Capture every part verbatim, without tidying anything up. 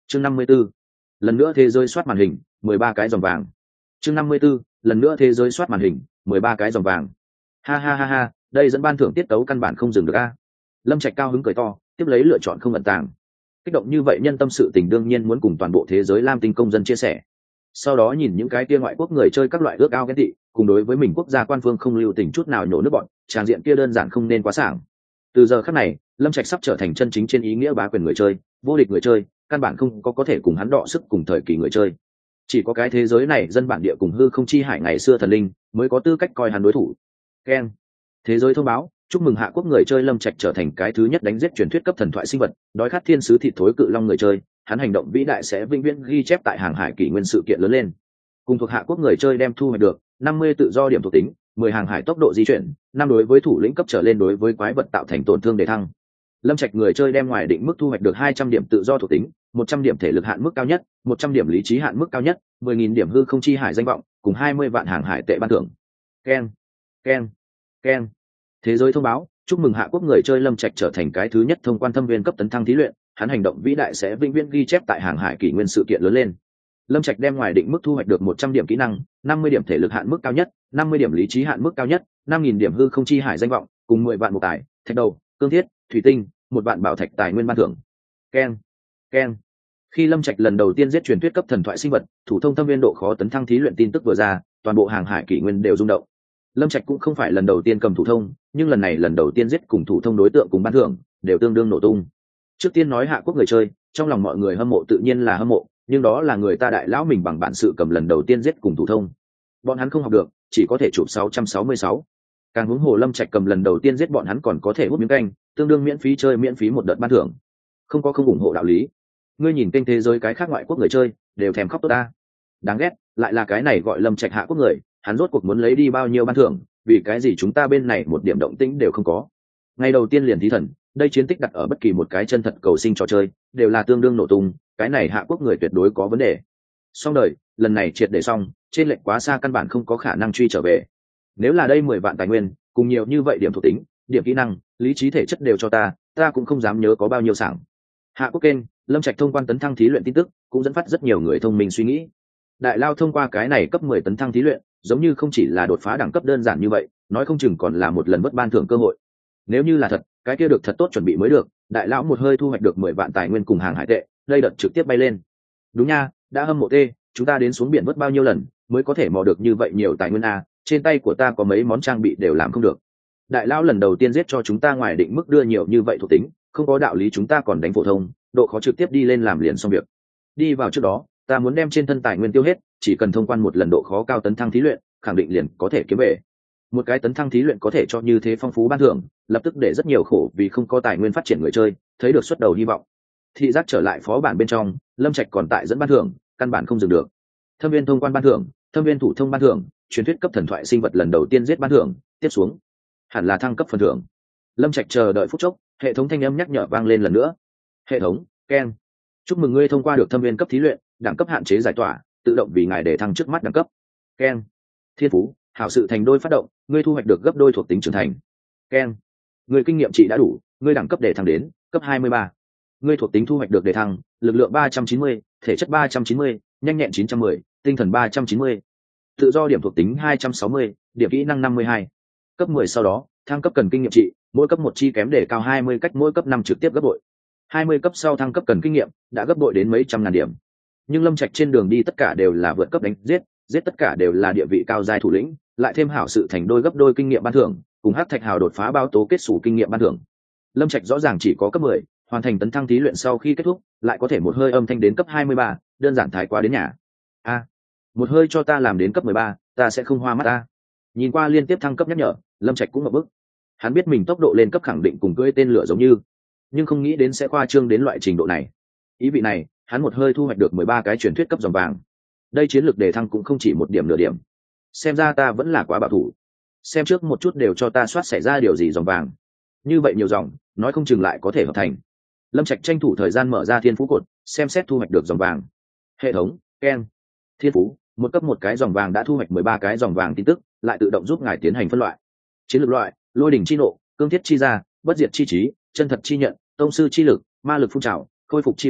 chương năm mươi 54. lần nữa thế giới soát màn hình, mười ba cái dòng vàng. chương năm mươi 54. lần nữa thế giới soát màn hình, mười ba cái dòng vàng. Ha ha ha ha, đây dẫn ban thưởng tiết tấu căn bản không dừng được a. Lâm Trạch cao hứng cười to, tiếp lấy lựa chọn không ẩn tàng. Kích động như vậy nhân tâm sự tình đương nhiên muốn cùng toàn bộ thế giới lam tinh công dân chia sẻ. Sau đó nhìn những cái kia ngoại quốc người chơi các loại ước ao ghen tị, cùng đối với mình quốc gia quan phương không lưu tình chút nào nhổ nước bọn, tràng diện kia đơn giản không nên quá sảng. Từ giờ khắc này, Lâm Trạch sắp trở thành chân chính trên ý nghĩa bá quyền người chơi, vô địch người chơi, căn bản không có có thể cùng hắn đọ sức cùng thời kỳ người chơi. Chỉ có cái thế giới này dân bản địa cùng hư không chi hải ngày xưa thần linh mới có tư cách coi hắn đối thủ. Ken. Thế giới thông báo, chúc mừng hạ quốc người chơi Lâm Trạch trở thành cái thứ nhất đánh giết truyền thuyết cấp thần thoại sinh vật, đói khát thiên sứ thịt thối cự long người chơi, hắn hành động vĩ đại sẽ vĩnh viễn ghi chép tại hàng hải kỷ nguyên sự kiện lớn lên. Cùng thuộc hạ quốc người chơi đem thu hoạch được năm mươi tự do điểm thuộc tính, mười hàng hải tốc độ di chuyển, năm đối với thủ lĩnh cấp trở lên đối với quái vật tạo thành tổn thương để thăng. Lâm Trạch người chơi đem ngoài định mức thu hoạch được hai trăm điểm tự do thuộc tính, một trăm điểm thể lực hạn mức cao nhất, một trăm điểm lý trí hạn mức cao nhất, mười nghìn điểm hư không chi hải danh vọng, cùng hai mươi vạn hàng hải tệ ban thưởng. Ken, ken, ken. Thế giới thông báo, chúc mừng hạ quốc người chơi Lâm Trạch trở thành cái thứ nhất thông quan thâm viên cấp tấn thăng thí luyện, hắn hành động vĩ đại sẽ vĩnh viễn ghi chép tại hàng hải kỷ nguyên sự kiện lớn lên. Lâm Trạch đem ngoài định mức thu hoạch được một trăm điểm kỹ năng, năm mươi điểm thể lực hạn mức cao nhất, năm mươi điểm lý trí hạn mức cao nhất, năm nghìn điểm hư không chi hải danh vọng, cùng mười vạn một tài, thạch đầu, cương thiết, thủy tinh, một vạn bảo thạch tài nguyên ban thưởng. Ken, ken. Khi Lâm Trạch lần đầu tiên giết truyền thuyết cấp thần thoại sinh vật, thủ thông thâm viên độ khó tấn thăng thí luyện tin tức vừa ra, toàn bộ hàng hải kỷ nguyên đều rung động. Lâm Trạch cũng không phải lần đầu tiên cầm thủ thông, nhưng lần này lần đầu tiên giết cùng thủ thông đối tượng cùng ban thưởng, đều tương đương nổ tung. Trước tiên nói hạ quốc người chơi, trong lòng mọi người hâm mộ tự nhiên là hâm mộ, nhưng đó là người ta đại lão mình bằng bản sự cầm lần đầu tiên giết cùng thủ thông. Bọn hắn không học được, chỉ có thể chụp sáu trăm sáu mươi sáu. Càng huống hồ Lâm Trạch cầm lần đầu tiên giết bọn hắn còn có thể hút miếng canh, tương đương miễn phí chơi miễn phí một đợt ban thưởng. Không có không ủng hộ đạo lý. Ngươi nhìn kênh thế giới cái khác ngoại quốc người chơi, đều thèm khóc tốt ta. Đáng ghét, lại là cái này gọi Lâm Trạch hạ quốc người, hắn rốt cuộc muốn lấy đi bao nhiêu ban thưởng, vì cái gì chúng ta bên này một điểm động tĩnh đều không có. Ngày đầu tiên liền thí thần, đây chiến tích đặt ở bất kỳ một cái chân thật cầu sinh trò chơi, đều là tương đương nổ tung, cái này hạ quốc người tuyệt đối có vấn đề. Xong đời, lần này triệt để xong, trên lệch quá xa căn bản không có khả năng truy trở về. Nếu là đây mười vạn tài nguyên, cùng nhiều như vậy điểm thuộc tính, điểm kỹ năng, lý trí thể chất đều cho ta, ta cũng không dám nhớ có bao nhiêu sảng. Hạ quốc kênh, Lâm Trạch thông quan tấn thăng thí luyện tin tức, cũng dẫn phát rất nhiều người thông minh suy nghĩ. Đại lao thông qua cái này cấp mười tấn thăng thí luyện, giống như không chỉ là đột phá đẳng cấp đơn giản như vậy, nói không chừng còn là một lần vất ban thưởng cơ hội. Nếu như là thật, cái kia được thật tốt chuẩn bị mới được, đại lão một hơi thu hoạch được mười vạn tài nguyên cùng hàng hải tệ, đây đợt trực tiếp bay lên. Đúng nha, đã hâm mộ tê, chúng ta đến xuống biển vất bao nhiêu lần mới có thể mò được như vậy nhiều tài nguyên a, trên tay của ta có mấy món trang bị đều làm không được. Đại lão lần đầu tiên giết cho chúng ta ngoài định mức đưa nhiều như vậy thuộc tính, không có đạo lý chúng ta còn đánh phổ thông, độ khó trực tiếp đi lên làm liền xong việc. Đi vào trước đó, ta muốn đem trên thân tài nguyên tiêu hết, chỉ cần thông quan một lần độ khó cao tấn thăng thí luyện, khẳng định liền có thể kiếm về. Một cái tấn thăng thí luyện có thể cho như thế phong phú ban thưởng, lập tức để rất nhiều khổ vì không có tài nguyên phát triển người chơi thấy được xuất đầu hy vọng. Thị giác trở lại phó bản bên trong, Lâm Trạch còn tại dẫn ban thưởng, căn bản không dừng được. Thâm viên thông quan ban thưởng, thâm viên thủ thông ban thưởng, truyền thuyết cấp thần thoại sinh vật lần đầu tiên giết ban thưởng, tiếp xuống hẳn là thăng cấp phần thưởng. Lâm Trạch chờ đợi phút chốc, hệ thống thanh âm nhắc nhở vang lên lần nữa. Hệ thống, Ken, chúc mừng ngươi thông qua được thâm viên cấp thí luyện, đẳng cấp hạn chế giải tỏa, tự động vì ngài để thăng trước mắt đẳng cấp. Ken, thiên phú, hảo sự thành đôi phát động, ngươi thu hoạch được gấp đôi thuộc tính trưởng thành. Ken, người kinh nghiệm trị đã đủ, ngươi đẳng cấp để thăng đến cấp hai mươi ba. Ngươi thuộc tính thu hoạch được để thăng, lực lượng ba trăm chín mươi, thể chất ba trăm chín mươi, nhanh nhẹn chín trăm mười, tinh thần ba trăm chín mươi. Tự do điểm thuộc tính hai trăm sáu mươi, điểm kỹ năng năm mươi hai. Cấp mười sau đó, thăng cấp cần kinh nghiệm trị, mỗi cấp một chi kém để cao hai mươi cách mỗi cấp năm trực tiếp gấp bội. hai mươi cấp sau thăng cấp cần kinh nghiệm, đã gấp bội đến mấy trăm ngàn điểm. Nhưng Lâm Trạch trên đường đi tất cả đều là vượt cấp đánh giết, giết tất cả đều là địa vị cao giai thủ lĩnh, lại thêm hảo sự thành đôi gấp đôi kinh nghiệm ban thưởng, cùng hắc thạch hào đột phá bao tố kết sủ kinh nghiệm ban thưởng. Lâm Trạch rõ ràng chỉ có cấp mười, hoàn thành tấn thăng thí luyện sau khi kết thúc, lại có thể một hơi âm thanh đến cấp hai mươi ba, đơn giản thái quá đến nhà. A, à, một hơi cho ta làm đến cấp mười ba, ta sẽ không hoa mắt ta. Nhìn qua liên tiếp thăng cấp nhắc nhở, Lâm Trạch cũng ngập bức. Hắn biết mình tốc độ lên cấp khẳng định cùng cưỡi tên lửa giống như, nhưng không nghĩ đến sẽ khoa trương đến loại trình độ này. Ý vị này, hắn một hơi thu hoạch được mười ba cái truyền thuyết cấp dòng vàng. Đây chiến lược đề thăng cũng không chỉ một điểm nửa điểm. Xem ra ta vẫn là quá bảo thủ. Xem trước một chút đều cho ta soát xảy ra điều gì dòng vàng. Như vậy nhiều dòng, nói không chừng lại có thể hợp thành. Lâm Trạch tranh thủ thời gian mở ra thiên phú cột, xem xét thu hoạch được dòng vàng. Hệ thống, Ken, thiên phú, một cấp một cái dòng vàng đã thu hoạch mười ba cái dòng vàng tin tức, lại tự động giúp ngài tiến hành phân loại. Chiến lược loại, lôi đỉnh chi nộ, cương thiết chi ra, bất diệt chi trí, chân thật chi nhận, tông sư chi lực, ma lực phun trào, khôi phục chi phong,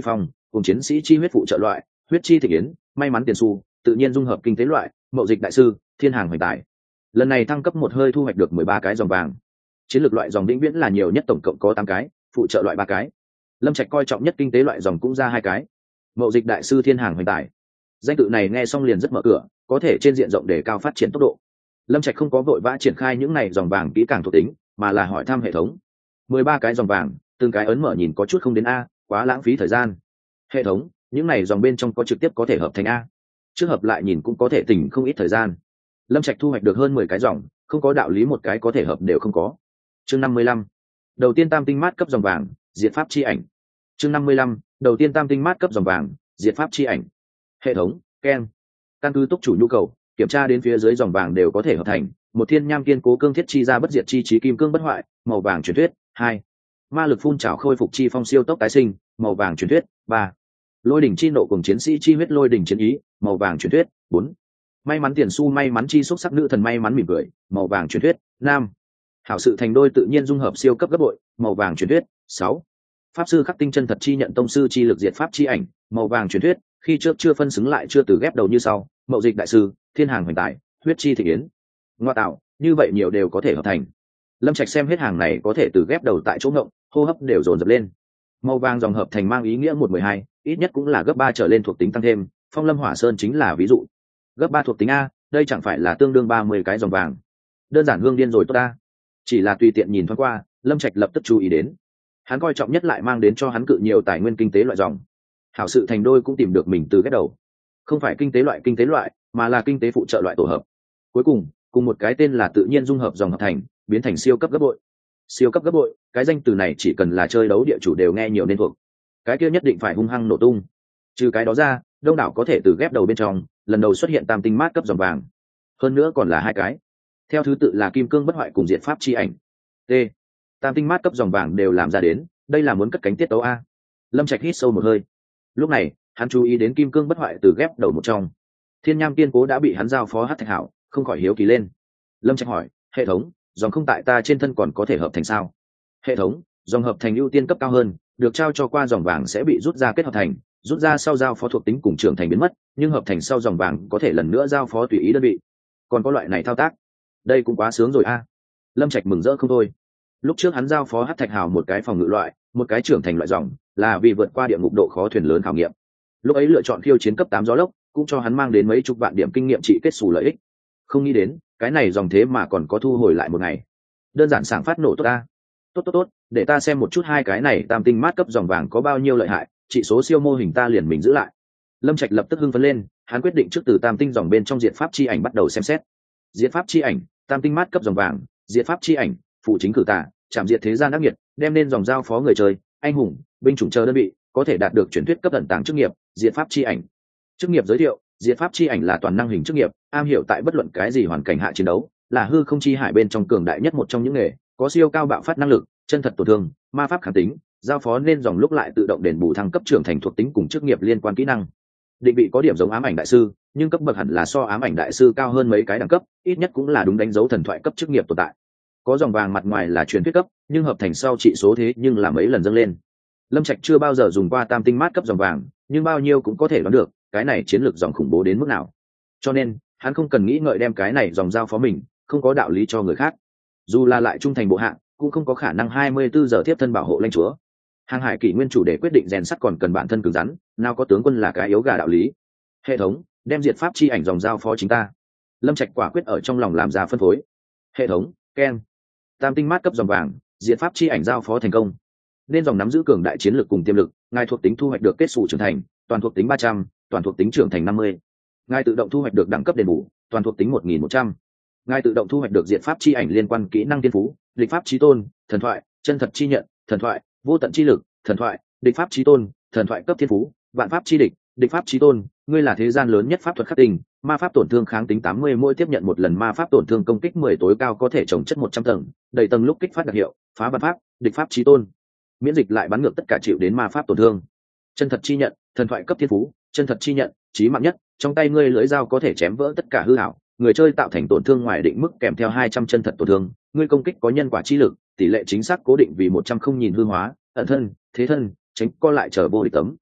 cùng chiến sĩ chi huyết phụ trợ loại, huyết chi thị yến, may mắn tiền xu, tự nhiên dung hợp kinh tế loại, mậu dịch đại sư, thiên hàng hoành tài. Lần này thăng cấp một hơi thu hoạch được mười ba cái dòng vàng. Chiến lược loại dòng vĩnh viễn là nhiều nhất, tổng cộng có tám cái, phụ trợ loại ba cái. Lâm Trạch coi trọng nhất kinh tế loại dòng cũng ra hai cái. Mậu dịch đại sư, thiên hàng hoành tài. Danh tự này nghe xong liền rất mở cửa, có thể trên diện rộng để cao phát triển tốc độ. Lâm Trạch không có vội vã triển khai những này dòng vàng kỹ càng thuộc tính, mà là hỏi thăm hệ thống. mười ba cái dòng vàng, từng cái ấn mở nhìn có chút không đến a, quá lãng phí thời gian. Hệ thống, những này dòng bên trong có trực tiếp có thể hợp thành a. Trước hợp lại nhìn cũng có thể tỉnh không ít thời gian. Lâm Trạch thu hoạch được hơn mười cái dòng, không có đạo lý một cái có thể hợp đều không có. Chương năm mươi lăm. Đầu tiên tam tinh mát cấp dòng vàng, diệt pháp chi ảnh. Chương năm mươi lăm. Đầu tiên tam tinh mát cấp dòng vàng, diệt pháp chi ảnh. Hệ thống, ken. Căn cứ túc chủ nhu cầu, kiểm tra đến phía dưới dòng vàng đều có thể hợp thành. Một thiên nham kiên cố cương thiết chi ra bất diệt chi trí kim cương bất hoại, màu vàng truyền thuyết. Hai. Ma lực phun trào khôi phục chi phong siêu tốc tái sinh, màu vàng truyền thuyết. Ba. Lôi đỉnh chi nộ cùng chiến sĩ chi huyết lôi đỉnh chiến ý, màu vàng truyền thuyết. Bốn. May mắn tiền xu may mắn chi xúc sắc nữ thần may mắn mỉm cười, màu vàng truyền thuyết. Nam. Hảo sự thành đôi tự nhiên dung hợp siêu cấp gấp bội, màu vàng truyền thuyết. Sáu. Pháp sư khắc tinh chân thật chi nhận tông sư chi lực diệt pháp chi ảnh, màu vàng truyền thuyết, khi trước chưa phân xứng lại chưa từ ghép đầu như sau, mậu dịch đại sư, thiên hàng hoành tài, huyết chi thị yến. Ngoa tạo, như vậy nhiều đều có thể hợp thành. Lâm Trạch xem hết hàng này có thể từ ghép đầu tại chỗ ngộng, hô hấp đều dồn dập lên. Màu vàng dòng hợp thành mang ý nghĩa một mười hai, ít nhất cũng là gấp ba trở lên thuộc tính tăng thêm, Phong Lâm Hỏa Sơn chính là ví dụ. Gấp ba thuộc tính a, đây chẳng phải là tương đương ba mươi cái dòng vàng. Đơn giản hương điên rồi tốt ta. Chỉ là tùy tiện nhìn thoáng qua, Lâm Trạch lập tức chú ý đến. Hắn coi trọng nhất lại mang đến cho hắn cự nhiều tài nguyên kinh tế loại dòng. Hảo sự thành đôi cũng tìm được mình từ ghép đầu. Không phải kinh tế loại kinh tế loại, mà là kinh tế phụ trợ loại tổ hợp. Cuối cùng, cùng một cái tên là tự nhiên dung hợp dòng hợp thành, biến thành siêu cấp gấp bội. Siêu cấp gấp bội, cái danh từ này chỉ cần là chơi đấu địa chủ đều nghe nhiều nên thuộc. Cái kia nhất định phải hung hăng nổ tung. Trừ cái đó ra, đông đảo có thể từ ghép đầu bên trong, lần đầu xuất hiện tam tinh mát cấp dòng vàng. Hơn nữa còn là hai cái. Theo thứ tự là kim cương bất hoại cùng diệt pháp chi ảnh. T. Tam tinh mát cấp dòng vàng đều làm ra đến, đây là muốn cất cánh tiết tấu a. Lâm Trạch hít sâu một hơi. Lúc này, hắn chú ý đến kim cương bất hoại từ ghép đầu một trong. Thiên nham kiên cố đã bị hắn giao phó Hắc Thạch Hảo, không khỏi hiếu kỳ lên. Lâm Trạch hỏi, hệ thống, dòng không tại ta trên thân còn có thể hợp thành sao? Hệ thống, dòng hợp thành ưu tiên cấp cao hơn, được trao cho qua dòng vàng sẽ bị rút ra kết hợp thành, rút ra sau giao phó thuộc tính cùng trưởng thành biến mất, nhưng hợp thành sau dòng vàng có thể lần nữa giao phó tùy ý đơn vị. Còn có loại này thao tác, đây cũng quá sướng rồi a. Lâm Trạch mừng rỡ không thôi. Lúc trước hắn giao phó Hắc Thạch Hào một cái phòng ngự loại, một cái trưởng thành loại dòng, là vì vượt qua địa ngục độ khó thuyền lớn khảo nghiệm. Lúc ấy lựa chọn khiêu chiến cấp tám gió lốc, cũng cho hắn mang đến mấy chục vạn điểm kinh nghiệm trị kết xù lợi ích. Không nghĩ đến, cái này dòng thế mà còn có thu hồi lại một ngày. Đơn giản sảng phát nổ tốt ta. Tốt tốt tốt, để ta xem một chút hai cái này tam tinh mát cấp dòng vàng có bao nhiêu lợi hại, trị số siêu mô hình ta liền mình giữ lại. Lâm Trạch lập tức hưng phấn lên, hắn quyết định trước từ tam tinh dòng bên trong diệt pháp chi ảnh bắt đầu xem xét. Diệt pháp chi ảnh, tam tinh mát cấp dòng vàng, diệt pháp chi ảnh, phụ chính cử tà, chạm diệt thế gian ác nghiệt, đem nên dòng giao phó người chơi, anh hùng, binh chủng chờ đơn vị, có thể đạt được truyền thuyết cấp ẩn tàng chức nghiệp, diệt pháp chi ảnh. Chức nghiệp giới thiệu, diệt pháp chi ảnh là toàn năng hình chức nghiệp, am hiểu tại bất luận cái gì hoàn cảnh hạ chiến đấu, là hư không chi hải bên trong cường đại nhất một trong những nghề, có siêu cao bạo phát năng lực, chân thật tổn thương, ma pháp kháng tính, giao phó nên dòng lúc lại tự động đền bù thăng cấp trưởng thành thuộc tính cùng chức nghiệp liên quan kỹ năng. Định vị có điểm giống ám ảnh đại sư, nhưng cấp bậc hẳn là so ám ảnh đại sư cao hơn mấy cái đẳng cấp, ít nhất cũng là đúng đánh dấu thần thoại cấp chức nghiệp tồn tại. Có dòng vàng mặt ngoài là truyền thuyết cấp, nhưng hợp thành sau trị số thế nhưng là mấy lần dâng lên. Lâm Trạch chưa bao giờ dùng qua tam tinh mát cấp dòng vàng, nhưng bao nhiêu cũng có thể đoán được, cái này chiến lược dòng khủng bố đến mức nào. Cho nên, hắn không cần nghĩ ngợi đem cái này dòng giao phó mình, không có đạo lý cho người khác. Dù là lại trung thành bộ hạ, cũng không có khả năng hai mươi bốn giờ tiếp thân bảo hộ lãnh chúa. Hàng hải kỷ nguyên chủ để quyết định rèn sắt còn cần bản thân cứng rắn, nào có tướng quân là cái yếu gà đạo lý. Hệ thống, đem diệt pháp chi ảnh dòng giao phó chính ta. Lâm Trạch quả quyết ở trong lòng làm ra phân phối. Hệ thống, ken. Tam tinh mát cấp dòng vàng, diệt pháp chi ảnh giao phó thành công. Nên dòng nắm giữ cường đại chiến lược cùng tiềm lực, ngài thuộc tính thu hoạch được kết xù trưởng thành, toàn thuộc tính ba trăm, toàn thuộc tính trưởng thành năm mươi. Ngài tự động thu hoạch được đẳng cấp đền bù, toàn thuộc tính một nghìn một trăm. Ngài tự động thu hoạch được diệt pháp chi ảnh liên quan kỹ năng tiên phú, địch pháp chí tôn, thần thoại, chân thật chi nhận, thần thoại, vô tận chi lực, thần thoại, địch pháp chí tôn, thần thoại cấp thiên phú, vạn pháp chi địch, địch pháp chí tôn, ngươi là thế gian lớn nhất pháp thuật khắc tinh, ma pháp tổn thương kháng tính tám mươi, mỗi tiếp nhận một lần ma pháp tổn thương công kích mười tối cao có thể trồng chất một trăm tầng, đầy tầng lúc kích phát đặc hiệu, phá vạn pháp, địch pháp chí tôn. Miễn dịch lại bắn ngược tất cả chịu đến ma pháp tổn thương. Chân thật chi nhận, thần thoại cấp thiên phú, chân thật chi nhận, chí mạng nhất, trong tay ngươi lưỡi dao có thể chém vỡ tất cả hư ảo, người chơi tạo thành tổn thương ngoài định mức kèm theo hai trăm chân thật tổn thương, ngươi công kích có nhân quả chi lực, tỷ lệ chính xác cố định vì một trăm không nhìn hư hóa, ẩn thân, thế thân, tránh co lại trở vô địch tấm.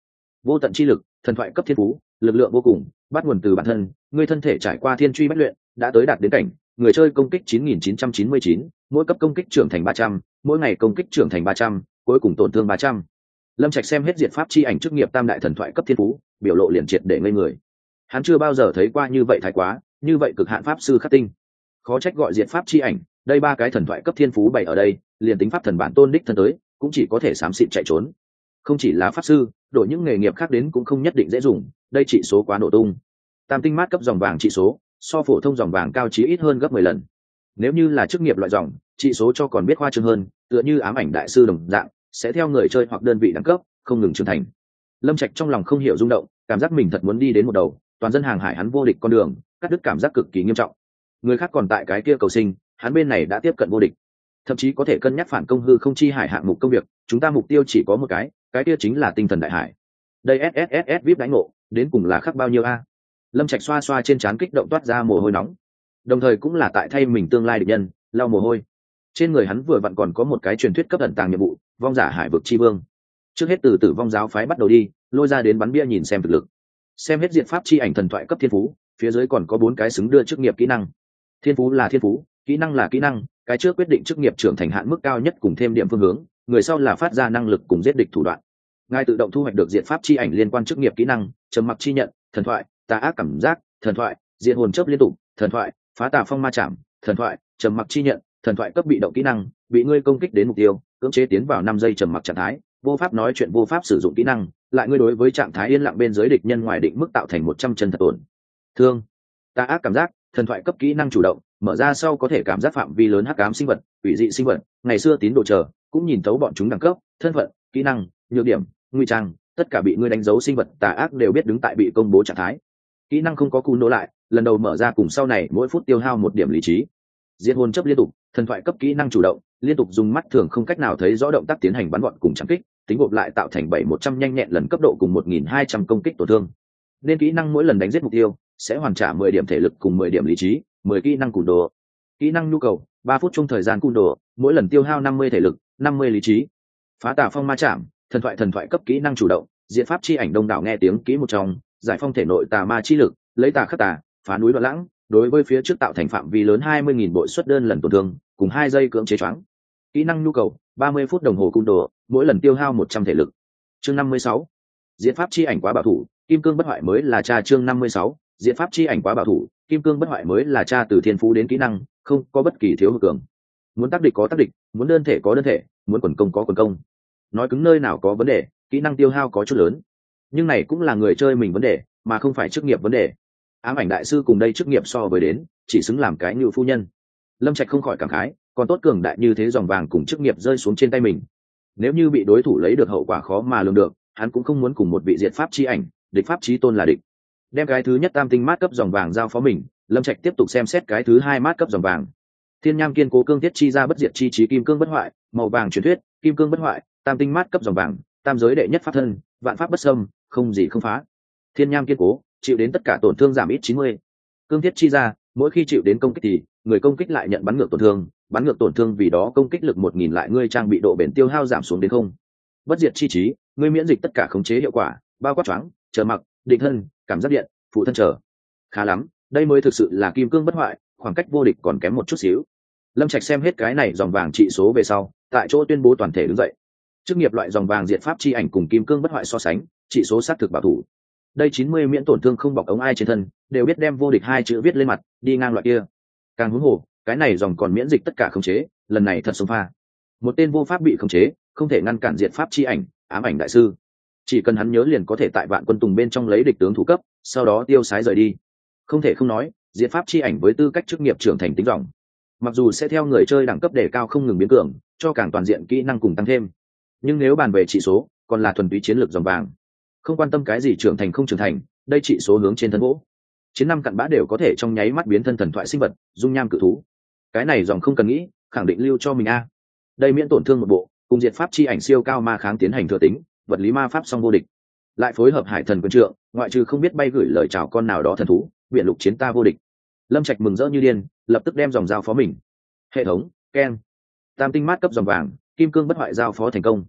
Vô tận chi lực, thần thoại cấp thiên phú, lực lượng vô cùng, bắt nguồn từ bản thân, ngươi thân thể trải qua thiên truy bách luyện, đã tới đạt đến cảnh, người chơi công kích chín nghìn chín trăm chín mươi chín, mỗi cấp công kích trưởng thành ba trăm, mỗi ngày công kích trưởng thành ba trăm, cuối cùng tổn thương ba trăm. Lâm Trạch xem hết diệt pháp chi ảnh chức nghiệp tam đại thần thoại cấp thiên phú, biểu lộ liền triệt để ngây người. Hắn chưa bao giờ thấy qua như vậy thái quá, như vậy cực hạn pháp sư khắc tinh. Khó trách gọi diệt pháp chi ảnh, đây ba cái thần thoại cấp thiên phú bày ở đây, liền tính pháp thần bản tôn đích thân tới, cũng chỉ có thể xám xịt chạy trốn. Không chỉ là pháp sư, đổi những nghề nghiệp khác đến cũng không nhất định dễ dùng, đây trị số quá nổ tung. Tam tinh mát cấp dòng vàng trị số, so phổ thông dòng vàng cao chí ít hơn gấp mười lần. Nếu như là chức nghiệp loại dòng, trị số cho còn biết khoa trương hơn, tựa như ám ảnh đại sư đồng dạng, sẽ theo người chơi hoặc đơn vị đẳng cấp, không ngừng trưởng thành. Lâm Trạch trong lòng không hiểu rung động, cảm giác mình thật muốn đi đến một đầu, toàn dân hàng hải hắn vô địch con đường, cắt đứt cảm giác cực kỳ nghiêm trọng. Người khác còn tại cái kia cầu sinh, hắn bên này đã tiếp cận vô địch. Thậm chí có thể cân nhắc phản công hư không chi hải hạng mục công việc, chúng ta mục tiêu chỉ có một cái, cái kia chính là tinh thần đại hải. Đây ét ét ét ét vê i pê đánh ngộ, đến cùng là khắc bao nhiêu a? Lâm Trạch xoa xoa trên trán kích động toát ra mồ hôi nóng. Đồng thời cũng là tại thay mình tương lai địch nhân, lau mồ hôi. Trên người hắn vừa vặn còn có một cái truyền thuyết cấp ẩn tàng nhiệm vụ, vong giả hải vực chi vương. Trước hết từ tử vong giáo phái bắt đầu đi, lôi ra đến bắn bia nhìn xem thực lực. Xem hết diệt pháp chi ảnh thần thoại cấp thiên phú, phía dưới còn có bốn cái xứng đưa chức nghiệp kỹ năng. Thiên phú là thiên phú, kỹ năng là kỹ năng, cái trước quyết định chức nghiệp trưởng thành hạn mức cao nhất cùng thêm điểm phương hướng, người sau là phát ra năng lực cùng giết địch thủ đoạn. Ngài tự động thu hoạch được diệt pháp chi ảnh liên quan chức nghiệp kỹ năng, trầm mặc chi nhận, thần thoại, tà ác cảm giác, thần thoại, diệt hồn chớp liên tục, thần thoại, phá tà phong ma chạm, thần thoại, trầm mặc chi nhận, thần thoại cấp bị động kỹ năng, bị ngươi công kích đến mục tiêu, cưỡng chế tiến vào năm giây trầm mặc trạng thái, vô pháp nói chuyện vô pháp sử dụng kỹ năng, lại ngươi đối với trạng thái yên lặng bên dưới địch nhân ngoài định mức tạo thành một trăm chân thật tổn thương. Tà ác cảm giác, thần thoại cấp kỹ năng chủ động, mở ra sau có thể cảm giác phạm vi lớn hắc ám sinh vật, quỷ dị sinh vật, ngày xưa tín đồ chờ, cũng nhìn thấu bọn chúng đẳng cấp, thân phận, kỹ năng, nhược điểm, nguy trang, tất cả bị ngươi đánh dấu sinh vật tà ác đều biết đứng tại bị công bố trạng thái. Kỹ năng không có cú nỗ lại, lần đầu mở ra cùng sau này mỗi phút tiêu hao một điểm lý trí. Diệt hồn chấp liên tục, thần thoại cấp kỹ năng chủ động, liên tục dùng mắt thường không cách nào thấy rõ động tác tiến hành bắn gọn cùng chạm kích, tính gộp lại tạo thành bảy một trăm nhanh nhẹn lần cấp độ cùng một nghìn hai trăm công kích tổn thương. Nên kỹ năng mỗi lần đánh giết mục tiêu sẽ hoàn trả mười điểm thể lực cùng mười điểm lý trí, mười kỹ năng cùn đồ. Kỹ năng nhu cầu, ba phút trong thời gian cùn đồ, mỗi lần tiêu hao năm mươi thể lực, năm mươi lý trí. Phá tà phong ma chạm, thần thoại thần thoại cấp kỹ năng chủ động, diệt pháp chi ảnh đông đảo nghe tiếng kỹ một trong, giải phong thể nội tà ma chi lực, lấy tà khắc tà, phá núi đoạn lãng, đối với phía trước tạo thành phạm vi lớn hai mươi nghìn bội suất đơn lần tổn thương, cùng hai giây cưỡng chế choáng. Kỹ năng nhu cầu, ba mươi phút đồng hồ cung đồ, mỗi lần tiêu hao một trăm thể lực. Chương năm mươi sáu. Diệt pháp chi ảnh quá bảo thủ, kim cương bất hoại mới là cha. Chương năm mươi sáu. Diệt pháp chi ảnh quá bảo thủ, kim cương bất hoại mới là cha. Từ thiên phú đến kỹ năng, không có bất kỳ thiếu hụt cường. Muốn tác địch có tác địch, muốn đơn thể có đơn thể, muốn quần công có quần công. Nói cứng nơi nào có vấn đề, kỹ năng tiêu hao có chút lớn. Nhưng này cũng là người chơi mình vấn đề, mà không phải chức nghiệp vấn đề. Ám ảnh đại sư cùng đây chức nghiệp so với đến, chỉ xứng làm cái nhự phu nhân. Lâm Trạch không khỏi cảm khái, còn tốt cường đại như thế dòng vàng cùng chức nghiệp rơi xuống trên tay mình. Nếu như bị đối thủ lấy được hậu quả khó mà lường được, hắn cũng không muốn cùng một vị diệt pháp chi ảnh, địch pháp chí tôn là địch. Đem cái thứ nhất tam tinh mát cấp dòng vàng giao phó mình, Lâm Trạch tiếp tục xem xét cái thứ hai mát cấp dòng vàng. Thiên nham kiên cố cương thiết chi ra bất diệt chi trí kim cương bất hoại, màu vàng truyền thuyết, kim cương bất hoại, tam tinh mát cấp dòng vàng, tam giới đệ nhất pháp thân, vạn pháp bất xâm, không gì không phá. Thiên nham kiên cố, chịu đến tất cả tổn thương giảm ít chín mươi. Cương thiết chi ra, mỗi khi chịu đến công kích thì người công kích lại nhận bắn ngược tổn thương, bắn ngược tổn thương vì đó công kích lực một nghìn lại ngươi trang bị độ bền tiêu hao giảm xuống đến không. Bất diệt chi trí, ngươi miễn dịch tất cả khống chế hiệu quả, bao quát choáng, chờ mặc, định thân, cảm giác điện, phụ thân trở. Khá lắm, đây mới thực sự là kim cương bất hoại, khoảng cách vô địch còn kém một chút xíu. Lâm Trạch xem hết cái này dòng vàng trị số về sau, tại chỗ tuyên bố toàn thể đứng dậy. Chức nghiệp loại dòng vàng diệt pháp chi ảnh cùng kim cương bất hoại so sánh, trị số xác thực bảo thủ. Đây chín mươi miễn tổn thương không bọc ống ai trên thân, đều biết đem vô địch hai chữ viết lên mặt, đi ngang loại kia. Càng huống hồ, cái này dòng còn miễn dịch tất cả khống chế, lần này thật sống pha. Một tên vô pháp bị khống chế, không thể ngăn cản diệt pháp chi ảnh, ám ảnh đại sư. Chỉ cần hắn nhớ liền có thể tại vạn quân tùng bên trong lấy địch tướng thủ cấp, sau đó tiêu sái rời đi. Không thể không nói, diệt pháp chi ảnh với tư cách chức nghiệp trưởng thành tính ròng. Mặc dù sẽ theo người chơi đẳng cấp đề cao không ngừng biến cường, cho càng toàn diện kỹ năng cùng tăng thêm. Nhưng nếu bàn về trị số, còn là thuần túy chiến lược dòng vàng. Không quan tâm cái gì trưởng thành không trưởng thành, đây trị số hướng trên thân gỗ. Chiến năm cặn bã đều có thể trong nháy mắt biến thân thần thoại sinh vật, dung nham cự thú. Cái này dòng không cần nghĩ, khẳng định lưu cho mình a. Đây miễn tổn thương một bộ, cùng diệt pháp chi ảnh siêu cao ma kháng tiến hành thừa tính, vật lý ma pháp song vô địch. Lại phối hợp hải thần quân trượng, ngoại trừ không biết bay gửi lời chào con nào đó thần thú, biện lục chiến ta vô địch. Lâm Trạch mừng rỡ như điên, lập tức đem dòng giao phó mình. Hệ thống, Ken. Tam tinh mát cấp dòng vàng, kim cương bất hoại giao phó thành công.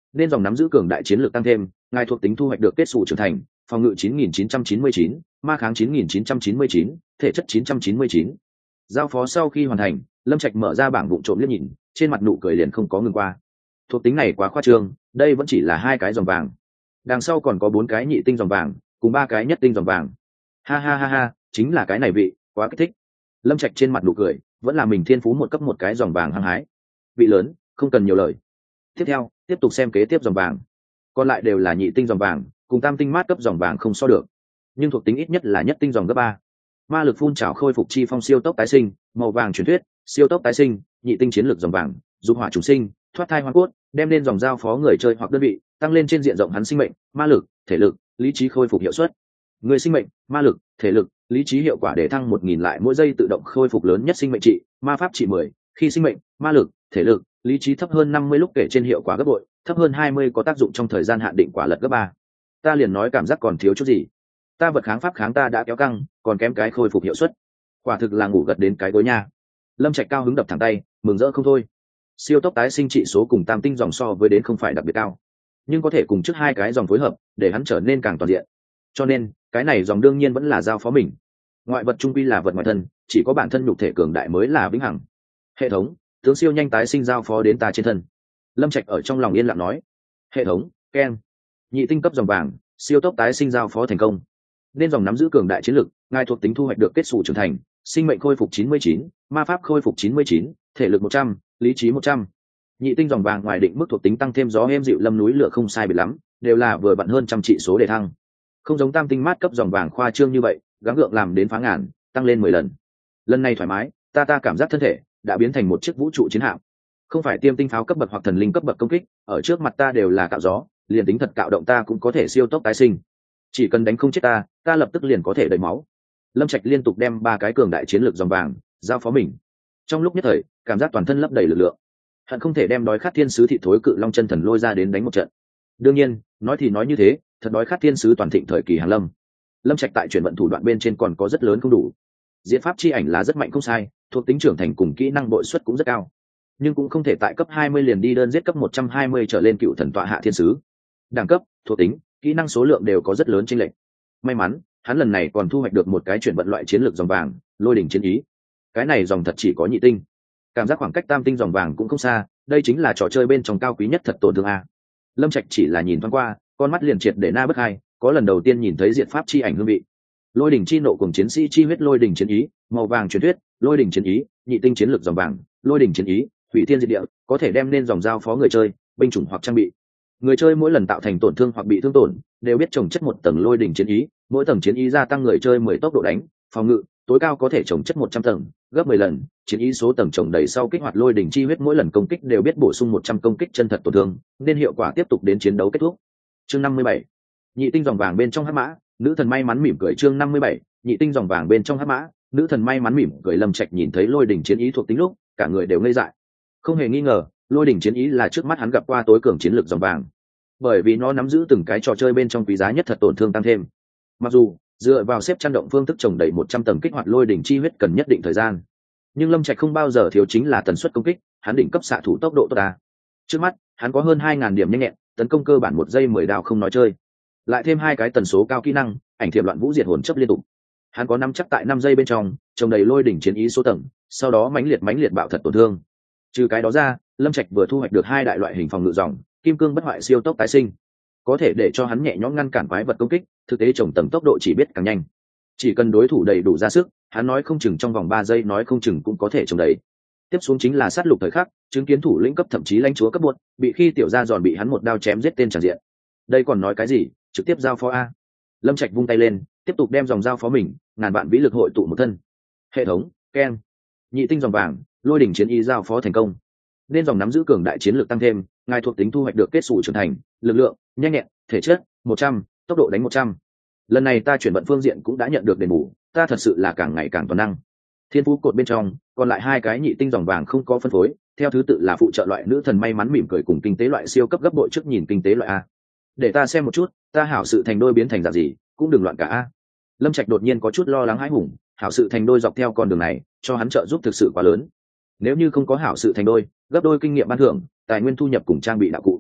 nên dòng nắm giữ cường đại chiến lược tăng thêm, ngài thuộc tính thu hoạch được kết xù trưởng thành, phòng ngự chín nghìn chín trăm chín mươi chín, ma kháng chín nghìn chín trăm chín mươi chín, thể chất chín trăm chín mươi chín. Giao phó sau khi hoàn thành, Lâm Trạch mở ra bảng vụn trộm liếc nhìn, trên mặt nụ cười liền không có ngừng qua. Thuộc tính này quá khoa trương, đây vẫn chỉ là hai cái dòng vàng, đằng sau còn có bốn cái nhị tinh dòng vàng cùng ba cái nhất tinh dòng vàng. Ha ha ha ha, chính là cái này vị, quá kích thích. Lâm Trạch trên mặt nụ cười, vẫn là mình thiên phú một cấp một cái dòng vàng hăng hái. Vị lớn, không cần nhiều lời. Tiếp theo, tiếp tục xem kế tiếp dòng vàng. Còn lại đều là nhị tinh dòng vàng, cùng tam tinh mát cấp dòng vàng không so được, nhưng thuộc tính ít nhất là nhất tinh dòng cấp ba. Ma lực phun trào khôi phục chi phong siêu tốc tái sinh, màu vàng truyền thuyết, siêu tốc tái sinh, nhị tinh chiến lược dòng vàng, dục hỏa chủ sinh, thoát thai hoa cốt, đem lên dòng giao phó người chơi hoặc đơn vị, tăng lên trên diện rộng hắn sinh mệnh, ma lực, thể lực, lý trí khôi phục hiệu suất. Người sinh mệnh, ma lực, thể lực, lý trí hiệu quả để thăng một nghìn lại mỗi giây tự động khôi phục lớn nhất sinh mệnh trị, ma pháp trị mười, khi sinh mệnh, ma lực, thể lực, lý trí thấp hơn năm mươi lúc kể trên hiệu quả gấp bội, thấp hơn hai mươi có tác dụng trong thời gian hạn định quả lật gấp ba. Ta liền nói cảm giác còn thiếu chút gì. Ta vật kháng pháp kháng ta đã kéo căng, còn kém cái khôi phục hiệu suất. Quả thực là ngủ gật đến cái gối nha. Lâm Trạch cao hứng đập thẳng tay, mừng rỡ không thôi. Siêu tốc tái sinh trị số cùng tam tinh dòng so với đến không phải đặc biệt cao, nhưng có thể cùng trước hai cái dòng phối hợp để hắn trở nên càng toàn diện. Cho nên cái này dòng đương nhiên vẫn là giao phó mình. Ngoại vật trung quy là vật ngoài thân, chỉ có bản thân nhục thể cường đại mới là vĩnh hằng. Hệ thống, tướng siêu nhanh tái sinh giao phó đến ta trên thân. Lâm Trạch ở trong lòng yên lặng nói. Hệ thống, keng, nhị tinh cấp dòng vàng, siêu tốc tái sinh giao phó thành công. Nên dòng nắm giữ cường đại chiến lực, ngài thuộc tính thu hoạch được kết xù trưởng thành, sinh mệnh khôi phục chín mươi chín, ma pháp khôi phục chín mươi chín, thể lực một trăm, lý trí một trăm. Nhị tinh dòng vàng ngoài định mức thuộc tính tăng thêm gió êm dịu lâm núi lửa không sai biệt lắm, đều là vừa vặn hơn trăm trị số để thăng. Không giống tam tinh mát cấp dòng vàng khoa trương như vậy, gắng gượng làm đến phá ngàn, tăng lên mười lần. Lần này thoải mái, ta ta cảm giác thân thể đã biến thành một chiếc vũ trụ chiến hạm. Không phải tiêm tinh pháo cấp bậc hoặc thần linh cấp bậc công kích, ở trước mặt ta đều là cạo gió, liền tính thật cạo động ta cũng có thể siêu tốc tái sinh. Chỉ cần đánh không chết ta, ta lập tức liền có thể đầy máu. Lâm Trạch liên tục đem ba cái cường đại chiến lược dòng vàng giao phó mình. Trong lúc nhất thời, cảm giác toàn thân lấp đầy lực lượng, hận không thể đem đói khát thiên sứ thị thối cự long chân thần lôi ra đến đánh một trận. Đương nhiên, nói thì nói như thế, thật đói khát thiên sứ toàn thịnh thời kỳ hàng lâm. Lâm Trạch tại chuyển vận thủ đoạn bên trên còn có rất lớn không đủ. Diễn pháp chi ảnh là rất mạnh không sai, thuộc tính trưởng thành cùng kỹ năng bội suất cũng rất cao, nhưng cũng không thể tại cấp hai mươi liền đi đơn giết cấp một trăm hai mươi trở lên cựu thần tọa hạ thiên sứ. Đẳng cấp, thuộc tính, kỹ năng số lượng đều có rất lớn chênh lệch. May mắn, hắn lần này còn thu hoạch được một cái chuyển vận loại chiến lược dòng vàng, lôi đỉnh chiến ý. Cái này dòng thật chỉ có nhị tinh, cảm giác khoảng cách tam tinh dòng vàng cũng không xa, đây chính là trò chơi bên trong cao quý nhất thật tổn thương a. Lâm Trạch chỉ là nhìn thoáng qua, con mắt liền triệt để na bất hai, có lần đầu tiên nhìn thấy diện pháp chi ảnh hương vị. Lôi đỉnh chi nộ cùng chiến sĩ chi huyết lôi đỉnh chiến ý, màu vàng truyền thuyết, lôi đỉnh chiến ý, nhị tinh chiến lược dòng vàng, lôi đỉnh chiến ý, hủy thiên diệt địa, có thể đem nên dòng giao phó người chơi, binh chủng hoặc trang bị. Người chơi mỗi lần tạo thành tổn thương hoặc bị thương tổn, đều biết trồng chất một tầng lôi đỉnh chiến ý, mỗi tầng chiến ý gia tăng người chơi mười tốc độ đánh, phòng ngự, tối cao có thể trồng chất một trăm tầng, gấp mười lần, chiến ý số tầng trồng đầy sau kích hoạt lôi đỉnh chi huyết mỗi lần công kích đều biết bổ sung một trăm công kích chân thật tổn thương, nên hiệu quả tiếp tục đến chiến đấu kết thúc. Chương năm mươi bảy. Nhị tinh dòng vàng bên trong hắc mã, nữ thần may mắn mỉm cười. Chương năm mươi bảy. Nhị tinh dòng vàng bên trong hắc mã, nữ thần may mắn mỉm cười. Lâm Trạch nhìn thấy lôi đỉnh chiến ý thuộc tính lúc, cả người đều ngây dại. Không hề nghi ngờ, lôi đỉnh chiến ý là trước mắt hắn gặp qua tối cường chiến lược dòng vàng, bởi vì nó nắm giữ từng cái trò chơi bên trong quý giá nhất thật tổn thương tăng thêm. Mặc dù dựa vào xếp chăn động phương thức trồng đầy một trăm tầng kích hoạt lôi đỉnh chi huyết cần nhất định thời gian, nhưng Lâm Trạch không bao giờ thiếu chính là tần suất công kích, hắn định cấp xạ thủ tốc độ tốt đa. Trước mắt, hắn có hơn hai nghìn điểm nhanh nhẹn, tấn công cơ bản một giây mười đao không nói chơi. Lại thêm hai cái tần số cao kỹ năng, ảnh thiểm loạn vũ diệt hồn chấp liên tục. Hắn có năm chắc tại năm giây bên trong, trồng đầy lôi đỉnh chiến ý số tầng, sau đó mãnh liệt mãnh liệt bạo thật tổn thương. Trừ cái đó ra, Lâm Trạch vừa thu hoạch được hai đại loại hình phòng ngự dòng, kim cương bất hoại siêu tốc tái sinh, có thể để cho hắn nhẹ nhõm ngăn cản quái vật công kích, thực tế trồng tầng tốc độ chỉ biết càng nhanh. Chỉ cần đối thủ đầy đủ ra sức, hắn nói không chừng trong vòng ba giây nói không chừng cũng có thể trồng đầy. Tiếp xuống chính là sát lục thời khắc, chứng kiến thủ lĩnh cấp thậm chí lãnh chúa cấp buột, bị khi tiểu gia giòn bị hắn một đao chém giết tên tràn diện. Đây còn nói cái gì, trực tiếp giao phó a. Lâm Trạch vung tay lên, tiếp tục đem dòng giao phó mình, ngàn vạn vĩ lực hội tụ một thân. Hệ thống, keng. Nhị tinh dòng vàng, lôi đỉnh chiến y giao phó thành công. Nên dòng nắm giữ cường đại chiến lược tăng thêm, ngài thuộc tính thu hoạch được kết xù trưởng thành, lực lượng, nhanh nhẹn, thể chất một trăm, tốc độ đánh một trăm. Lần này ta chuyển vận phương diện cũng đã nhận được đền bù, ta thật sự là càng ngày càng toàn năng. Thiên phú cột bên trong, còn lại hai cái nhị tinh dòng vàng không có phân phối, theo thứ tự là phụ trợ loại nữ thần may mắn mỉm cười cùng kinh tế loại siêu cấp gấp bội trước nhìn kinh tế loại a. Để ta xem một chút, ta hảo sự thành đôi biến thành dạng gì, cũng đừng loạn cả a. Lâm Trạch đột nhiên có chút lo lắng hãi hùng, hảo sự thành đôi dọc theo con đường này, cho hắn trợ giúp thực sự quá lớn. Nếu như không có hảo sự thành đôi, gấp đôi kinh nghiệm ban thưởng, tài nguyên thu nhập cùng trang bị đạo cụ,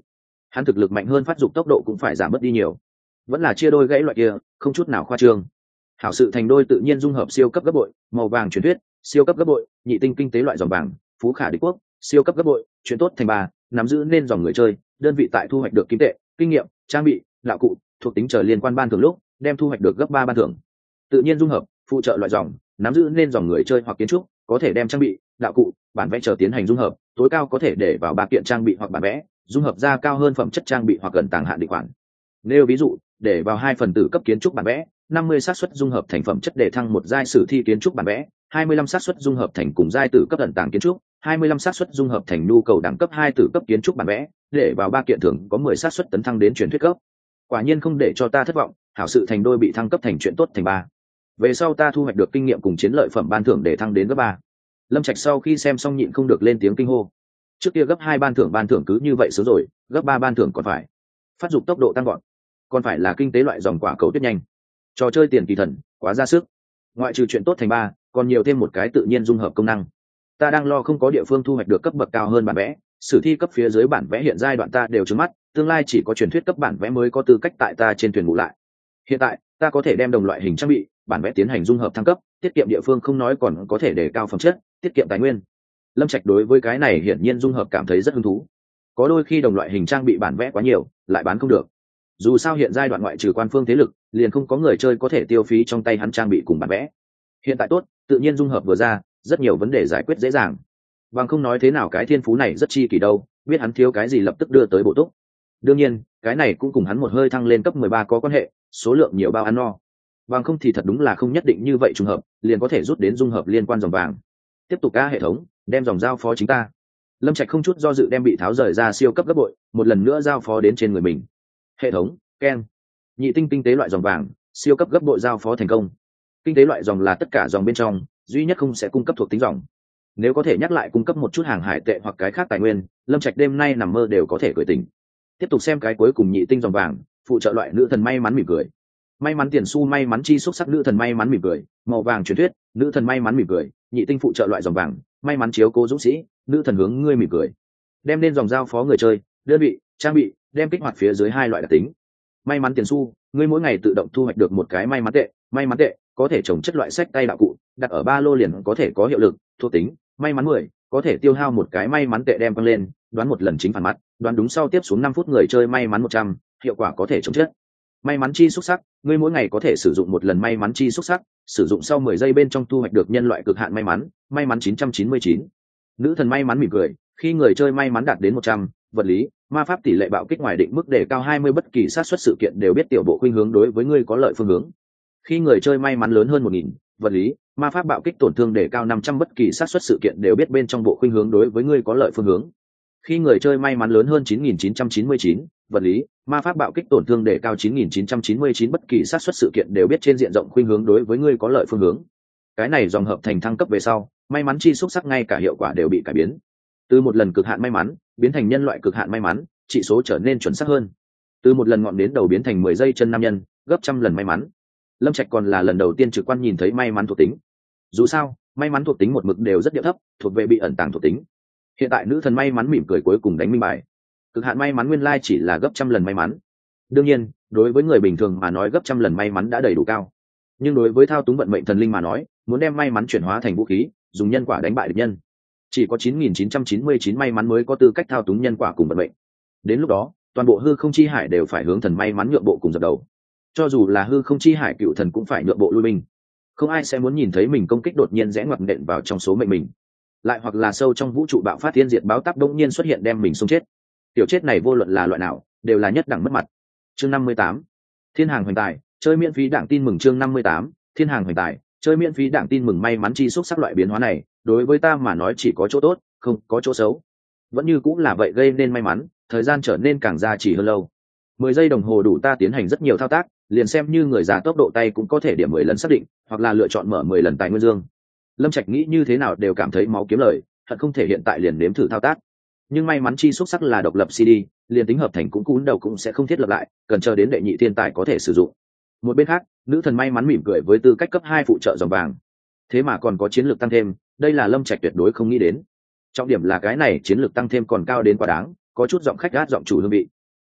hắn thực lực mạnh hơn, phát dục tốc độ cũng phải giảm bớt đi nhiều, vẫn là chia đôi gãy loại kia, không chút nào khoa trương. Hảo sự thành đôi tự nhiên dung hợp siêu cấp gấp bội, màu vàng truyền thuyết siêu cấp gấp bội, nhị tinh kinh tế loại dòng vàng, phú khả địch quốc siêu cấp gấp bội, chuyện tốt thành ba, nắm giữ nên dòng người chơi, đơn vị tại thu hoạch được kim tệ, kinh nghiệm, trang bị, đạo cụ, thuộc tính trở liên quan ban thưởng lúc đem thu hoạch được gấp ba ban thưởng. Tự nhiên dung hợp, phụ trợ loại dòng, nắm giữ nên dòng người chơi hoặc kiến trúc, có thể đem trang bị, đạo cụ, bản vẽ chờ tiến hành dung hợp, tối cao có thể để vào ba kiện trang bị hoặc bản vẽ, dung hợp ra cao hơn phẩm chất trang bị hoặc gần tàng hạn định khoản. Nếu ví dụ, để vào hai phần tử cấp kiến trúc bản vẽ, năm mươi xác suất dung hợp thành phẩm chất để thăng một giai sử thi kiến trúc bản vẽ, hai mươi lăm xác suất dung hợp thành cùng giai tử cấp ẩn tàng kiến trúc, hai mươi lăm xác suất dung hợp thành nhu cầu đẳng cấp hai tử cấp kiến trúc bản vẽ, để vào ba kiện thưởng có mười xác suất tấn thăng đến truyền thuyết cấp. Quả nhiên không để cho ta thất vọng, hảo sự thành đôi bị thăng cấp thành chuyện tốt thành ba. Về sau ta thu hoạch được kinh nghiệm cùng chiến lợi phẩm ban thưởng để thăng đến gấp ba. Lâm Trạch sau khi xem xong nhịn không được lên tiếng kinh hô. Trước kia gấp hai ban thưởng ban thưởng cứ như vậy sớm rồi, gấp ba ban thưởng còn phải phát dục tốc độ tăng gọn, còn phải là kinh tế loại dòng quả cầu tuyết nhanh. Trò chơi tiền kỳ thần, quá ra sức. Ngoại trừ chuyện tốt thành ba, còn nhiều thêm một cái tự nhiên dung hợp công năng. Ta đang lo không có địa phương thu hoạch được cấp bậc cao hơn bản vẽ, sử thi cấp phía dưới bản vẽ hiện giai đoạn ta đều trứng mắt, tương lai chỉ có truyền thuyết cấp bản vẽ mới có tư cách tại ta trên thuyền ngủ lại. Hiện tại, ta có thể đem đồng loại hình trang bị, bản vẽ tiến hành dung hợp thăng cấp, tiết kiệm địa phương không nói còn có thể đề cao phẩm chất, tiết kiệm tài nguyên. Lâm Trạch đối với cái này hiển nhiên dung hợp cảm thấy rất hứng thú. Có đôi khi đồng loại hình trang bị bản vẽ quá nhiều, lại bán không được. Dù sao hiện giai đoạn ngoại trừ quan phương thế lực, liền không có người chơi có thể tiêu phí trong tay hắn trang bị cùng bản vẽ. Hiện tại tốt, tự nhiên dung hợp vừa ra, rất nhiều vấn đề giải quyết dễ dàng. Bằng không nói thế nào cái thiên phú này rất chi kỳ đâu, biết hắn thiếu cái gì lập tức đưa tới bổ túc. Đương nhiên, cái này cũng cùng hắn một hơi thăng lên cấp mười ba có quan hệ, số lượng nhiều bao ăn no. Bằng không thì thật đúng là không nhất định như vậy trùng hợp, liền có thể rút đến dung hợp liên quan dòng vàng. Tiếp tục ca hệ thống, đem dòng giao phó chính ta. Lâm Trạch không chút do dự đem bị tháo rời ra siêu cấp gấp bội, một lần nữa giao phó đến trên người mình. Hệ thống, ken. Nhị tinh kinh tế loại dòng vàng, siêu cấp gấp bội giao phó thành công. Kinh tế loại dòng là tất cả dòng bên trong, duy nhất không sẽ cung cấp thuộc tính dòng. Nếu có thể nhắc lại cung cấp một chút hàng hải tệ hoặc cái khác tài nguyên, Lâm Trạch đêm nay nằm mơ đều có thể cười tỉnh. Tiếp tục xem cái cuối cùng nhị tinh dòng vàng, phụ trợ loại nữ thần may mắn mỉm cười. May mắn tiền xu may mắn chi xúc sắc nữ thần may mắn mỉm cười, màu vàng truyền thuyết, nữ thần may mắn mỉm cười, nhị tinh phụ trợ loại dòng vàng, may mắn chiếu cố dũng sĩ, nữ thần hướng ngươi mỉm cười. Đem lên dòng giao phó người chơi, đơn vị, trang bị, đem kích hoạt phía dưới hai loại đặc tính. May mắn tiền xu, ngươi mỗi ngày tự động thu hoạch được một cái may mắn tệ, may mắn tệ có thể trồng chất loại sách tay đạo cụ, đặt ở ba lô liền có thể có hiệu lực, thuộc tính, may mắn mười, có thể tiêu hao một cái may mắn tệ đem tăng lên, đoán một lần chính phản mắt, đoán đúng sau tiếp xuống năm phút người chơi may mắn một trăm, hiệu quả có thể trồng chất. May mắn chi xúc sắc, ngươi mỗi ngày có thể sử dụng một lần may mắn chi xúc sắc, sử dụng sau mười giây bên trong thu hoạch được nhân loại cực hạn may mắn, may mắn chín trăm chín mươi chín. Nữ thần may mắn mỉm cười, khi người chơi may mắn đạt đến một trăm, vật lý, ma pháp tỷ lệ bạo kích ngoài định mức đề cao hai mươi, bất kỳ sát suất sự kiện đều biết tiểu bộ khuynh hướng đối với ngươi có lợi phương hướng. Khi người chơi may mắn lớn hơn một nghìn, vật lý, ma pháp bạo kích tổn thương đề cao năm trăm, bất kỳ sát suất sự kiện đều biết bên trong bộ khuynh hướng đối với ngươi có lợi phương hướng. Khi người chơi may mắn lớn hơn chín nghìn chín trăm chín mươi chín, vật lý, ma pháp bạo kích tổn thương đề cao chín nghìn chín trăm chín mươi chín, bất kỳ sát suất sự kiện đều biết trên diện rộng khuynh hướng đối với ngươi có lợi phương hướng. Cái này dòng hợp thành thăng cấp về sau, may mắn chi xúc sắc ngay cả hiệu quả đều bị cải biến. Từ một lần cực hạn may mắn biến thành nhân loại cực hạn may mắn, trị số trở nên chuẩn xác hơn. Từ một lần ngọn đến đầu biến thành mười giây chân nam nhân, gấp trăm lần may mắn. Lâm Trạch còn là lần đầu tiên trực quan nhìn thấy may mắn thuộc tính. Dù sao, may mắn thuộc tính một mực đều rất điệu thấp, thuộc về bị ẩn tàng thuộc tính. Hiện tại nữ thần may mắn mỉm cười cuối cùng đánh minh bài. Cực hạn may mắn nguyên lai chỉ là gấp trăm lần may mắn. Đương nhiên, đối với người bình thường mà nói gấp trăm lần may mắn đã đầy đủ cao. Nhưng đối với thao túng vận mệnh thần linh mà nói, muốn đem may mắn chuyển hóa thành vũ khí, dùng nhân quả đánh bại địch nhân, chỉ có chín nghìn chín trăm chín mươi chín may mắn mới có tư cách thao túng nhân quả cùng vận mệnh. Đến lúc đó, toàn bộ hư không chi hải đều phải hướng thần may mắn nhượng bộ cùng dập đầu. Cho dù là hư không chi hải cựu thần cũng phải nhượng bộ lui binh. Không ai sẽ muốn nhìn thấy mình công kích đột nhiên rẽ ngoặt nện vào trong số mệnh mình, lại hoặc là sâu trong vũ trụ bạo phát thiên diệt báo táp đông nhiên xuất hiện đem mình xông chết. Tiểu chết này vô luận là loại nào, đều là nhất đẳng mất mặt. Chương năm mươi tám, Thiên hàng hoành tài, chơi miễn phí đảng tin mừng. Chương năm mươi tám, Thiên hàng hoành tài, chơi miễn phí đảng tin mừng. May mắn chi xúc sắc loại biến hóa này, đối với ta mà nói chỉ có chỗ tốt, không có chỗ xấu. Vẫn như cũng là vậy, gây nên may mắn, thời gian trở nên càng gia trì hơn lâu. Mười giây đồng hồ đủ ta tiến hành rất nhiều thao tác, liền xem như người già tốc độ tay cũng có thể điểm mười lần xác định, hoặc là lựa chọn mở mười lần tài nguyên dương. Lâm Trạch nghĩ như thế nào đều cảm thấy máu kiếm lời, thật không thể hiện tại liền nếm thử thao tác. Nhưng may mắn chi xúc sắc là độc lập xê đê, liền tính hợp thành cũng cún đầu cũng sẽ không thiết lập lại, cần chờ đến đệ nhị thiên tài có thể sử dụng. Một bên khác, nữ thần may mắn mỉm cười với tư cách cấp hai phụ trợ dòng vàng. Thế mà còn có chiến lược tăng thêm, đây là Lâm Trạch tuyệt đối không nghĩ đến. Trọng điểm là cái này chiến lược tăng thêm còn cao đến quá đáng, có chút giọng khách gát giọng chủ hương vị.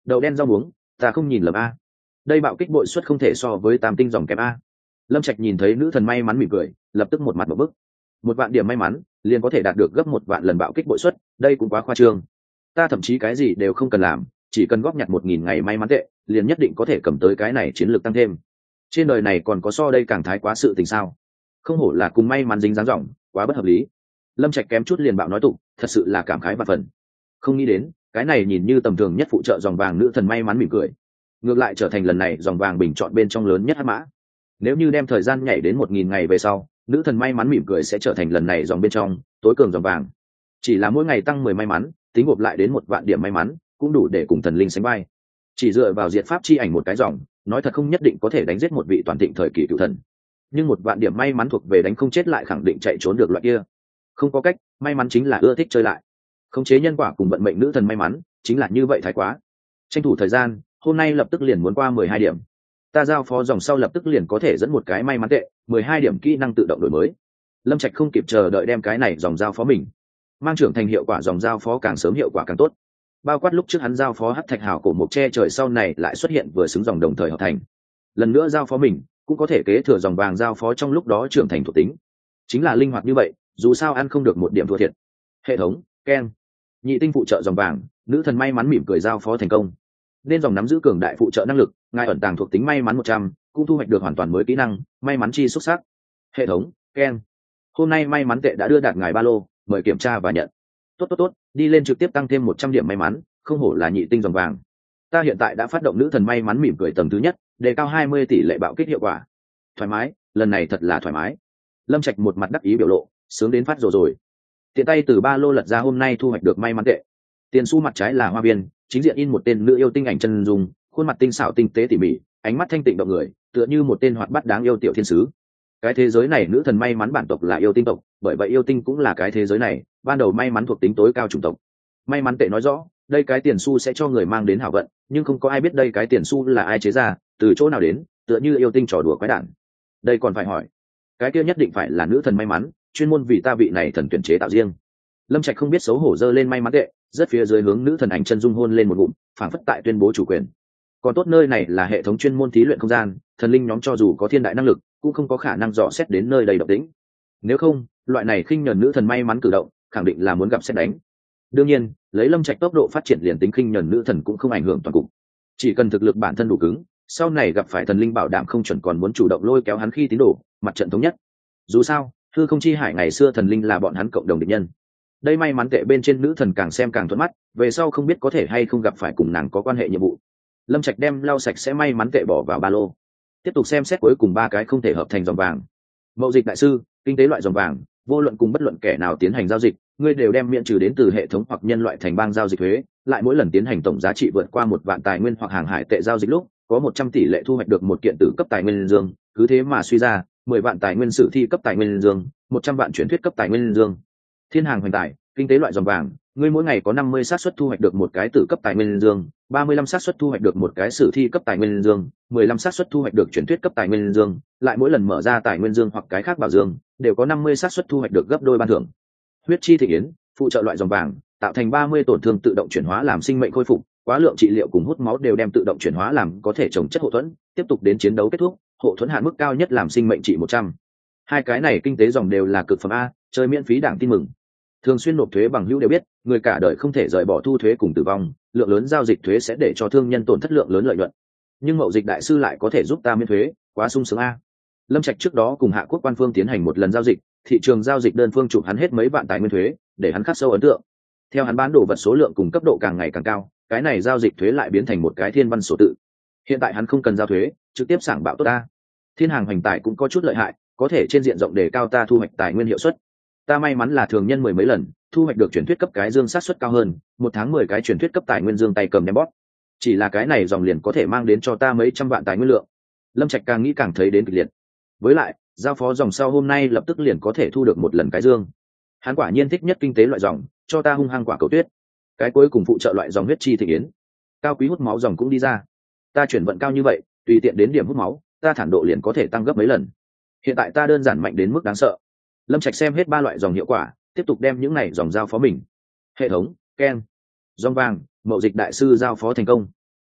đậu đen rau muống, ta không nhìn lầm a. Đây bạo kích bội suất không thể so với tam tinh dòng kém a. Lâm Trạch nhìn thấy nữ thần may mắn mỉm cười, lập tức một mặt một bức. Một vạn điểm may mắn liền có thể đạt được gấp một vạn lần bạo kích bội suất, đây cũng quá khoa trương. Ta thậm chí cái gì đều không cần làm, chỉ cần góp nhặt một nghìn ngày may mắn tệ, liền nhất định có thể cầm tới cái này chiến lược tăng thêm. Trên đời này còn có so đây càng thái quá sự tình sao? Không hổ là cùng may mắn dính dáng dỏng, quá bất hợp lý. Lâm Trạch kém chút liền bạo nói tụng, thật sự là cảm khái và phần. Không nghĩ đến, cái này nhìn như tầm thường nhất phụ trợ dòng vàng nữ thần may mắn mỉm cười, ngược lại trở thành lần này dòng vàng bình chọn bên trong lớn nhất hắc mã. Nếu như đem thời gian nhảy đến một nghìn ngày về sau, nữ thần may mắn mỉm cười sẽ trở thành lần này dòng bên trong tối cường dòng vàng. Chỉ là mỗi ngày tăng mười may mắn, tính gộp lại đến một vạn điểm may mắn, cũng đủ để cùng thần linh sánh vai. Chỉ dựa vào diệt pháp chi ảnh một cái dòng, nói thật không nhất định có thể đánh giết một vị toàn thịnh thời kỳ cửu thần. Nhưng một vạn điểm may mắn thuộc về đánh không chết lại khẳng định chạy trốn được loại kia. Không có cách, may mắn chính là ưa thích chơi lại. Khống chế nhân quả cùng vận mệnh nữ thần may mắn, chính là như vậy thái quá. Tranh thủ thời gian, hôm nay lập tức liền muốn qua mười hai điểm. Ta giao phó dòng sau lập tức liền có thể dẫn một cái may mắn tệ, mười hai điểm kỹ năng tự động đổi mới. Lâm Trạch không kịp chờ đợi đem cái này dòng giao phó mình. Mang trưởng thành hiệu quả dòng giao phó càng sớm hiệu quả càng tốt. Bao quát lúc trước hắn giao phó hắc thạch hào cổ mộc che trời sau này lại xuất hiện vừa xứng dòng đồng thời hợp thành. Lần nữa giao phó mình, cũng có thể kế thừa dòng vàng giao phó trong lúc đó trưởng thành thuộc tính. Chính là linh hoạt như vậy, dù sao ăn không được một điểm thua thiệt. Hệ thống, ken. Nhị tinh phụ trợ dòng vàng, nữ thần may mắn mỉm cười giao phó thành công. Nên dòng nắm giữ cường đại phụ trợ năng lực, ngài ẩn tàng thuộc tính may mắn một trăm, cũng thu hoạch được hoàn toàn mới kỹ năng, may mắn chi xuất sắc. Hệ thống, ken. Hôm nay may mắn tệ đã đưa đạt ngài ba lô, mời kiểm tra và nhận. Tốt tốt tốt, đi lên trực tiếp tăng thêm một trăm điểm may mắn, không hổ là nhị tinh dòng vàng. Ta hiện tại đã phát động nữ thần may mắn mỉm cười tầng thứ nhất, đề cao hai mươi tỷ lệ bạo kích hiệu quả. Thoải mái, lần này thật là thoải mái. Lâm Trạch một mặt đắc ý biểu lộ, sướng đến phát rồi rồi. Tiện tay từ ba lô lật ra hôm nay thu hoạch được may mắn tệ. Tiền xu mặt trái là hoa viên, chính diện in một tên nữ yêu tinh ảnh chân dung, khuôn mặt tinh xảo tinh tế tỉ mỉ, ánh mắt thanh tịnh động người, tựa như một tên hoạt bát đáng yêu tiểu thiên sứ. Cái thế giới này nữ thần may mắn bản tộc là yêu tinh tộc, bởi vậy yêu tinh cũng là cái thế giới này ban đầu may mắn thuộc tính tối cao chủng tộc. May mắn tệ nói rõ, đây cái tiền xu sẽ cho người mang đến hảo vận, nhưng không có ai biết đây cái tiền xu là ai chế ra, từ chỗ nào đến, tựa như yêu tinh trò đùa quái đản. Đây còn phải hỏi, cái kia nhất định phải là nữ thần may mắn, chuyên môn vì ta vị này thần tuyển chế tạo riêng. Lâm Trạch không biết xấu hổ dơ lên may mắn tệ, rất phía dưới hướng nữ thần ảnh chân dung hôn lên một ngụm, phảng phất tại tuyên bố chủ quyền. Còn tốt nơi này là hệ thống chuyên môn thí luyện không gian, thần linh nhóm cho dù có thiên đại năng lực, cũng không có khả năng dò xét đến nơi đầy độc tính. Nếu không, loại này khinh nhẫn nữ thần may mắn cử động, khẳng định là muốn gặp xét đánh. Đương nhiên, lấy Lâm Trạch tốc độ phát triển liền tính khinh nhẫn nữ thần cũng không ảnh hưởng toàn cục. Chỉ cần thực lực bản thân đủ cứng, sau này gặp phải thần linh bảo đảm không chuẩn còn muốn chủ động lôi kéo hắn khi tín đồ, mặt trận thống nhất. Dù sao, hư không chi hải ngày xưa thần linh là bọn hắn cộng đồng địch nhân. Đây may mắn tệ bên trên nữ thần càng xem càng thuận mắt, về sau không biết có thể hay không gặp phải cùng nàng có quan hệ nhiệm vụ. Lâm Trạch đem lau sạch sẽ may mắn tệ bỏ vào ba lô, tiếp tục xem xét cuối cùng ba cái không thể hợp thành dòng vàng. Mậu dịch đại sư, kinh tế loại dòng vàng, vô luận cùng bất luận kẻ nào tiến hành giao dịch, ngươi đều đem miễn trừ đến từ hệ thống hoặc nhân loại thành bang giao dịch thuế, lại mỗi lần tiến hành tổng giá trị vượt qua một vạn tài nguyên hoặc hàng hải tệ giao dịch lúc, có một trăm tỷ lệ thu hoạch được một kiện tử cấp tài nguyên dương, cứ thế mà suy ra, mười vạn tài nguyên sử thi cấp tài nguyên dương, một trăm vạn truyền thuyết cấp tài nguyên dương. Thiên hàng hoành tài, kinh tế loại dòng vàng, ngươi mỗi ngày có năm mươi xác suất thu hoạch được một cái tử cấp tài nguyên dương, ba mươi lăm xác suất thu hoạch được một cái sử thi cấp tài nguyên dương, mười lăm xác suất thu hoạch được truyền thuyết cấp tài nguyên dương, lại mỗi lần mở ra tài nguyên dương hoặc cái khác bảo dương, đều có năm mươi xác suất thu hoạch được gấp đôi ban thưởng. Huyết chi thị yến, phụ trợ loại dòng vàng, tạo thành ba mươi tổn thương tự động chuyển hóa làm sinh mệnh khôi phục, quá lượng trị liệu cùng hút máu đều đem tự động chuyển hóa làm có thể trồng chất hộ thuẫn, tiếp tục đến chiến đấu kết thúc, hộ thuẫn hạn mức cao nhất làm sinh mệnh trị một trăm. Hai cái này kinh tế dòng đều là cực phẩm a, chơi miễn phí đảng tin mừng. Thường xuyên nộp thuế bằng hữu đều biết, người cả đời không thể rời bỏ thu thuế cùng tử vong, lượng lớn giao dịch thuế sẽ để cho thương nhân tổn thất lượng lớn lợi nhuận. Nhưng mậu dịch đại sư lại có thể giúp ta miễn thuế, quá sung sướng a. Lâm Trạch trước đó cùng Hạ Quốc quan phương tiến hành một lần giao dịch, thị trường giao dịch đơn phương chụp hắn hết mấy vạn tài nguyên thuế, để hắn khắc sâu ấn tượng. Theo hắn bán đồ vật số lượng cùng cấp độ càng ngày càng cao, cái này giao dịch thuế lại biến thành một cái thiên văn số tự. Hiện tại hắn không cần giao thuế, trực tiếp sảng bạo tốt ta. Thiên hàng hoành tài cũng có chút lợi hại, có thể trên diện rộng đề cao ta thu hoạch tài nguyên hiệu suất. Ta may mắn là thường nhân mười mấy lần, thu hoạch được truyền thuyết cấp cái dương sát suất cao hơn, một tháng mười cái truyền thuyết cấp tài nguyên dương tay cầm đem bóp. Chỉ là cái này dòng liền có thể mang đến cho ta mấy trăm vạn tài nguyên lượng. Lâm Trạch càng nghĩ càng thấy đến kịch liệt. Với lại, giao phó dòng sau hôm nay lập tức liền có thể thu được một lần cái dương. Hắn quả nhiên thích nhất kinh tế loại dòng, cho ta hung hăng quả cầu tuyết. Cái cuối cùng phụ trợ loại dòng huyết chi thị yến. Cao quý hút máu dòng cũng đi ra. Ta chuyển vận cao như vậy, tùy tiện đến điểm hút máu, ta thản độ liền có thể tăng gấp mấy lần. Hiện tại ta đơn giản mạnh đến mức đáng sợ. Lâm Trạch xem hết ba loại dòng hiệu quả, tiếp tục đem những này dòng giao phó mình. Hệ thống, ken. Dòng vàng, mậu dịch đại sư giao phó thành công.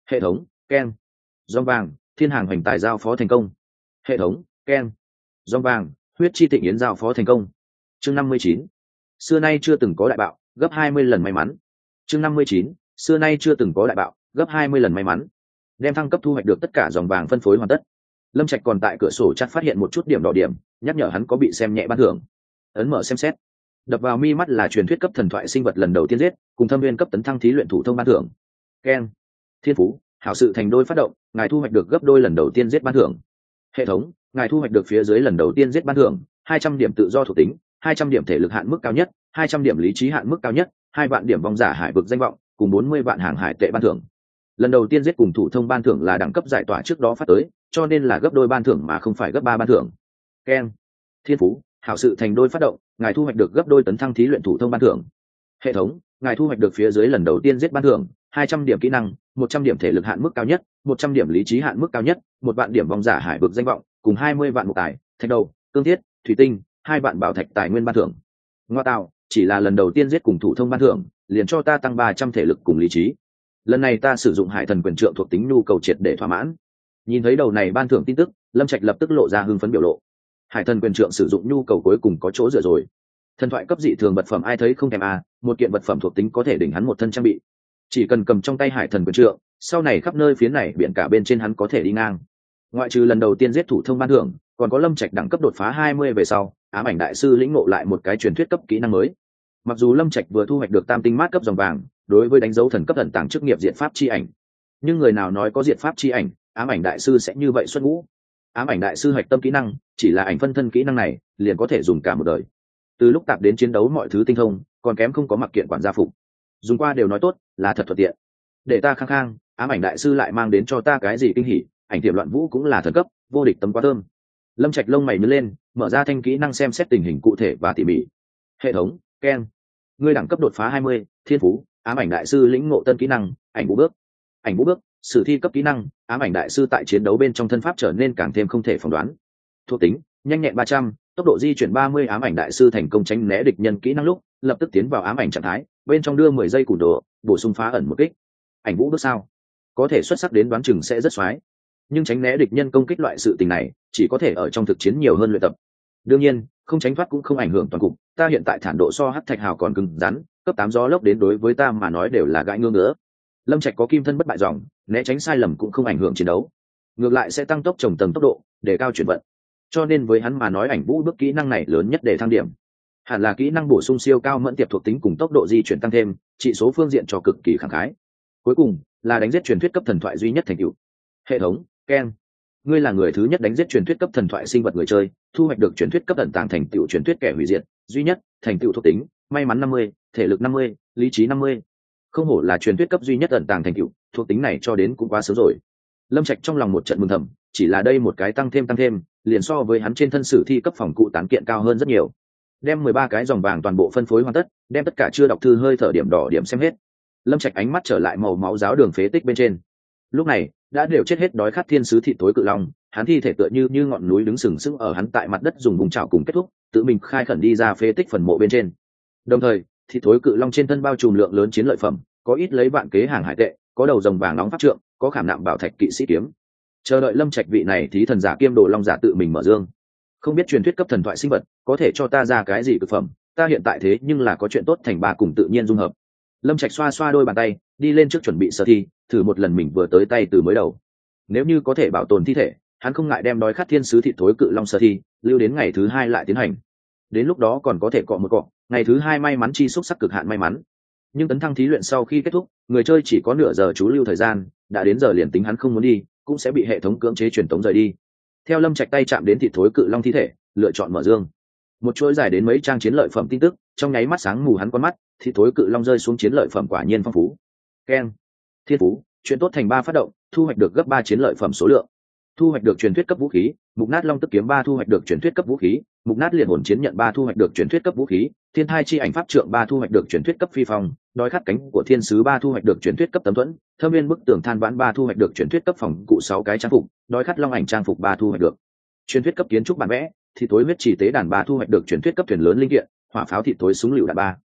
Hệ thống keng. Giòn vàng thiên hàng hoành tài giao phó thành công. Hệ thống keng. Giòn vàng huyết chi tịnh yến giao phó thành công. Chương năm mươi chín. Xưa nay chưa từng có đại bạo, gấp hai mươi lần may mắn. Chương năm mươi chín. Xưa nay chưa từng có đại bạo, gấp hai mươi lần may mắn. Đem thăng cấp thu hoạch được tất cả dòng vàng phân phối hoàn tất. Lâm Trạch còn tại cửa sổ chắc phát hiện một chút điểm đỏ điểm, nhắc nhở hắn có bị xem nhẹ ban thưởng. Ấn mở xem xét. Đập vào mi mắt là truyền thuyết cấp thần thoại sinh vật lần đầu tiên giết, cùng thâm viên cấp tấn thăng thí luyện thủ thông ban thưởng. Keng. Thiên phú, hảo sự thành đôi phát động, ngài thu hoạch được gấp đôi lần đầu tiên giết ban thưởng. Hệ thống, ngài thu hoạch được phía dưới lần đầu tiên giết ban thưởng, hai trăm điểm tự do thuộc tính, hai trăm điểm thể lực hạn mức cao nhất, hai trăm điểm lý trí hạn mức cao nhất, hai vạn điểm vong giả hải vực danh vọng, cùng bốn mươi vạn hàng hải tệ ban thưởng. Lần đầu tiên giết cùng thủ thông ban thưởng là đẳng cấp giải tỏa trước đó phát tới, cho nên là gấp đôi ban thưởng mà không phải gấp ba ban thưởng. Keng. Thiên phú, hảo sự thành đôi phát động, ngài thu hoạch được gấp đôi tấn thăng thí luyện thủ thông ban thưởng. Hệ thống, ngài thu hoạch được phía dưới lần đầu tiên giết ban thưởng, hai trăm điểm kỹ năng, một trăm điểm thể lực hạn mức cao nhất, một trăm điểm lý trí hạn mức cao nhất, một vạn điểm vong giả hải vực danh vọng, cùng hai mươi vạn mục tài, thạch đầu, cương thiết, thủy tinh, hai vạn bảo thạch tài nguyên ban thưởng. Ngoa tạo, chỉ là lần đầu tiên giết cùng thủ thông ban thưởng, liền cho ta tăng ba trăm thể lực cùng lý trí. Lần này ta sử dụng hải thần quyền trượng thuộc tính nhu cầu triệt để thỏa mãn. Nhìn thấy đầu này ban thưởng tin tức, Lâm Trạch lập tức lộ ra hưng phấn biểu lộ. Hải thần quyền trượng sử dụng nhu cầu cuối cùng có chỗ dựa rồi. Thần thoại cấp dị thường vật phẩm ai thấy không thèm à, một kiện vật phẩm thuộc tính có thể đỉnh hắn một thân trang bị. Chỉ cần cầm trong tay hải thần quyền trượng, sau này khắp nơi phía này biển cả bên trên hắn có thể đi ngang. Ngoại trừ lần đầu tiên giết thủ thông ban thưởng, còn có Lâm Trạch đẳng cấp đột phá hai mươi về sau, ám ảnh đại sư lĩnh ngộ lại một cái truyền thuyết cấp kỹ năng mới. Mặc dù Lâm Trạch vừa thu hoạch được tam tinh mát cấp dòng vàng, đối với đánh dấu thần cấp thần tàng chức nghiệp diện pháp chi ảnh, nhưng người nào nói có diện pháp chi ảnh, ám ảnh đại sư sẽ như vậy xuất ngũ. Ám ảnh đại sư hạch tâm kỹ năng chỉ là ảnh phân thân kỹ năng này, liền có thể dùng cả một đời. Từ lúc tạp đến chiến đấu mọi thứ tinh thông, còn kém không có mặc kiện quản gia phục. Dùng qua đều nói tốt, là thật thuận tiện. Để ta khăng khăng, ám ảnh đại sư lại mang đến cho ta cái gì kinh hỉ, ảnh tiệm loạn vũ cũng là thần cấp, vô địch tấm quá thơm. Lâm Trạch lông mày nhướng lên, mở ra thanh kỹ năng xem xét tình hình cụ thể và tỉ mỉ. Hệ thống keng. Ngươi đẳng cấp đột phá hai mươi, thiên phú, ám ảnh đại sư lĩnh ngộ tân kỹ năng, ảnh vũ bước. Ảnh vũ bước, sử thi cấp kỹ năng, ám ảnh đại sư tại chiến đấu bên trong thân pháp trở nên càng thêm không thể phỏng đoán. Thuộc tính, nhanh nhẹn ba trăm, tốc độ di chuyển ba mươi. Ám ảnh đại sư thành công tránh né địch nhân kỹ năng lúc, lập tức tiến vào ám ảnh trạng thái, bên trong đưa mười giây củ đồ, bổ sung phá ẩn một kích. Ảnh vũ bước sao? Có thể xuất sắc đến đoán chừng sẽ rất xoái. Nhưng tránh né địch nhân công kích loại sự tình này, chỉ có thể ở trong thực chiến nhiều hơn luyện tập. Đương nhiên, không tránh thoát cũng không ảnh hưởng toàn cục, ta hiện tại thản độ so hắc thạch hào còn cứng rắn, cấp tám gió lốc đến đối với ta mà nói đều là gãi ngưỡng nữa. Lâm Trạch có kim thân bất bại dòng, né tránh sai lầm cũng không ảnh hưởng chiến đấu, ngược lại sẽ tăng tốc trồng tầng tốc độ, để cao chuyển vận. Cho nên với hắn mà nói ảnh vũ bước kỹ năng này lớn nhất để thăng điểm, hẳn là kỹ năng bổ sung siêu cao mẫn tiệp thuộc tính cùng tốc độ di chuyển tăng thêm, trị số phương diện cho cực kỳ khẳng khái. Cuối cùng là đánh giết truyền thuyết cấp thần thoại duy nhất thành tựu. Hệ thống keng. Ngươi là người thứ nhất đánh giết truyền thuyết cấp thần thoại sinh vật người chơi, thu hoạch được truyền thuyết cấp ẩn tàng thành tựu truyền thuyết kẻ hủy diệt duy nhất, thành tựu thuộc tính, may mắn năm mươi, thể lực năm mươi, lý trí năm mươi. Không hổ là truyền thuyết cấp duy nhất ẩn tàng thành tựu, thuộc tính này cho đến cũng quá sớm rồi. Lâm Trạch trong lòng một trận mừng thầm, chỉ là đây một cái tăng thêm tăng thêm, liền so với hắn trên thân sử thi cấp phòng cụ tán kiện cao hơn rất nhiều. Đem mười ba cái dòng vàng toàn bộ phân phối hoàn tất, đem tất cả chưa đọc thư hơi thở điểm đỏ điểm xem hết. Lâm Trạch ánh mắt trở lại màu máu giáo đường phế tích bên trên. Lúc này, đã đều chết hết đói khát thiên sứ thị tối cự long, hắn thi thể tựa như như ngọn núi đứng sừng sững ở hắn tại mặt đất dùng vùng chảo cùng kết thúc, tự mình khai khẩn đi ra phế tích phần mộ bên trên. Đồng thời, thị tối cự long trên thân bao trùm lượng lớn chiến lợi phẩm, có ít lấy vạn kế hàng hải tệ, có đầu rồng vàng nóng pháp trượng, có khảm nạm bảo thạch kỵ sĩ kiếm. Chờ đợi Lâm Trạch vị này thí thần giả kiêm đồ long giả tự mình mở dương. Không biết truyền thuyết cấp thần thoại sinh vật có thể cho ta ra cái gì cực phẩm, ta hiện tại thế nhưng là có chuyện tốt thành ba cùng tự nhiên dung hợp. Lâm Trạch xoa xoa đôi bàn tay, đi lên trước chuẩn bị sơ thi, thử một lần mình vừa tới tay từ mới đầu. Nếu như có thể bảo tồn thi thể, hắn không ngại đem đói khát thiên sứ thị thối cự long sơ thi, lưu đến ngày thứ hai lại tiến hành. Đến lúc đó còn có thể cọ một cọ, ngày thứ hai may mắn chi xúc sắc cực hạn may mắn. Nhưng tấn thăng thí luyện sau khi kết thúc, người chơi chỉ có nửa giờ trú lưu thời gian, đã đến giờ liền tính hắn không muốn đi, cũng sẽ bị hệ thống cưỡng chế truyền tống rời đi. Theo Lâm Trạch tay chạm đến thị thối cự long thi thể, lựa chọn mở dương. Một chuỗi dài đến mấy trang chiến lợi phẩm tin tức, trong nháy mắt sáng mù hắn con mắt, thị thối cự long rơi xuống chiến lợi phẩm quả nhiên phong phú. Keng. Thiên phú, chuyện tốt thành ba phát động, thu hoạch được gấp ba chiến lợi phẩm số lượng. Thu hoạch được truyền thuyết cấp vũ khí, mục nát long tức kiếm ba thu hoạch được truyền thuyết cấp vũ khí, mục nát liệt hồn chiến nhận ba thu hoạch được truyền thuyết cấp vũ khí, thiên thai chi ảnh pháp trượng ba thu hoạch được truyền thuyết cấp phi phong, đói khát cánh của thiên sứ ba thu hoạch được truyền thuyết cấp tấm thuẫn, thâm viên bức tường than vãn ba thu hoạch được truyền thuyết cấp phòng cụ sáu cái trang phục, đói khát long ảnh trang phục ba thu hoạch được truyền thuyết cấp kiến trúc bản vẽ, thì tối huyết chỉ tế đàn ba thu hoạch được truyền thuyết cấp thuyền lớn linh kiện, hỏa pháo thị tối súng lựu đạn ba.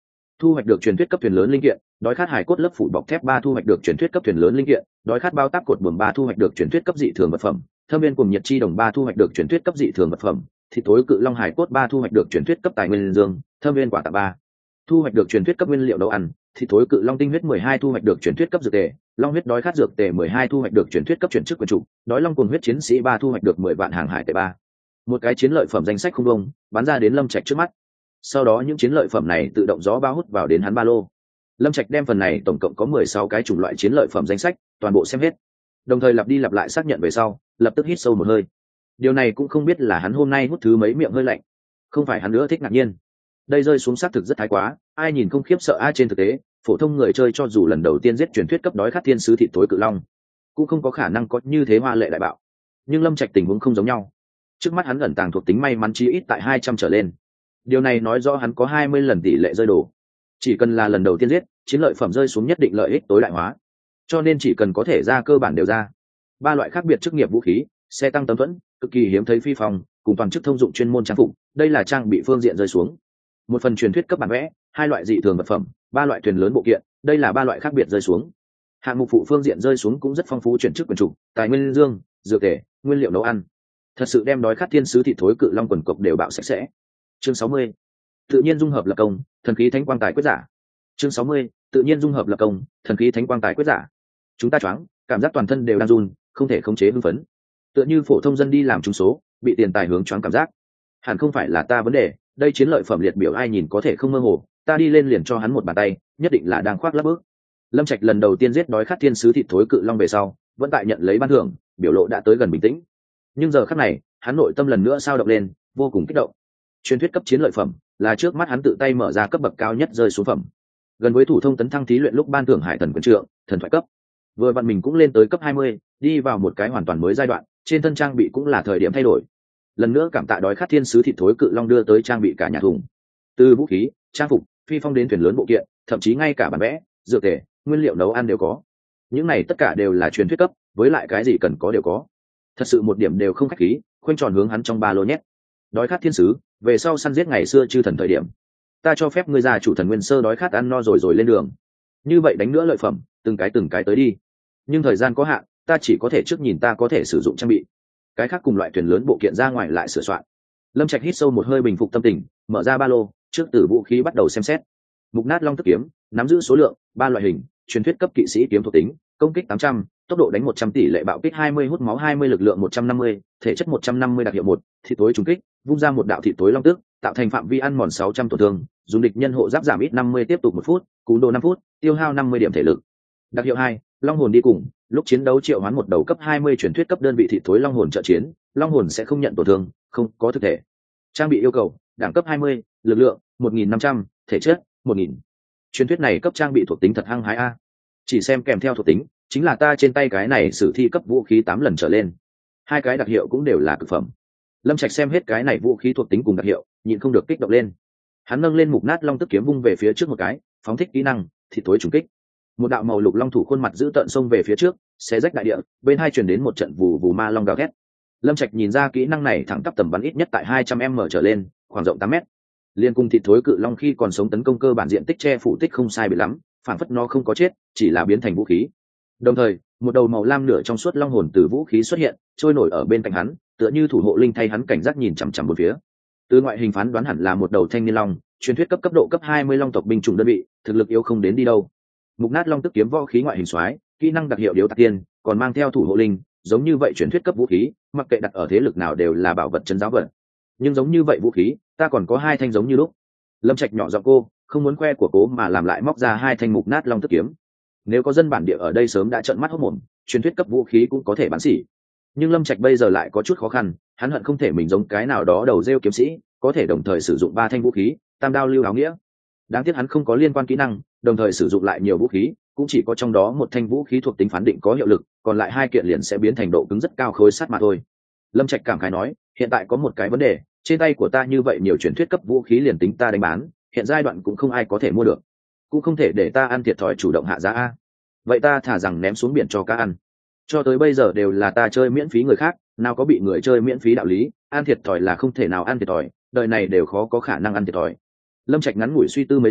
thu hoạch được truyền thuyết cấp thuyền lớn linh kiện, đói khát hải cốt lớp phủ bọc thép ba thu hoạch được truyền thuyết cấp thuyền lớn linh kiện, đói khát bao tác cột buồm ba thu hoạch được truyền thuyết cấp dị thường vật phẩm, thâm viên cùng nhiệt chi đồng ba thu hoạch được truyền thuyết cấp dị thường vật phẩm, thịt thối cự long hải cốt ba thu hoạch được truyền thuyết cấp tài nguyên dương, thâm viên quả tạ ba thu hoạch được truyền thuyết cấp nguyên liệu nấu ăn, thịt thối cự long tinh huyết mười hai thu hoạch được truyền thuyết cấp dược tề, long huyết đói khát dược tề mười hai thu hoạch được truyền thuyết cấp chuyển chức quyền chủ, đói long cùng huyết chiến sĩ ba thu hoạch được mười vạn hàng hải tệ ba. Một cái chiến lợi phẩm danh sách không đông bắn ra đến Lâm Trạch trước mắt. Sau đó những chiến lợi phẩm này tự động gió bao hút vào đến hắn ba lô. Lâm Trạch đem phần này tổng cộng có mười sáu cái chủng loại chiến lợi phẩm danh sách, toàn bộ xem hết. Đồng thời lặp đi lặp lại xác nhận về sau, lập tức hít sâu một hơi. Điều này cũng không biết là hắn hôm nay hút thứ mấy miệng hơi lạnh. Không phải hắn nữa thích ngạc nhiên. Đây rơi xuống xác thực rất thái quá, ai nhìn không khiếp sợ ai trên thực tế, phổ thông người chơi cho dù lần đầu tiên giết truyền thuyết cấp đói khát thiên sứ thịt tối cự long, cũng không có khả năng có như thế hoa lệ đại bạo. Nhưng Lâm Trạch tình huống không giống nhau. Trước mắt hắn ẩn tàng thuộc tính may mắn chí ít tại hai trăm trở lên. Điều này nói rõ hắn có hai mươi lần tỷ lệ rơi đồ. Chỉ cần là lần đầu tiên giết, chiến lợi phẩm rơi xuống nhất định lợi ích tối đại hóa. Cho nên chỉ cần có thể ra cơ bản đều ra. Ba loại khác biệt chức nghiệp vũ khí, xe tăng tấm thuẫn, cực kỳ hiếm thấy phi phòng, cùng toàn chức thông dụng chuyên môn trang phục, đây là trang bị phương diện rơi xuống. Một phần truyền thuyết cấp bản vẽ, hai loại dị thường vật phẩm, ba loại thuyền lớn bộ kiện, đây là ba loại khác biệt rơi xuống. Hạng mục phụ phương diện rơi xuống cũng rất phong phú, chuyển chức quyền chủ, tài nguyên dương, dược tề, nguyên liệu nấu ăn. Thật sự đem đói khát thiên sứ thịt thối cự long quần cộc đều bạo sạch sẽ. Chương sáu mươi, tự nhiên dung hợp lập công, thần khí thánh quang tài quyết giả. Chương sáu mươi, tự nhiên dung hợp lập công, thần khí thánh quang tài quyết giả. Chúng ta choáng, cảm giác toàn thân đều đang run, không thể khống chế hưng phấn. Tựa như phổ thông dân đi làm trúng số, bị tiền tài hướng choáng cảm giác. Hẳn không phải là ta vấn đề, đây chiến lợi phẩm liệt biểu ai nhìn có thể không mơ hồ, ta đi lên liền cho hắn một bàn tay, nhất định là đang khoác lác bước. Lâm Trạch lần đầu tiên giết đói khát thiên sứ thịt thối cự long về sau, vẫn tại nhận lấy ban thưởng, biểu lộ đã tới gần bình tĩnh. Nhưng giờ khắc này, hắn nội tâm lần nữa sao động lên, vô cùng kích động. Truyền thuyết cấp chiến lợi phẩm là trước mắt hắn tự tay mở ra cấp bậc cao nhất rơi xuống phẩm, gần với thủ thông tấn thăng thí luyện lúc ban thưởng hải thần quyền trượng, thần thoại cấp. Vừa vặn mình cũng lên tới cấp hai mươi, đi vào một cái hoàn toàn mới giai đoạn, trên thân trang bị cũng là thời điểm thay đổi. Lần nữa cảm tạ đói khát thiên sứ thịt thối cự long đưa tới trang bị cả nhà thùng, từ vũ khí, trang phục, phi phong đến thuyền lớn bộ kiện, thậm chí ngay cả bản vẽ, dược tề, nguyên liệu nấu ăn đều có. Những này tất cả đều là truyền thuyết cấp, với lại cái gì cần có đều có. Thật sự một điểm đều không khách khí, khoanh tròn hướng hắn trong ba lô nhét. Đói khát thiên sứ, về sau săn giết ngày xưa chư thần thời điểm, ta cho phép ngươi già chủ thần nguyên sơ đói khát ăn no rồi rồi lên đường. Như vậy đánh nữa lợi phẩm, từng cái từng cái tới đi. Nhưng thời gian có hạn, ta chỉ có thể trước nhìn ta có thể sử dụng trang bị, cái khác cùng loại thuyền lớn bộ kiện ra ngoài lại sửa soạn. Lâm Trạch hít sâu một hơi bình phục tâm tình, mở ra ba lô, trước từ vũ khí bắt đầu xem xét. Mục nát long tức kiếm, nắm giữ số lượng ba loại hình, truyền thuyết cấp kỵ sĩ kiếm thuộc tính, công kích tám trăm, tốc độ đánh một trăm, tỷ lệ bạo kích hai mươi, hút máu hai mươi, lực lượng một trăm năm mươi, thể chất một trăm năm mươi, đặc hiệu một, thịt tối trùng kích, vung ra một đạo thịt tối long tức, tạo thành phạm vi ăn mòn sáu trăm tổn thương, dùng địch nhân hộ giáp giảm ít năm mươi, tiếp tục một phút, cú độ năm phút, tiêu hao năm mươi điểm thể lực. Đặc hiệu hai, long hồn đi cùng, lúc chiến đấu triệu hoán một đầu cấp hai mươi truyền thuyết cấp đơn vị thịt thối long hồn trợ chiến, long hồn sẽ không nhận tổn thương, không có thực thể. Trang bị yêu cầu, đẳng cấp hai mươi, lực lượng một nghìn năm trăm, thể chất một nghìn. Truyền thuyết này cấp trang bị thuộc tính thật hăng hái a. Chỉ xem kèm theo thuộc tính, chính là ta trên tay cái này sử thi cấp vũ khí tám lần trở lên. Hai cái đặc hiệu cũng đều là cực phẩm. Lâm Trạch xem hết cái này vũ khí thuộc tính cùng đặc hiệu, nhịn không được kích động lên. Hắn nâng lên mục nát long tức kiếm vung về phía trước một cái, phóng thích kỹ năng, thịt tối trùng kích. Một đạo màu lục long thủ khuôn mặt giữ tợn xông về phía trước, xé rách đại địa, bên hai truyền đến một trận vù vù ma long gào thét. Lâm Trạch nhìn ra kỹ năng này thẳng tắp tầm bắn ít nhất tại hai trăm m trở lên, khoảng rộng tám mét. Liên cung thịt thối cự long khi còn sống tấn công cơ bản diện tích che phủ tích không sai biệt lắm, phản phất nó không có chết, chỉ là biến thành vũ khí. Đồng thời, một đầu màu lam nửa trong suốt long hồn từ vũ khí xuất hiện, trôi nổi ở bên cạnh hắn, tựa như thủ hộ linh thay hắn cảnh giác nhìn chằm chằm bốn phía. Từ ngoại hình phán đoán hẳn là một đầu thanh niên long, truyền thuyết cấp cấp độ cấp hai mươi long tộc binh chủng đơn vị, thực lực yếu không đến đi đâu. Mục nát long tức kiếm võ khí ngoại hình xoái, kỹ năng đặc hiệu điếu tạc tiên, còn mang theo thủ hộ linh, giống như vậy truyền thuyết cấp vũ khí, mặc kệ đặt ở thế lực nào đều là bảo vật chân giáo vật. Nhưng giống như vậy vũ khí, ta còn có hai thanh giống như lúc. Lâm Trạch nhỏ giọng cô, không muốn khoe của cố mà làm lại móc ra hai thanh mục nát long tức kiếm. Nếu có dân bản địa ở đây sớm đã trợn mắt hốt mồm, truyền thuyết cấp vũ khí cũng có thể bán xỉ. Nhưng Lâm Trạch bây giờ lại có chút khó khăn, hắn hận không thể mình giống cái nào đó đầu rêu kiếm sĩ, có thể đồng thời sử dụng ba thanh vũ khí, tam đao lưu áo nghĩa. Đáng tiếc hắn không có liên quan kỹ năng, đồng thời sử dụng lại nhiều vũ khí, cũng chỉ có trong đó một thanh vũ khí thuộc tính phán định có hiệu lực, còn lại hai kiện liền sẽ biến thành độ cứng rất cao khối sắt mà thôi. Lâm Trạch cảm khái nói, hiện tại có một cái vấn đề, trên tay của ta như vậy nhiều truyền thuyết cấp vũ khí liền tính ta đánh bán, hiện giai đoạn cũng không ai có thể mua được, cũng không thể để ta ăn thiệt thòi chủ động hạ giá a. Vậy ta thả rằng ném xuống biển cho cá ăn. Cho tới bây giờ đều là ta chơi miễn phí người khác, nào có bị người chơi miễn phí đạo lý, ăn thiệt thòi là không thể nào ăn thiệt thòi, đời này đều khó có khả năng ăn thiệt thòi. Lâm Trạch ngắn ngủi suy tư mấy giây,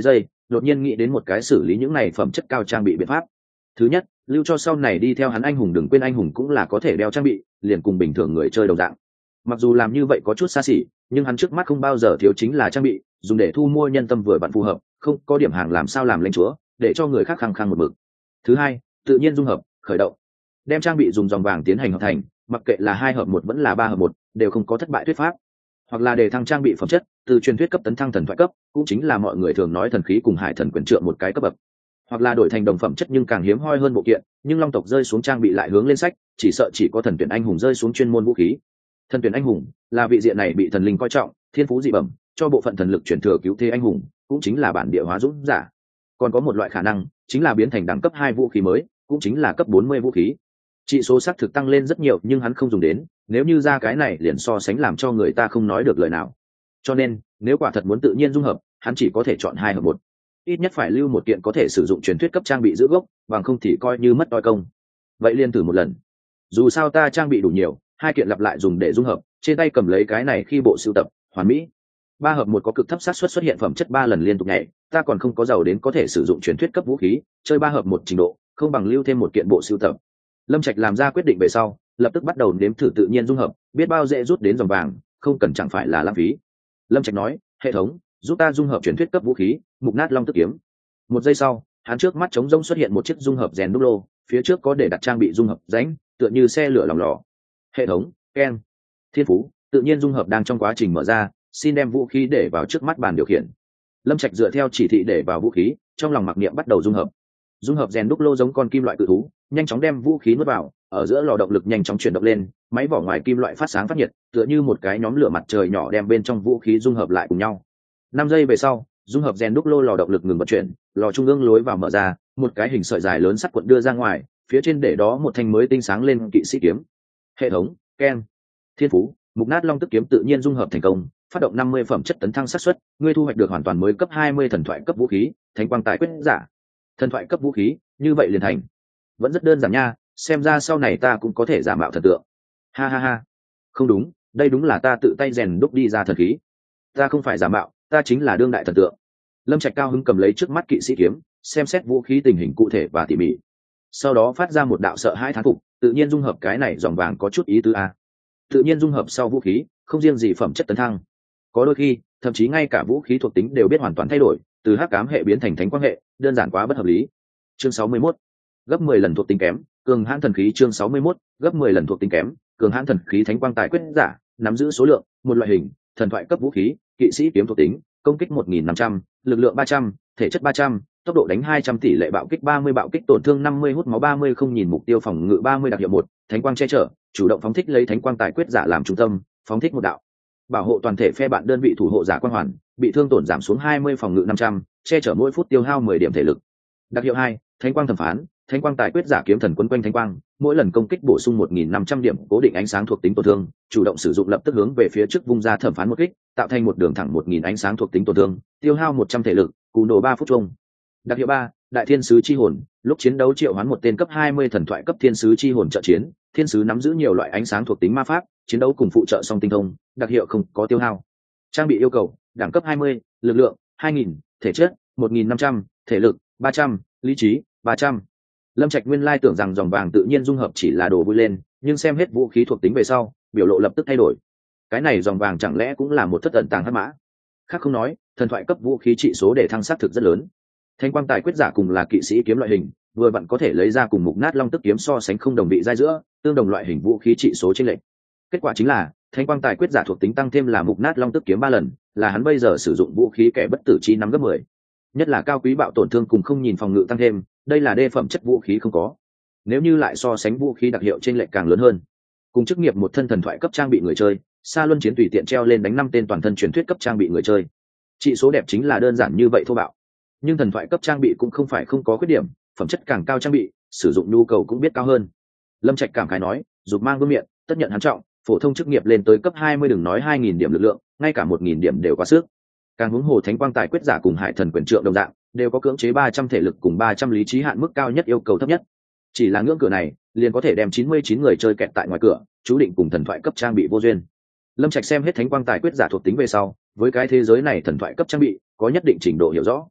đột nhiên nghĩ đến một cái xử lý những này phẩm chất cao trang bị biện pháp. Thứ nhất, lưu cho sau này đi theo hắn anh hùng, đừng quên anh hùng cũng là có thể đeo trang bị, liền cùng bình thường người chơi đồng dạng. Mặc dù làm như vậy có chút xa xỉ, nhưng hắn trước mắt không bao giờ thiếu chính là trang bị, dùng để thu mua nhân tâm vừa vặn phù hợp, không có điểm hàng làm sao làm lãnh chúa, để cho người khác khăng khăng một mực. Thứ hai, tự nhiên dung hợp, khởi động. Đem trang bị dùng dòng vàng tiến hành hợp thành, mặc kệ là hai hợp một vẫn là ba hợp một, đều không có thất bại thuyết pháp. Hoặc là để thăng trang bị phẩm chất, từ truyền thuyết cấp tấn thăng thần thoại cấp, cũng chính là mọi người thường nói thần khí cùng hải thần quyền trượng một cái cấp bậc. Hoặc là đổi thành đồng phẩm chất nhưng càng hiếm hoi hơn bộ kiện, nhưng long tộc rơi xuống trang bị lại hướng lên sách, chỉ sợ chỉ có thần tuyển anh hùng rơi xuống chuyên môn vũ khí. Thần tuyển anh hùng là vị diện này bị thần linh coi trọng, thiên phú dị bẩm, cho bộ phận thần lực chuyển thừa cứu thế anh hùng, cũng chính là bản địa hóa dũng giả. Còn có một loại khả năng, chính là biến thành đẳng cấp hai vũ khí mới, cũng chính là cấp bốn mươi vũ khí. Trị số xác thực tăng lên rất nhiều, nhưng hắn không dùng đến, nếu như ra cái này liền so sánh làm cho người ta không nói được lời nào. Cho nên, nếu quả thật muốn tự nhiên dung hợp, hắn chỉ có thể chọn hai hợp một. Ít nhất phải lưu một kiện có thể sử dụng truyền thuyết cấp trang bị giữ gốc, bằng không thì coi như mất toi công. Vậy liên thử một lần. Dù sao ta trang bị đủ nhiều, hai kiện lặp lại dùng để dung hợp, trên tay cầm lấy cái này khi bộ sưu tập, hoàn mỹ. Ba hợp một có cực thấp xác suất xuất hiện phẩm chất ba lần liên tục nhảy, ta còn không có giàu đến có thể sử dụng truyền thuyết cấp vũ khí, chơi ba hợp một trình độ, không bằng lưu thêm một kiện bộ sưu tập. Lâm Trạch làm ra quyết định về sau, lập tức bắt đầu nếm thử tự nhiên dung hợp, biết bao dễ rút đến dòng vàng, không cần chẳng phải là lãng phí. Lâm Trạch nói, hệ thống, giúp ta dung hợp truyền thuyết cấp vũ khí, mục nát long tức kiếm. Một giây sau, hắn trước mắt trống rỗng xuất hiện một chiếc dung hợp rèn đúc lô, phía trước có để đặt trang bị dung hợp rãnh, tựa như xe lửa lòng lò. Hệ thống, ken. Thiên phú, tự nhiên dung hợp đang trong quá trình mở ra, xin đem vũ khí để vào trước mắt bàn điều khiển. Lâm Trạch dựa theo chỉ thị để vào vũ khí, trong lòng mặc niệm bắt đầu dung hợp. Dung hợp rèn đúc lô giống con kim loại cự thú, nhanh chóng đem vũ khí nuốt vào, ở giữa lò động lực nhanh chóng chuyển động lên, máy vỏ ngoài kim loại phát sáng phát nhiệt, tựa như một cái nhóm lửa mặt trời nhỏ đem bên trong vũ khí dung hợp lại cùng nhau. Năm giây về sau, dung hợp rèn đúc lô lò động lực ngừng vận chuyển, lò trung ương lối vào mở ra, một cái hình sợi dài lớn sắt cuộn đưa ra ngoài, phía trên để đó một thanh mới tinh sáng lên kỵ sĩ kiếm. Hệ thống, ken. Thiên phú, mục nát long tức kiếm tự nhiên dung hợp thành công, phát động năm mươi phẩm chất tấn thăng xác suất, ngươi thu hoạch được hoàn toàn mới cấp hai mươi thần thoại cấp vũ khí, thánh quang tài quyết giả. Thần thoại cấp vũ khí, như vậy liền thành. Vẫn rất đơn giản nha, xem ra sau này ta cũng có thể giả mạo thần tượng. Ha ha ha. Không đúng, đây đúng là ta tự tay rèn đúc đi ra thần khí. Ta không phải giả mạo, ta chính là đương đại thần tượng. Lâm Trạch cao hứng cầm lấy trước mắt kỵ sĩ kiếm, xem xét vũ khí tình hình cụ thể và tỉ mỉ. Sau đó phát ra một đạo sợ hãi thán phục, tự nhiên dung hợp cái này dòng vàng có chút ý tứ a. Tự nhiên dung hợp sau vũ khí, không riêng gì phẩm chất tấn thăng, có đôi khi thậm chí ngay cả vũ khí thuộc tính đều biết hoàn toàn thay đổi, từ hắc ám hệ biến thành thánh quang hệ, đơn giản quá bất hợp lý. Chương sáu mươi mốt, gấp mười lần thuộc tính kém, cường hãn thần khí. Chương sáu mươi mốt, gấp mười lần thuộc tính kém, cường hãn thần khí. Thánh quang tài quyết giả, nắm giữ số lượng, một loại hình, thần thoại cấp vũ khí, kỵ sĩ kiếm thuộc tính, công kích một nghìn năm trăm, lực lượng ba trăm, thể chất ba trăm, tốc độ đánh hai trăm, tỷ lệ bạo kích ba mươi, bạo kích tổn thương năm mươi, hút máu ba mươi, không nhìn mục tiêu phòng ngự ba mươi. Đặc hiệu một, thánh quang che chở, chủ động phóng thích lấy thánh quang tài quyết giả làm trung tâm, phóng thích một đạo, bảo hộ toàn thể phe bạn đơn vị thủ hộ giả quang hoàn, bị thương tổn giảm xuống hai mươi, phòng ngự năm trăm, che chở mỗi phút tiêu hao mười điểm thể lực. Đặc hiệu hai, thánh quang thẩm phán, thánh quang tài quyết giả kiếm thần quấn quanh thánh quang, mỗi lần công kích bổ sung một nghìn năm trăm điểm cố định ánh sáng thuộc tính tổn thương, chủ động sử dụng lập tức hướng về phía trước vung ra thẩm phán một kích, tạo thành một đường thẳng một nghìn ánh sáng thuộc tính tổn thương, tiêu hao một trăm thể lực, cú nổ ba phút chung. Đặc hiệu ba, đại thiên sứ chi hồn, lúc chiến đấu triệu hoán một tên cấp hai mươi thần thoại cấp thiên sứ chi hồn trợ chiến, thiên sứ nắm giữ nhiều loại ánh sáng thuộc tính ma pháp, chiến đấu cùng phụ trợ song tinh thông, đặc hiệu không có tiêu hao. Trang bị yêu cầu, đẳng cấp hai mươi, lực lượng hai nghìn, thể chất một nghìn năm trăm, thể lực ba trăm, lý trí ba trăm. Lâm Trạch nguyên lai tưởng rằng dòng vàng tự nhiên dung hợp chỉ là đồ vui lên, nhưng xem hết vũ khí thuộc tính về sau, biểu lộ lập tức thay đổi. Cái này dòng vàng chẳng lẽ cũng là một thất ẩn tàng hắc mã? Khác không nói, thần thoại cấp vũ khí trị số để thăng sát thực rất lớn. Thánh quang tài quyết giả cùng là kỵ sĩ kiếm loại hình, vừa vặn có thể lấy ra cùng mục nát long tức kiếm so sánh không đồng vị giai giữa, tương đồng loại hình vũ khí trị số trên lệch. Kết quả chính là, thánh quang tài quyết giả thuộc tính tăng thêm là mục nát long tức kiếm ba lần, là hắn bây giờ sử dụng vũ khí kẻ bất tử chi năm gấp mười. Nhất là cao quý bạo tổn thương cùng không nhìn phòng ngự tăng thêm, đây là đê phẩm chất vũ khí không có. Nếu như lại so sánh vũ khí đặc hiệu trên lệch càng lớn hơn. Cùng chức nghiệp một thân thần thoại cấp trang bị người chơi, Sa Luân chiến tùy tiện treo lên đánh năm tên toàn thân truyền thuyết cấp trang bị người chơi. Trị số đẹp chính là đơn giản như vậy thô bạo. Nhưng thần thoại cấp trang bị cũng không phải không có khuyết điểm, phẩm chất càng cao trang bị, sử dụng nhu cầu cũng biết cao hơn. Lâm Trạch cảm khái nói, dục mang vương miện, tất nhận hắn trọng, phổ thông chức nghiệp lên tới cấp hai mươi đừng nói hai nghìn điểm lực lượng, ngay cả một nghìn điểm đều quá sức. Càng huống hồ thánh quang tài quyết giả cùng hải thần quyền trượng đồng dạng, đều có cưỡng chế ba trăm thể lực cùng ba trăm lý trí hạn mức cao nhất yêu cầu thấp nhất. Chỉ là ngưỡng cửa này, liền có thể đem chín mươi chín người chơi kẹt tại ngoài cửa, chú định cùng thần thoại cấp trang bị vô duyên. Lâm Trạch xem hết thánh quang tài quyết giả thuộc tính về sau, với cái thế giới này thần thoại cấp trang bị, có nhất định trình độ hiểu rõ.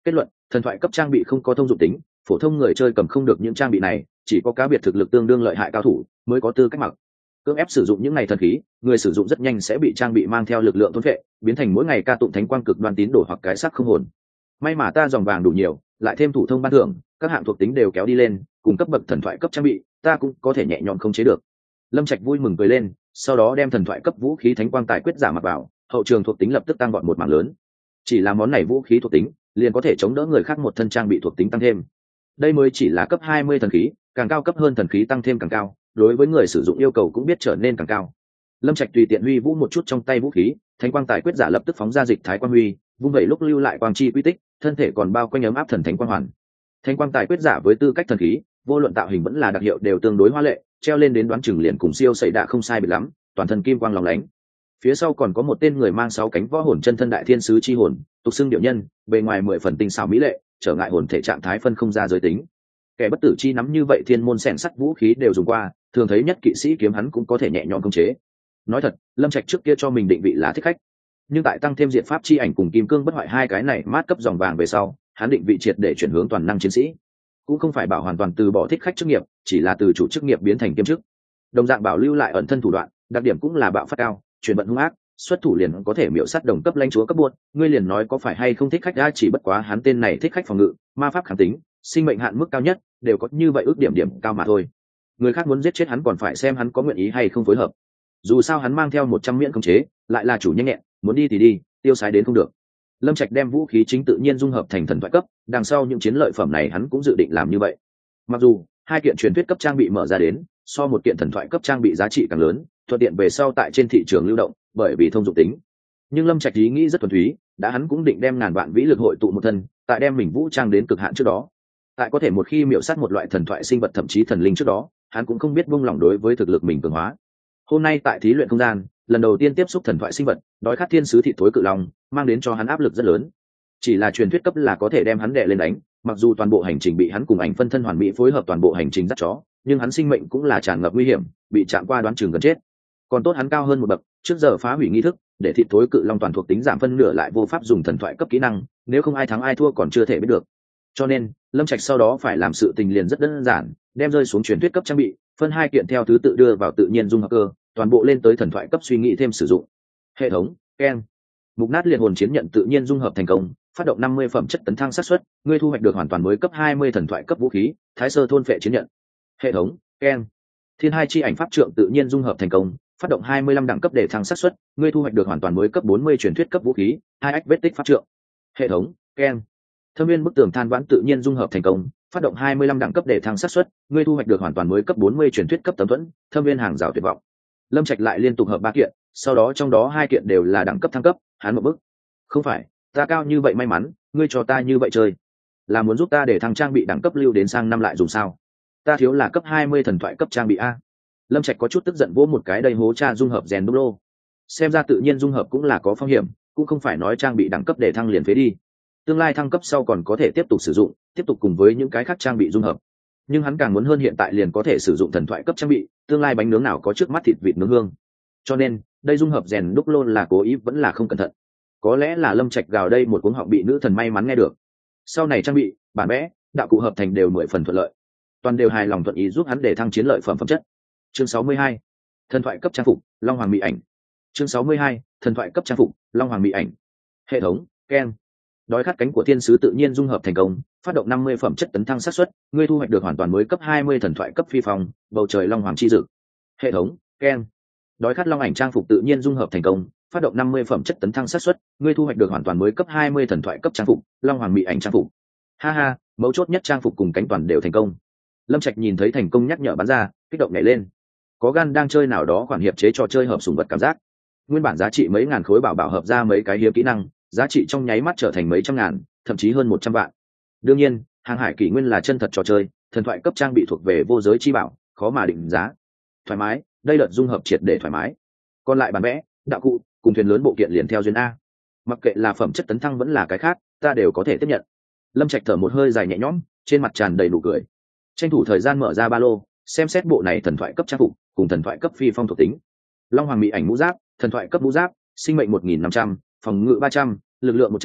Kết luận, thần thoại cấp trang bị không có thông dụng tính, phổ thông người chơi cầm không được những trang bị này, chỉ có cá biệt thực lực tương đương lợi hại cao thủ mới có tư cách mặc. Cưỡng ép sử dụng những này thần khí, người sử dụng rất nhanh sẽ bị trang bị mang theo lực lượng thôn phệ, biến thành mỗi ngày ca tụng thánh quang cực đoan tín đồ hoặc cái xác không hồn. May mà ta dòng vàng đủ nhiều, lại thêm thủ thông ban thưởng, các hạng thuộc tính đều kéo đi lên, cùng cấp bậc thần thoại cấp trang bị, ta cũng có thể nhẹ nhõm khống chế được. Lâm Trạch vui mừng cười lên, sau đó đem thần thoại cấp vũ khí thánh quang tài quyết giả mặc vào, hậu trường thuộc tính lập tức tăng vọt một mảng lớn. Chỉ là món này vũ khí thuộc tính, liền có thể chống đỡ người khác một thân trang bị thuộc tính tăng thêm. Đây mới chỉ là cấp hai mươi thần khí, càng cao cấp hơn thần khí tăng thêm càng cao, đối với người sử dụng yêu cầu cũng biết trở nên càng cao. Lâm Trạch tùy tiện huy vũ một chút trong tay vũ khí, thánh quang tài quyết giả lập tức phóng ra dịch thái quang huy, vung vậy lúc lưu lại quang chi quy tích, thân thể còn bao quanh ấm áp thần thánh quang hoàn. Thánh quang tài quyết giả với tư cách thần khí, vô luận tạo hình vẫn là đặc hiệu đều tương đối hoa lệ, treo lên đến đoán chừng liền cùng siêu sẩy đạ không sai biệt lắm, toàn thân kim quang lóng lánh. Phía sau còn có một tên người mang sáu cánh võ hồn chân thân đại thiên sứ chi hồn, tục xưng điệu nhân, bề ngoài mười phần tinh xảo mỹ lệ, trở ngại hồn thể trạng thái phân không ra giới tính. Kẻ bất tử chi nắm như vậy thiên môn xẻn sắt vũ khí đều dùng qua, thường thấy nhất kỵ sĩ kiếm hắn cũng có thể nhẹ nhõm khống chế. Nói thật, Lâm Trạch trước kia cho mình định vị là thích khách, nhưng tại tăng thêm diện pháp chi ảnh cùng kim cương bất hoại hai cái này mát cấp dòng vàng về sau, hắn định vị triệt để chuyển hướng toàn năng chiến sĩ. Cũng không phải bảo hoàn toàn từ bỏ thích khách chức nghiệp, chỉ là từ chủ chức nghiệp biến thành kiêm chức. Đồng dạng bảo lưu lại ẩn thân thủ đoạn, đặc điểm cũng là bạo phát cao, chuyển vận hung ác, xuất thủ liền có thể miểu sát đồng cấp lãnh chúa cấp buốt, ngươi liền nói có phải hay không thích khách đã, chỉ bất quá hắn tên này thích khách phòng ngự, ma pháp kháng tính, sinh mệnh hạn mức cao nhất, đều có như vậy ước điểm điểm cao mà thôi. Người khác muốn giết chết hắn còn phải xem hắn có nguyện ý hay không phối hợp. Dù sao hắn mang theo một trăm miễn khống chế, lại là chủ nhanh nhẹn, muốn đi thì đi, tiêu sái đến không được. Lâm Trạch đem vũ khí chính tự nhiên dung hợp thành thần thoại cấp, đằng sau những chiến lợi phẩm này hắn cũng dự định làm như vậy. Mặc dù hai kiện truyền thuyết cấp trang bị mở ra đến, so một kiện thần thoại cấp trang bị giá trị càng lớn, thuận tiện về sau tại trên thị trường lưu động, bởi vì thông dụng tính. Nhưng Lâm Trạch ý nghĩ rất thuần túy, đã hắn cũng định đem ngàn vạn vĩ lực hội tụ một thân, tại đem mình vũ trang đến cực hạn trước đó. Tại có thể một khi miểu sát một loại thần thoại sinh vật thậm chí thần linh trước đó, hắn cũng không biết buông lỏng đối với thực lực mình cường hóa. Hôm nay tại thí luyện không gian, lần đầu tiên tiếp xúc thần thoại sinh vật, đói khát thiên sứ thị tối cự long, mang đến cho hắn áp lực rất lớn. Chỉ là truyền thuyết cấp là có thể đem hắn đè lên đánh, mặc dù toàn bộ hành trình bị hắn cùng ảnh phân thân hoàn mỹ phối hợp toàn bộ hành trình dắt chó, nhưng hắn sinh mệnh cũng là tràn ngập nguy hiểm, bị chạm qua đoán chừng gần chết. Còn tốt hắn cao hơn một bậc, trước giờ phá hủy nghi thức, để thị tối cự long toàn thuộc tính giảm phân nửa lại vô pháp dùng thần thoại cấp kỹ năng, nếu không ai thắng ai thua còn chưa thể biết được. Cho nên, Lâm Trạch sau đó phải làm sự tình liền rất đơn giản, đem rơi xuống truyền thuyết cấp trang bị, phân hai kiện theo thứ tự đưa vào tự nhiên dung hợp cơ, toàn bộ lên tới thần thoại cấp suy nghĩ thêm sử dụng. Hệ thống, keng. Mục nát liệt hồn chiến nhận tự nhiên dung hợp thành công, phát động năm mươi phẩm chất tấn thăng xác suất, ngươi thu hoạch được hoàn toàn mới cấp hai mươi thần thoại cấp vũ khí, Thái Sơ thôn phệ chiến nhận. Hệ thống, keng. Thiên hai chi ảnh pháp trượng tự nhiên dung hợp thành công, phát động hai mươi lăm đẳng cấp để thăng xác suất, ngươi thu hoạch được hoàn toàn mới cấp bốn mươi truyền thuyết cấp vũ khí, hai ách vết tích pháp trượng. Hệ thống, keng. Thâm viên bức tường than vãn tự nhiên dung hợp thành công, phát động hai mươi lăm đẳng cấp để thăng xác suất, ngươi thu hoạch được hoàn toàn mới cấp bốn mươi truyền thuyết cấp tấm thuẫn, thâm viên hàng rào tuyệt vọng. Lâm Trạch lại liên tục hợp ba kiện, sau đó trong đó hai kiện đều là đẳng cấp thăng cấp, hắn một bức. Không phải, ta cao như vậy may mắn, ngươi cho ta như vậy chơi, là muốn giúp ta để thăng trang bị đẳng cấp lưu đến sang năm lại dùng sao? Ta thiếu là cấp hai mươi thần thoại cấp trang bị a. Lâm Trạch có chút tức giận vỗ một cái đầy hố cha dung hợp rèn đúc lô. Xem ra tự nhiên dung hợp cũng là có phong hiểm, cũng không phải nói trang bị đẳng cấp để thăng liền phế đi. Tương lai thăng cấp sau còn có thể tiếp tục sử dụng, tiếp tục cùng với những cái khác trang bị dung hợp. Nhưng hắn càng muốn hơn hiện tại liền có thể sử dụng thần thoại cấp trang bị, tương lai bánh nướng nào có trước mắt thịt vịt nướng hương. Cho nên, đây dung hợp rèn đúc lô là cố ý vẫn là không cẩn thận. Có lẽ là Lâm Trạch gào đây một cuống họng bị nữ thần may mắn nghe được. Sau này trang bị, bản vẽ, đạo cụ hợp thành đều mười phần thuận lợi. Toàn đều hài lòng thuận ý giúp hắn để thăng chiến lợi phẩm phẩm chất. Chương sáu mươi hai, thần thoại cấp trang phục, Long Hoàng mỹ ảnh. Chương sáu mươi hai, thần thoại cấp trang phục, Long Hoàng mỹ ảnh. Hệ thống, keng. Đói khát cánh của thiên sứ tự nhiên dung hợp thành công, phát động năm mươi phẩm chất tấn thăng xác suất, ngươi thu hoạch được hoàn toàn mới cấp hai mươi thần thoại cấp phi phong, bầu trời long hoàng chi dực. Hệ thống, keng. Đói khát long ảnh trang phục tự nhiên dung hợp thành công, phát động năm mươi phẩm chất tấn thăng xác suất, ngươi thu hoạch được hoàn toàn mới cấp hai mươi thần thoại cấp trang phục, long hoàng mỹ ảnh trang phục. Ha ha, mấu chốt nhất trang phục cùng cánh toàn đều thành công. Lâm Trạch nhìn thấy thành công nhắc nhở bắn ra, kích động nhảy lên. Có gan đang chơi nào đó khoản hiệp chế trò chơi hợp sủng vật cảm giác. Nguyên bản giá trị mấy ngàn khối bảo bảo hợp ra mấy cái hiếm kỹ năng, giá trị trong nháy mắt trở thành mấy trăm ngàn, thậm chí hơn một trăm vạn. Đương nhiên, hàng hải kỷ nguyên là chân thật trò chơi, thần thoại cấp trang bị thuộc về vô giới chi bảo, khó mà định giá. Thoải mái, đây đợt dung hợp triệt để thoải mái. Còn lại bản vẽ, đạo cụ, cùng thuyền lớn bộ kiện liền theo duyên a. Mặc kệ là phẩm chất tấn thăng vẫn là cái khác, ta đều có thể tiếp nhận. Lâm Trạch thở một hơi dài nhẹ nhõm, trên mặt tràn đầy nụ cười. Tranh thủ thời gian mở ra ba lô, xem xét bộ này thần thoại cấp trang phục, cùng thần thoại cấp phi phong thuộc tính. Long Hoàng mỹ ảnh mũ giáp, thần thoại cấp mũ giáp, sinh mệnh một nghìn năm trăm, phòng ngự ba trăm, lực lượng một trăm,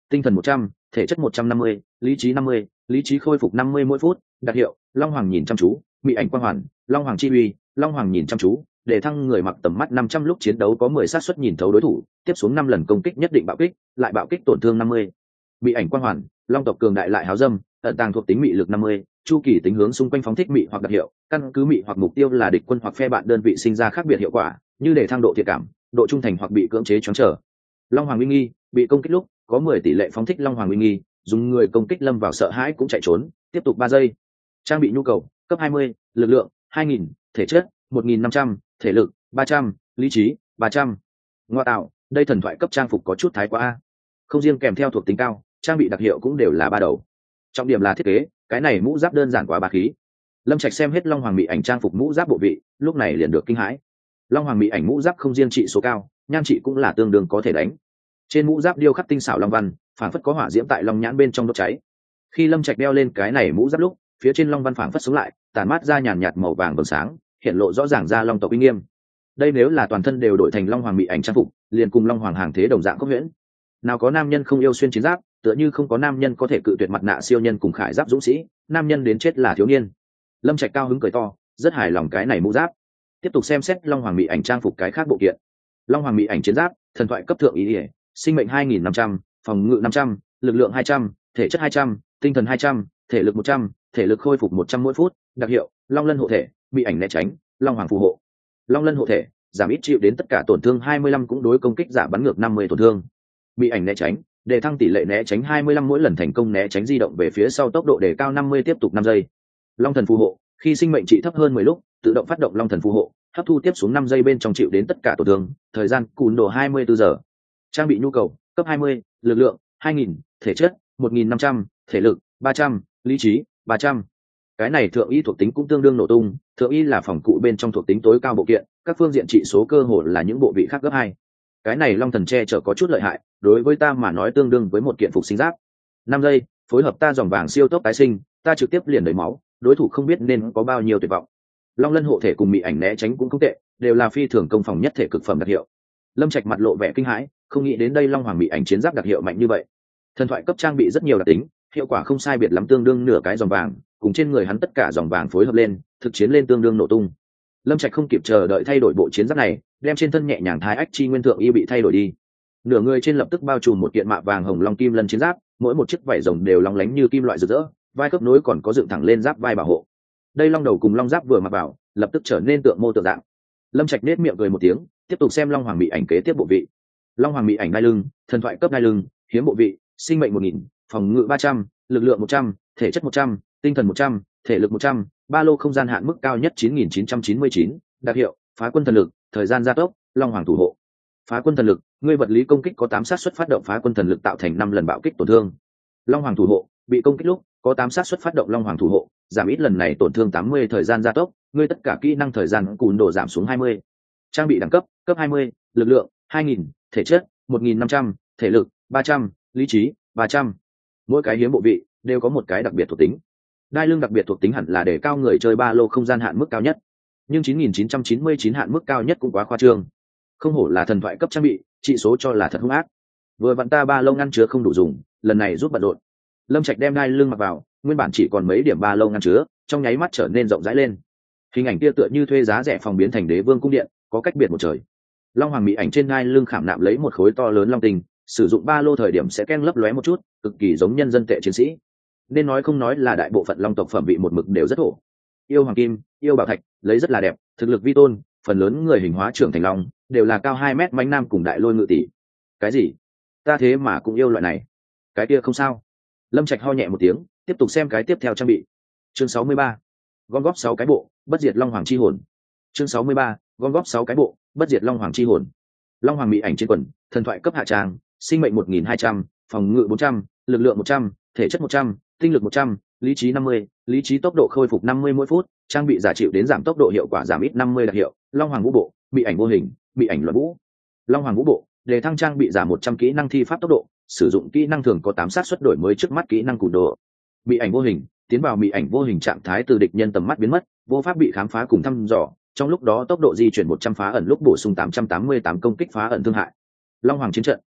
tinh thần một trăm, thể chất một trăm năm mươi, lý trí năm mươi, lý trí khôi phục năm mươi mỗi phút. Đặc hiệu long hoàng nhìn chăm chú, mị ảnh quang hoàn, long hoàng chi uy, long hoàng nhìn chăm chú, để thăng người mặc tầm mắt năm trăm lúc chiến đấu có mười xác suất nhìn thấu đối thủ, tiếp xuống năm lần công kích nhất định bạo kích, lại bạo kích tổn thương năm mươi. Mị ảnh quang hoàn, long tộc cường đại lại háo dâm, ẩn tàng thuộc tính mị lực năm mươi, chu kỳ tính hướng xung quanh phóng thích mị hoặc đặc hiệu, căn cứ mị hoặc mục tiêu là địch quân hoặc phe bạn đơn vị sinh ra khác biệt hiệu quả, như để thăng độ thiện cảm, độ trung thành hoặc bị cưỡng chế choáng trở. Long hoàng uy nghi, bị công kích lúc có mười tỷ lệ phóng thích long hoàng uy nghi, dùng người công kích lâm vào sợ hãi cũng chạy trốn, tiếp tục ba giây. Trang bị nhu cầu cấp hai mươi, lực lượng hai nghìn, thể chất một nghìn năm trăm, thể lực ba trăm, lý trí ba trăm. Ngoa tạo, đây thần thoại cấp trang phục có chút thái quá a. Không riêng kèm theo thuộc tính cao, trang bị đặc hiệu cũng đều là ba đầu. Trọng điểm là thiết kế, cái này mũ giáp đơn giản quá bá khí. Lâm Trạch xem hết long hoàng mỹ ảnh trang phục mũ giáp bộ vị, lúc này liền được kinh hãi. Long hoàng mỹ ảnh mũ giáp không riêng trị số cao, nhan trị cũng là tương đương có thể đánh. Trên mũ giáp điêu khắc tinh xảo long văn, phảng phất có hỏa diễm tại long nhãn bên trong đốt cháy. Khi Lâm Trạch đeo lên cái này mũ giáp lúc, phía trên long văn phảng phất sống lại, tàn mát ra nhàn nhạt màu vàng vầng sáng, hiện lộ rõ ràng ra long tộc uy nghiêm. Đây nếu là toàn thân đều đổi thành long hoàng mỹ ảnh trang phục, liền cùng long hoàng hàng thế đồng dạng có huyễn. Nào có nam nhân không yêu xuyên chiến giáp, tựa như không có nam nhân có thể cự tuyệt mặt nạ siêu nhân cùng khải giáp dũng sĩ, nam nhân đến chết là thiếu niên. Lâm Trạch cao hứng cười to, rất hài lòng cái này mũ giáp. Tiếp tục xem xét long hoàng mỹ ảnh trang phục cái khác bộ kiện. Long hoàng mỹ ảnh chiến giáp, thần thoại cấp thượng ý ỉa, sinh mệnh hai nghìn năm trăm, phòng ngự năm trăm, lực lượng hai trăm, thể chất hai trăm, tinh thần hai trăm, thể lực một trăm, thể lực khôi phục một trăm mỗi phút. Đặc hiệu long lân hộ thể, mỹ ảnh né tránh, long hoàng phù hộ. Long lân hộ thể, giảm ít chịu đến tất cả tổn thương hai mươi lăm, cũng đối công kích giả bắn ngược năm mươi tổn thương. Mỹ ảnh né tránh, đề thăng tỷ lệ né tránh hai mươi lăm, mỗi lần thành công né tránh di động về phía sau tốc độ đề cao năm mươi, tiếp tục năm giây. Long thần phù hộ, khi sinh mệnh trị thấp hơn mười lúc, tự động phát động long thần phù hộ, hấp thu tiếp xuống năm giây bên trong chịu đến tất cả tổn thương, thời gian cùn đồ hai mươi tư giờ. Trang bị nhu cầu cấp hai mươi, lực lượng hai nghìn, thể chất một nghìn năm trăm, thể lực ba trăm, lý trí ba trăm. Cái này thượng y thuộc tính cũng tương đương nổ tung, thượng y là phòng cụ bên trong thuộc tính tối cao bộ kiện, các phương diện trị số cơ hồ là những bộ vị khác gấp hai. Cái này long thần che chở có chút lợi hại, đối với ta mà nói tương đương với một kiện phục sinh giáp. Năm giây, phối hợp ta dòng vàng siêu tốc tái sinh, ta trực tiếp liền đầy máu, đối thủ không biết nên có bao nhiêu tuyệt vọng. Long lân hộ thể cùng mị ảnh né tránh cũng không tệ, đều là phi thường công phòng nhất thể cực phẩm đặc hiệu. Lâm Trạch mặt lộ vẻ kinh hãi, không nghĩ đến đây long hoàng mị ảnh chiến giáp đặc hiệu mạnh như vậy. Thần thoại cấp trang bị rất nhiều đặc tính, hiệu quả không sai biệt lắm, tương đương nửa cái dòng vàng, cùng trên người hắn tất cả dòng vàng phối hợp lên, thực chiến lên tương đương nổ tung. Lâm Trạch không kịp chờ đợi thay đổi bộ chiến giáp này, đem trên thân nhẹ nhàng thái ách chi nguyên thượng y bị thay đổi đi. Nửa người trên lập tức bao trùm một kiện mạ vàng hồng long kim lân chiến giáp, mỗi một chiếc vảy rồng đều long lánh như kim loại rực rỡ, vai khớp nối còn có dựng thẳng lên giáp vai bảo hộ. Đây long đầu cùng long giáp vừa mặc vào, lập tức trở nên tượng mô tượng dạng. Lâm Trạch nết miệng cười một tiếng, tiếp tục xem long hoàng mỹ ảnh kế tiếp bộ vị. Long hoàng mỹ ảnh đai lưng, thần thoại cấp đai lưng, hiếm bộ vị, sinh mệnh một nghìn, phòng ngự ba trăm, lực lượng một trăm, thể chất một trăm, tinh thần một trăm, thể lực một trăm, ba lô không gian hạn mức cao nhất chín nghìn chín trăm chín mươi chín. Đặc hiệu phá quân thần lực, thời gian gia tốc, long hoàng thủ hộ. Phá quân thần lực, ngươi vật lý công kích có tám xác suất phát động phá quân thần lực tạo thành năm lần bạo kích tổn thương. Long hoàng thủ hộ, bị công kích lúc có tám xác suất phát động long hoàng thủ hộ, giảm ít lần này tổn thương tám mươi, thời gian gia tốc, ngươi tất cả kỹ năng thời gian cùn độ giảm xuống hai mươi. Trang bị đẳng cấp cấp hai mươi, lực lượng hai nghìn, thể chất một nghìn năm trăm, thể lực ba trăm, lý trí ba trăm. Mỗi cái hiếm bộ vị đều có một cái đặc biệt thuộc tính. Đai lưng đặc biệt thuộc tính hẳn là để cao người chơi ba lô không gian hạn mức cao nhất, nhưng chín nghìn chín trăm chín mươi chín hạn mức cao nhất cũng quá khoa trương. Không hổ là thần thoại cấp trang bị, trị số cho là thật hung ác. Vừa vặn ta ba lô ngăn chứa không đủ dùng, lần này giúp bận rộn. Lâm Trạch đem đai lưng mặc vào, nguyên bản chỉ còn mấy điểm ba lô ngăn chứa, trong nháy mắt trở nên rộng rãi lên. Hình ảnh kia tựa như thuê giá rẻ phòng biến thành đế vương cung điện, có cách biệt một trời. Long hoàng mỹ ảnh trên đai lưng khảm nạm lấy một khối to lớn long tinh, sử dụng ba lô thời điểm sẽ ken lấp lóe một chút, cực kỳ giống nhân dân tệ chiến sĩ. Nên nói không nói là đại bộ phận long tộc phẩm vị một mực đều rất hổ. Yêu hoàng kim, yêu bảo thạch, lấy rất là đẹp, thực lực vi tôn, phần lớn người hình hóa trưởng thành long đều là cao hai mét mãnh nam cùng đại lôi ngự tỷ. Cái gì? Ta thế mà cũng yêu loại này. Cái kia không sao. Lâm Trạch ho nhẹ một tiếng, tiếp tục xem cái tiếp theo trang bị. Chương sáu mươi ba, gom góp sáu cái bộ, bất diệt long hoàng chi hồn. Chương sáu mươi ba, gom góp sáu cái bộ, bất diệt long hoàng chi hồn. Long hoàng mỹ ảnh trên quần, thần thoại cấp hạ tràng, sinh mệnh một nghìn hai trăm, phòng ngự bốn trăm, lực lượng một trăm, thể chất một trăm, tinh lực một trăm, lý trí năm mươi, lý trí tốc độ khôi phục năm mươi mỗi phút, trang bị giả chịu đến giảm tốc độ hiệu quả giảm ít năm mươi đặc hiệu. Long hoàng vũ bộ, mỹ ảnh vô hình, mỹ ảnh luận vũ. Long hoàng vũ bộ, đề thăng trang bị giả một trăm kỹ năng thi pháp tốc độ, sử dụng kỹ năng thường có tám xác suất đổi mới trước mắt kỹ năng cùn độ. Mỹ ảnh vô hình, tiến vào mỹ ảnh vô hình trạng thái từ địch nhân tầm mắt biến mất, vô pháp bị khám phá cùng thăm dò, trong lúc đó tốc độ di chuyển một trăm phá ẩn lúc bổ sung tám trăm tám mươi tám công kích phá ẩn thương hại. Long hoàng chiến trận,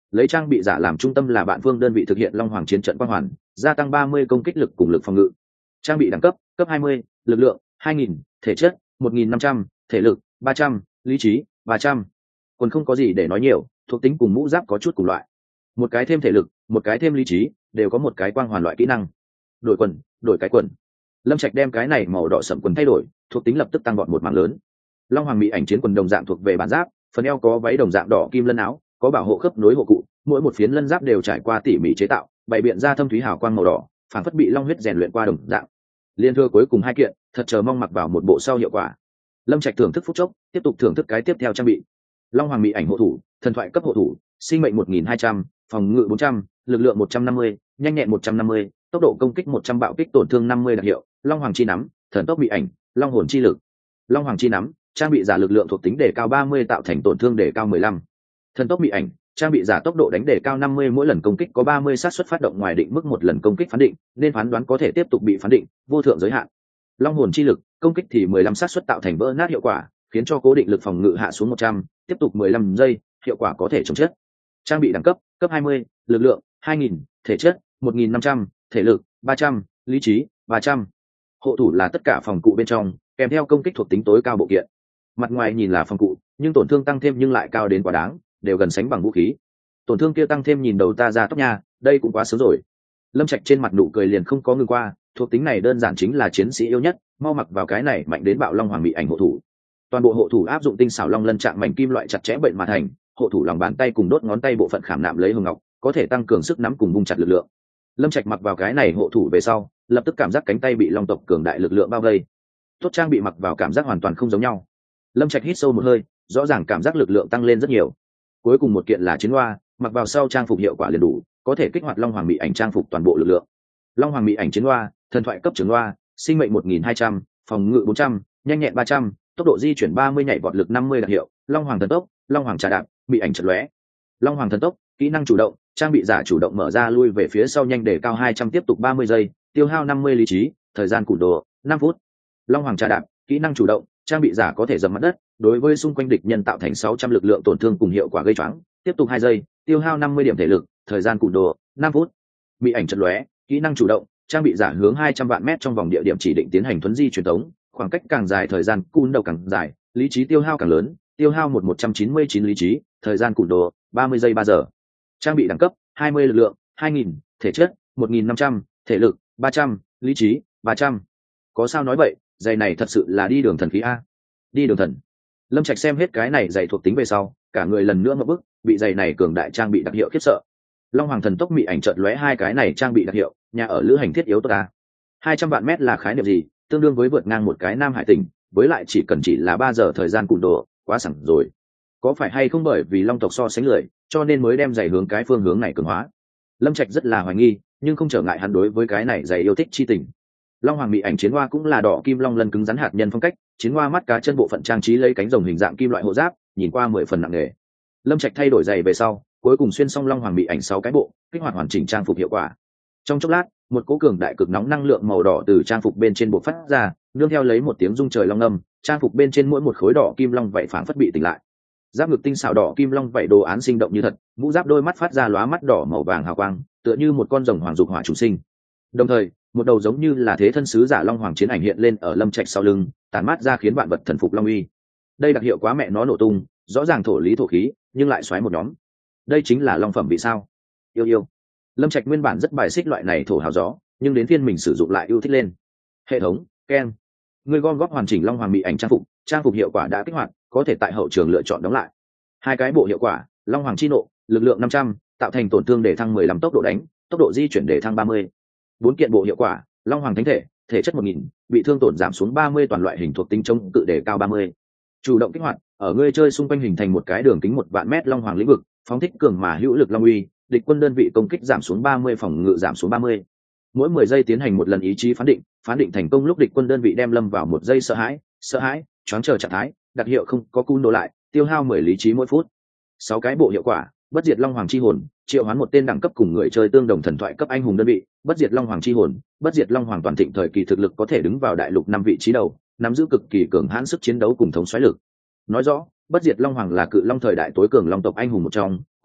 lấy trang bị giả làm trung tâm là bạn phương đơn vị thực hiện long hoàng chiến trận quang hoàn, gia tăng ba mươi công kích lực cùng lực phòng ngự. Trang bị đẳng cấp cấp hai mươi, lực lượng hai nghìn, thể chất một nghìn năm trăm, thể lực ba trăm, lý trí ba trăm. Còn không có gì để nói nhiều, thuộc tính cùng mũ giáp có chút cùng loại, một cái thêm thể lực, một cái thêm lý trí, đều có một cái quang hoàn loại kỹ năng. Đổi quần, đổi cái quần. Lâm Trạch đem cái này màu đỏ sẫm quần thay đổi, thuộc tính lập tức tăng gọn một mảng lớn. Long hoàng mỹ ảnh chiến quần đồng dạng thuộc về bản giáp, phần eo có váy đồng dạng đỏ kim lân áo, có bảo hộ khớp nối hộ cụ, mỗi một phiến lân giáp đều trải qua tỉ mỉ chế tạo, bày biện ra thâm thúy hào quang màu đỏ, phản phất bị long huyết rèn luyện qua đồng dạng. Liên thưa cuối cùng hai kiện, thật chờ mong mặc vào một bộ sau hiệu quả. Lâm Trạch thưởng thức phút chốc, tiếp tục thưởng thức cái tiếp theo trang bị. Long hoàng mỹ ảnh hộ thủ, thần thoại cấp hộ thủ, sinh mệnh một nghìn hai trăm, phòng ngự bốn trăm, lực lượng một trăm năm mươi, nhanh nhẹn một trăm năm mươi, tốc độ công kích một trăm, bạo kích tổn thương năm mươi đặc hiệu. Long hoàng chi nắm, thần tốc mỹ ảnh, long hồn chi lực. Long hoàng chi nắm, trang bị giả lực lượng thuộc tính đề cao ba mươi, tạo thành tổn thương đề cao mười lăm. Thần tốc mỹ ảnh, trang bị giả tốc độ đánh đề cao năm mươi, mỗi lần công kích có ba mươi xác suất phát động ngoài định mức một lần công kích phán định, nên phán đoán có thể tiếp tục bị phán định, vô thượng giới hạn. Long hồn chi lực, công kích thì mười lăm xác suất tạo thành vỡ nát hiệu quả, khiến cho cố định lực phòng ngự hạ xuống một trăm, tiếp tục mười lăm giây, hiệu quả có thể chống chết. Trang bị đẳng cấp cấp hai mươi, lực lượng hai nghìn, thể chất một nghìn năm trăm, thể lực ba trăm, lý trí ba trăm. Hộ thủ là tất cả phòng cụ bên trong, kèm theo công kích thuộc tính tối cao bộ kiện. Mặt ngoài nhìn là phòng cụ, nhưng tổn thương tăng thêm nhưng lại cao đến quá đáng, đều gần sánh bằng vũ khí. Tổn thương kia tăng thêm nhìn đầu ta ra tóc nha, đây cũng quá sớm rồi. Lâm Trạch trên mặt nụ cười liền không có ngừng qua, thuộc tính này đơn giản chính là chiến sĩ yêu nhất, mau mặc vào cái này mạnh đến bạo long hoàng mỹ ảnh hộ thủ. Toàn bộ hộ thủ áp dụng tinh xảo long lân trạng mảnh kim loại chặt chẽ bệnh mà thành, hộ thủ lòng bàn tay cùng đốt ngón tay bộ phận khảm nạm lấy hồng ngọc, có thể tăng cường sức nắm cùng vung chặt lực lượng. Lâm Trạch mặc vào cái này hộ thủ về sau, lập tức cảm giác cánh tay bị long tộc cường đại lực lượng bao vây. Tốt trang bị mặc vào cảm giác hoàn toàn không giống nhau. Lâm Trạch hít sâu một hơi, rõ ràng cảm giác lực lượng tăng lên rất nhiều. Cuối cùng một kiện là chiến hoa, mặc vào sau trang phục hiệu quả liền đủ, có thể kích hoạt long hoàng mỹ ảnh trang phục toàn bộ lực lượng. Long hoàng mỹ ảnh chiến hoa, thần thoại cấp trưởng hoa, sinh mệnh một nghìn hai trăm, phòng ngự bốn trăm, nhanh nhẹn ba trăm, tốc độ di chuyển ba mươi, nhảy vọt lực năm mươi đặc hiệu. Long hoàng thần tốc, long hoàng trà đạp, mỹ ảnh chật lóe. Long hoàng thần tốc, kỹ năng chủ động, trang bị giả chủ động mở ra lui về phía sau nhanh để cao hai trăm, tiếp tục ba mươi giây, tiêu hao năm mươi lý trí, thời gian cùn đồ năm phút. Long hoàng trà đạp, kỹ năng chủ động, trang bị giả có thể dẫm mặt đất, đối với xung quanh địch nhân tạo thành sáu trăm lực lượng tổn thương cùng hiệu quả gây choáng, tiếp tục hai giây, tiêu hao năm mươi điểm thể lực, thời gian cùn đồ năm phút. Mỹ ảnh chật lóe, kỹ năng chủ động, trang bị giả hướng hai trăm vạn mét trong vòng địa điểm chỉ định tiến hành thuấn di truyền tống, khoảng cách càng dài thời gian cùn đầu càng dài, lý trí tiêu hao càng lớn, tiêu hao một một trăm chín mươi chín lý trí, thời gian cùn đồ ba mươi giây ba giờ. Trang bị đẳng cấp hai mươi, lực lượng hai nghìn, thể chất một nghìn năm trăm, thể lực ba trăm, lý trí ba trăm. Có sao nói vậy, giày này thật sự là đi đường thần khí a. Đi đường thần. Lâm Trạch xem hết cái này giày thuộc tính về sau, cả người lần nữa ngập bức, bị giày này cường đại trang bị đặc hiệu khiếp sợ. Long hoàng thần tốc mỹ ảnh chợt lóe, hai cái này trang bị đặc hiệu, nhà ở lữ hành thiết yếu tốt a. hai trăm vạn mét là khái niệm gì, tương đương với vượt ngang một cái Nam Hải tỉnh, với lại chỉ cần chỉ là ba giờ thời gian cùn đồ, quá sẵn rồi. Có phải hay không bởi vì long tộc so sánh lười, cho nên mới đem giày hướng cái phương hướng này cường hóa? Lâm Trạch rất là hoài nghi, nhưng không trở ngại hắn đối với cái này giày yêu thích chi tình. Long hoàng mỹ ảnh chiến hoa cũng là đỏ kim long lân cứng rắn hạt nhân phong cách, chiến hoa mắt cá chân bộ phận trang trí lấy cánh rồng hình dạng kim loại hộ giáp, nhìn qua mười phần nặng nề. Lâm Trạch thay đổi giày về sau, cuối cùng xuyên xong long hoàng mỹ ảnh sáu cái bộ, kích hoạt hoàn chỉnh trang phục hiệu quả. Trong chốc lát, một cỗ cường đại cực nóng năng lượng màu đỏ từ trang phục bên trên bộ phát ra, nương theo lấy một tiếng rung trời long âm, trang phục bên trên mỗi một khối đỏ kim long vậy phảng phất bị tỉnh lại. Giáp ngực tinh xảo đỏ kim long vậy đồ án sinh động như thật, mũ giáp đôi mắt phát ra lóa mắt đỏ màu vàng hào quang, tựa như một con rồng hoàng dục hỏa chủ sinh. Đồng thời, một đầu giống như là thế thân sứ giả long hoàng chiến ảnh hiện lên ở Lâm Trạch sau lưng, tản mát ra khiến vạn vật thần phục long uy. Đây đặc hiệu quá mẹ nó nổ tung, rõ ràng thổ lý thổ khí, nhưng lại xoáy một nhóm. Đây chính là long phẩm vì sao? Yêu yêu. Lâm Trạch nguyên bản rất bài xích loại này thổ hào gió, nhưng đến phiên mình sử dụng lại yêu thích lên. Hệ thống, keng. Người gom góp hoàn chỉnh long hoàng mỹ ảnh trang phục, trang phục hiệu quả đã kích hoạt, có thể tại hậu trường lựa chọn đóng lại. Hai cái bộ hiệu quả, long hoàng chi nộ, lực lượng năm trăm, tạo thành tổn thương để thăng mười lăm, tốc độ đánh, tốc độ di chuyển để thăng ba mươi. Bốn kiện bộ hiệu quả, long hoàng thánh thể, thể chất một nghìn, bị thương tổn giảm xuống ba mươi, toàn loại hình thuộc tính chống cự để cao ba mươi. Chủ động kích hoạt, ở ngươi chơi xung quanh hình thành một cái đường kính một vạn mét long hoàng lĩnh vực, phóng thích cường mà hữu lực long uy, địch quân đơn vị công kích giảm xuống ba mươi, phòng ngự giảm xuống ba mươi. Mỗi mười giây tiến hành một lần ý chí phán định, phán định thành công lúc địch quân đơn vị đem lâm vào một giây sợ hãi, sợ hãi, choáng chờ trạng thái, đặc hiệu không có cun đồ lại, tiêu hao mười lý trí mỗi phút. Sáu cái bộ hiệu quả, bất diệt long hoàng chi hồn, triệu hoán một tên đẳng cấp cùng người chơi tương đồng thần thoại cấp anh hùng đơn vị, bất diệt long hoàng chi hồn, bất diệt long hoàng toàn thịnh thời kỳ thực lực có thể đứng vào đại lục năm vị trí đầu, nắm giữ cực kỳ cường hãn sức chiến đấu cùng thống soái lực. Nói rõ, bất diệt long hoàng là cự long thời đại tối cường long tộc anh hùng một trong,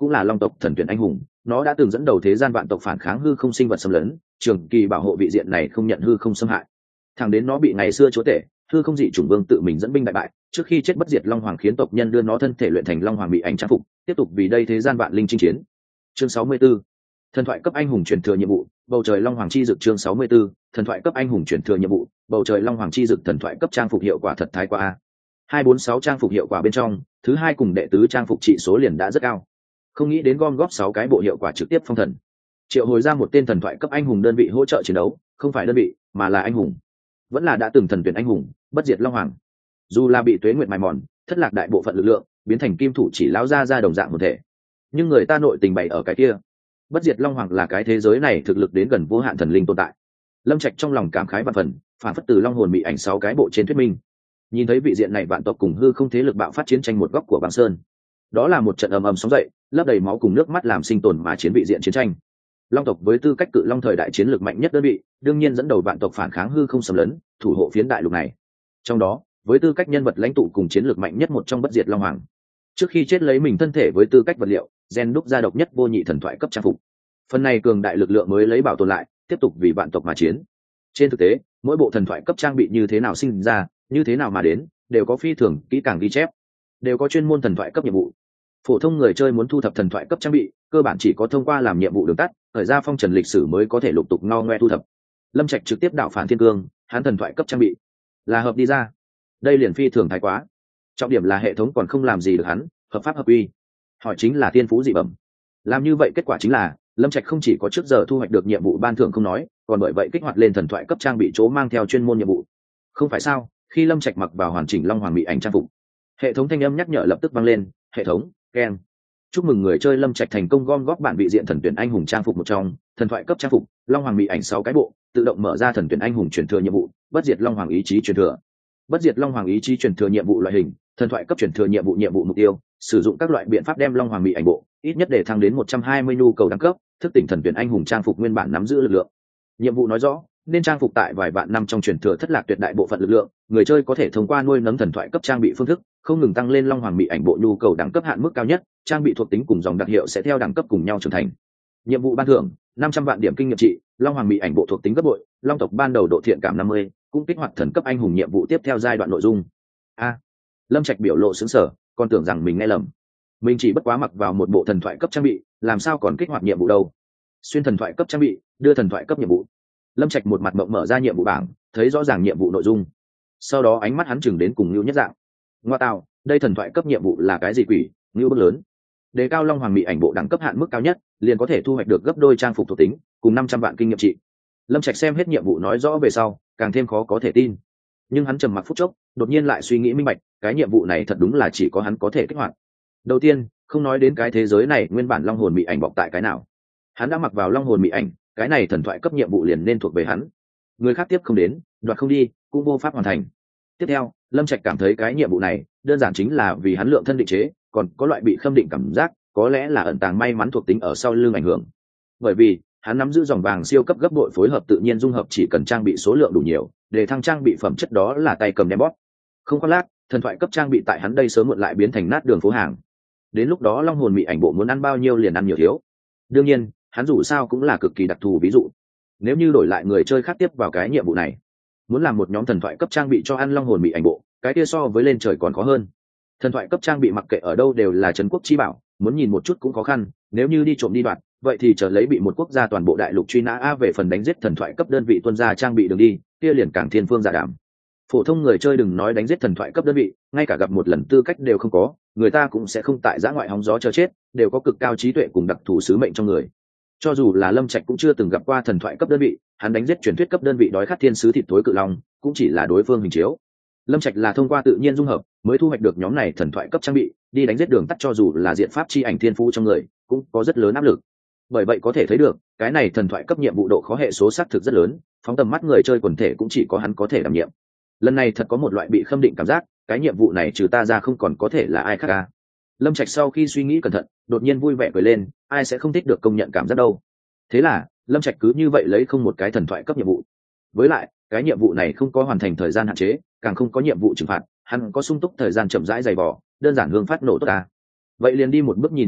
cũng là long tộc thần tuyển anh hùng, nó đã từng dẫn đầu thế gian vạn tộc phản kháng hư không sinh vật xâm lấn, trường kỳ bảo hộ vị diện này không nhận hư không xâm hại. Thẳng đến nó bị ngày xưa chúa tể hư không dị chủng vương tự mình dẫn binh đại bại, trước khi chết bất diệt long hoàng khiến tộc nhân đưa nó thân thể luyện thành long hoàng bị ảnh trang phục, tiếp tục vì đây thế gian vạn linh chinh chiến. Chương sáu mươi 64. Thần thoại cấp anh hùng truyền thừa nhiệm vụ, bầu trời long hoàng chi dực. Chương sáu mươi 64. Thần thoại cấp anh hùng truyền thừa nhiệm vụ, bầu trời long hoàng chi dực. Thần thoại cấp trang phục hiệu quả thật thái quá a. hai bốn sáu trang phục hiệu quả bên trong, thứ hai cùng đệ tứ trang phục trị số liền đã rất cao. Không nghĩ đến gom góp sáu cái bộ hiệu quả trực tiếp phong thần. Triệu hồi ra một tên thần thoại cấp anh hùng đơn vị hỗ trợ chiến đấu, không phải đơn vị, mà là anh hùng. Vẫn là đã từng thần tuyển anh hùng, bất diệt long hoàng. Dù là bị tuế nguyệt mài mòn, thất lạc đại bộ phận lực lượng, biến thành kim thủ chỉ lão ra ra đồng dạng một thể. Nhưng người ta nội tình bày ở cái kia. Bất diệt long hoàng là cái thế giới này thực lực đến gần vô hạn thần linh tồn tại. Lâm Trạch trong lòng cảm khái vạn phần, phản phất từ long hồn bị ảnh sáu cái bộ trên thuyết minh. Nhìn thấy vị diện này vạn tộc cùng hư không thế lực bạo phát chiến tranh một góc của băng sơn. Đó là một trận ầm ầm sóng dậy, lấp đầy máu cùng nước mắt làm sinh tồn mà chiến vị diện chiến tranh. Long tộc với tư cách cự long thời đại chiến lược mạnh nhất đơn vị, đương nhiên dẫn đầu vạn tộc phản kháng hư không xâm lấn, thủ hộ phiến đại lục này. Trong đó, với tư cách nhân vật lãnh tụ cùng chiến lược mạnh nhất một trong bất diệt long hoàng. Trước khi chết lấy mình thân thể với tư cách vật liệu, gen đúc ra độc nhất vô nhị thần thoại cấp trang phục. Phần này cường đại lực lượng mới lấy bảo tồn lại, tiếp tục vì vạn tộc mà chiến. Trên thực tế, mỗi bộ thần thoại cấp trang bị như thế nào sinh ra, như thế nào mà đến, đều có phi thường kỹ càng ghi chép, đều có chuyên môn thần thoại cấp nhiệm vụ. Phổ thông người chơi muốn thu thập thần thoại cấp trang bị, cơ bản chỉ có thông qua làm nhiệm vụ đường tắt, thời ra phong trần lịch sử mới có thể lục tục ngo ngoe thu thập. Lâm Trạch trực tiếp đảo phản thiên cương, hắn thần thoại cấp trang bị là hợp đi ra. Đây liền phi thường thái quá. Trọng điểm là hệ thống còn không làm gì được hắn, hợp pháp hợp uy. Hỏi chính là tiên phú dị bẩm. Làm như vậy kết quả chính là Lâm Trạch không chỉ có trước giờ thu hoạch được nhiệm vụ ban thưởng không nói, còn bởi vậy kích hoạt lên thần thoại cấp trang bị chỗ mang theo chuyên môn nhiệm vụ. Không phải sao? Khi Lâm Trạch mặc vào hoàn chỉnh long hoàng bị ảnh trang phục, hệ thống thanh âm nhắc nhở lập tức vang lên. Hệ thống, keng. Chúc mừng người chơi Lâm Trạch thành công gom góp bản vị diện thần tuyển anh hùng trang phục một trong, thần thoại cấp trang phục, long hoàng bị ảnh sáu cái bộ, tự động mở ra thần tuyển anh hùng truyền thừa nhiệm vụ, bất diệt long hoàng ý chí truyền thừa. Bất diệt long hoàng ý chí truyền thừa nhiệm vụ loại hình, thần thoại cấp truyền thừa nhiệm vụ nhiệm vụ mục tiêu, sử dụng các loại biện pháp đem long hoàng bị ảnh bộ, ít nhất để thăng đến một trăm hai mươi nhu cầu đẳng cấp, thức tỉnh thần tuyển anh hùng trang phục nguyên bản nắm giữ lực lượng. Nhiệm vụ nói rõ, nên trang phục tại vài vạn năm trong truyền thừa thất lạc tuyệt đại bộ phận lực lượng, người chơi có thể thông qua nuôi nấng thần thoại cấp trang bị phương thức, không ngừng tăng lên long hoàng bị ảnh bộ nhu cầu đẳng cấp hạn mức cao nhất, trang bị thuộc tính cùng dòng đặc hiệu sẽ theo đẳng cấp cùng nhau trưởng thành. Nhiệm vụ ban thưởng năm trăm vạn điểm kinh nghiệm trị, long hoàng bị ảnh bộ thuộc tính gấp bội, long tộc ban đầu độ thiện cảm năm mươi, cũng kích hoạt thần cấp anh hùng nhiệm vụ tiếp theo giai đoạn nội dung. A, Lâm Trạch biểu lộ sững sờ, còn tưởng rằng mình nghe lầm. Mình chỉ bất quá mặc vào một bộ thần thoại cấp trang bị, làm sao còn kích hoạt nhiệm vụ đâu? Xuyên thần thoại cấp trang bị, đưa thần thoại cấp nhiệm vụ. Lâm Trạch một mặt mộng mở ra nhiệm vụ bảng, thấy rõ ràng nhiệm vụ nội dung. Sau đó ánh mắt hắn chừng đến cùng Nưu Nhất Dạng. Ngoa tạo, đây thần thoại cấp nhiệm vụ là cái gì quỷ? Nưu bước lớn. Đề cao long hoàng bị ảnh bộ đẳng cấp hạn mức cao nhất, liền có thể thu hoạch được gấp đôi trang phục thuộc tính, cùng năm trăm vạn kinh nghiệm trị. Lâm Trạch xem hết nhiệm vụ nói rõ về sau, càng thêm khó có thể tin. Nhưng hắn trầm mặc phút chốc, đột nhiên lại suy nghĩ minh bạch, cái nhiệm vụ này thật đúng là chỉ có hắn có thể kích hoạt. Đầu tiên, không nói đến cái thế giới này nguyên bản long hồn bị ảnh bọc tại cái nào, hắn đã mặc vào long hồn bị ảnh, cái này thần thoại cấp nhiệm vụ liền nên thuộc về hắn. Người khác tiếp không đến, đoạt không đi, cũng vô pháp hoàn thành. Tiếp theo, Lâm Trạch cảm thấy cái nhiệm vụ này đơn giản chính là vì hắn lượng thân định chế, còn có loại bị khâm định cảm giác, có lẽ là ẩn tàng may mắn thuộc tính ở sau lưng ảnh hưởng. Bởi vì hắn nắm giữ dòng vàng siêu cấp gấp bội phối hợp tự nhiên dung hợp, chỉ cần trang bị số lượng đủ nhiều, để thăng trang bị phẩm chất đó là tay cầm đem bóp. Không khoác lác, thần thoại cấp trang bị tại hắn đây sớm muộn lại biến thành nát đường phố hàng. Đến lúc đó long hồn bị ảnh bộ muốn ăn bao nhiêu liền ăn nhiều thiếu. Đương nhiên, hắn dù sao cũng là cực kỳ đặc thù ví dụ. Nếu như đổi lại người chơi khác tiếp vào cái nhiệm vụ này, muốn làm một nhóm thần thoại cấp trang bị cho ăn long hồn bị ảnh bộ, cái kia so với lên trời còn khó hơn. Thần thoại cấp trang bị mặc kệ ở đâu đều là trấn quốc chi bảo, muốn nhìn một chút cũng khó khăn, nếu như đi trộm đi đoạt, vậy thì chờ lấy bị một quốc gia toàn bộ đại lục truy nã. A về phần đánh giết thần thoại cấp đơn vị tuân ra trang bị đường đi, kia liền càng thiên phương giả đảm. Phổ thông người chơi đừng nói đánh giết thần thoại cấp đơn vị, ngay cả gặp một lần tư cách đều không có, người ta cũng sẽ không tại giã ngoại hóng gió chờ chết, đều có cực cao trí tuệ cùng đặc thù sứ mệnh trong người. Cho dù là Lâm Trạch cũng chưa từng gặp qua thần thoại cấp đơn vị, hắn đánh giết truyền thuyết cấp đơn vị đói khát thiên sứ thịt tối cự long, cũng chỉ là đối phương hình chiếu. Lâm Trạch là thông qua tự nhiên dung hợp mới thu hoạch được nhóm này thần thoại cấp trang bị, đi đánh giết đường tắt cho dù là diện pháp chi ảnh thiên phú trong người, cũng có rất lớn áp lực. Bởi vậy có thể thấy được, cái này thần thoại cấp nhiệm vụ độ khó hệ số xác thực rất lớn, phóng tầm mắt người chơi quần thể cũng chỉ có hắn có thể đảm nhiệm. Lần này thật có một loại bị khâm định cảm giác, cái nhiệm vụ này trừ ta ra không còn có thể là ai khác cả. Lâm Trạch sau khi suy nghĩ cẩn thận, đột nhiên vui vẻ cười lên, ai sẽ không thích được công nhận cảm giác đâu. Thế là, Lâm Trạch cứ như vậy lấy không một cái thần thoại cấp nhiệm vụ. Với lại, cái nhiệm vụ này không có hoàn thành thời gian hạn chế, càng không có nhiệm vụ trừng phạt, hắn có sung túc thời gian chậm rãi dày vò, đơn giản hương phát nổ tốt ta. Vậy liền đi một bước nhìn một bước,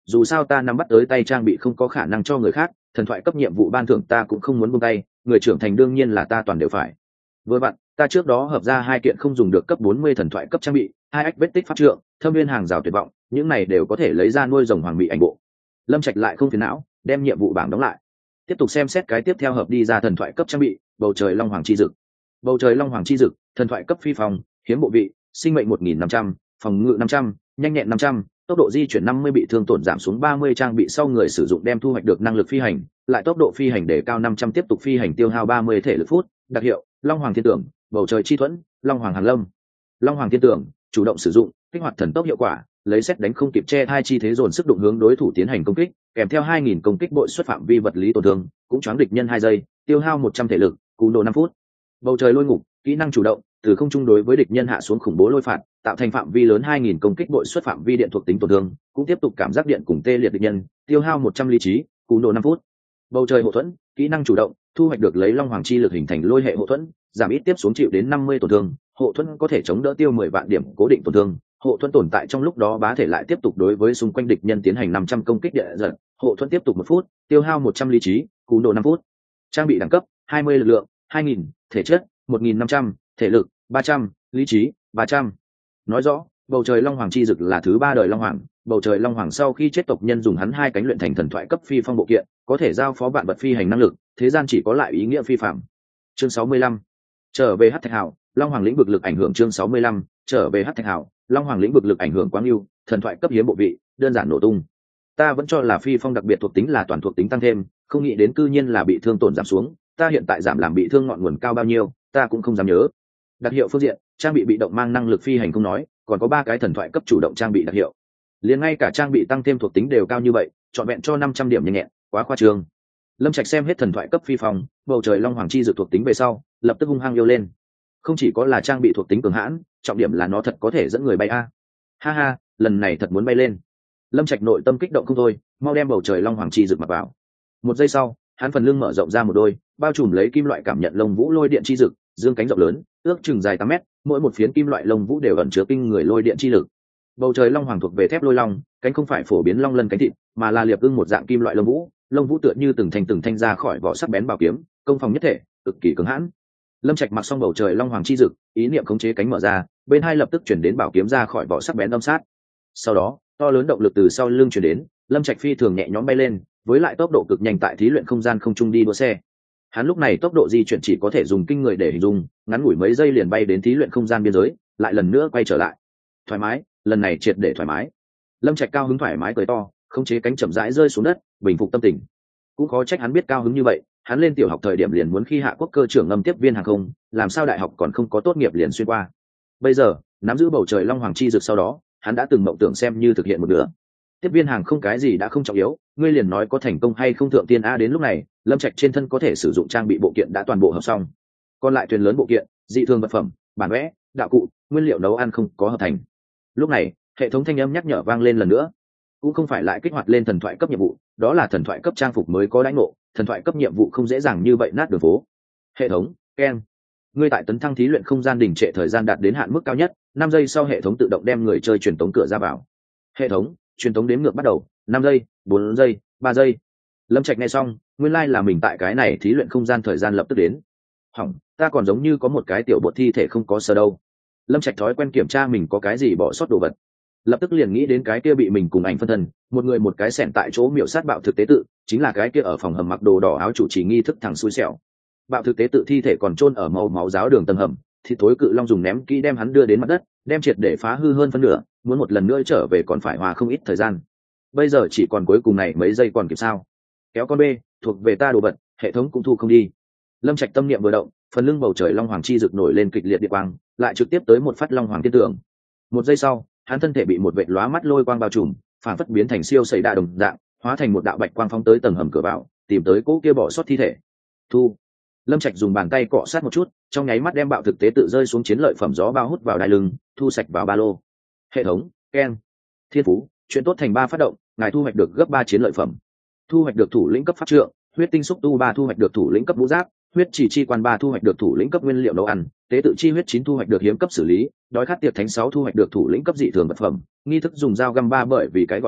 dù sao ta nắm bắt tới tay trang bị không có khả năng cho người khác, thần thoại cấp nhiệm vụ ban thưởng ta cũng không muốn buông tay, người trưởng thành đương nhiên là ta toàn đều phải. Vừa vặn, ta trước đó hợp ra hai kiện không dùng được cấp bốn mươi thần thoại cấp trang bị, hai ách vết tích pháp trượng, thâm viên hàng rào tuyệt vọng, những này đều có thể lấy ra nuôi rồng hoàng bị ảnh bộ. Lâm Trạch lại không phiền não, đem nhiệm vụ bảng đóng lại, tiếp tục xem xét cái tiếp theo hợp đi ra thần thoại cấp trang bị, bầu trời long hoàng chi dực. Bầu trời long hoàng chi dực, thần thoại cấp phi phòng, hiếm bộ vị, sinh mệnh một nghìn năm trăm, phòng ngự năm trăm, nhanh nhẹn năm trăm, tốc độ di chuyển năm mươi, bị thương tổn giảm xuống ba mươi, trang bị sau người sử dụng đem thu hoạch được năng lực phi hành, lại tốc độ phi hành để cao năm trăm, tiếp tục phi hành tiêu hao ba mươi thể lực phút. Đặc hiệu: Long Hoàng Thiên Tưởng, Bầu Trời Chi Thuẫn, Long Hoàng Hàn Lâm. Long Hoàng Thiên Tưởng, chủ động sử dụng, kích hoạt thần tốc hiệu quả, lấy xét đánh không kịp che hai chi thế dồn sức đụng hướng đối thủ tiến hành công kích, kèm theo hai nghìn công kích bội xuất phạm vi vật lý tổn thương, cũng choáng địch nhân hai giây, tiêu hao một trăm thể lực, cú độ năm phút. Bầu trời lôi ngục, kỹ năng chủ động, từ không trung đối với địch nhân hạ xuống khủng bố lôi phạt, tạo thành phạm vi lớn hai nghìn công kích bội xuất phạm vi điện thuộc tính tổn thương, cũng tiếp tục cảm giác điện cùng tê liệt địch nhân, tiêu hao một trăm lý trí, cú độ năm phút. Bầu trời hộ thuẫn, kỹ năng chủ động, thu hoạch được lấy long hoàng chi lực hình thành lôi hệ hộ thuẫn, giảm ít tiếp xuống chịu đến năm mươi tổn thương, hộ thuẫn có thể chống đỡ tiêu mười vạn điểm cố định tổn thương, hộ thuẫn tồn tại trong lúc đó bá thể lại tiếp tục đối với xung quanh địch nhân tiến hành năm trăm công kích địa giật, hộ thuẫn tiếp tục một phút, tiêu hao một trăm lý trí, cú độ năm phút. Trang bị đẳng cấp hai mươi lực lượng hai nghìn, thể chất một nghìn năm trăm, thể lực ba trăm, lý trí ba trăm. Nói rõ, bầu trời long hoàng chi dực là thứ ba đời long hoàng, bầu trời long hoàng sau khi chết tộc nhân dùng hắn hai cánh luyện thành thần thoại cấp phi phong bộ kiện, có thể giao phó bạn vật phi hành năng lực, thế gian chỉ có lại ý nghĩa phi phạm. Chương sáu mươi lăm. Trở về Hắc Thạch Hào, long hoàng lĩnh vực lực ảnh hưởng. Chương sáu mươi lăm. Trở về Hắc Thạch Hào, long hoàng lĩnh vực lực ảnh hưởng quá ưu, thần thoại cấp hiếm bộ vị, đơn giản nổ tung. Ta vẫn cho là phi phong đặc biệt thuộc tính là toàn thuộc tính tăng thêm, không nghĩ đến cư nhiên là bị thương tổn giảm xuống, ta hiện tại giảm làm bị thương ngọn nguồn cao bao nhiêu, ta cũng không dám nhớ. Đặc hiệu phương diện, trang bị bị động mang năng lực phi hành không nói, còn có ba cái thần thoại cấp chủ động trang bị đặc hiệu. Liền ngay cả trang bị tăng thêm thuộc tính đều cao như vậy, trọn vẹn cho năm trăm điểm nhanh nhẹn, quá khoa trương. Lâm Trạch xem hết thần thoại cấp phi phong, bầu trời long hoàng chi dự thuộc tính về sau, lập tức hung hăng yêu lên. Không chỉ có là trang bị thuộc tính cường hãn, trọng điểm là nó thật có thể dẫn người bay a. Ha ha, lần này thật muốn bay lên. Lâm Trạch nội tâm kích động không thôi, mau đem bầu trời long hoàng chi dực mặc vào. Một giây sau, hắn phần lưng mở rộng ra một đôi, bao trùm lấy kim loại cảm nhận lông vũ lôi điện chi dực, dương cánh rộng lớn, ước chừng dài tám mét, mỗi một phiến kim loại lông vũ đều ẩn chứa kinh người lôi điện chi lực. Bầu trời long hoàng thuộc về thép lôi long, cánh không phải phổ biến long lân cánh thịt, mà là liệp ưng một dạng kim loại lông vũ, lông vũ tựa như từng thanh từng thanh ra khỏi vỏ sắc bén bảo kiếm, công phòng nhất thể, cực kỳ cứng hãn. Lâm Trạch mặc xong bầu trời long hoàng chi dực, ý niệm khống chế cánh mở ra, bên hai lập tức chuyển đến bảo kiếm ra khỏi vỏ sắc bén đâm sát. Sau đó, to lớn động lực từ sau lưng chuyển đến, Lâm Trạch phi thường nhẹ nhõm bay lên, với lại tốc độ cực nhanh tại thí luyện không gian không trung đi đua xe. Hắn lúc này tốc độ di chuyển chỉ có thể dùng kinh người để hình dung, ngắn ngủi mấy giây liền bay đến thí luyện không gian biên giới, lại lần nữa quay trở lại. Thoải mái, lần này triệt để thoải mái. Lâm Trạch cao hứng thoải mái cười to, khống chế cánh chậm rãi rơi xuống đất, bình phục tâm tình. Cũng khó trách hắn biết cao hứng như vậy, hắn lên tiểu học thời điểm liền muốn khi hạ quốc cơ trưởng ngâm tiếp viên hàng không, làm sao đại học còn không có tốt nghiệp liền xuyên qua. Bây giờ, nắm giữ bầu trời long hoàng chi dực sau đó, hắn đã từng mộng tưởng xem như thực hiện một nửa. Tiếp viên hàng không cái gì đã không trọng yếu, ngươi liền nói có thành công hay không thượng tiên a. Đến lúc này, Lâm Trạch trên thân có thể sử dụng trang bị bộ kiện đã toàn bộ hợp xong, còn lại thuyền lớn bộ kiện, dị thường vật phẩm, bản vẽ, đạo cụ, nguyên liệu nấu ăn không có hợp thành. Lúc này, hệ thống thanh âm nhắc nhở vang lên lần nữa, cũng không phải lại kích hoạt lên thần thoại cấp nhiệm vụ, đó là thần thoại cấp trang phục mới có đãi ngộ, thần thoại cấp nhiệm vụ không dễ dàng như vậy nát đường phố. Hệ thống, keng, ngươi tại tấn thăng thí luyện không gian đình trệ thời gian đạt đến hạn mức cao nhất, năm giây sau hệ thống tự động đem người chơi truyền tống cửa ra vào. Hệ thống, truyền tống đếm ngược bắt đầu, năm giây, bốn giây, ba giây. Lâm Trạch nghe xong, nguyên lai like là mình tại cái này thí luyện không gian thời gian lập tức đến. Hỏng, ta còn giống như có một cái tiểu bột thi thể không có sờ đâu. Lâm Trạch thói quen kiểm tra mình có cái gì bỏ sót đồ vật, lập tức liền nghĩ đến cái kia bị mình cùng ảnh phân thân, một người một cái xẻn tại chỗ miểu sát bạo thực tế tự, chính là cái kia ở phòng hầm mặc đồ đỏ áo chủ trì nghi thức thằng xui xẻo. Bạo thực tế tự thi thể còn chôn ở màu máu giáo đường tầng hầm, thì thối cự long dùng ném kỹ đem hắn đưa đến mặt đất, đem triệt để phá hư hơn phân nửa, muốn một lần nữa trở về còn phải hòa không ít thời gian. Bây giờ chỉ còn cuối cùng này mấy giây còn kịp sao? Kéo con B, thuộc về ta đồ vật, hệ thống cũng thu không đi. Lâm Trạch tâm niệm vừa động, phần lưng bầu trời long hoàng chi rực nổi lên kịch liệt địa quang, lại trực tiếp tới một phát long hoàng tiên tượng. Một giây sau, hắn thân thể bị một vệt lóa mắt lôi quang bao trùm, phản phất biến thành siêu sẩy đa đồng dạng, hóa thành một đạo bạch quang phóng tới tầng hầm cửa vào, tìm tới cỗ kia bỏ sót thi thể. Thu. Lâm Trạch dùng bàn tay cọ sát một chút, trong nháy mắt đem bạo thực tế tự rơi xuống chiến lợi phẩm gió bao hút vào đai lưng, thu sạch vào ba lô. Hệ thống, keng. Thiên phú, chuyện tốt thành ba phát động, ngài thu hoạch được gấp ba chiến lợi phẩm. Thu hoạch được thủ lĩnh cấp pháp trượng, huyết tinh xúc tu ba thu hoạch được thủ lĩnh cấp vũ giáp, huyết chỉ chi quan ba thu hoạch được thủ lĩnh cấp nguyên liệu nấu ăn, tế tự chi huyết chín thu hoạch được hiếm cấp xử lý, đói khát tiệc thánh sáu thu hoạch được thủ lĩnh cấp dị thường vật phẩm, nghi thức dùng dao găm ba bởi vì cái gọi là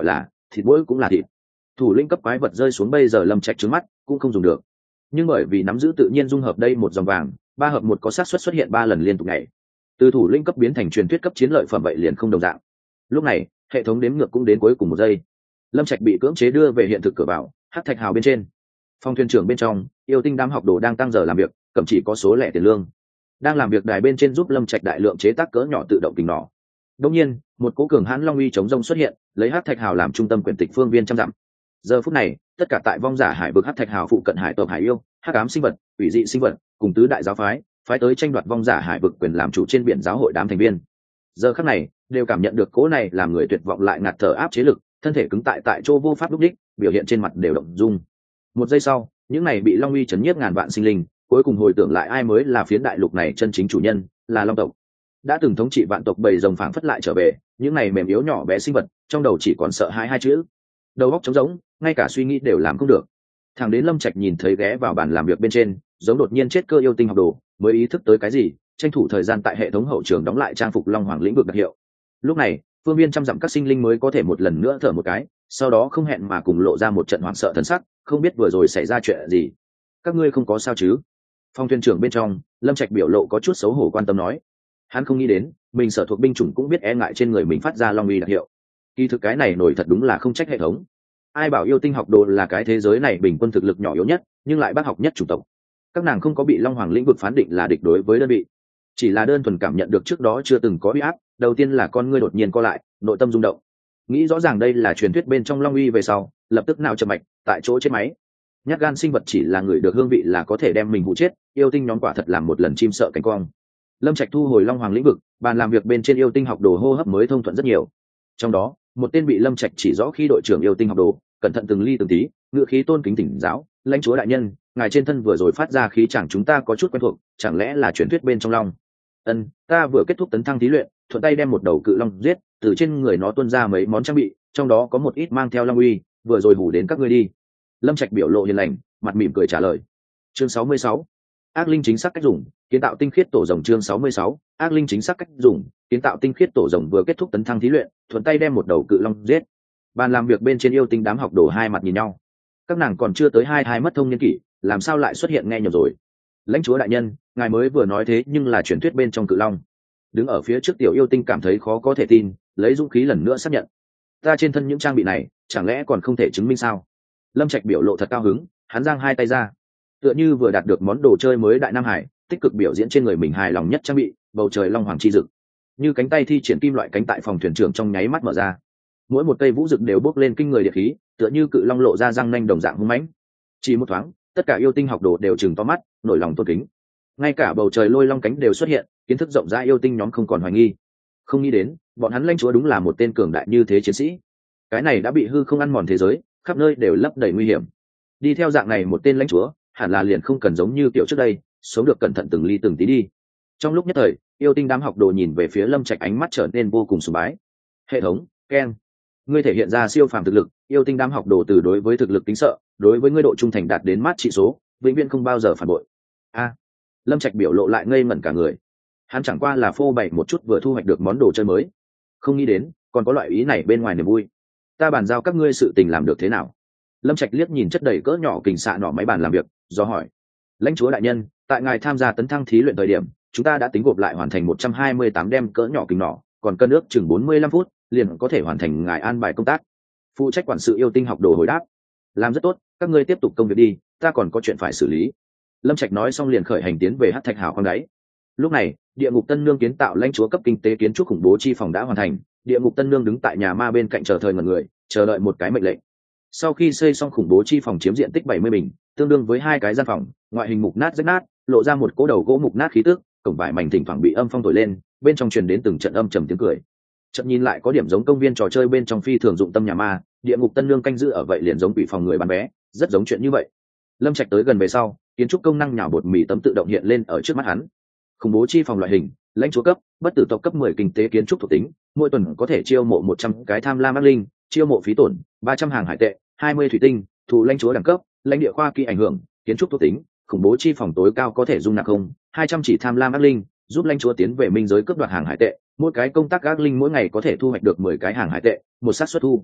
thịt mỗi cũng là thịt. Thủ lĩnh cấp quái vật rơi xuống bây giờ Lâm Trạch trứng mắt cũng không dùng được, nhưng bởi vì nắm giữ tự nhiên dung hợp đây một dòng vàng, ba hợp một có xác suất xuất hiện ba lần liên tục này, từ thủ lĩnh cấp biến thành truyền thuyết cấp chiến lợi phẩm vậy liền không đồng dạng. Lúc này hệ thống đếm ngược cũng đến cuối cùng một giây, Lâm Trạch bị cưỡng chế đưa về hiện thực cửa vào hắc thạch hào bên trên. Phòng thuyền trưởng bên trong, yêu tinh đám học đồ đang tăng giờ làm việc, cầm chỉ có số lẻ tiền lương. Đang làm việc đài bên trên giúp Lâm Trạch đại lượng chế tác cỡ nhỏ tự động kính nỏ. Đột nhiên, một cỗ cường hãn long uy chống rông xuất hiện, lấy hắc thạch hào làm trung tâm quyển tịch phương viên trăm dặm. Giờ phút này, tất cả tại vong giả hải vực hắc thạch hào phụ cận hải tộc hải yêu, hắc ám sinh vật, ủy dị sinh vật, cùng tứ đại giáo phái, phái tới tranh đoạt vong giả hải vực quyền làm chủ trên biển giáo hội đám thành viên. Giờ khắc này, đều cảm nhận được cỗ này làm người tuyệt vọng lại ngạt thở áp chế lực, thân thể cứng tại tại chỗ vô pháp lúc đích, biểu hiện trên mặt đều động dung. Một giây sau, những này bị long uy chấn nhiếp ngàn vạn sinh linh, cuối cùng hồi tưởng lại ai mới là phiến đại lục này chân chính chủ nhân, là long tộc. Đã từng thống trị vạn tộc bầy rồng phảng phất lại trở về, những này mềm yếu nhỏ bé sinh vật, trong đầu chỉ còn sợ hãi hai chữ. Đầu óc trống rỗng, ngay cả suy nghĩ đều làm không được. Thằng đến Lâm Trạch nhìn thấy ghé vào bàn làm việc bên trên, giống đột nhiên chết cơ yêu tinh học đồ, mới ý thức tới cái gì, tranh thủ thời gian tại hệ thống hậu trường đóng lại trang phục long hoàng lĩnh vực đặc hiệu. Lúc này, phương viên trăm dặm các sinh linh mới có thể một lần nữa thở một cái, sau đó không hẹn mà cùng lộ ra một trận hoảng sợ thần sắc, không biết vừa rồi xảy ra chuyện gì. Các ngươi không có sao chứ? Phong thuyền trưởng bên trong, Lâm Trạch biểu lộ có chút xấu hổ quan tâm nói. Hắn không nghĩ đến, mình sở thuộc binh chủng cũng biết e ngại trên người mình phát ra long uy đặc hiệu. Kỳ thực cái này nổi thật đúng là không trách hệ thống. Ai bảo yêu tinh học đồ là cái thế giới này bình quân thực lực nhỏ yếu nhất, nhưng lại bác học nhất chủng tộc. Các nàng không có bị long hoàng lĩnh vực phán định là địch đối với đơn vị, chỉ là đơn thuần cảm nhận được trước đó chưa từng có uy áp. Đầu tiên là con ngươi đột nhiên co lại, nội tâm rung động, nghĩ rõ ràng đây là truyền thuyết bên trong long uy về sau, lập tức nào chậm mạch tại chỗ chết máy. Nhát gan sinh vật chỉ là người được hương vị là có thể đem mình hụ chết, yêu tinh nhóm quả thật làm một lần chim sợ cánh quang. Lâm Trạch thu hồi long hoàng lĩnh vực, bàn làm việc bên trên yêu tinh học đồ hô hấp mới thông thuận rất nhiều. Trong đó, một tên bị Lâm Trạch chỉ rõ khi đội trưởng yêu tinh học đồ, cẩn thận từng ly từng tí, ngựa khí tôn kính tỉnh giáo, lãnh chúa đại nhân, ngài trên thân vừa rồi phát ra khí chẳng chúng ta có chút quen thuộc, chẳng lẽ là truyền thuyết bên trong long? Ân, ta vừa kết thúc tấn thăng thí luyện, thuận tay đem một đầu cự long giết, từ trên người nó tuôn ra mấy món trang bị, trong đó có một ít mang theo long uy, vừa rồi hủ đến các ngươi đi. Lâm Trạch biểu lộ hiền lành, mặt mỉm cười trả lời. Chương sáu mươi sáu, ác linh chính xác cách dùng, kiến tạo tinh khiết tổ rồng. Chương sáu mươi sáu, ác linh chính xác cách dùng, kiến tạo tinh khiết tổ rồng vừa kết thúc tấn thăng thí luyện, thuận tay đem một đầu cự long giết. Bàn làm việc bên trên yêu tinh đám học đồ hai mặt nhìn nhau. Các nàng còn chưa tới hai hai mất thông niên kỷ, làm sao lại xuất hiện nghe nhầm rồi? Lãnh chúa đại nhân, ngài mới vừa nói thế nhưng là truyền thuyết bên trong cự long. Đứng ở phía trước tiểu yêu tinh cảm thấy khó có thể tin, lấy dũng khí lần nữa xác nhận. Ta trên thân những trang bị này, chẳng lẽ còn không thể chứng minh sao? Lâm Trạch biểu lộ thật cao hứng, hắn giang hai tay ra, tựa như vừa đạt được món đồ chơi mới đại nam hải, tích cực biểu diễn trên người mình hài lòng nhất trang bị, bầu trời long hoàng chi dực. Như cánh tay thi triển kim loại cánh tại phòng thuyền trưởng trong nháy mắt mở ra. Mỗi một cây vũ dực đều bốc lên kinh người địa khí, tựa như cự long lộ ra răng nanh đồng dạng hung mãnh. Chỉ một thoáng, tất cả yêu tinh học đồ đều trừng to mắt, nổi lòng tôn kính. Ngay cả bầu trời lôi long cánh đều xuất hiện, kiến thức rộng rãi yêu tinh nhóm không còn hoài nghi. Không nghĩ đến, bọn hắn lãnh chúa đúng là một tên cường đại như thế chiến sĩ. Cái này đã bị hư không ăn mòn thế giới, khắp nơi đều lấp đầy nguy hiểm. Đi theo dạng này một tên lãnh chúa, hẳn là liền không cần giống như kiểu trước đây, sống được cẩn thận từng ly từng tí đi. Trong lúc nhất thời, yêu tinh đám học đồ nhìn về phía Lâm Trạch ánh mắt trở nên vô cùng sùng bái. Hệ thống, keng, ngươi thể hiện ra siêu phàm thực lực, yêu tinh đám học đồ từ đối với thực lực tính sợ, đối với ngươi độ trung thành đạt đến mát trị số, vĩnh viễn không bao giờ phản bội. A, Lâm Trạch biểu lộ lại ngây ngẩn cả người. Hắn chẳng qua là phô bày một chút vừa thu hoạch được món đồ chơi mới, không nghĩ đến còn có loại ý này bên ngoài niềm vui. Ta bàn giao các ngươi sự tình làm được thế nào? Lâm Trạch liếc nhìn chất đầy cỡ nhỏ kình xạ nỏ máy bàn làm việc, do hỏi. Lãnh chúa đại nhân, tại ngài tham gia tấn thăng thí luyện thời điểm, chúng ta đã tính gộp lại hoàn thành một trăm hai mươi tám đem cỡ nhỏ kình nỏ, còn cân ước chừng bốn mươi lăm phút, liền có thể hoàn thành ngài an bài công tác. Phụ trách quản sự yêu tinh học đồ hồi đáp. Làm rất tốt, các ngươi tiếp tục công việc đi, ta còn có chuyện phải xử lý. Lâm Trạch nói xong liền khởi hành tiến về Hắc Thạch Hào khoang đáy. Lúc này, địa ngục Tân Nương kiến tạo lãnh chúa cấp kinh tế kiến trúc khủng bố chi phòng đã hoàn thành, địa ngục Tân Nương đứng tại nhà ma bên cạnh chờ thời ngẩn người, chờ đợi một cái mệnh lệnh. Sau khi xây xong khủng bố chi phòng chiếm diện tích bảy mươi bình, tương đương với hai cái gian phòng, ngoại hình mục nát rách nát, lộ ra một cỗ đầu gỗ mục nát khí tức, cổng vải mảnh thỉnh thoảng bị âm phong thổi lên, bên trong truyền đến từng trận âm trầm tiếng cười. Chợt nhìn lại có điểm giống công viên trò chơi bên trong phi thường dụng tâm nhà ma, địa ngục Tân Nương canh giữ ở vậy liền giống quỷ phòng người bán vé, rất giống chuyện như vậy. Lâm Trạch tới gần về sau, kiến trúc công năng nhào bột mì tấm tự động hiện lên ở trước mắt hắn. Khủng bố chi phòng loại hình, lãnh chúa cấp, bất tử tộc cấp mười kinh tế kiến trúc thuộc tính, mỗi tuần có thể chiêu mộ một trăm cái tham lam ác linh, chiêu mộ phí tổn ba trăm hàng hải tệ, hai mươi thủy tinh, thủ lãnh chúa đẳng cấp, lãnh địa khoa kỹ ảnh hưởng, kiến trúc thuộc tính, khủng bố chi phòng tối cao có thể dung nạp không, hai trăm chỉ tham lam ác linh, giúp lãnh chúa tiến về minh giới cướp đoạt hàng hải tệ, mỗi cái công tác ác linh mỗi ngày có thể thu hoạch được mười cái hàng hải tệ, một xác suất thu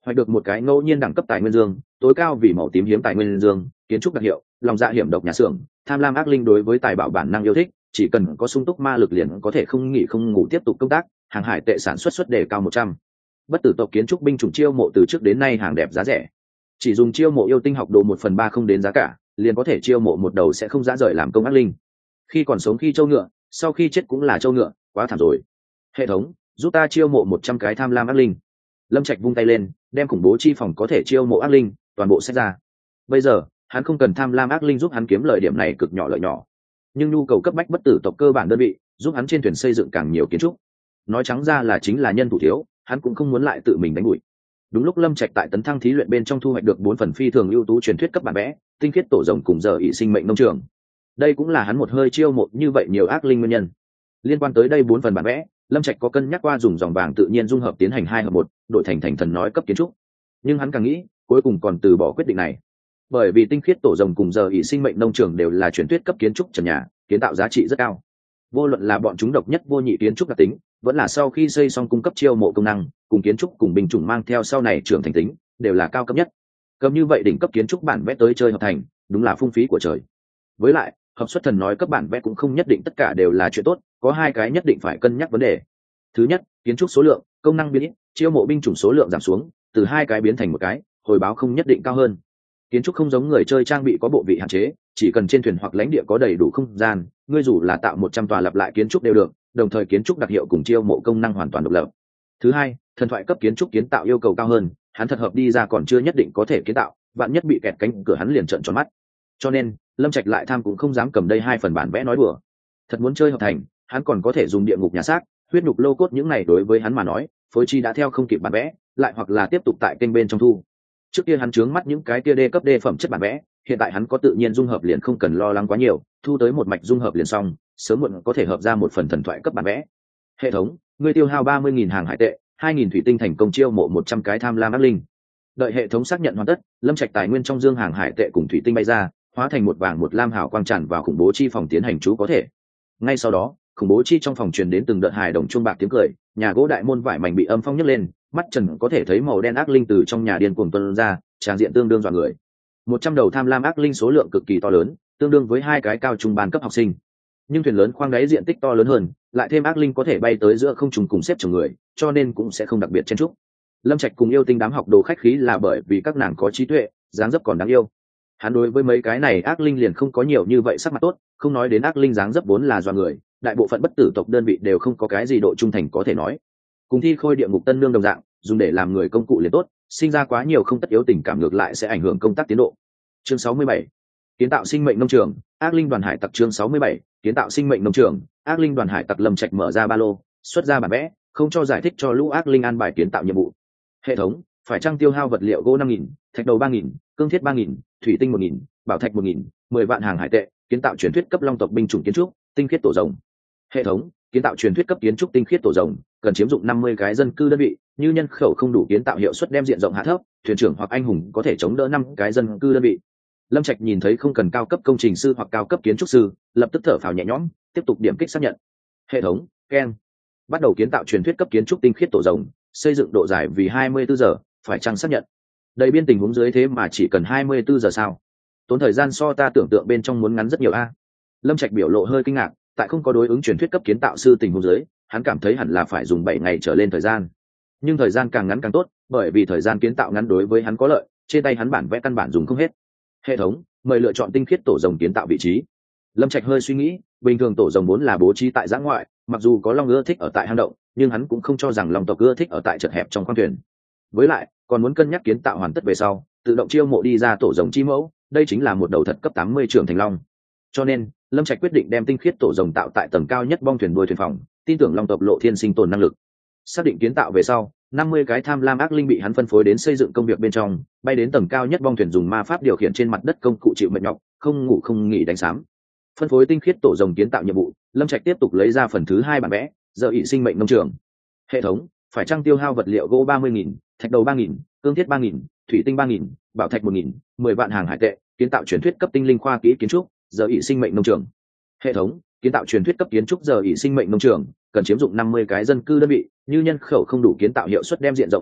Hoạch được một cái ngẫu nhiên đẳng cấp tài nguyên dương, tối cao vì màu tím hiếm tài nguyên dương, kiến trúc đặc hiệu, lòng dạ hiểm độc nhà xưởng, tham lam ác linh đối với tài bảo bản năng yêu thích, chỉ cần có sung túc ma lực liền có thể không nghỉ không ngủ tiếp tục công tác, hàng hải tệ sản xuất suất đề cao một trăm. Bất tử tộc kiến trúc binh chủng chiêu mộ từ trước đến nay hàng đẹp giá rẻ. Chỉ dùng chiêu mộ yêu tinh học đồ một phần ba không đến giá cả, liền có thể chiêu mộ một đầu sẽ không dã rời làm công ác linh. Khi còn sống khi châu ngựa, sau khi chết cũng là châu ngựa, quá thảm rồi. Hệ thống, giúp ta chiêu mộ một trăm cái tham lam ác linh. Lâm Trạch vung tay lên, đem khủng bố chi phòng có thể chiêu mộ ác linh toàn bộ xét ra. Bây giờ hắn không cần tham lam ác linh giúp hắn kiếm lợi điểm này cực nhỏ lợi nhỏ, nhưng nhu cầu cấp bách bất tử tộc cơ bản đơn vị giúp hắn trên thuyền xây dựng càng nhiều kiến trúc. Nói trắng ra là chính là nhân thủ thiếu, hắn cũng không muốn lại tự mình đánh bụi. Đúng lúc Lâm Trạch tại tấn thăng thí luyện bên trong thu hoạch được bốn phần phi thường ưu tú truyền thuyết cấp bản vẽ, tinh khiết tổ rồng cùng giờ ỷ sinh mệnh nông trường. Đây cũng là hắn một hơi chiêu mộ như vậy nhiều ác linh nguyên nhân. Liên quan tới đây bốn phần bản vẽ, Lâm Trạch có cân nhắc qua dùng dòng vàng tự nhiên dung hợp tiến hành hai hợp một, đổi thành thành thần nói cấp kiến trúc. Nhưng hắn càng nghĩ, cuối cùng còn từ bỏ quyết định này. Bởi vì tinh khiết tổ rồng cùng giờ ỷ sinh mệnh nông trường đều là truyền thuyết cấp kiến trúc trần nhà, kiến tạo giá trị rất cao. Vô luận là bọn chúng độc nhất vô nhị kiến trúc đặc tính, vẫn là sau khi xây xong cung cấp chiêu mộ công năng, cùng kiến trúc cùng binh chủng mang theo sau này trưởng thành tính, đều là cao cấp nhất. Cầm như vậy đỉnh cấp kiến trúc bản vẽ tới chơi hợp thành, đúng là phung phí của trời. Với lại, hợp xuất thần nói cấp bản vẽ cũng không nhất định tất cả đều là chuyện tốt, có hai cái nhất định phải cân nhắc vấn đề. Thứ nhất, kiến trúc số lượng, công năng biến ít, chiêu mộ binh chủng số lượng giảm xuống, từ hai cái biến thành một cái, hồi báo không nhất định cao hơn. Kiến trúc không giống người chơi trang bị có bộ vị hạn chế, chỉ cần trên thuyền hoặc lãnh địa có đầy đủ không gian, ngươi dù là tạo một trăm tòa lặp lại kiến trúc đều được, đồng thời kiến trúc đặc hiệu cùng chiêu mộ công năng hoàn toàn độc lập. Thứ hai, thần thoại cấp kiến trúc kiến tạo yêu cầu cao hơn, hắn thật hợp đi ra còn chưa nhất định có thể kiến tạo, vạn nhất bị kẹt cánh cửa hắn liền trợn tròn mắt. Cho nên, Lâm Trạch lại tham cũng không dám cầm đây hai phần bản vẽ nói đùa. Thật muốn chơi hợp thành, hắn còn có thể dùng địa ngục nhà xác, huyết nhục lô cốt những này đối với hắn mà nói, phối chi đã theo không kịp bản vẽ, lại hoặc là tiếp tục tại kênh bên trong thu. Trước kia hắn chướng mắt những cái kia đê cấp đê phẩm chất bản vẽ, hiện tại hắn có tự nhiên dung hợp liền không cần lo lắng quá nhiều, thu tới một mạch dung hợp liền xong, sớm muộn có thể hợp ra một phần thần thoại cấp bản vẽ. Hệ thống, ngươi tiêu hao ba mươi nghìn hàng hải tệ, hai nghìn thủy tinh thành công chiêu mộ một trăm cái tham lam ác linh. Đợi hệ thống xác nhận hoàn tất, Lâm Trạch tài nguyên trong dương hàng hải tệ cùng thủy tinh bay ra, hóa thành một vàng một lam hào quang tràn vào khủng bố chi phòng tiến hành chú có thể. Ngay sau đó, khủng bố chi trong phòng truyền đến từng đợt hài đồng chuông bạc tiếng cười, nhà gỗ đại môn vải mảnh bị âm phong nhấc lên, mắt trần có thể thấy màu đen ác linh từ trong nhà điên cuồng tuôn ra, tràng diện tương đương dọa người. Một trăm đầu tham lam ác linh số lượng cực kỳ to lớn, tương đương với hai cái cao trung ban cấp học sinh. Nhưng thuyền lớn khoang đáy diện tích to lớn hơn, lại thêm ác linh có thể bay tới giữa không trung cùng xếp chồng người, cho nên cũng sẽ không đặc biệt chen chúc. Lâm Trạch cùng yêu tinh đám học đồ khách khí là bởi vì các nàng có trí tuệ, dáng dấp còn đáng yêu. Hắn đối với mấy cái này ác linh liền không có nhiều như vậy sắc mặt tốt, không nói đến ác linh dáng dấp vốn là dọa người, đại bộ phận bất tử tộc đơn vị đều không có cái gì độ trung thành có thể nói. Cùng thi khôi địa ngục tân nương đồng dạng, dùng để làm người công cụ liền tốt, sinh ra quá nhiều không tất yếu tình cảm ngược lại sẽ ảnh hưởng công tác tiến độ. Chương sáu mươi bảy, kiến tạo sinh mệnh nông trường, ác linh đoàn hải tặc. Chương sáu mươi bảy, kiến tạo sinh mệnh nông trường, ác linh đoàn hải tặc. Lâm Trạch mở ra ba lô, xuất ra bản vẽ, không cho giải thích cho lũ ác linh an bài kiến tạo nhiệm vụ. Hệ thống, phải chăng tiêu hao vật liệu gỗ năm nghìn, thạch đầu ba nghìn, cương thiết ba nghìn, thủy tinh một nghìn, bảo thạch một nghìn, mười vạn hàng hải tệ, kiến tạo truyền thuyết cấp long tộc binh chủng kiến trúc, tinh khiết tổ rồng. Hệ thống, kiến tạo truyền thuyết cấp kiến trúc tinh khiết tổ rồng, cần chiếm dụng năm mươi cái dân cư đơn vị, như nhân khẩu không đủ kiến tạo hiệu suất đem diện rộng hạ thấp, thuyền trưởng hoặc anh hùng có thể chống đỡ năm cái dân cư đơn vị. Lâm Trạch nhìn thấy không cần cao cấp công trình sư hoặc cao cấp kiến trúc sư, lập tức thở phào nhẹ nhõm, tiếp tục điểm kích xác nhận. Hệ thống, keng. Bắt đầu kiến tạo truyền thuyết cấp kiến trúc tinh khiết tổ rồng, xây dựng độ dài vì hai mươi bốn giờ, phải chăng xác nhận. Đầy biên tình huống dưới thế mà chỉ cần hai mươi bốn giờ sao? Tốn thời gian so ta tưởng tượng bên trong muốn ngắn rất nhiều a. Lâm Trạch biểu lộ hơi kinh ngạc, tại không có đối ứng truyền thuyết cấp kiến tạo sư tình huống dưới, hắn cảm thấy hẳn là phải dùng bảy ngày trở lên thời gian. Nhưng thời gian càng ngắn càng tốt, bởi vì thời gian kiến tạo ngắn đối với hắn có lợi, trên tay hắn bản vẽ căn bản dùng không hết. Hệ thống, mời lựa chọn tinh khiết tổ rồng kiến tạo vị trí. Lâm Trạch hơi suy nghĩ, bình thường tổ rồng vốn là bố trí tại giã ngoại, mặc dù có long ưa thích ở tại hang động, nhưng hắn cũng không cho rằng long tộc ưa thích ở tại chật hẹp trong khoang thuyền. Với lại, còn muốn cân nhắc kiến tạo hoàn tất về sau, tự động chiêu mộ đi ra tổ rồng chi mẫu, đây chính là một đầu thật cấp tám mươi trưởng thành long. Cho nên, Lâm Trạch quyết định đem tinh khiết tổ rồng tạo tại tầng cao nhất bong thuyền đuôi thuyền phòng, tin tưởng long tộc lộ thiên sinh tồn năng lực. Xác định kiến tạo về sau, năm mươi cái tham lam ác linh bị hắn phân phối đến xây dựng công việc bên trong, bay đến tầng cao nhất bong thuyền dùng ma pháp điều khiển trên mặt đất công cụ chịu mệt nhọc, không ngủ không nghỉ đánh xám. Phân phối tinh khiết tổ rồng kiến tạo nhiệm vụ, Lâm Trạch tiếp tục lấy ra phần thứ hai bản vẽ, giờ ỷ sinh mệnh nông trường. Hệ thống, phải chăng tiêu hao vật liệu gỗ ba mươi nghìn, thạch đầu ba nghìn, cương thiết ba nghìn, thủy tinh ba nghìn, bảo thạch một nghìn, mười vạn hàng hải tệ, kiến tạo truyền thuyết cấp tinh linh khoa kỹ kiến trúc, giờ ỷ sinh mệnh nông trường. Hệ thống, kiến tạo truyền thuyết cấp kiến trúc giờ ỷ sinh mệnh nông trường, cần chiếm dụng năm mươi cái dân cư đơn vị, như nhân khẩu không đủ kiến tạo hiệu suất đem diện rộng hạ thấp,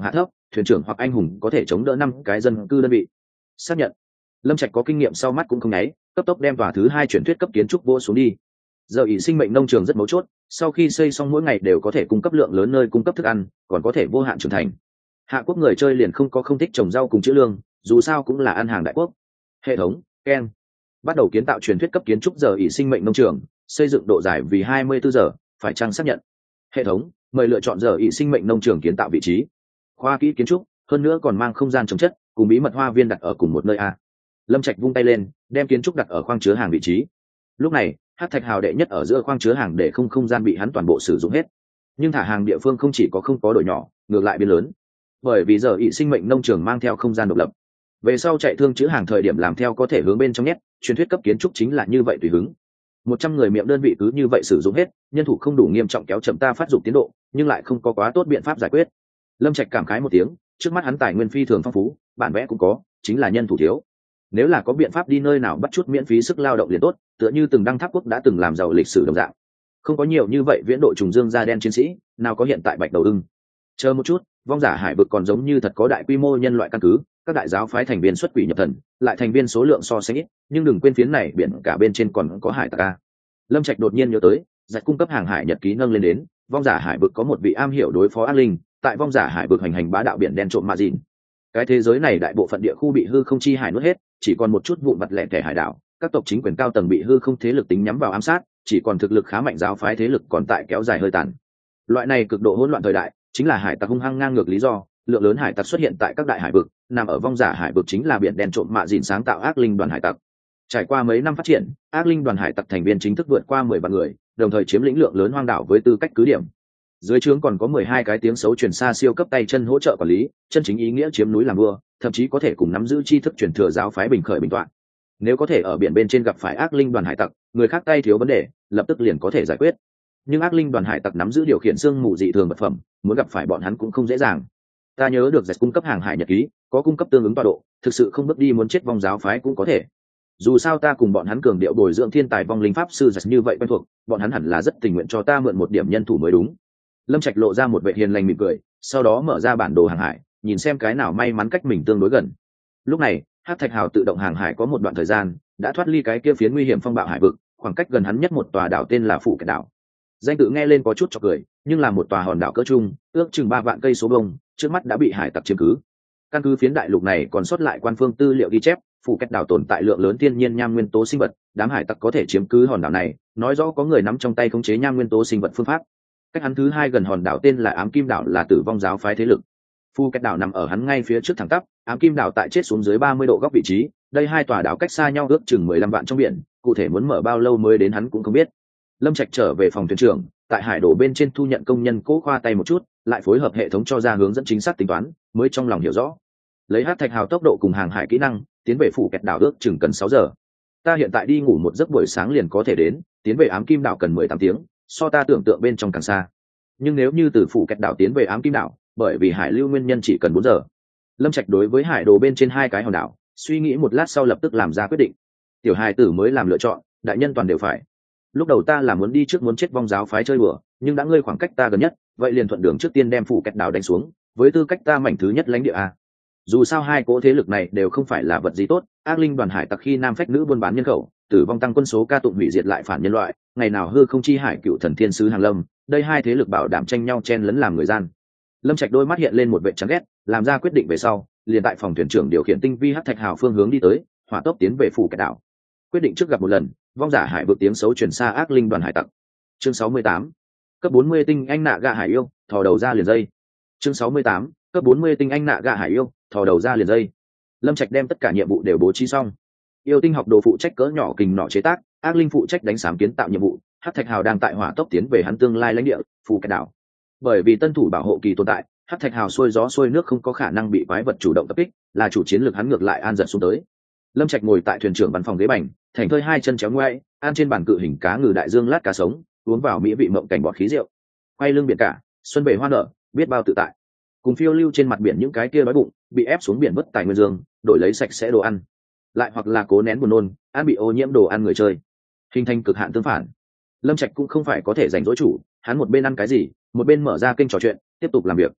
thuyền trưởng hoặc anh hùng có thể chống đỡ năm cái dân cư đơn vị. Xác nhận. Lâm Trạch có kinh nghiệm sau mắt cũng không nháy, cấp tốc đem tòa thứ hai truyền thuyết cấp kiến trúc vô xuống đi. Giờ ỷ sinh mệnh nông trường rất mấu chốt, sau khi xây xong mỗi ngày đều có thể cung cấp lượng lớn nơi cung cấp thức ăn, còn có thể vô hạn trưởng thành. Hạ quốc người chơi liền không có không thích trồng rau cùng chữ lương, dù sao cũng là ăn hàng đại quốc. Hệ thống ken bắt đầu kiến tạo truyền thuyết cấp kiến trúc giờ ỷ sinh mệnh nông trường, xây dựng độ dài vì hai mươi bốn giờ, phải chăng xác nhận. Hệ thống mời lựa chọn giờ ỷ sinh mệnh nông trường kiến tạo vị trí. Khoa kỹ kiến trúc, hơn nữa còn mang không gian chống chất, cùng bí mật hoa viên đặt ở cùng một nơi a. Lâm Trạch vung tay lên, đem kiến trúc đặt ở khoang chứa hàng vị trí. Lúc này Hắc Thạch Hào đệ nhất ở giữa khoang chứa hàng để không không gian bị hắn toàn bộ sử dụng hết, nhưng thả hàng địa phương không chỉ có không có đổi nhỏ, ngược lại biến lớn, bởi vì giờ ỷ sinh mệnh nông trường mang theo không gian độc lập. Về sau chạy thương chứa hàng thời điểm làm theo có thể hướng bên trong nhét, truyền thuyết cấp kiến trúc chính là như vậy tùy hứng. Một trăm người miệng đơn vị cứ như vậy sử dụng hết, nhân thủ không đủ nghiêm trọng kéo chậm ta phát dụng tiến độ, nhưng lại không có quá tốt biện pháp giải quyết. Lâm Trạch cảm khái một tiếng, trước mắt hắn tài nguyên phi thường phong phú, bản vẽ cũng có, chính là nhân thủ thiếu. Nếu là có biện pháp đi nơi nào bắt chút miễn phí sức lao động liền tốt, tựa như từng Đăng Tháp quốc đã từng làm giàu lịch sử đồng dạng. Không có nhiều như vậy viễn độ trùng dương da đen chiến sĩ, nào có hiện tại bạch đầu ưng. Chờ một chút, vong giả hải vực còn giống như thật có đại quy mô nhân loại căn cứ, các đại giáo phái thành viên xuất quỷ nhập thần, lại thành viên số lượng so sánh ít, nhưng đừng quên phiến này biển cả bên trên còn có hải tặc a. Lâm Trạch đột nhiên nhớ tới, giặc cung cấp hàng hải nhật ký nâng lên đến, vong giả hải vực có một vị am hiểu đối phó ác linh, tại vong giả hải vực hành hành bá đạo biển đen trộm ma dìn. Cái thế giới này đại bộ phận địa khu bị hư không chi hải nuốt hết, chỉ còn một chút vụn vặt lẻ tẻ hải đảo, các tộc chính quyền cao tầng bị hư không thế lực tính nhắm vào ám sát, chỉ còn thực lực khá mạnh giáo phái thế lực còn tại kéo dài hơi tàn. Loại này cực độ hỗn loạn thời đại, chính là hải tặc hung hăng ngang ngược lý do, lượng lớn hải tặc xuất hiện tại các đại hải vực, nằm ở vong giả hải vực chính là biển đen trộm mạ dìn sáng tạo ác linh đoàn hải tặc. Trải qua mấy năm phát triển, ác linh đoàn hải tặc thành viên chính thức vượt qua mười vạn người, đồng thời chiếm lĩnh lượng lớn hoang đảo với tư cách cứ điểm. Dưới trướng còn có mười hai cái tiếng xấu truyền xa siêu cấp tay chân hỗ trợ quản lý, chân chính ý nghĩa chiếm núi làm vua, thậm chí có thể cùng nắm giữ tri thức truyền thừa giáo phái bình khởi bình toạn. Nếu có thể ở biển bên trên gặp phải ác linh đoàn hải tặc, người khác tay thiếu vấn đề, lập tức liền có thể giải quyết. Nhưng ác linh đoàn hải tặc nắm giữ điều khiển xương mù dị thường vật phẩm, muốn gặp phải bọn hắn cũng không dễ dàng. Ta nhớ được giải cung cấp hàng hải nhật ký, có cung cấp tương ứng tọa độ, thực sự không bước đi muốn chết vong giáo phái cũng có thể. Dù sao ta cùng bọn hắn cường điệu bồi dưỡng thiên tài vong linh pháp sư giải như vậy quen thuộc, bọn hắn hẳn là rất tình nguyện cho ta mượn một điểm nhân thủ mới đúng. Lâm Trạch lộ ra một vẻ hiền lành mỉm cười, sau đó mở ra bản đồ hàng hải, nhìn xem cái nào may mắn cách mình tương đối gần. Lúc này, Hắc Thạch Hào tự động hàng hải có một đoạn thời gian đã thoát ly cái kia phiến nguy hiểm phong bạo hải vực, khoảng cách gần hắn nhất một tòa đảo tên là Phủ Kẹt đảo. Danh tự nghe lên có chút chọc cười, nhưng là một tòa hòn đảo cỡ trung, ước chừng ba vạn cây số vuông, trước mắt đã bị hải tặc chiếm cứ. Căn cứ phiến đại lục này còn sót lại quan phương tư liệu ghi chép, Phủ Kẹt đảo tồn tại lượng lớn thiên nhiên nham nguyên tố sinh vật, đám hải tặc có thể chiếm cứ hòn đảo này, nói rõ có người nắm trong tay khống chế nham nguyên tố sinh vật phương pháp. Cách hắn thứ hai gần hòn đảo tên là Ám Kim đảo là Tử vong giáo phái thế lực. Phủ Kẹt đảo nằm ở hắn ngay phía trước thẳng tắp, Ám Kim đảo tại chết xuống dưới ba mươi độ góc vị trí, đây hai tòa đảo cách xa nhau ước chừng mười lăm vạn trong biển, cụ thể muốn mở bao lâu mới đến hắn cũng không biết. Lâm Trạch trở về phòng thuyền trưởng, tại hải đổ bên trên thu nhận công nhân cố khoa tay một chút, lại phối hợp hệ thống cho ra hướng dẫn chính xác tính toán, mới trong lòng hiểu rõ. Lấy Hắc Thạch Hào tốc độ cùng hàng hải kỹ năng, tiến về Phủ Kẹt đảo ước chừng cần sáu giờ. Ta hiện tại đi ngủ một giấc buổi sáng liền có thể đến, tiến về Ám Kim đảo cần mười tám tiếng, so ta tưởng tượng bên trong càng xa. Nhưng nếu như từ Phủ Kẹt đảo tiến về Ám Kim đảo, bởi vì hải lưu nguyên nhân chỉ cần bốn giờ. Lâm Trạch đối với hải đồ bên trên hai cái hòn đảo, suy nghĩ một lát sau lập tức làm ra quyết định. Tiểu hài tử mới làm lựa chọn, đại nhân toàn đều phải. Lúc đầu ta là muốn đi trước muốn chết vong giáo phái chơi bừa, nhưng đã ngươi khoảng cách ta gần nhất, vậy liền thuận đường trước tiên đem Phủ Kẹt đảo đánh xuống, với tư cách ta mảnh thứ nhất lãnh địa a. Dù sao hai cỗ thế lực này đều không phải là vật gì tốt, ác linh đoàn hải tặc khi nam phách nữ buôn bán nhân khẩu, tử vong tăng quân số ca tụng hủy diệt lại phản nhân loại, ngày nào hư không chi hải cựu thần thiên sứ hàng lâm, đây hai thế lực bảo đảm tranh nhau chen lấn làm người gian. Lâm Trạch đôi mắt hiện lên một vẻ chán ghét, làm ra quyết định về sau, liền tại phòng thuyền trưởng điều khiển tinh vi Hắc Thạch Hào phương hướng đi tới, hỏa tốc tiến về Phủ Kẹt đảo. Quyết định trước gặp một lần, vong giả hải vực tiếng xấu truyền xa ác linh đoàn hải tặc. Chương sáu mươi tám, cấp bốn mươi tinh anh nạ gạ hải yêu, thò đầu ra liền dây. Chương sáu mươi tám, cấp bốn mươi tinh anh nạ gạ hải yêu, thò đầu ra liền dây. Lâm Trạch đem tất cả nhiệm vụ đều bố trí xong. Yêu tinh học đồ phụ trách cỡ nhỏ kình nỏ chế tác, ác linh phụ trách đánh xám kiến tạo nhiệm vụ, Hắc Thạch Hào đang tại hỏa tốc tiến về hắn tương lai lãnh địa, Phủ Kẹt đảo. Bởi vì tân thủ bảo hộ kỳ tồn tại, Hắc Thạch Hào xuôi gió xuôi nước không có khả năng bị quái vật chủ động tập kích, là chủ chiến lược hắn ngược lại an giật xuống tới. Lâm Trạch ngồi tại thuyền trưởng văn phòng ghế bành, thành thơi hai chân chéo ngoại, ăn trên bàn cự hình cá ngừ đại dương lát cá sống, uống vào mỹ vị mộng cảnh bọt khí rượu. Quay lưng biển cả, xuân về hoa nở, biết bao tự tại. Cùng phiêu lưu trên mặt biển những cái kia đói bụng, bị ép xuống biển vất tài nguyên dương, đổi lấy sạch sẽ đồ ăn. Lại hoặc là cố nén buồn nôn, ăn bị ô nhiễm đồ ăn người chơi. Hình thành cực hạn tương phản. Lâm Trạch cũng không phải có thể giành dỗi chủ, hắn một bên ăn cái gì, một bên mở ra kênh trò chuyện, tiếp tục làm việc.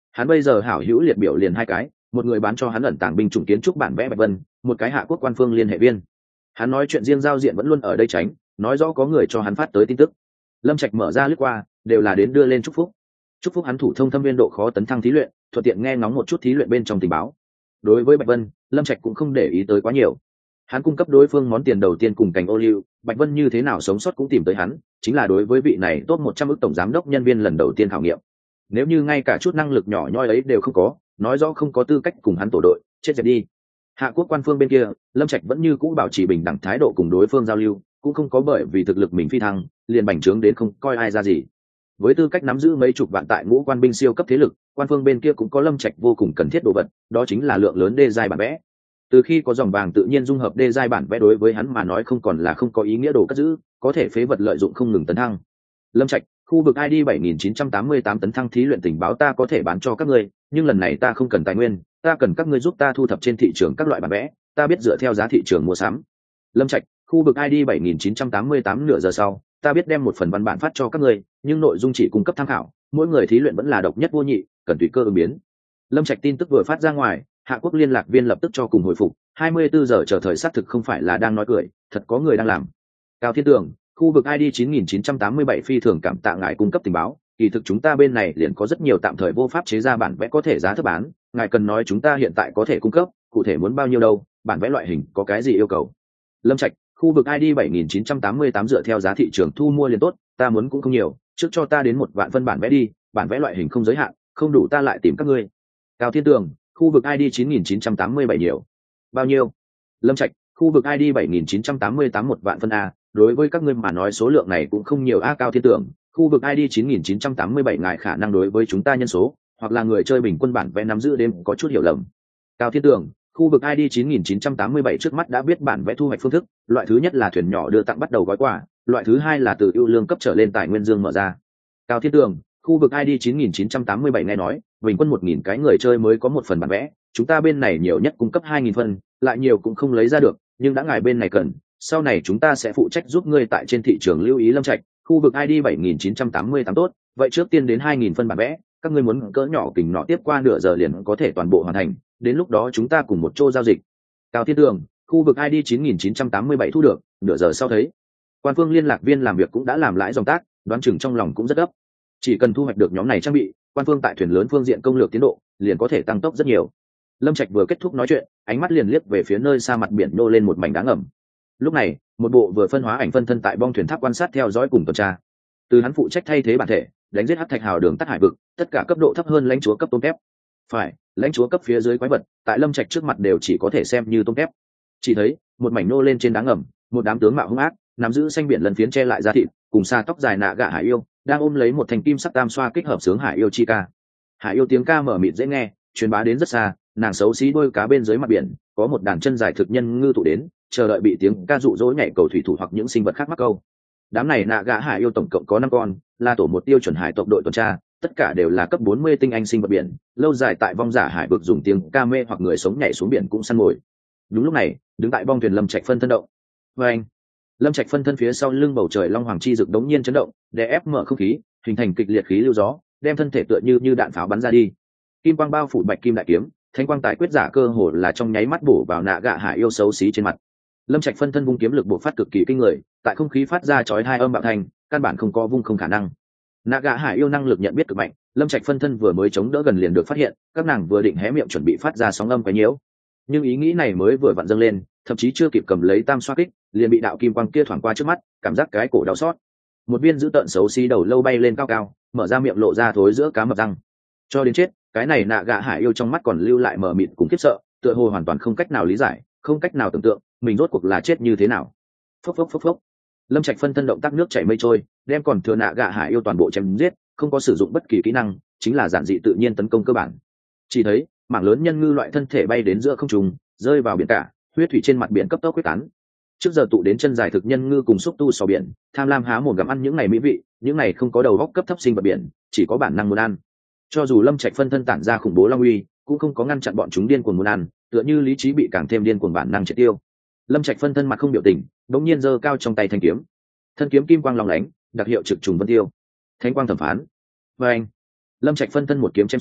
Hắn bây giờ hảo hữu liệt biểu liền hai cái, một người bán cho hắn ẩn tàng binh chủng kiến trúc bản vẽ Bạch Vân, một cái hạ quốc quan phương liên hệ viên. Hắn nói chuyện riêng giao diện vẫn luôn ở đây tránh, nói rõ có người cho hắn phát tới tin tức. Lâm Trạch mở ra lướt qua, đều là đến đưa lên chúc phúc. Chúc phúc hắn thủ thông thâm viên độ khó tấn thăng thí luyện, thuận tiện nghe ngóng một chút thí luyện bên trong tình báo. Đối với Bạch Vân, Lâm Trạch cũng không để ý tới quá nhiều. Hắn cung cấp đối phương món tiền đầu tiên cùng cành ô liu, Bạch Vân như thế nào sống sót cũng tìm tới hắn, chính là đối với vị này top một trăm ức tổng giám đốc nhân viên lần đầu tiên khảo nghiệm. Nếu như ngay cả chút năng lực nhỏ nhoi ấy đều không có, nói rõ không có tư cách cùng hắn tổ đội, chết dẹp đi. Hạ quốc quan phương bên kia, Lâm Trạch vẫn như cũ bảo trì bình đẳng thái độ cùng đối phương giao lưu, cũng không có bởi vì thực lực mình phi thăng, liền bành trướng đến không coi ai ra gì. Với tư cách nắm giữ mấy chục vạn tại ngũ quan binh siêu cấp thế lực, quan phương bên kia cũng có Lâm Trạch vô cùng cần thiết đồ vật, đó chính là lượng lớn đê giai bản vẽ. Từ khi có dòng vàng tự nhiên dung hợp đê giai bản vẽ, đối với hắn mà nói không còn là không có ý nghĩa đồ cất giữ, có thể phế vật lợi dụng không ngừng tấn thăng. Lâm Trạch, khu vực i đê bảy nghìn chín trăm tám mươi tám tấn thăng thí luyện tình báo ta có thể bán cho các ngươi, nhưng lần này ta không cần tài nguyên, ta cần các ngươi giúp ta thu thập trên thị trường các loại bản vẽ, ta biết dựa theo giá thị trường mua sắm. Lâm Trạch, khu vực i đê bảy nghìn chín trăm tám mươi tám nửa giờ sau, ta biết đem một phần văn bản phát cho các ngươi, nhưng nội dung chỉ cung cấp tham khảo, mỗi người thí luyện vẫn là độc nhất vô nhị, cần tùy cơ ứng biến. Lâm Trạch tin tức vừa phát ra ngoài, Hạ quốc liên lạc viên lập tức cho cùng hồi phục, hai mươi bốn giờ chờ thời xác thực không phải là đang nói cười, thật có người đang làm. Cao Thiên Tường, khu vực i đê chín nghìn chín trăm tám mươi bảy phi thường cảm tạ ngài cung cấp tình báo, kỳ thực chúng ta bên này liền có rất nhiều tạm thời vô pháp chế ra bản vẽ có thể giá thấp bán, ngài cần nói chúng ta hiện tại có thể cung cấp, cụ thể muốn bao nhiêu đâu, bản vẽ loại hình có cái gì yêu cầu. Lâm Trạch, khu vực i đê bảy nghìn chín trăm tám mươi tám dựa theo giá thị trường thu mua liền tốt, ta muốn cũng không nhiều, trước cho ta đến một vạn phân bản vẽ đi, bản vẽ loại hình không giới hạn, không đủ ta lại tìm các ngươi. Cao Thiên Tường, khu vực i đê chín nghìn chín trăm tám mươi bảy nhiều. Bao nhiêu? Lâm Trạch, khu vực i đê bảy nghìn chín trăm tám mươi tám một vạn phân a, đối với các ngươi mà nói số lượng này cũng không nhiều a. Cao Thiên Tường, khu vực i đê chín nghìn chín trăm tám mươi bảy ngài khả năng đối với chúng ta nhân số, hoặc là người chơi bình quân bản vẽ nắm giữ đêm có chút hiểu lầm. Cao Thiên Tường, khu vực i đê chín nghìn chín trăm tám mươi bảy trước mắt đã biết bản vẽ thu hoạch phương thức, loại thứ nhất là thuyền nhỏ đưa tặng bắt đầu gói quà, loại thứ hai là từ ưu lương cấp trở lên tài nguyên dương mở ra. Cao Thiên Tường, khu vực i đê chín nghìn chín trăm tám mươi bảy nghe nói bình quân một nghìn cái người chơi mới có một phần bản vẽ, chúng ta bên này nhiều nhất cung cấp hai nghìn phần, lại nhiều cũng không lấy ra được, nhưng đã ngài bên này cần, sau này chúng ta sẽ phụ trách giúp ngươi tại trên thị trường lưu ý. Lâm Trạch, khu vực i đê bảy nghìn chín trăm tám mươi tám tốt, vậy trước tiên đến hai nghìn phân bản vẽ, các ngươi muốn cỡ nhỏ kình nọ tiếp qua nửa giờ liền có thể toàn bộ hoàn thành, đến lúc đó chúng ta cùng một chỗ giao dịch. Cao Thiên Tường, khu vực i đê chín nghìn chín trăm tám mươi bảy thu được, nửa giờ sau thấy. Quan phương liên lạc viên làm việc cũng đã làm lãi dòng tác, đoán chừng trong lòng cũng rất gấp. Chỉ cần thu hoạch được nhóm này trang bị, quan phương tại thuyền lớn phương diện công lược tiến độ liền có thể tăng tốc rất nhiều. Lâm Trạch vừa kết thúc nói chuyện, ánh mắt liền liếc về phía nơi xa mặt biển nô lên một mảnh đá ngầm. Lúc này, một bộ vừa phân hóa ảnh phân thân tại bong thuyền tháp quan sát theo dõi cùng tuần tra. Từ hắn phụ trách thay thế bản thể, đánh giết hắc thạch hào đường tắt hải vực, tất cả cấp độ thấp hơn lãnh chúa cấp tôm kép. Phải, lãnh chúa cấp phía dưới quái vật, tại Lâm Trạch trước mặt đều chỉ có thể xem như tôm kép. Chỉ thấy, một mảnh nô lên trên đá ngầm, một đám tướng mạo hung ác, nắm giữ xanh biển lần phiến che lại da thịt, cùng xa tóc dài nạ gạ hải yêu, đang ôm lấy một thành kim sắc tam xoa kích hợp sướng hải yêu chi ca. Hải yêu tiếng ca mở mịt dễ nghe, truyền bá đến rất xa, nàng xấu xí đôi cá bên dưới mặt biển, có một đàn chân dài thực nhân ngư tụ đến, chờ đợi bị tiếng ca dụ dỗ nhảy cầu thủy thủ hoặc những sinh vật khác mắc câu. Đám này nạ gạ hải yêu tổng cộng có năm con, là tổ một tiêu chuẩn hải tộc đội tuần tra, tất cả đều là cấp bốn mươi tinh anh sinh vật biển, lâu dài tại vong giả hải vực dùng tiếng ca mê hoặc người sống nhảy xuống biển cũng săn mồi. Đúng lúc này, đứng tại bong thuyền Lâm Trạch phân thân động. Và anh, Lâm Trạch phân thân phía sau lưng bầu trời long hoàng chi rực đống nhiên chấn động, đè ép mở không khí, hình thành kịch liệt khí lưu gió, đem thân thể tựa như như đạn pháo bắn ra đi. Kim quang bao phủ bạch kim đại kiếm, thanh quang tài quyết giả cơ hồ là trong nháy mắt bổ vào nạ gạ hải yêu xấu xí trên mặt. Lâm Trạch phân thân vung kiếm lực bộc phát cực kỳ kinh người, tại không khí phát ra chói hai âm bạo thành, căn bản không có vung không khả năng. Nạ gạ hải yêu năng lực nhận biết cực mạnh, Lâm Trạch phân thân vừa mới chống đỡ gần liền được phát hiện, các nàng vừa định hé miệng chuẩn bị phát ra sóng âm quấy nhiễu, nhưng ý nghĩ này mới vừa vặn dâng lên, thậm chí chưa kịp cầm lấy tam xoa kích, liền bị đạo kim quang kia thoảng qua trước mắt, cảm giác cái cổ đau xót. Một viên dữ tợn xấu xí đầu lâu bay lên cao cao, mở ra miệng lộ ra thối giữa cá mập răng. Cho đến chết, cái này nạ gạ hải yêu trong mắt còn lưu lại mờ mịt cùng khiếp sợ, tựa hồ hoàn toàn không cách nào lý giải, không cách nào tưởng tượng mình rốt cuộc là chết như thế nào. Phốc phốc phốc phốc. Lâm Trạch phân thân động tác nước chảy mây trôi, đem còn thừa nạ gạ hải yêu toàn bộ chém giết, không có sử dụng bất kỳ kỹ năng, chính là giản dị tự nhiên tấn công cơ bản. Chỉ thấy mảng lớn nhân ngư loại thân thể bay đến giữa không trung, rơi vào biển cả, huyết thủy trên mặt biển cấp tốc quyết tán. Trước giờ tụ đến chân dài thực nhân ngư cùng xúc tu sò biển, tham lam há mồm gặm ăn những này mỹ vị, những này không có đầu óc cấp thấp sinh vật biển, chỉ có bản năng muốn ăn. Cho dù Lâm Trạch phân thân tản ra khủng bố long uy, cũng không có ngăn chặn bọn chúng điên cuồng muốn ăn, tựa như lý trí bị càng thêm điên cuồng bản năng triệt tiêu. Lâm Trạch phân thân mặt không biểu tình, bỗng nhiên giơ cao trong tay thanh kiếm. Thân kiếm kim quang long lánh, đặc hiệu trực trùng vân tiêu. Thánh quang thẩm phán. Và anh, Lâm Trạch phân thân một kiếm chém xuống,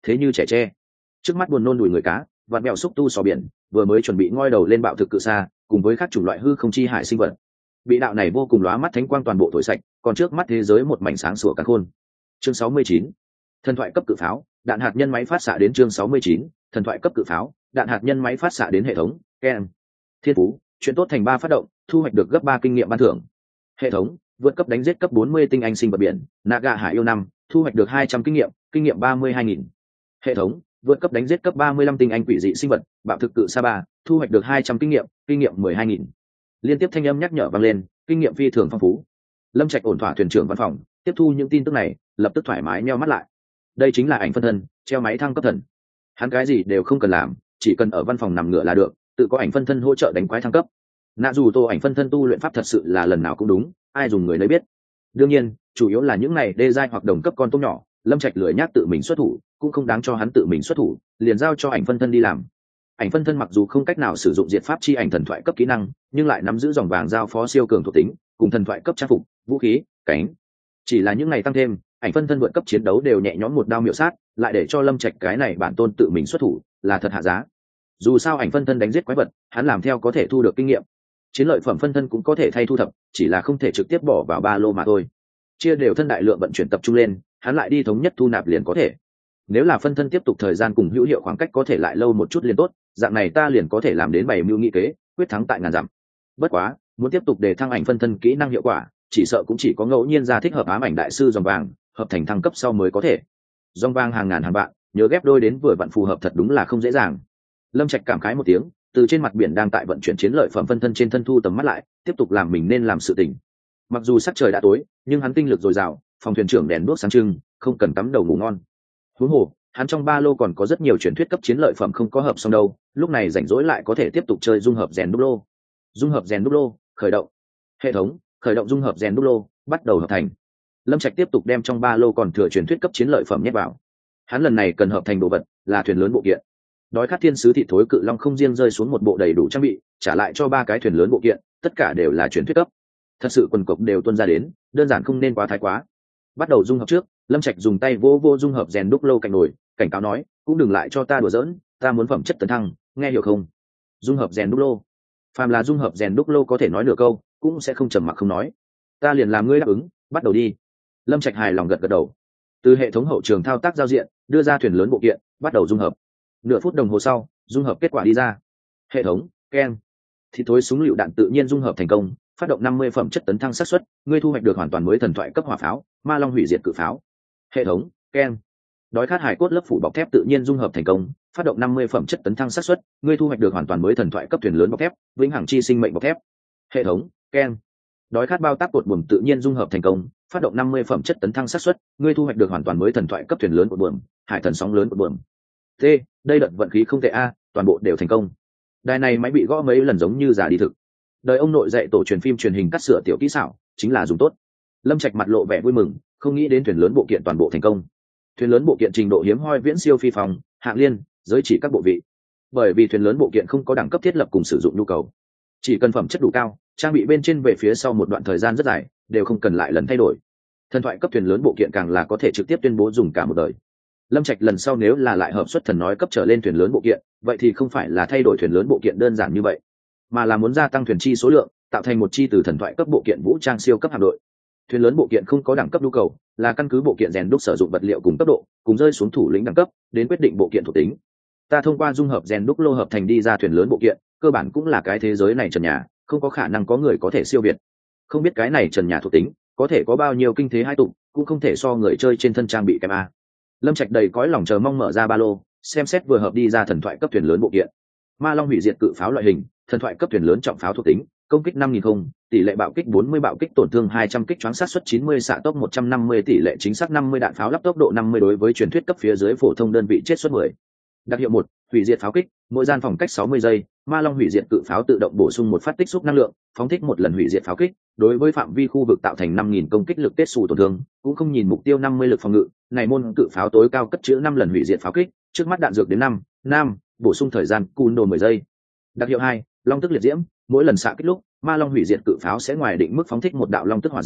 thế như trẻ tre. Trước mắt buồn nôn đùi người cá, vặn mèo xúc tu sò biển, vừa mới chuẩn bị ngoi đầu lên bạo thực cự xa, cùng với các chủng loại hư không chi hải sinh vật. Bị đạo này vô cùng lóa mắt thánh quang toàn bộ thổi sạch, còn trước mắt thế giới một mảnh sáng sủa càn khôn. Chương sáu mươi chín, thần thoại cấp cự pháo, đạn hạt nhân máy phát xạ đến. Chương sáu mươi chín, thần thoại cấp cự pháo, đạn hạt nhân máy phát xạ đến. Hệ thống ken thiên phú chuyện tốt thành ba phát động, thu hoạch được gấp ba kinh nghiệm ban thưởng. Hệ thống vượt cấp đánh giết cấp bốn mươi tinh anh sinh vật biển Naga hải yêu năm, thu hoạch được hai trăm kinh nghiệm, kinh nghiệm ba mươi hai nghìn. Hệ thống vượt cấp đánh giết cấp ba mươi lăm tinh anh quỷ dị sinh vật bạo thực cự sa ba, thu hoạch được hai trăm kinh nghiệm, kinh nghiệm mười hai nghìn. Liên tiếp thanh âm nhắc nhở vang lên, kinh nghiệm phi thường phong phú. Lâm Trạch ổn thỏa thuyền trưởng văn phòng, tiếp thu những tin tức này, lập tức thoải mái nheo mắt lại. Đây chính là ảnh phân thân, treo máy thăng cấp thần. Hắn cái gì đều không cần làm, chỉ cần ở văn phòng nằm ngửa là được, tự có ảnh phân thân hỗ trợ đánh quái thăng cấp. Nạ dù tô ảnh phân thân tu luyện pháp thật sự là lần nào cũng đúng, ai dùng người nấy biết. Đương nhiên, chủ yếu là những này đê giai hoặc đồng cấp con tôm nhỏ, Lâm Trạch lười nhác tự mình xuất thủ, cũng không đáng cho hắn tự mình xuất thủ, liền giao cho ảnh phân thân đi làm. Ảnh phân thân mặc dù không cách nào sử dụng diệt pháp chi ảnh thần thoại cấp kỹ năng, nhưng lại nắm giữ dòng vàng giao phó siêu cường thuộc tính, cùng thần thoại cấp trang phục, vũ khí, cánh. Chỉ là những ngày tăng thêm, ảnh phân thân vượt cấp chiến đấu đều nhẹ nhõm một đao miểu sát, lại để cho Lâm Trạch cái này bản tôn tự mình xuất thủ, là thật hạ giá. Dù sao ảnh phân thân đánh giết quái vật, hắn làm theo có thể thu được kinh nghiệm. Chiến lợi phẩm phân thân cũng có thể thay thu thập, chỉ là không thể trực tiếp bỏ vào ba lô mà thôi. Chia đều thân đại lượng vận chuyển tập trung lên, hắn lại đi thống nhất thu nạp liền có thể. Nếu là phân thân tiếp tục thời gian cùng hữu hiệu khoảng cách có thể lại lâu một chút liền tốt, dạng này ta liền có thể làm đến bảy mưu nghị kế, quyết thắng tại ngàn dặm. Bất quá, muốn tiếp tục để thăng ảnh phân thân kỹ năng hiệu quả, chỉ sợ cũng chỉ có ngẫu nhiên ra thích hợp ám ảnh đại sư dòng vàng, hợp thành thăng cấp sau mới có thể. Dòng vàng hàng ngàn hàng vạn, nhớ ghép đôi đến vừa vặn phù hợp thật đúng là không dễ dàng. Lâm Trạch cảm khái một tiếng, từ trên mặt biển đang tại vận chuyển chiến lợi phẩm phân thân trên thân thu tầm mắt lại, tiếp tục làm mình nên làm sự tình. Mặc dù sắc trời đã tối, nhưng hắn tinh lực dồi dào, phòng thuyền trưởng đèn đuốc sáng trưng, không cần cắm đầu ngủ ngon. Huống hồ, hắn trong ba lô còn có rất nhiều truyền thuyết cấp chiến lợi phẩm không có hợp xong đâu, lúc này rảnh rỗi lại có thể tiếp tục chơi dung hợp rèn đúc lô. Dung hợp rèn đúc lô, khởi động. Hệ thống, khởi động dung hợp rèn đúc lô, bắt đầu hợp thành. Lâm Trạch tiếp tục đem trong ba lô còn thừa truyền thuyết cấp chiến lợi phẩm nhét vào. Hắn lần này cần hợp thành đồ vật là thuyền lớn bộ kiện. Đói khát thiên sứ thị thối cự long không riêng rơi xuống một bộ đầy đủ trang bị, trả lại cho ba cái thuyền lớn bộ kiện, tất cả đều là truyền thuyết cấp. Thật sự quần cộc đều tuân ra đến, đơn giản không nên quá thái quá. Bắt đầu dung hợp trước, Lâm Trạch dùng tay vô vô dung hợp rèn đúc lô cạnh nồi, cảnh cáo nói, cũng đừng lại cho ta đùa giỡn, ta muốn phẩm chất tấn thăng, nghe hiểu không? Dung hợp rèn đúc lô. Phàm là dung hợp rèn đúc lô có thể nói nửa câu, cũng sẽ không trầm mặc không nói. Ta liền làm ngươi đáp ứng, bắt đầu đi. Lâm Trạch hài lòng gật gật đầu. Từ hệ thống hậu trường thao tác giao diện, đưa ra thuyền lớn bộ kiện, bắt đầu dung hợp. Nửa phút đồng hồ sau, dung hợp kết quả đi ra. Hệ thống ken thì thối súng lựu đạn tự nhiên dung hợp thành công, phát động năm mươi phẩm chất tấn thăng xác suất, ngươi thu hoạch được hoàn toàn mới thần thoại cấp hỏa pháo, ma long hủy diệt cự pháo. Hệ thống ken đói khát hải cốt lớp phủ bọc thép tự nhiên dung hợp thành công, phát động năm mươi phẩm chất tấn thăng xác suất, ngươi thu hoạch được hoàn toàn mới thần thoại cấp thuyền lớn bọc thép, vĩnh hằng chi sinh mệnh bọc thép. Hệ thống ken đói khát bao tác cột buồm tự nhiên dung hợp thành công, phát động năm mươi phẩm chất tấn thăng xác suất, ngươi thu hoạch được hoàn toàn mới thần thoại cấp thuyền lớn cột buồm, hải thần sóng lớn cột buồm. T, đây đợt vận khí không tệ a, toàn bộ đều thành công. Đài này máy bị gõ mấy lần giống như giả đi thực. Đời ông nội dạy tổ truyền phim truyền hình cắt sửa tiểu kỹ xảo, chính là dùng tốt. Lâm Trạch mặt lộ vẻ vui mừng, không nghĩ đến thuyền lớn bộ kiện toàn bộ thành công. Thuyền lớn bộ kiện trình độ hiếm hoi viễn siêu phi phòng, hạng liên, giới chỉ các bộ vị. Bởi vì thuyền lớn bộ kiện không có đẳng cấp thiết lập cùng sử dụng nhu cầu, chỉ cần phẩm chất đủ cao, trang bị bên trên về phía sau một đoạn thời gian rất dài, đều không cần lại lần thay đổi. Thần thoại cấp thuyền lớn bộ kiện càng là có thể trực tiếp tuyên bố dùng cả một đời. Lâm Trạch lần sau nếu là lại hợp xuất thần nói cấp trở lên thuyền lớn bộ kiện, vậy thì không phải là thay đổi thuyền lớn bộ kiện đơn giản như vậy, mà là muốn gia tăng thuyền chi số lượng, tạo thành một chi từ thần thoại cấp bộ kiện vũ trang siêu cấp hạm đội. Thuyền lớn bộ kiện không có đẳng cấp nhu cầu, là căn cứ bộ kiện rèn đúc sử dụng vật liệu cùng cấp độ, cùng rơi xuống thủ lĩnh đẳng cấp, đến quyết định bộ kiện thuộc tính. Ta thông qua dung hợp rèn đúc lô hợp thành đi ra thuyền lớn bộ kiện, cơ bản cũng là cái thế giới này trần nhà, không có khả năng có người có thể siêu việt. Không biết cái này trần nhà thuộc tính, có thể có bao nhiêu kinh thế hai tụng, cũng không thể so người chơi trên thân trang bị kém a. Lâm Trạch đầy cõi lòng chờ mong mở ra ba lô, xem xét vừa hợp đi ra thần thoại cấp thuyền lớn bộ kiện. Ma long hủy diệt cự pháo loại hình, thần thoại cấp thuyền lớn trọng pháo thuộc tính, công kích năm nghìn không, tỷ lệ bạo kích bốn mươi, bạo kích tổn thương hai trăm, kích choáng sát suất chín mươi, xạ tốc một trăm năm mươi, tỷ lệ chính xác năm mươi, đạn pháo lắp tốc độ năm mươi, đối với truyền thuyết cấp phía dưới phổ thông đơn vị chết suất mười. Đặc hiệu một, hủy diệt pháo kích, mỗi gian phòng cách sáu mươi giây, ma long hủy diệt cự pháo tự động bổ sung một phát tích xúc năng lượng, phóng thích một lần hủy diệt pháo kích, đối với phạm vi khu vực tạo thành năm nghìn công kích lực kết xù tổn thương, cũng không nhìn mục tiêu năm mươi lực phòng ngự, này môn cự pháo tối cao cất trữ năm lần hủy diệt pháo kích, trước mắt đạn dược đến năm, năm, bổ sung thời gian cùn đồ mười giây. Đặc hiệu hai, long tức liệt diễm, mỗi lần xạ kích lúc, ma long hủy diệt cự pháo sẽ ngoài định mức phóng thích một đạo long tức hỏa diễm,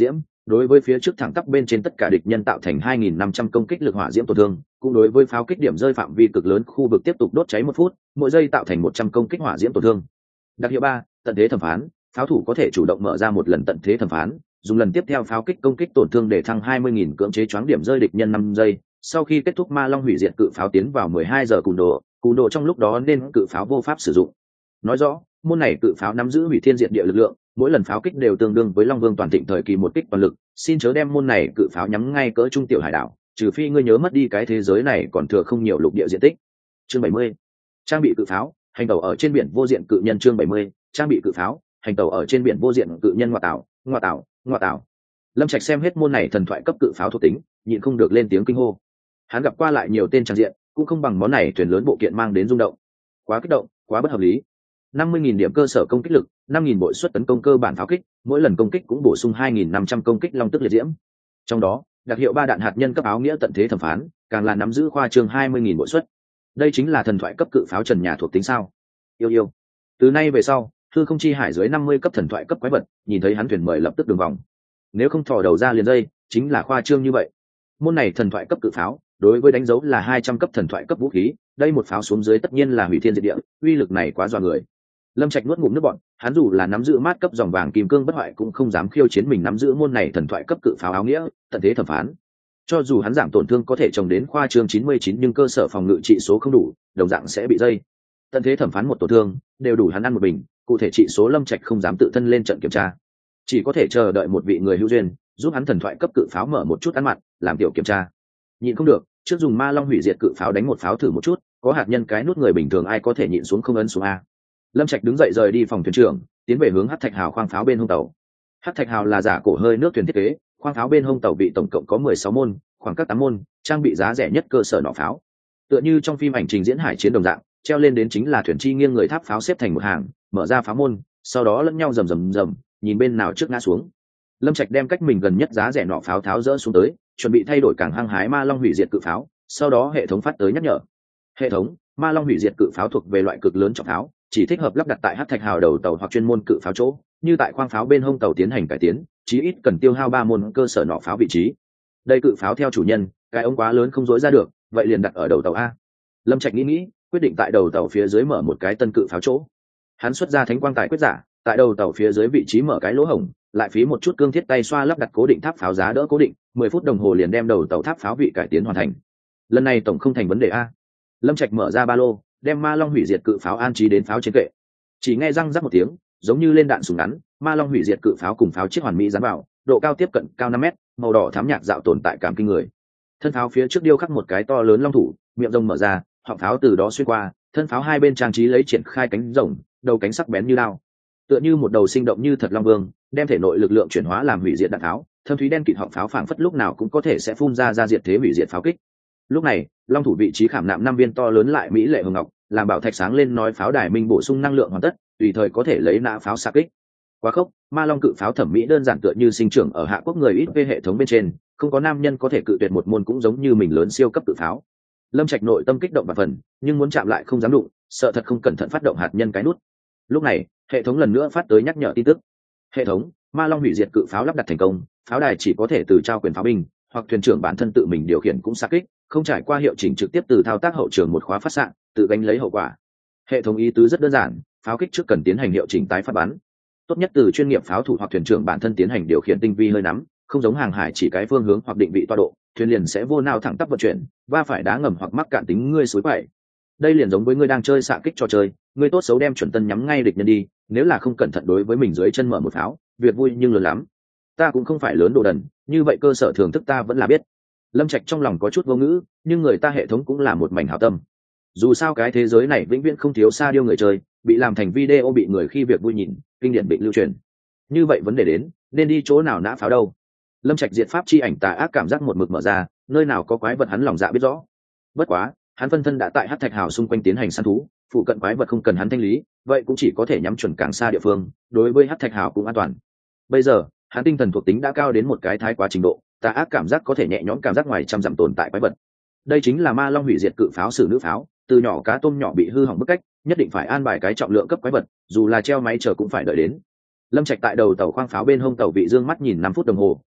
đối với phía trước thẳng tắp bên trên tất cả địch nhân tạo thành hai nghìn năm trăm công kích lực hỏa diễm tổn thương, cũng đối với pháo kích điểm rơi phạm vi cực lớn khu vực tiếp tục đốt cháy một phút, mỗi giây tạo thành một trăm công kích hỏa diễm tổn thương. Đặc hiệu ba, tận thế thẩm phán, pháo thủ có thể chủ động mở ra một lần tận thế thẩm phán, dùng lần tiếp theo pháo kích công kích tổn thương để thăng hai mươi nghìn cưỡng chế choáng điểm rơi địch nhân năm giây. Sau khi kết thúc ma long hủy diệt cự pháo tiến vào mười hai giờ cùn độ, cùn độ trong lúc đó nên cự pháo vô pháp sử dụng. Nói rõ, môn này cự pháo nắm giữ hủy thiên diệt địa lực lượng, mỗi lần pháo kích đều tương đương với long vương toàn thịnh thời kỳ một kích toàn lực. Xin chớ đem môn này cự pháo nhắm ngay cỡ trung tiểu hải đảo, trừ phi ngươi nhớ mất đi cái thế giới này còn thừa không nhiều lục địa diện tích. Chương bảy mươi, trang bị cự pháo, hành tàu ở trên biển vô diện cự nhân. Chương bảy mươi, trang bị cự pháo, hành tàu ở trên biển vô diện cự nhân. Ngoại tảo, ngoại tảo, ngoại tảo. Lâm Trạch xem hết môn này thần thoại cấp cự pháo thuộc tính, nhịn không được lên tiếng kinh hô. Hắn gặp qua lại nhiều tên trang diện, cũng không bằng món này thuyền lớn bộ kiện mang đến rung động. Quá kích động, quá bất hợp lý. năm mươi nghìn điểm cơ sở công kích lực, năm nghìn bội suất tấn công cơ bản pháo kích, mỗi lần công kích cũng bổ sung hai nghìn năm trăm công kích long tức liệt diễm. Trong đó, đặc hiệu ba đạn hạt nhân cấp áo nghĩa tận thế thẩm phán, càng là nắm giữ khoa trương hai mươi nghìn bội suất. Đây chính là thần thoại cấp cự pháo trần nhà thuộc tính sao? Yêu yêu. Từ nay về sau, hư không chi hải dưới năm mươi cấp thần thoại cấp quái vật, nhìn thấy hắn thuyền mời lập tức đường vòng. Nếu không thò đầu ra liền dây, chính là khoa trương như vậy. Môn này thần thoại cấp cự pháo, đối với đánh dấu là hai trăm cấp thần thoại cấp vũ khí, đây một pháo xuống dưới tất nhiên là hủy thiên diệt địa, uy lực này quá dọa người. Lâm Trạch nuốt ngụm nước bọt, hắn dù là nắm giữ mát cấp dòng vàng kim cương bất hoại cũng không dám khiêu chiến mình nắm giữ môn này thần thoại cấp cự pháo áo nghĩa, tận thế thẩm phán. Cho dù hắn giảm tổn thương có thể trồng đến khoa trương chín mươi chín nhưng cơ sở phòng ngự trị số không đủ, đồng dạng sẽ bị dây. Tận thế thẩm phán một tổn thương, đều đủ hắn ăn một bình, cụ thể trị số Lâm Trạch không dám tự thân lên trận kiểm tra, chỉ có thể chờ đợi một vị người hữu duyên, giúp hắn thần thoại cấp cự pháo mở một chút ăn mặn, làm tiểu kiểm tra. Nhịn không được, trước dùng ma long hủy diệt cự pháo đánh một pháo thử một chút, có hạt nhân cái nút người bình thường ai có thể nhịn xuống không ấn xuống a. Lâm Trạch đứng dậy rời đi phòng thuyền trưởng, tiến về hướng Hắc Thạch Hào khoang pháo bên hông tàu. Hắc Thạch Hào là giả cổ hơi nước thuyền thiết kế, khoang pháo bên hông tàu bị tổng cộng có mười sáu môn, khoảng các tám môn, trang bị giá rẻ nhất cơ sở nỏ pháo. Tựa như trong phim ảnh trình diễn hải chiến đồng dạng, treo lên đến chính là thuyền chi nghiêng người tháp pháo xếp thành một hàng, mở ra pháo môn, sau đó lẫn nhau rầm rầm rầm, nhìn bên nào trước ngã xuống. Lâm Trạch đem cách mình gần nhất giá rẻ nỏ pháo tháo rỡ xuống tới, chuẩn bị thay đổi càng hăng hái ma long hủy diệt cự pháo, sau đó hệ thống phát tới nhắc nhở. Hệ thống, ma long hủy diệt cự pháo thuộc về loại cực lớn trọng pháo, chỉ thích hợp lắp đặt tại Hắc Thạch Hào đầu tàu hoặc chuyên môn cự pháo chỗ, như tại khoang pháo bên hông tàu tiến hành cải tiến, chí ít cần tiêu hao ba môn cơ sở nỏ pháo vị trí. Đây cự pháo theo chủ nhân, cái ống quá lớn không dối ra được, vậy liền đặt ở đầu tàu a. Lâm Trạch nghĩ nghĩ, quyết định tại đầu tàu phía dưới mở một cái tân cự pháo chỗ. Hắn xuất ra thánh quang tài quyết giả, tại đầu tàu phía dưới vị trí mở cái lỗ hổng, lại phí một chút cương thiết tay xoa lắp đặt cố định tháp pháo giá đỡ cố định, mười phút đồng hồ liền đem đầu tàu tháp pháo vị cải tiến hoàn thành. Lần này tổng không thành vấn đề a. Lâm Trạch mở ra ba lô, đem ma long hủy diệt cự pháo an trí đến pháo trên kệ. Chỉ nghe răng rắc một tiếng, giống như lên đạn súng ngắn, ma long hủy diệt cự pháo cùng pháo chiếc hoàn mỹ dán vào, độ cao tiếp cận cao năm mét, màu đỏ thắm nhạt dạo tồn tại cảm kinh người. Thân pháo phía trước điêu khắc một cái to lớn long thủ, miệng rồng mở ra, họng pháo từ đó xuyên qua, thân pháo hai bên trang trí lấy triển khai cánh rồng, đầu cánh sắc bén như lao, tựa như một đầu sinh động như thật long vương, đem thể nội lực lượng chuyển hóa làm hủy diệt đạn pháo, thâm thúy đen kịt họng pháo phảng phất lúc nào cũng có thể sẽ phun ra ra diệt thế hủy diệt pháo kích. Lúc này, long thủ vị trí khảm nạm năm viên to lớn lại mỹ lệ hồng ngọc, làm bảo thạch sáng lên nói pháo đài minh bổ sung năng lượng hoàn tất, tùy thời có thể lấy nã pháo xạ kích. Quá khốc, ma long cự pháo thẩm mỹ đơn giản tựa như sinh trưởng ở hạ quốc người ít về hệ thống bên trên, không có nam nhân có thể cự tuyệt một môn cũng giống như mình lớn siêu cấp cự pháo. Lâm Trạch nội tâm kích động và phần, nhưng muốn chạm lại không dám đụng, sợ thật không cẩn thận phát động hạt nhân cái nút. Lúc này, hệ thống lần nữa phát tới nhắc nhở tin tức. Hệ thống, ma long hủy diệt cự pháo lắp đặt thành công, pháo đài chỉ có thể từ trao quyền pháo binh hoặc thuyền trưởng bản thân tự mình điều khiển cũng xạ kích, không trải qua hiệu chỉnh trực tiếp từ thao tác hậu trường một khóa phát xạ, tự gánh lấy hậu quả. Hệ thống ý tứ rất đơn giản, pháo kích trước cần tiến hành hiệu chỉnh tái phát bắn, tốt nhất từ chuyên nghiệp pháo thủ hoặc thuyền trưởng bản thân tiến hành điều khiển tinh vi hơi nắm, không giống hàng hải chỉ cái phương hướng hoặc định vị tọa độ, thuyền liền sẽ vô nào thẳng tắp vận chuyển, va phải đá ngầm hoặc mắc cạn tính ngươi suối quậy. Đây liền giống với ngươi đang chơi xạ kích trò chơi, ngươi tốt xấu đem chuẩn tân nhắm ngay địch nhân đi, nếu là không cẩn thận đối với mình dưới chân mở một pháo, việc vui nhưng lớn lắm. Ta cũng không phải lớn đồ đần, như vậy cơ sở thưởng thức ta vẫn là biết. Lâm Trạch trong lòng có chút vô ngữ, nhưng người ta hệ thống cũng là một mảnh hảo tâm. Dù sao cái thế giới này vĩnh viễn không thiếu sa điêu người chơi, bị làm thành video bị người khi việc vui nhìn, kinh điển bị lưu truyền. Như vậy vấn đề đến, nên đi chỗ nào nã pháo đâu? Lâm Trạch diệt pháp chi ảnh tà ác cảm giác một mực mở ra, nơi nào có quái vật hắn lòng dạ biết rõ. Bất quá, hắn phân thân đã tại Hắc Thạch Hào xung quanh tiến hành săn thú, phụ cận quái vật không cần hắn thanh lý, vậy cũng chỉ có thể nhắm chuẩn càng xa địa phương, đối với Hắc Thạch Hào cũng an toàn. Bây giờ, hắn tinh thần thuộc tính đã cao đến một cái thái quá trình độ, tà ác cảm giác có thể nhẹ nhõm cảm giác ngoài trăm dặm tồn tại quái vật. Đây chính là ma long hủy diệt cự pháo sử nữ pháo, từ nhỏ cá tôm nhỏ bị hư hỏng bức cách, nhất định phải an bài cái trọng lượng cấp quái vật, dù là treo máy chờ cũng phải đợi đến. Lâm Trạch tại đầu tàu khoang pháo bên hông tàu vị dương mắt nhìn năm phút đồng hồ,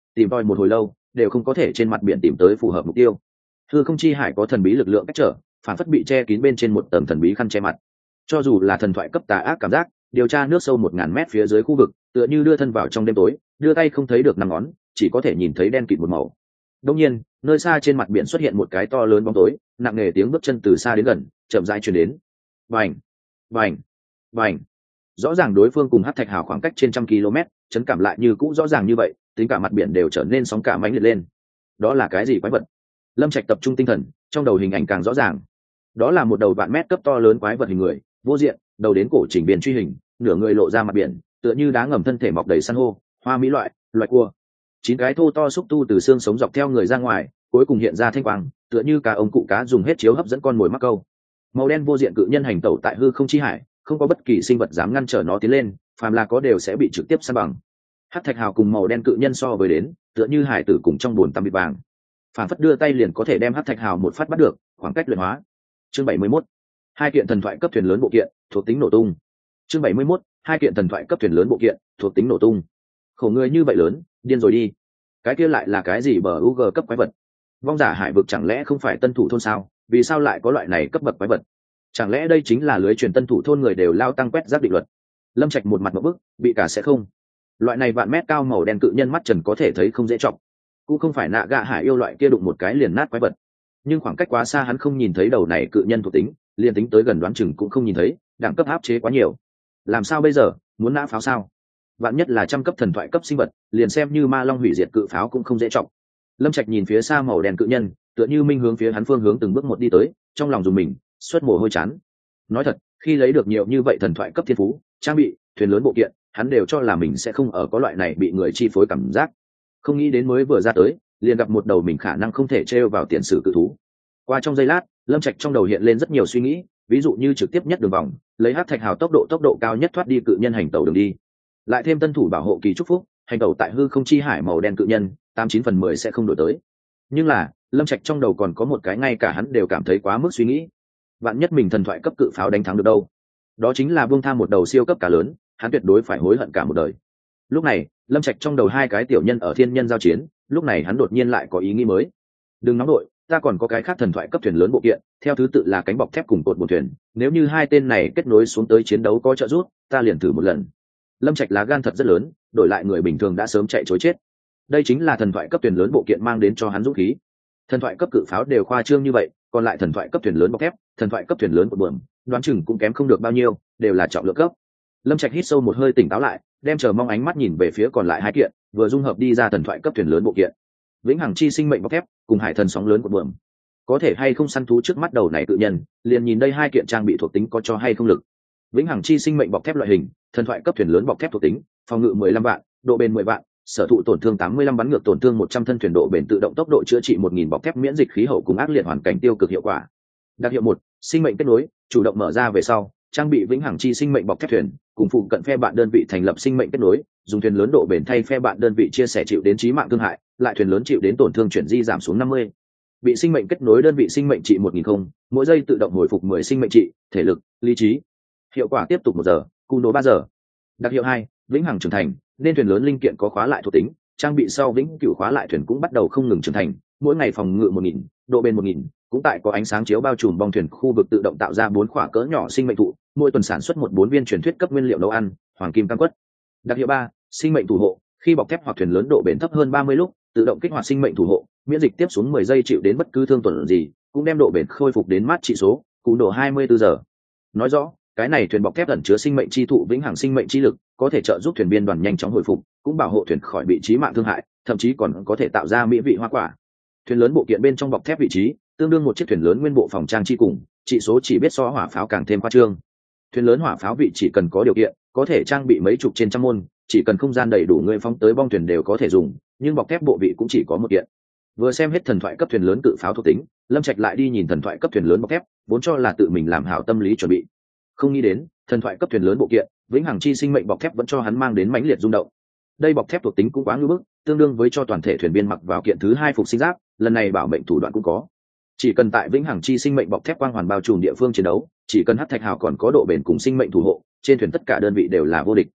tìm tòi một hồi lâu đều không có thể trên mặt biển tìm tới phù hợp mục tiêu. Hư không chi hải có thần bí lực lượng cách trở, phản phất bị che kín bên trên một tầng thần bí khăn che mặt. Cho dù là thần thoại cấp tà ác cảm giác, điều tra nước sâu một ngàn mét phía dưới khu vực, tựa như đưa thân vào trong đêm tối, đưa tay không thấy được năm ngón, chỉ có thể nhìn thấy đen kịt một màu. Đương nhiên, nơi xa trên mặt biển xuất hiện một cái to lớn bóng tối, nặng nề tiếng bước chân từ xa đến gần, chậm rãi truyền đến. Vành, vành, vành. Rõ ràng đối phương cùng Hắc Thạch Hào khoảng cách trên trăm km, chấn cảm lại như cũ rõ ràng như vậy, tính cả mặt biển đều trở nên sóng cả mãnh liệt lên. Đó là cái gì quái vật? Lâm Trạch tập trung tinh thần, trong đầu hình ảnh càng rõ ràng. Đó là một đầu vạn mét cấp to lớn quái vật hình người, vô diện, đầu đến cổ chỉnh biển truy hình, nửa người lộ ra mặt biển, tựa như đá ngầm thân thể mọc đầy san hô, hoa mỹ loại, loại cua. Chín cái thô to xúc tu từ xương sống dọc theo người ra ngoài, cuối cùng hiện ra thanh quang, tựa như cá ông cụ cá dùng hết chiếu hấp dẫn con mồi mắc câu. Màu đen vô diện cự nhân hành tẩu tại hư không chi hải, không có bất kỳ sinh vật dám ngăn trở nó tiến lên, phàm là có đều sẽ bị trực tiếp san bằng. Hắc Thạch Hào cùng màu đen cự nhân so với đến, tựa như hải tử cùng trong bồn tắm bị vàng. Phản phất đưa tay liền có thể đem Hắc Thạch Hào một phát bắt được, khoảng cách luyện hóa. Chương bảy mươi mốt. Hai kiện thần thoại cấp thuyền lớn bộ kiện, thuộc tính nổ tung. Chương bảy mươi mốt. Hai kiện thần thoại cấp thuyền lớn bộ kiện, thuộc tính nổ tung. Khổ người như vậy lớn, điên rồi đi. Cái kia lại là cái gì bờ u giê cấp quái vật? Vong giả hải vực chẳng lẽ không phải tân thủ thôn sao? Vì sao lại có loại này cấp bậc quái vật? Chẳng lẽ đây chính là lưới truyền tân thủ thôn người đều lao tăng quét giáp định luật? Lâm Trạch một mặt một bức, bị cả sẽ không. Loại này vạn mét cao màu đen cự nhân mắt trần có thể thấy không dễ trọng, cũng không phải nạ gạ hải yêu loại kia đụng một cái liền nát quái vật. Nhưng khoảng cách quá xa hắn không nhìn thấy đầu này cự nhân thuộc tính, liền tính tới gần đoán chừng cũng không nhìn thấy, đẳng cấp áp chế quá nhiều. Làm sao bây giờ, muốn nã pháo sao? Vạn nhất là trăm cấp thần thoại cấp sinh vật, liền xem như ma long hủy diệt cự pháo cũng không dễ trọng. Lâm Trạch nhìn phía xa màu đen cự nhân, tựa như minh hướng phía hắn phương hướng từng bước một đi tới, trong lòng dùng mình, xuất mồ hôi chán. Nói thật, khi lấy được nhiều như vậy thần thoại cấp thiên phú, trang bị, thuyền lớn bộ kiện, hắn đều cho là mình sẽ không ở có loại này bị người chi phối cảm giác. Không nghĩ đến mới vừa ra tới, liền gặp một đầu mình khả năng không thể trêu vào tiền sử cự thú. Qua trong giây lát, Lâm Trạch trong đầu hiện lên rất nhiều suy nghĩ, ví dụ như trực tiếp nhất đường vòng, lấy Hắc Thạch Hào tốc độ tốc độ cao nhất thoát đi cự nhân hành tẩu đường đi. Lại thêm tân thủ bảo hộ kỳ chúc phúc, hành tẩu tại hư không chi hải màu đen cự nhân, tám chín phần mười sẽ không đổi tới. Nhưng là, Lâm Trạch trong đầu còn có một cái ngay cả hắn đều cảm thấy quá mức suy nghĩ. Vạn nhất mình thần thoại cấp cự pháo đánh thắng được đâu? Đó chính là buông tham một đầu siêu cấp cá lớn, hắn tuyệt đối phải hối hận cả một đời. Lúc này, Lâm Trạch trong đầu hai cái tiểu nhân ở thiên nhân giao chiến, lúc này hắn đột nhiên lại có ý nghĩ mới. Đừng nóng đội, ta còn có cái khác thần thoại cấp thuyền lớn bộ kiện, theo thứ tự là cánh bọc thép cùng cột buồm thuyền, nếu như hai tên này kết nối xuống tới chiến đấu có trợ giúp, ta liền thử một lần. Lâm Trạch lá gan thật rất lớn, đổi lại người bình thường đã sớm chạy trối chết. Đây chính là thần thoại cấp thuyền lớn bộ kiện mang đến cho hắn dũng khí. Thần thoại cấp cự pháo đều khoa trương như vậy, còn lại thần thoại cấp thuyền lớn bọc thép, thần thoại cấp thuyền lớn cột buồm, đoán chừng cũng kém không được bao nhiêu, đều là trọng lượng cấp. Lâm Trạch hít sâu một hơi tỉnh táo lại, đem chờ mong ánh mắt nhìn về phía còn lại hai kiện, vừa dung hợp đi ra thần thoại cấp thuyền lớn bộ kiện. Vĩnh hằng chi sinh mệnh bọc thép, cùng hải thần sóng lớn của buồm. Có thể hay không săn thú trước mắt đầu này cự nhân, liền nhìn đây hai kiện trang bị thuộc tính có cho hay không lực. Vĩnh hằng chi sinh mệnh bọc thép loại hình, thần thoại cấp thuyền lớn bọc thép thuộc tính, phòng ngự mười lăm vạn, độ bền mười vạn, sở thụ tổn thương tám mươi lăm bắn ngược tổn thương một trăm thân thuyền độ bền tự động tốc độ chữa trị một nghìn bọc thép miễn dịch khí hậu cùng ác liệt hoàn cảnh tiêu cực hiệu quả. Đặc hiệu một, sinh mệnh kết nối, chủ động mở ra về sau, trang bị vĩnh hằng chi sinh mệnh bọc thép thuyền, cùng phụ cận phe bạn đơn vị thành lập sinh mệnh kết nối, dùng thuyền lớn độ bền thay phe bạn đơn vị chia sẻ chịu đến chí mạng thương hại, lại thuyền lớn chịu đến tổn thương chuyển di giảm xuống năm mươi. Bị sinh mệnh kết nối đơn vị sinh mệnh trị một nghìn không, mỗi giây tự động hồi phục mười sinh mệnh trị, thể lực, lý trí. Hiệu quả tiếp tục một giờ, cú nổ ba giờ. Đặc hiệu hai, vĩnh hằng trưởng thành, nên thuyền lớn linh kiện có khóa lại thuộc tính, trang bị sau vĩnh cửu khóa lại thuyền cũng bắt đầu không ngừng trưởng thành, mỗi ngày phòng ngự một nghìn, độ bền một nghìn, cũng tại có ánh sáng chiếu bao trùm bong thuyền khu vực tự động tạo ra bốn khỏa cỡ nhỏ sinh mệnh thụ, mỗi tuần sản xuất một bốn viên truyền thuyết cấp nguyên liệu nấu ăn, hoàng kim cam quất. Đặc hiệu ba, sinh mệnh thủ hộ, khi bọc thép hoặc thuyền lớn độ bền thấp hơn ba mươi lúc, tự động kích hoạt sinh mệnh thủ hộ, miễn dịch tiếp xuống mười giây chịu đến bất cứ thương tổn gì, cũng đem độ bền khôi phục đến mát trị số, cú nổ hai mươi bốn giờ. Nói rõ, cái này thuyền bọc thép ẩn chứa sinh mệnh chi thụ vĩnh hằng sinh mệnh chi lực, có thể trợ giúp thuyền viên đoàn nhanh chóng hồi phục, cũng bảo hộ thuyền khỏi bị chí mạng thương hại, thậm chí còn có thể tạo ra mỹ vị hoa quả. Thuyền lớn bộ kiện bên trong bọc thép vị trí, tương đương một chiếc thuyền lớn nguyên bộ phòng trang chi cùng, trị số chỉ biết so hỏa pháo càng thêm khoa trương. Thuyền lớn hỏa pháo vị chỉ cần có điều kiện, có thể trang bị mấy chục trên trăm môn, chỉ cần không gian đầy đủ người phóng tới bong thuyền đều có thể dùng, nhưng bọc thép bộ vị cũng chỉ có một kiện. Vừa xem hết thần thoại cấp thuyền lớn cự pháo thuộc tính, Lâm Trạch lại đi nhìn thần thoại cấp thuyền lớn bọc thép, vốn cho là tự mình làm hảo tâm lý chuẩn bị. Không nghĩ đến, thần thoại cấp thuyền lớn bộ kiện, vĩnh hằng chi sinh mệnh bọc thép vẫn cho hắn mang đến mãnh liệt rung động. Đây bọc thép thuộc tính cũng quá ngưu bức, tương đương với cho toàn thể thuyền viên mặc vào kiện thứ hai phục sinh giáp, lần này bảo mệnh thủ đoạn cũng có. Chỉ cần tại vĩnh hằng chi sinh mệnh bọc thép quang hoàn bao trùm địa phương chiến đấu, chỉ cần Hắc Thạch Hào còn có độ bền cùng sinh mệnh thủ hộ, trên thuyền tất cả đơn vị đều là vô địch.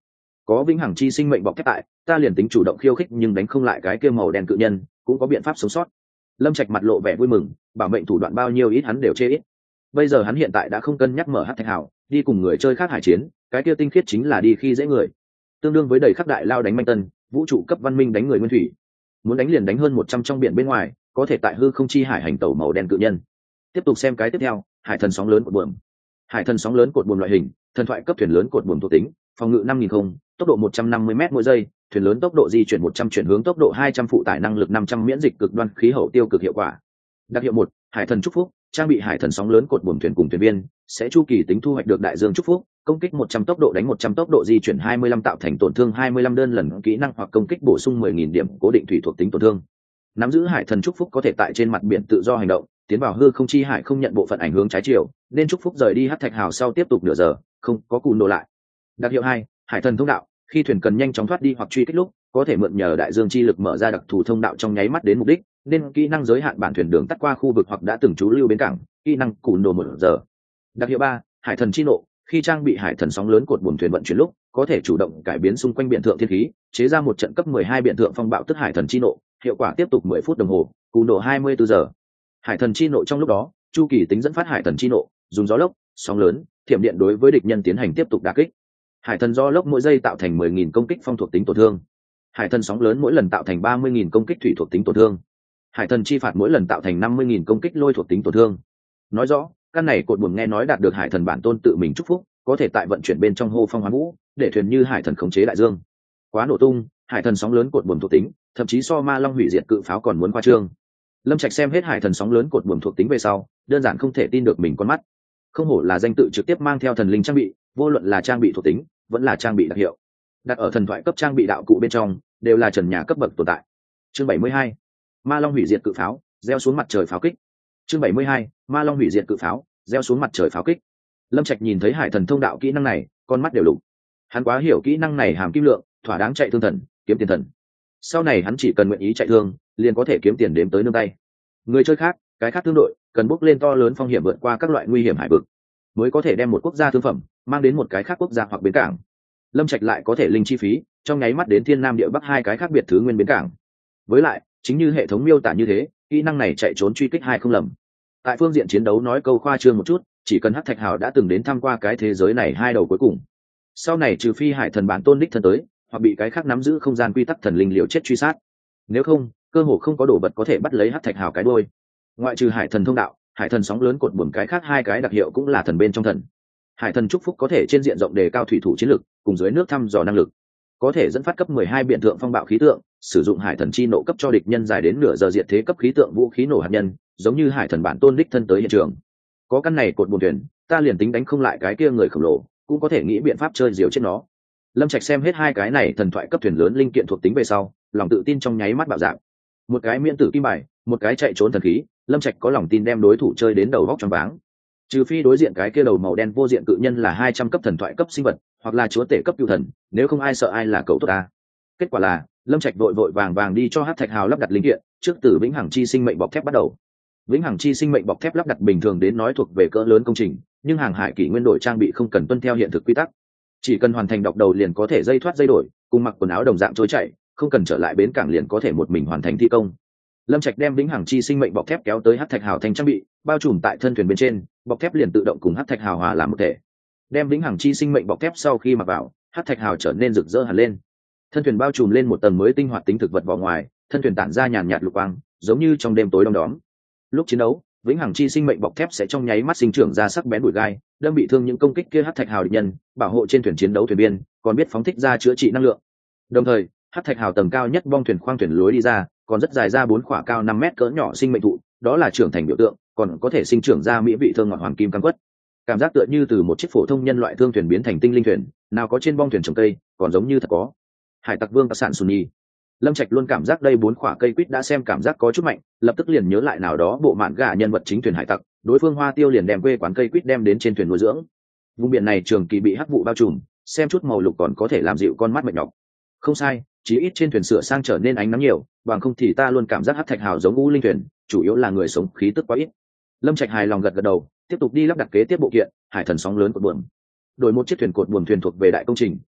có vĩnh hằng chi sinh mệnh bọc thép tại, ta liền tính chủ động khiêu khích nhưng đánh không lại cái kia màu đen cự nhân, cũng có biện pháp sống sót. Lâm Trạch mặt lộ vẻ vui mừng, bảo mệnh thủ đoạn bao nhiêu ít hắn đều chê ít. Bây giờ hắn hiện tại đã không cân nhắc mở hắc thạch hào đi cùng người chơi khác hải chiến, cái kia tinh khiết chính là đi khi dễ người, tương đương với đầy khắc đại lao đánh manh tân, vũ trụ cấp văn minh đánh người nguyên thủy. Muốn đánh liền đánh hơn một trăm trong biển bên ngoài, có thể tại hư không chi hải hành tẩu màu đen cự nhân. Tiếp tục xem cái tiếp theo, hải thần sóng lớn cột buồm. Hải thần sóng lớn cột buồm loại hình, thần thoại cấp thuyền lớn cột buồm thuộc tính, phòng ngự năm nghìn không, tốc độ một trăm năm mươi mét mỗi giây, thuyền lớn tốc độ di chuyển một trăm chuyển hướng tốc độ hai trăm phụ tải năng lực năm trăm miễn dịch cực đoan khí hậu tiêu cực hiệu quả. Đặc hiệu một, hải thần chúc phúc, trang bị hải thần sóng lớn cột buồm thuyền cùng thuyền viên, sẽ chu kỳ tính thu hoạch được đại dương chúc phúc, công kích một trăm tốc độ đánh một trăm tốc độ di chuyển hai mươi lăm tạo thành tổn thương hai mươi lăm đơn lần kỹ năng hoặc công kích bổ sung mười nghìn điểm cố định thủy thuộc tính tổn thương. Nắm giữ hải thần chúc phúc có thể tại trên mặt biển tự do hành động, tiến vào hư không chi hải không nhận bộ phận ảnh hưởng trái chiều, nên chúc phúc rời đi hắc thạch hào sau tiếp tục nửa giờ, không có cùn đồ lại. Đặc hiệu hai, hải thần thông đạo, khi thuyền cần nhanh chóng thoát đi hoặc truy kích lúc, có thể mượn nhờ đại dương chi lực mở ra đặc thù thông đạo trong nháy mắt đến mục đích, nên kỹ năng giới hạn bản thuyền đường tắt qua khu vực hoặc đã từng trú lưu bến cảng, kỹ năng cùn đồ một giờ. Đặc hiệu ba, hải thần chi nộ, khi trang bị hải thần sóng lớn cột buồm thuyền vận chuyển lúc, có thể chủ động cải biến xung quanh biển thượng thiên khí, chế ra một trận cấp mười hai biển thượng phong bạo tức hải thần chi nộ, hiệu quả tiếp tục mười phút đồng hồ, cùn đồ hai mươi bốn giờ. Hải thần chi nộ trong lúc đó, chu kỳ tính dẫn phát hải thần chi nộ, dùng gió lốc, sóng lớn, thiểm điện đối với địch nhân tiến hành tiếp tục đả kích. Hải thần gió lốc mỗi giây tạo thành mười nghìn công kích phong thuộc tính tổn thương. Hải thần sóng lớn mỗi lần tạo thành ba mươi nghìn công kích thủy thuộc tính tổn thương. Hải thần chi phạt mỗi lần tạo thành năm mươi nghìn công kích lôi thuộc tính tổn thương. Nói rõ, căn này cột buồm nghe nói đạt được hải thần bản tôn tự mình chúc phúc, có thể tại vận chuyển bên trong hô phong hoán vũ, để thuyền như hải thần khống chế đại dương. Quá nổ tung, hải thần sóng lớn cột buồm thuộc tính, thậm chí so ma long hủy diệt cự pháo còn muốn khoa trương. Lâm Trạch xem hết hải thần sóng lớn cột buồm thuộc tính về sau, đơn giản không thể tin được mình con mắt. Không hổ là danh tự trực tiếp mang theo thần linh trang bị, vô luận là trang bị thuộc tính, vẫn là trang bị đặc hiệu, đặt ở thần thoại cấp trang bị đạo cụ bên trong, đều là trần nhà cấp bậc tồn tại. Chương bảy mươi hai, ma long hủy diệt cự pháo, gieo xuống mặt trời pháo kích. Chương bảy mươi hai, ma long hủy diệt cự pháo, gieo xuống mặt trời pháo kích. Lâm Trạch nhìn thấy hải thần thông đạo kỹ năng này, con mắt đều lục. Hắn quá hiểu kỹ năng này hàm kim lượng, thỏa đáng chạy thương thần, kiếm tiền thần. Sau này hắn chỉ cần nguyện ý chạy thương, liền có thể kiếm tiền đếm tới nương tay. Người chơi khác, cái khác thương đội, cần bước lên to lớn phong hiểm vượt qua các loại nguy hiểm hải vực, mới có thể đem một quốc gia thương phẩm mang đến một cái khác quốc gia hoặc bến cảng. Lâm Trạch lại có thể linh chi phí, trong nháy mắt đến thiên nam địa bắc hai cái khác biệt thứ nguyên bến cảng. Với lại, chính như hệ thống miêu tả như thế, kỹ năng này chạy trốn truy kích hai không lầm. Tại phương diện chiến đấu nói câu khoa trương một chút, chỉ cần hắc thạch hào đã từng đến tham qua cái thế giới này hai đầu cuối cùng, sau này trừ phi hải thần bản tôn đích thân tới, hoặc bị cái khác nắm giữ không gian quy tắc thần linh liều chết truy sát, nếu không cơ hồ không có đồ vật có thể bắt lấy hắc thạch hào cái đuôi. Ngoại trừ hải thần thông đạo, hải thần sóng lớn cột buồm cái khác hai cái đặc hiệu cũng là thần bên trong thần. Hải thần chúc phúc có thể trên diện rộng đề cao thủy thủ chiến lực, cùng dưới nước thăm dò năng lực, có thể dẫn phát cấp mười hai biện thượng phong bạo khí tượng, sử dụng hải thần chi nộ cấp cho địch nhân dài đến nửa giờ diệt thế cấp khí tượng vũ khí nổ hạt nhân, giống như hải thần bản tôn đích thân tới hiện trường. Có căn này cột buồm thuyền, ta liền tính đánh không lại cái kia người khổng lồ, cũng có thể nghĩ biện pháp chơi diều chết nó. Lâm Trạch xem hết hai cái này thần thoại cấp thuyền lớn linh kiện thuộc tính về sau, lòng tự tin trong nháy mắt bạo dạng. Một cái miễn tử kim bài, một cái chạy trốn thần khí, Lâm Trạch có lòng tin đem đối thủ chơi đến đầu vóc choáng váng. Trừ phi đối diện cái kia đầu màu đen vô diện cự nhân là hai trăm cấp thần thoại cấp sinh vật, hoặc là chúa tể cấp cựu thần, nếu không ai sợ ai là cậu tốt ta. Kết quả là, Lâm Trạch vội vội vàng vàng đi cho hắc thạch hào lắp đặt linh kiện, trước từ vĩnh hằng chi sinh mệnh bọc thép bắt đầu. Vĩnh hằng chi sinh mệnh bọc thép lắp đặt bình thường đến nói thuộc về cỡ lớn công trình, nhưng hàng hải kỷ nguyên đổi trang bị không cần tuân theo hiện thực quy tắc, chỉ cần hoàn thành đọc đầu liền có thể dây thoát dây đổi, cùng mặc quần áo đồng dạng trôi chảy, không cần trở lại bến cảng liền có thể một mình hoàn thành thi công. Lâm Trạch đem vĩnh hằng chi sinh mệnh bọc thép kéo tới hắc thạch hào thành trang bị, bao trùm tại thân thuyền bên trên, bọc thép liền tự động cùng hắc thạch hào hòa làm một thể. Đem vĩnh hằng chi sinh mệnh bọc thép sau khi mặc vào, hắc thạch hào trở nên rực rỡ hẳn lên. Thân thuyền bao trùm lên một tầng mới tinh hoạt tính thực vật vỏ ngoài, thân thuyền tản ra nhàn nhạt lục quang, giống như trong đêm tối đông đóm. Lúc chiến đấu, vĩnh hằng chi sinh mệnh bọc thép sẽ trong nháy mắt sinh trưởng ra sắc bén bụi gai, đâm bị thương những công kích kia hắc thạch hào địch nhân, bảo hộ trên thuyền chiến đấu thuyền viên, còn biết phóng thích ra chữa trị năng lượng. Đồng thời, hắc thạch hào tầng cao nhất bong thuyền khoang thuyền lối đi ra, còn rất dài ra bốn khỏa cao năm mét cỡ nhỏ sinh mệnh thụ, đó là trưởng thành biểu tượng, còn có thể sinh trưởng ra mỹ vị thơm ngọt hoàng kim cam quất. Cảm giác tựa như từ một chiếc phổ thông nhân loại thương thuyền biến thành tinh linh thuyền, nào có trên bong thuyền trồng cây, còn giống như thật có. Hải tặc vương sản Sunny. Lâm Trạch luôn cảm giác đây bốn khỏa cây quýt đã xem cảm giác có chút mạnh, lập tức liền nhớ lại nào đó bộ mạn gà nhân vật chính thuyền hải tặc, đối phương Hoa Tiêu liền đem quê quán cây quýt đem đến trên thuyền nuôi dưỡng. Vùng biển này trường kỳ bị hắc vụ bao trùm, xem chút màu lục còn có thể làm dịu con mắt mệt nhọc. Không sai, chí ít trên thuyền sửa sang trở nên ánh nắng nhiều, bằng không thì ta luôn cảm giác hắc thạch hào giống u linh thuyền, chủ yếu là người sống khí tức quá ít. Lâm Trạch hài lòng gật gật đầu, tiếp tục đi lắp đặt kế tiếp bộ kiện, hải thần sóng lớn cột buồm. Đổi một chiếc thuyền cột buồm thuyền thuộc về đại công trình,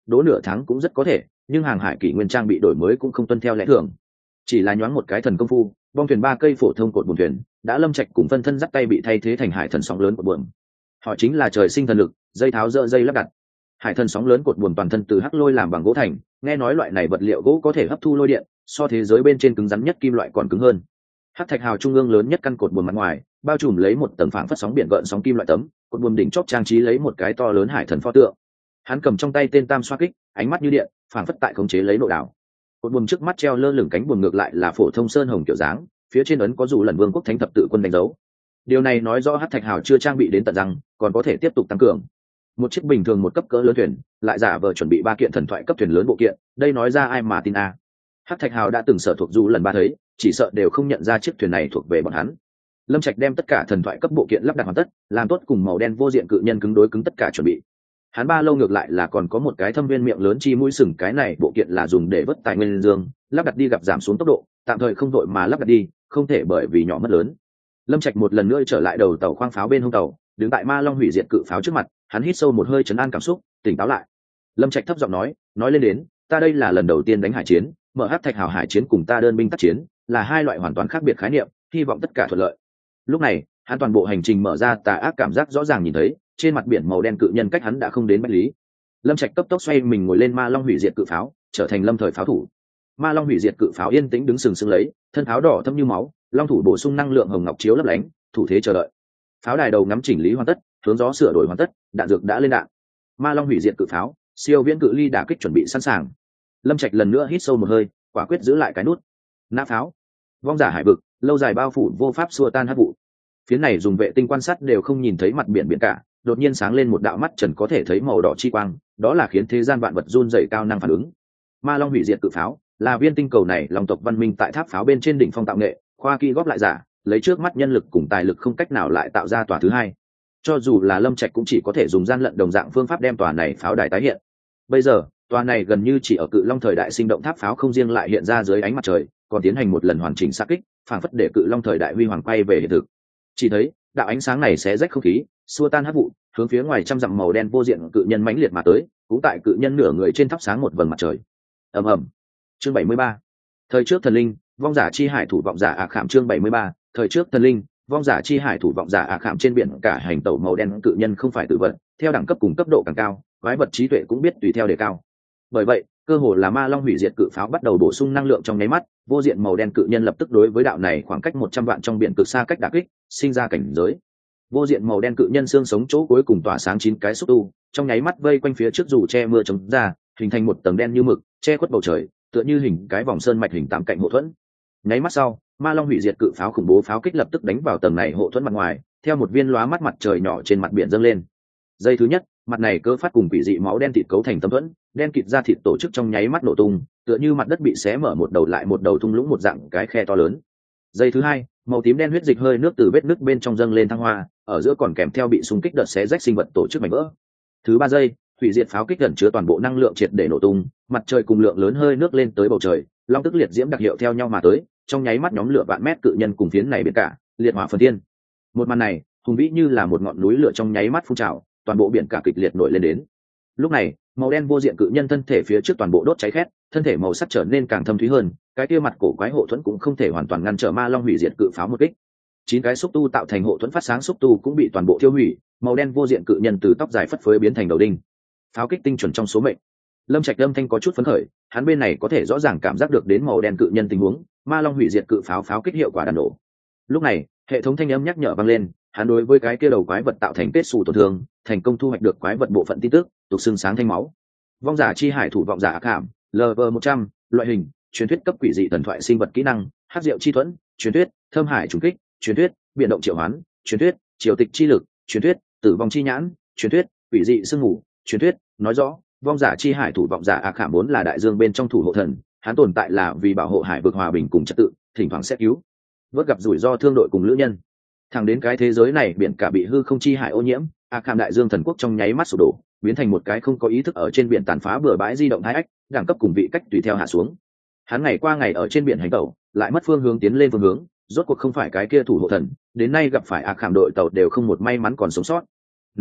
đỗ nửa tháng cũng rất có thể, nhưng hàng hải kỷ nguyên trang bị đổi mới cũng không tuân theo lẽ thường. Chỉ là nhoáng một cái thần công phu, bong thuyền ba cây phổ thông cột buồm thuyền đã lâm trạch cùng phân thân dắt tay bị thay thế thành hải thần sóng lớn cột buồm. Họ chính là trời sinh thần lực, dây tháo dỡ dây lắp đặt. Hải thần sóng lớn cột buồm toàn thân từ hắc lôi làm bằng gỗ thành, nghe nói loại này vật liệu gỗ có thể hấp thu lôi điện, so thế giới bên trên cứng rắn nhất kim loại còn cứng hơn. Hắc thạch hào trung ương lớn nhất căn cột buồm mặt ngoài, bao trùm lấy một tầng phảng phất sóng biển gợn sóng kim loại tấm, cột buồm đỉnh chóp trang trí lấy một cái to lớn hải thần pho tượng. Hắn cầm trong tay tên tam xoa kích, ánh mắt như điện, phảng phất tại khống chế lấy nội đảo. Cột buồm trước mắt treo lơ lửng cánh buồm ngược lại là phổ thông sơn hồng kiểu dáng, phía trên ấn có dù lần vương quốc thánh thập tự quân đánh dấu. Điều này nói rõ hắc thạch hào chưa trang bị đến tận răng, còn có thể tiếp tục tăng cường. Một chiếc bình thường một cấp cỡ lớn thuyền, lại giả vờ chuẩn bị ba kiện thần thoại cấp thuyền lớn bộ kiện, đây nói ra ai mà tin a? À. Hắc thạch hào đã từng sở thuộc dù lần ba thấy, chỉ sợ đều không nhận ra chiếc thuyền này thuộc về bọn hắn. Lâm Trạch đem tất cả thần thoại cấp bộ kiện lắp đặt hoàn tất, làm tốt cùng màu đen vô diện cự nhân cứng đối cứng tất cả chuẩn bị. Hắn ba lâu ngược lại là còn có một cái thâm viên miệng lớn chi mũi sừng, cái này bộ kiện là dùng để vớt tài nguyên dương, lắp đặt đi gặp giảm xuống tốc độ, tạm thời không đội mà lắp đặt đi, không thể bởi vì nhỏ mất lớn. Lâm Trạch một lần nữa trở lại đầu tàu khoang pháo bên hông tàu, đứng tại Ma Long hủy diệt cự pháo trước mặt, hắn hít sâu một hơi trấn an cảm xúc, tỉnh táo lại. Lâm Trạch thấp giọng nói, nói lên đến, ta đây là lần đầu tiên đánh hải chiến, mở hắc thạch hào hải chiến cùng ta đơn binh tác chiến, là hai loại hoàn toàn khác biệt khái niệm, hy vọng tất cả thuận lợi. Lúc này, hắn toàn bộ hành trình mở ra tà ác cảm giác rõ ràng nhìn thấy, trên mặt biển màu đen cự nhân cách hắn đã không đến bách lý. Lâm Trạch cấp tốc xoay mình ngồi lên Ma Long hủy diệt cự pháo, trở thành lâm thời pháo thủ. Ma Long hủy diệt cự pháo yên tĩnh đứng sừng sững lấy, thân pháo đỏ thâm như máu, long thủ bổ sung năng lượng hồng ngọc chiếu lấp lánh, thủ thế chờ đợi. Pháo đài đầu ngắm chỉnh lý hoàn tất, hướng gió sửa đổi hoàn tất, đạn dược đã lên đạn. Ma Long hủy diệt cự pháo, siêu viễn cự ly đả kích chuẩn bị sẵn sàng. Lâm Trạch lần nữa hít sâu một hơi, quả quyết giữ lại cái nút. Nã pháo. Vong giả hải vực, lâu dài bao phủ vô pháp xua tan hắc vụ. Phía này dùng vệ tinh quan sát đều không nhìn thấy mặt biển biển cả, đột nhiên sáng lên một đạo mắt trần có thể thấy màu đỏ chi quang, đó là khiến thế gian vạn vật run rẩy cao năng phản ứng. Ma Long hủy diệt cự pháo, là viên tinh cầu này long tộc văn minh tại tháp pháo bên trên đỉnh phong tạo nghệ, khoa kỹ góp lại giả, lấy trước mắt nhân lực cùng tài lực không cách nào lại tạo ra tòa thứ hai. Cho dù là Lâm Trạch cũng chỉ có thể dùng gian lận đồng dạng phương pháp đem tòa này pháo đài tái hiện. Bây giờ, tòa này gần như chỉ ở cự long thời đại sinh động tháp pháo không riêng lại hiện ra dưới ánh mặt trời, còn tiến hành một lần hoàn chỉnh sát kích, phản phất để cự long thời đại huy hoàng quay về hiện thực. Chỉ thấy, đạo ánh sáng này xé rách không khí, xua tan hắc vụ, hướng phía ngoài trăm dặm màu đen vô diện cự nhân mãnh liệt mà tới, cũng tại cự nhân nửa người trên thắp sáng một vầng mặt trời. Ầm ầm. Chương bảy mươi ba. Thời trước thần linh, vong giả chi hải thủ vọng giả ạ khảm chương bảy mươi ba. Thời trước thần linh, vong giả chi hải thủ vọng giả ạ khảm trên biển cả hành tẩu màu đen cự nhân không phải tự vận, theo đẳng cấp cùng cấp độ càng cao, quái vật trí tuệ cũng biết tùy theo đề cao. Bởi vậy, cơ hồ là Ma Long hủy diệt cự pháo bắt đầu bổ sung năng lượng trong nháy mắt, vô diện màu đen cự nhân lập tức đối với đạo này khoảng cách một trăm vạn trong biển cực xa cách đả kích, sinh ra cảnh giới. Vô diện màu đen cự nhân xương sống chỗ cuối cùng tỏa sáng chín cái xúc tu, trong nháy mắt vây quanh phía trước dù che mưa chống ra, hình thành một tầng đen như mực, che khuất bầu trời, tựa như hình cái vòng sơn mạch hình tám cạnh hộ thuẫn. Nháy mắt sau, Ma Long hủy diệt cự pháo khủng bố pháo kích lập tức đánh vào tầng này hộ thuẫn mặt ngoài, theo một viên lóa mắt mặt trời nhỏ trên mặt biển dâng lên. Giây thứ nhất, mặt này cơ phát cùng quỷ dị máu đen thịt cấu thành tấm thuẫn, đen kịt ra thịt tổ chức trong nháy mắt nổ tung, tựa như mặt đất bị xé mở một đầu lại một đầu thung lũng một dạng cái khe to lớn. Giây thứ hai, màu tím đen huyết dịch hơi nước từ vết nước bên trong dâng lên thăng hoa, ở giữa còn kèm theo bị xung kích đợt xé rách sinh vật tổ chức mảnh vỡ. Thứ ba giây, hủy diệt pháo kích gần chứa toàn bộ năng lượng triệt để nổ tung, mặt trời cùng lượng lớn hơi nước lên tới bầu trời, long tức liệt diễm đặc hiệu theo nhau mà tới, trong nháy mắt nhóm lửa vạn mét cự nhân cùng phiến này biển cả, liệt hỏa phần thiên. Một màn này, hùng vĩ như là một ngọn núi lửa trong nháy mắt phun trào, toàn bộ biển cả kịch liệt nổi lên đến. Lúc này, màu đen vô diện cự nhân thân thể phía trước toàn bộ đốt cháy khét, thân thể màu sắc trở nên càng thâm thúy hơn, cái kia mặt cổ quái hộ thuẫn cũng không thể hoàn toàn ngăn trở Ma Long hủy diệt cự pháo một kích. Chín cái xúc tu tạo thành hộ thuẫn phát sáng xúc tu cũng bị toàn bộ tiêu hủy, màu đen vô diện cự nhân từ tóc dài phất phới biến thành đầu đinh. Pháo kích tinh chuẩn trong số mệnh. Lâm Trạch âm thanh có chút phấn khởi, hắn bên này có thể rõ ràng cảm giác được đến màu đen cự nhân tình huống, Ma Long hủy diệt cự pháo pháo kích hiệu quả đàn nổ. Lúc này, hệ thống thanh âm nhắc nhở vang lên, hắn đối với cái kia đầu quái vật tạo thành kết xù tổn thương, thành công thu hoạch được quái vật bộ phận tin tức, tục xương sáng thanh máu. Vong giả chi hải thủ vọng giả ác hàm, lv một trăm, loại hình, truyền thuyết cấp quỷ dị thần thoại sinh vật kỹ năng, hắc diệu chi thuẫn, truyền thuyết, thâm hải trùng kích, truyền thuyết, biến động triệu hoán, truyền thuyết, triều tịch chi lực, truyền thuyết, tử vong chi nhãn, truyền thuyết, quỷ dị sương ngủ, truyền thuyết, nói rõ, vong giả chi hải thủ vọng giả ác hàm vốn là đại dương bên trong thủ hộ thần, hắn tồn tại là vì bảo hộ hải vực hòa bình cùng trật tự, thỉnh thoảng sẽ cứu vớt gặp rủi ro thương đội cùng lữ nhân. Thẳng đến cái thế giới này biển cả bị hư không chi hải ô nhiễm, Arkham đại dương thần quốc trong nháy mắt sụp đổ, biến thành một cái không có ý thức ở trên biển tàn phá bừa bãi di động hai ách, đẳng cấp cùng vị cách tùy theo hạ xuống. Hắn ngày qua ngày ở trên biển hành tẩu, lại mất phương hướng tiến lên phương hướng, rốt cuộc không phải cái kia thủ hộ thần, đến nay gặp phải Arkham đội tàu đều không một may mắn còn sống sót. Nám,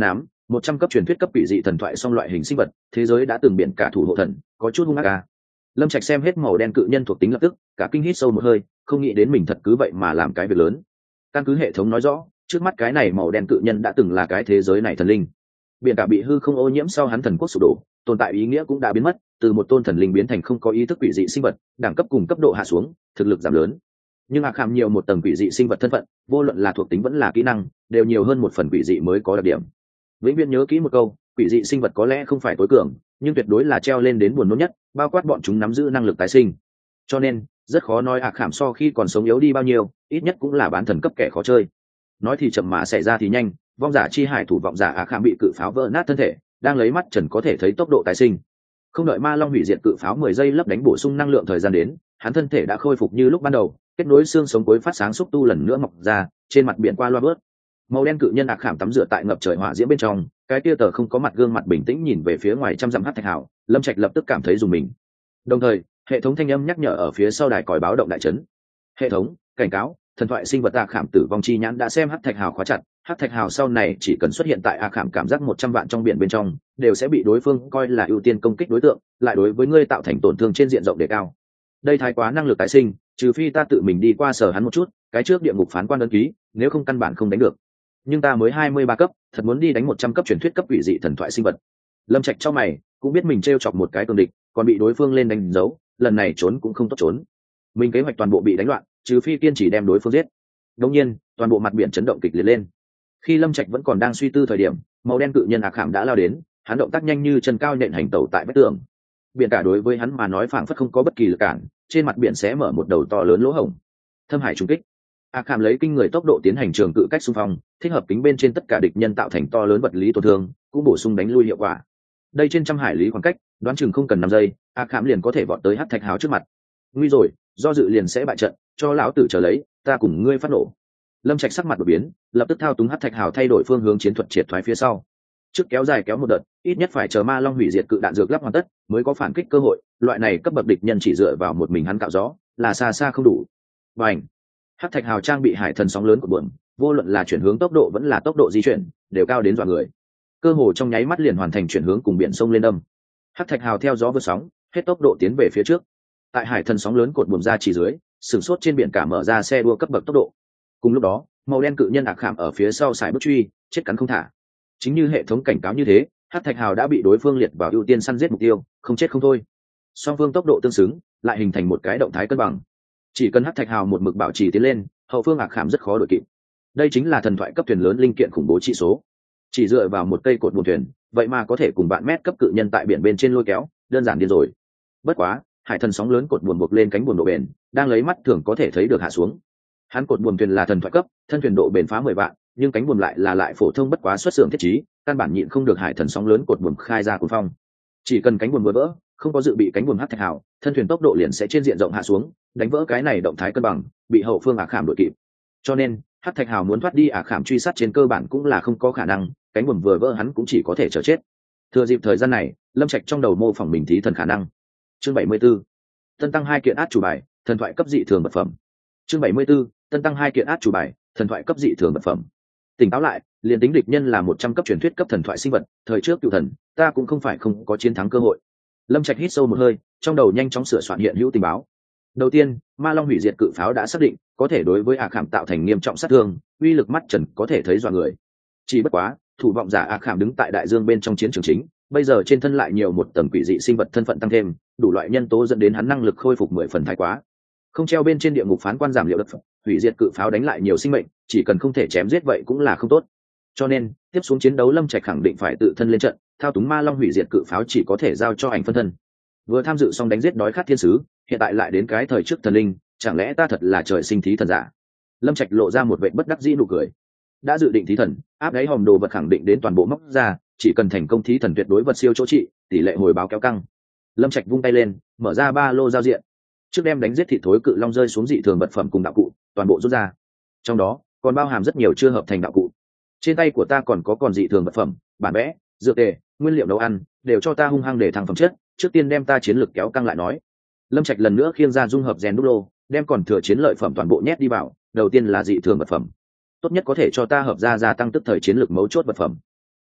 một trăm cấp truyền thuyết cấp quỷ dị thần thoại song loại hình sinh vật, thế giới đã từng biển cả thủ hộ thần, có chút hung ác à. Lâm Trạch xem hết màu đen cự nhân thuộc tính lập tức cả kinh hít sâu một hơi, không nghĩ đến mình thật cứ vậy mà làm cái việc lớn. Căn cứ hệ thống nói rõ, trước mắt cái này màu đen cự nhân đã từng là cái thế giới này thần linh. Biển cả bị hư không ô nhiễm sau hắn thần quốc sụp đổ, tồn tại ý nghĩa cũng đã biến mất, từ một tôn thần linh biến thành không có ý thức quỷ dị sinh vật, đẳng cấp cùng cấp độ hạ xuống, thực lực giảm lớn. Nhưng Ác Khảm nhiều một tầng quỷ dị sinh vật thân phận, vô luận là thuộc tính vẫn là kỹ năng, đều nhiều hơn một phần quỷ dị mới có đặc điểm. Vĩnh viễn nhớ kỹ một câu, quỷ dị sinh vật có lẽ không phải tối cường, nhưng tuyệt đối là treo lên đến buồn nôn nhất, bao quát bọn chúng nắm giữ năng lực tái sinh. Cho nên, rất khó nói Ác Khảm so khi còn sống yếu đi bao nhiêu, ít nhất cũng là bán thần cấp kẻ khó chơi. Nói thì chậm mà xảy ra thì nhanh, vong giả chi hải thủ vọng giả Ác Khảm bị cự pháo vỡ nát thân thể, đang lấy mắt trần có thể thấy tốc độ tái sinh. Không đợi ma long hủy diệt cự pháo mười giây lấp đánh bổ sung năng lượng thời gian đến, hắn thân thể đã khôi phục như lúc ban đầu, kết nối xương sống cuối phát sáng xúc tu lần nữa mọc ra, trên mặt biển qua loa bớt. Màu đen cự nhân Ác Khảm tắm rửa tại ngập trời hỏa diễm bên trong, cái tia tờ không có mặt gương mặt bình tĩnh nhìn về phía ngoài trăm dặm hắc thạch hào, Lâm Trạch lập tức cảm thấy rùng mình. Đồng thời, hệ thống thanh âm nhắc nhở ở phía sau đài còi báo động đại chấn. Hệ thống cảnh cáo, thần thoại sinh vật Ác Khảm tử vong chi nhãn đã xem hắc thạch hào khóa chặt, hắc thạch hào sau này chỉ cần xuất hiện tại Ác Khảm cảm giác một trăm vạn trong biển bên trong, đều sẽ bị đối phương coi là ưu tiên công kích đối tượng, lại đối với ngươi tạo thành tổn thương trên diện rộng đề cao. Đây thái quá năng lực tái sinh, trừ phi ta tự mình đi qua sở hắn một chút, cái trước địa ngục phán quan ấn ký, nếu không căn bản không đánh được. Nhưng ta mới hai mươi ba cấp, thật muốn đi đánh một trăm cấp truyền thuyết cấp quỷ dị thần thoại sinh vật. Lâm Trạch trong mày, cũng biết mình trêu chọc một cái cường địch, còn bị đối phương lên đánh dấu, lần này trốn cũng không tốt trốn. Mình kế hoạch toàn bộ bị đánh loạn, trừ phi kiên chỉ đem đối phương giết. Đương nhiên, toàn bộ mặt biển chấn động kịch liệt lên. Khi Lâm Trạch vẫn còn đang suy tư thời điểm, màu đen cự nhân Ác Khảm đã lao đến, hắn động tác nhanh như chân cao nện hành tẩu tại vách tường. Biển cả đối với hắn mà nói phảng phất không có bất kỳ lực cản, trên mặt biển sẽ mở một đầu to lớn lỗ hổng. Thâm hải trùng kích. Ác Khảm lấy kinh người tốc độ tiến hành trường cự cách xung phong, thích hợp kính bên trên tất cả địch nhân tạo thành to lớn vật lý tổn thương, cũng bổ sung đánh lui hiệu quả. Đây trên trăm hải lý khoảng cách, đoán chừng không cần năm giây, Ác Khảm liền có thể vọt tới hắc thạch hào trước mặt. Nguy rồi, do dự liền sẽ bại trận, cho lão tử chờ lấy, ta cùng ngươi phát nổ. Lâm Trạch sắc mặt đổi biến, lập tức thao túng hắc thạch hào thay đổi phương hướng chiến thuật triệt thoái phía sau. Trước kéo dài kéo một đợt, ít nhất phải chờ ma long hủy diệt cự đạn dược lắp hoàn tất, mới có phản kích cơ hội, loại này cấp bậc địch nhân chỉ dựa vào một mình hắn cạo gió, là xa xa không đủ. Bành! Hắc thạch hào trang bị hải thần sóng lớn của buồm, vô luận là chuyển hướng tốc độ vẫn là tốc độ di chuyển, đều cao đến dọa người. Cơ hồ trong nháy mắt liền hoàn thành chuyển hướng cùng biển sông lên đâm. Hắc thạch hào theo gió vượt sóng, hết tốc độ tiến về phía trước. Tại hải thần sóng lớn cột buồm ra chỉ dưới, sừng sốt trên biển cả mở ra xe đua cấp bậc tốc độ. Cùng lúc đó, màu đen cự nhân Ác Khảm ở phía sau sải bước truy, chết cắn không thả. Chính như hệ thống cảnh cáo như thế, hắc thạch hào đã bị đối phương liệt vào ưu tiên săn giết mục tiêu, không chết không thôi. Song phương tốc độ tương xứng, lại hình thành một cái động thái cân bằng. Chỉ cần hắc thạch hào một mực bảo trì tiến lên, hậu phương Ác Khảm rất khó đuổi kịp. Đây chính là thần thoại cấp thuyền lớn linh kiện khủng bố trị số. Chỉ dựa vào một cây cột buồm thuyền, vậy mà có thể cùng bạn mét cấp cự nhân tại biển bên trên lôi kéo, đơn giản điên rồi. Bất quá, hải thần sóng lớn cột buồm buộc lên cánh buồm độ bền, đang lấy mắt thường có thể thấy được hạ xuống. Hắn cột buồm thuyền là thần thoại cấp, thân thuyền độ bền phá mười vạn, nhưng cánh buồm lại là lại phổ thông bất quá xuất xưởng thiết trí, căn bản nhịn không được hải thần sóng lớn cột buồm khai ra cuồng phong. Chỉ cần cánh buồm vừa vỡ, không có dự bị cánh buồm hắc thạch hào, thân thuyền tốc độ liền sẽ trên diện rộng hạ xuống, đánh vỡ cái này động thái cân bằng, bị hậu phương Ác Khảm đuổi kịp. Cho nên, hắc thạch hào muốn thoát đi Ác Khảm truy sát trên cơ bản cũng là không có khả năng, cánh buồm vừa vỡ hắn cũng chỉ có thể chờ chết. Thừa dịp thời gian này, Lâm Trạch trong đầu mô phỏng mình thí thần khả năng. Chương bảy mươi 'Tân tăng hai kiện át chủ bài, thần thoại cấp dị thường vật phẩm. Chương bảy mươi 'Tân tăng hai kiện át chủ bài, thần thoại cấp dị thường vật phẩm. Tỉnh táo lại, liền tính địch nhân là một trăm cấp truyền thuyết cấp thần thoại sinh vật, thời trước cựu thần, ta cũng không phải không có chiến thắng cơ hội. Lâm Trạch hít sâu một hơi, trong đầu nhanh chóng sửa soạn hiện hữu tình báo. Đầu tiên, ma long hủy diệt cự pháo đã xác định, có thể đối với Ác Khảm tạo thành nghiêm trọng sát thương, uy lực mắt trần có thể thấy dọa người. Chỉ bất quá, thủ vọng giả Ác Khảm đứng tại đại dương bên trong chiến trường chính, bây giờ trên thân lại nhiều một tầng quỷ dị sinh vật thân phận tăng thêm, đủ loại nhân tố dẫn đến hắn năng lực khôi phục mười phần thái quá. Không treo bên trên địa ngục phán quan giảm liệu đất phẩm, hủy diệt cự pháo đánh lại nhiều sinh mệnh, chỉ cần không thể chém giết vậy cũng là không tốt. Cho nên, tiếp xuống chiến đấu Lâm Trạch khẳng định phải tự thân lên trận, thao túng ma long hủy diệt cự pháo chỉ có thể giao cho ảnh phân thân. Vừa tham dự xong đánh giết đói khát thiên sứ, hiện tại lại đến cái thời trước thần linh, chẳng lẽ ta thật là trời sinh thí thần giả? Lâm Trạch lộ ra một vẻ bất đắc dĩ nụ cười. Đã dự định thí thần, áp đáy hòm đồ vật khẳng định đến toàn bộ móc ra, chỉ cần thành công thí thần tuyệt đối vật siêu chỗ trị, tỷ lệ hồi báo kéo căng. Lâm Trạch vung tay lên, mở ra ba lô giao diện. Trước đem đánh giết thịt thối cự long rơi xuống dị thường vật phẩm cùng đạo cụ, toàn bộ rút ra. Trong đó, còn bao hàm rất nhiều chưa hợp thành đạo cụ. Trên tay của ta còn có còn dị thường vật phẩm, bản vẽ, dược tề, nguyên liệu nấu ăn, đều cho ta hung hăng để thăng phẩm chất, trước tiên đem ta chiến lực kéo căng lại nói. Lâm Trạch lần nữa khiêng ra dung hợp rèn đúc lô, đem còn thừa chiến lợi phẩm toàn bộ nhét đi vào, đầu tiên là dị thường vật phẩm. Tốt nhất có thể cho ta hợp ra gia tăng tức thời chiến lực mấu chốt vật phẩm.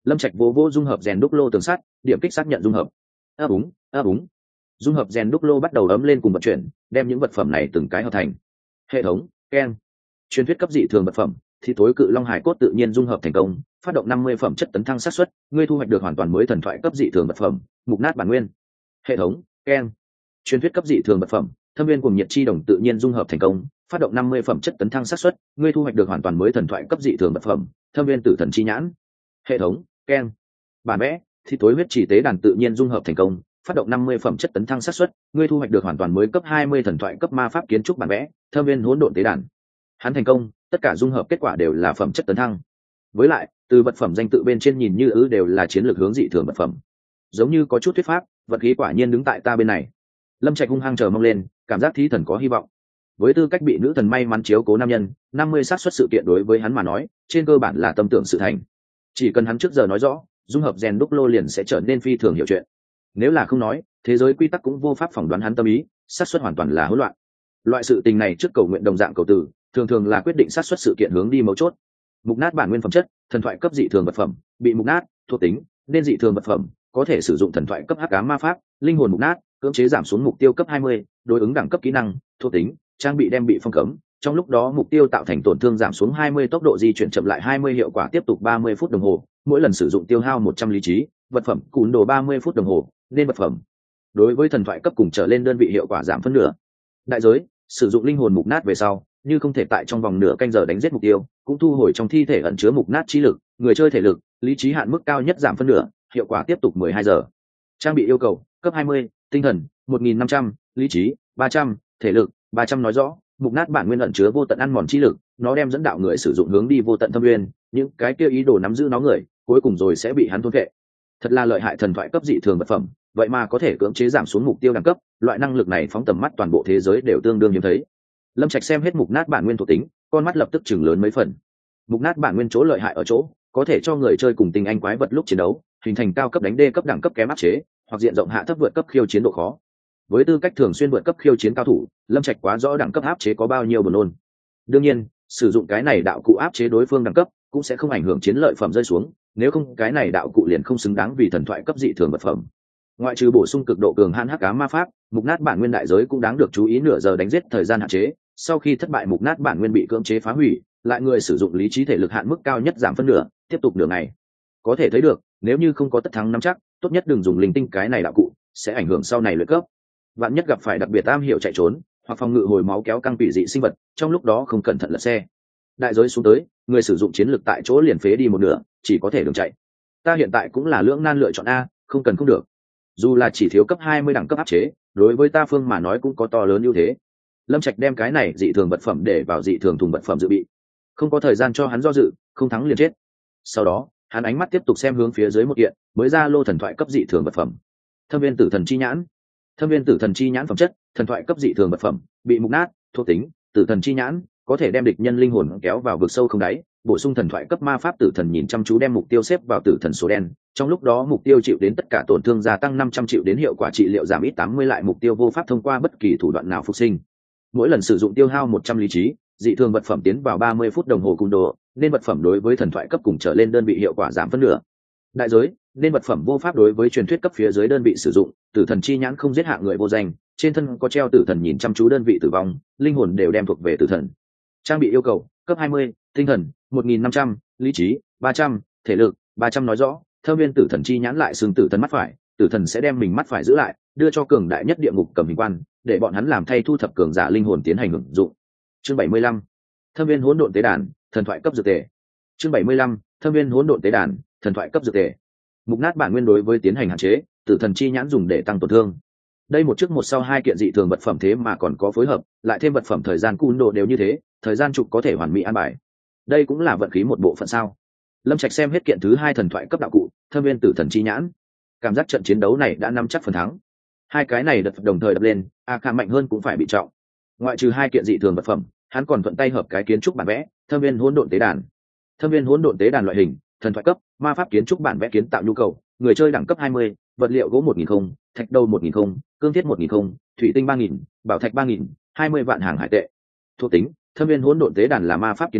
Lâm Trạch vô vô dung hợp rèn đúc lô tường sắt, điểm kích xác nhận dung hợp. ấp úng ấp úng dung hợp rèn đúc lô bắt đầu ấm lên cùng vận chuyển, đem những vật phẩm này từng cái hợp thành. Hệ thống keng truyền thuyết cấp dị thường vật phẩm thì tối cự long hải cốt tự nhiên dung hợp thành công, phát động năm mươi phẩm chất tấn thăng xác suất, ngươi thu hoạch được hoàn toàn mới thần thoại cấp dị thường vật phẩm mục nát bản nguyên. Hệ thống keng truyền thuyết cấp dị thường vật phẩm thâm viên cùng nhiệt chi đồng tự nhiên dung hợp thành công, phát động năm mươi phẩm chất tấn thăng xác suất, ngươi thu hoạch được hoàn toàn mới thần thoại cấp dị thường vật phẩm thâm viên tử thần chi nhãn. Hệ thống keng bản vẽ thì tối huyết chỉ tế đàn tự nhiên dung hợp thành công, phát động năm mươi phẩm chất tấn thăng xác suất, ngươi thu hoạch được hoàn toàn mới cấp hai mươi thần thoại cấp ma pháp kiến trúc bản vẽ thâm viên hỗn độn tế đàn. Hắn thành công, tất cả dung hợp kết quả đều là phẩm chất tấn thăng. Với lại từ vật phẩm danh tự bên trên nhìn như ư đều là chiến lược hướng dị thường vật phẩm, giống như có chút thuyết pháp, vật khí quả nhiên đứng tại ta bên này. Lâm Trạch hung hăng chờ mong lên, cảm giác thí thần có hy vọng. Với tư cách bị nữ thần may mắn chiếu cố nam nhân, năm mươi xác suất sự kiện đối với hắn mà nói trên cơ bản là tâm tưởng sự thành. Chỉ cần hắn trước giờ nói rõ dung hợp rèn đúc lô liền sẽ trở nên phi thường hiểu chuyện. Nếu là không nói, thế giới quy tắc cũng vô pháp phỏng đoán hắn tâm ý, xác suất hoàn toàn là hỗn loạn. Loại sự tình này trước cầu nguyện đồng dạng cầu từ, thường thường là quyết định xác suất sự kiện hướng đi mấu chốt. Mục nát bản nguyên phẩm chất thần thoại cấp dị thường vật phẩm, bị mục nát thuộc tính nên dị thường vật phẩm có thể sử dụng thần thoại cấp hắc ám ma pháp linh hồn mục nát, cưỡng chế giảm xuống mục tiêu cấp hai mươi, đối ứng đẳng cấp kỹ năng thuộc tính trang bị đem bị phong cấm, trong lúc đó mục tiêu tạo thành tổn thương giảm xuống hai mươi, tốc độ di chuyển chậm lại hai mươi, hiệu quả tiếp tục ba mươi phút đồng hồ, mỗi lần sử dụng tiêu hao một trăm lý trí, vật phẩm cùn đồ ba mươi phút đồng hồ, nên vật phẩm đối với thần thoại cấp cùng trở lên đơn vị hiệu quả giảm phân nửa. Đại giới sử dụng linh hồn mục nát về sau, như không thể tại trong vòng nửa canh giờ đánh giết mục tiêu, cũng thu hồi trong thi thể ẩn chứa mục nát trí lực, người chơi thể lực lý trí hạn mức cao nhất giảm phân nửa, hiệu quả tiếp tục mười hai giờ. Trang bị yêu cầu cấp hai mươi, tinh thần một nghìn năm trăm, lý trí ba trăm, thể lực ba trăm. Nói rõ mục nát bản nguyên ẩn chứa vô tận ăn mòn trí lực, nó đem dẫn đạo người sử dụng hướng đi vô tận thâm nguyên, những cái kia ý đồ nắm giữ nó người cuối cùng rồi sẽ bị hắn thôn vệ. Thật là lợi hại thần thoại cấp dị thường vật phẩm, vậy mà có thể cưỡng chế giảm xuống mục tiêu đẳng cấp, loại năng lực này phóng tầm mắt toàn bộ thế giới đều tương đương hiếm thấy. Lâm Trạch xem hết mục nát bản nguyên thuộc tính, con mắt lập tức chừng lớn mấy phần. Mục nát bản nguyên chỗ lợi hại ở chỗ có thể cho người chơi cùng tinh anh quái vật lúc chiến đấu hình thành cao cấp đánh đê cấp đẳng cấp kém áp chế, hoặc diện rộng hạ thấp vượt cấp khiêu chiến độ khó. Với tư cách thường xuyên vượt cấp khiêu chiến cao thủ, Lâm Trạch quá rõ đẳng cấp áp chế có bao nhiêu buồn nôn. Đương nhiên, sử dụng cái này đạo cụ áp chế đối phương đẳng cấp cũng sẽ không ảnh hưởng chiến lợi phẩm rơi xuống, nếu không cái này đạo cụ liền không xứng đáng vì thần thoại cấp dị thường vật phẩm. Ngoại trừ bổ sung cực độ cường hãn hắc ám ma pháp, mục nát bản nguyên đại giới cũng đáng được chú ý, nửa giờ đánh giết thời gian hạn chế, sau khi thất bại mục nát bản nguyên bị cưỡng chế phá hủy, lại người sử dụng lý trí thể lực hạn mức cao nhất giảm phân nửa, tiếp tục nửa ngày. Có thể thấy được, nếu như không có tất thắng nắm chắc, tốt nhất đừng dùng linh tinh cái này đạo cụ, sẽ ảnh hưởng sau này luyện cấp. Vạn nhất gặp phải đặc biệt am hiểu chạy trốn, hoặc phòng ngự hồi máu kéo căng quỷ dị sinh vật, trong lúc đó không cẩn thận lật xe. Đại giới xuống tới, người sử dụng chiến lực tại chỗ liền phế đi một nửa, chỉ có thể đường chạy. Ta hiện tại cũng là lưỡng nan lựa chọn a, không cần không được. Dù là chỉ thiếu cấp hai mươi đẳng cấp áp chế, đối với ta phương mà nói cũng có to lớn ưu thế. Lâm Trạch đem cái này dị thường vật phẩm để vào dị thường thùng vật phẩm dự bị, không có thời gian cho hắn do dự, không thắng liền chết. Sau đó hắn ánh mắt tiếp tục xem hướng phía dưới một kiện mới ra lô thần thoại cấp dị thường vật phẩm thâm viên tử thần chi nhãn. Thâm viên tử thần chi nhãn phẩm chất thần thoại cấp dị thường vật phẩm, bị mục nát thuộc tính tử thần chi nhãn, có thể đem địch nhân linh hồn kéo vào vực sâu không đáy, bổ sung thần thoại cấp ma pháp tử thần nhìn chăm chú đem mục tiêu xếp vào tử thần số đen, trong lúc đó mục tiêu chịu đến tất cả tổn thương gia tăng năm trăm triệu đến hiệu quả trị liệu giảm ít tám mươi, lại mục tiêu vô pháp thông qua bất kỳ thủ đoạn nào phục sinh. Mỗi lần sử dụng tiêu hao một trăm lý trí, dị thường vật phẩm tiến vào ba mươi phút đồng hồ cung đồ, nên vật phẩm đối với thần thoại cấp cùng trở lên đơn vị hiệu quả giảm phân nửa. Đại giới nên vật phẩm vô pháp đối với truyền thuyết cấp phía dưới đơn vị sử dụng, tử thần chi nhãn không giết hạ người vô danh, trên thân có treo tử thần nhìn chăm chú đơn vị tử vong, linh hồn đều đem thuộc về tử thần. Trang bị yêu cầu cấp hai mươi, tinh thần một nghìn năm trăm, lý trí ba trăm, thể lực ba trăm. Nói rõ thâm viên tử thần chi nhãn lại xương tử thần mắt phải, tử thần sẽ đem mình mắt phải giữ lại, đưa cho cường đại nhất địa ngục cầm hình quan, để bọn hắn làm thay thu thập cường giả linh hồn tiến hành hưởng dụng. Chương bảy mươi lăm, thâm viên hỗn độn tế đàn thần thoại cấp dược tề. Chương bảy mươi lăm, thâm viên hỗn độn tế đàn thần thoại cấp dược tề. Mục nát bản nguyên đối với tiến hành hạn chế, tử thần chi nhãn dùng để tăng tổn thương. Đây một trước một sau hai kiện dị thường vật phẩm thế mà còn có phối hợp, lại thêm vật phẩm thời gian cun độ đều như thế, thời gian trục có thể hoàn mỹ an bài. Đây cũng là vận khí một bộ phận sao? Lâm Trạch xem hết kiện thứ hai thần thoại cấp đạo cụ thâm viên tử thần chi nhãn, cảm giác trận chiến đấu này đã nắm chắc phần thắng. Hai cái này đập đồng thời đập lên, a khả mạnh hơn cũng phải bị trọng. Ngoại trừ hai kiện dị thường vật phẩm, hắn còn thuận tay hợp cái kiến trúc bản vẽ thâm viên hỗn độn tế đàn. Thâm viên hỗn độn tế đàn loại hình thần thoại cấp, ma pháp kiến trúc bản vẽ kiến tạo nhu cầu, người chơi đẳng cấp hai mươi, vật liệu gỗ một nghìn không, thạch đầu một nghìn không, cương thiết một nghìn không, thủy tinh ba nghìn, bảo thạch ba nghìn, hai mươi vạn hàng hải tệ. Thuộc tính thâm viên hỗn độn tế đàn là ma pháp kiến trúc,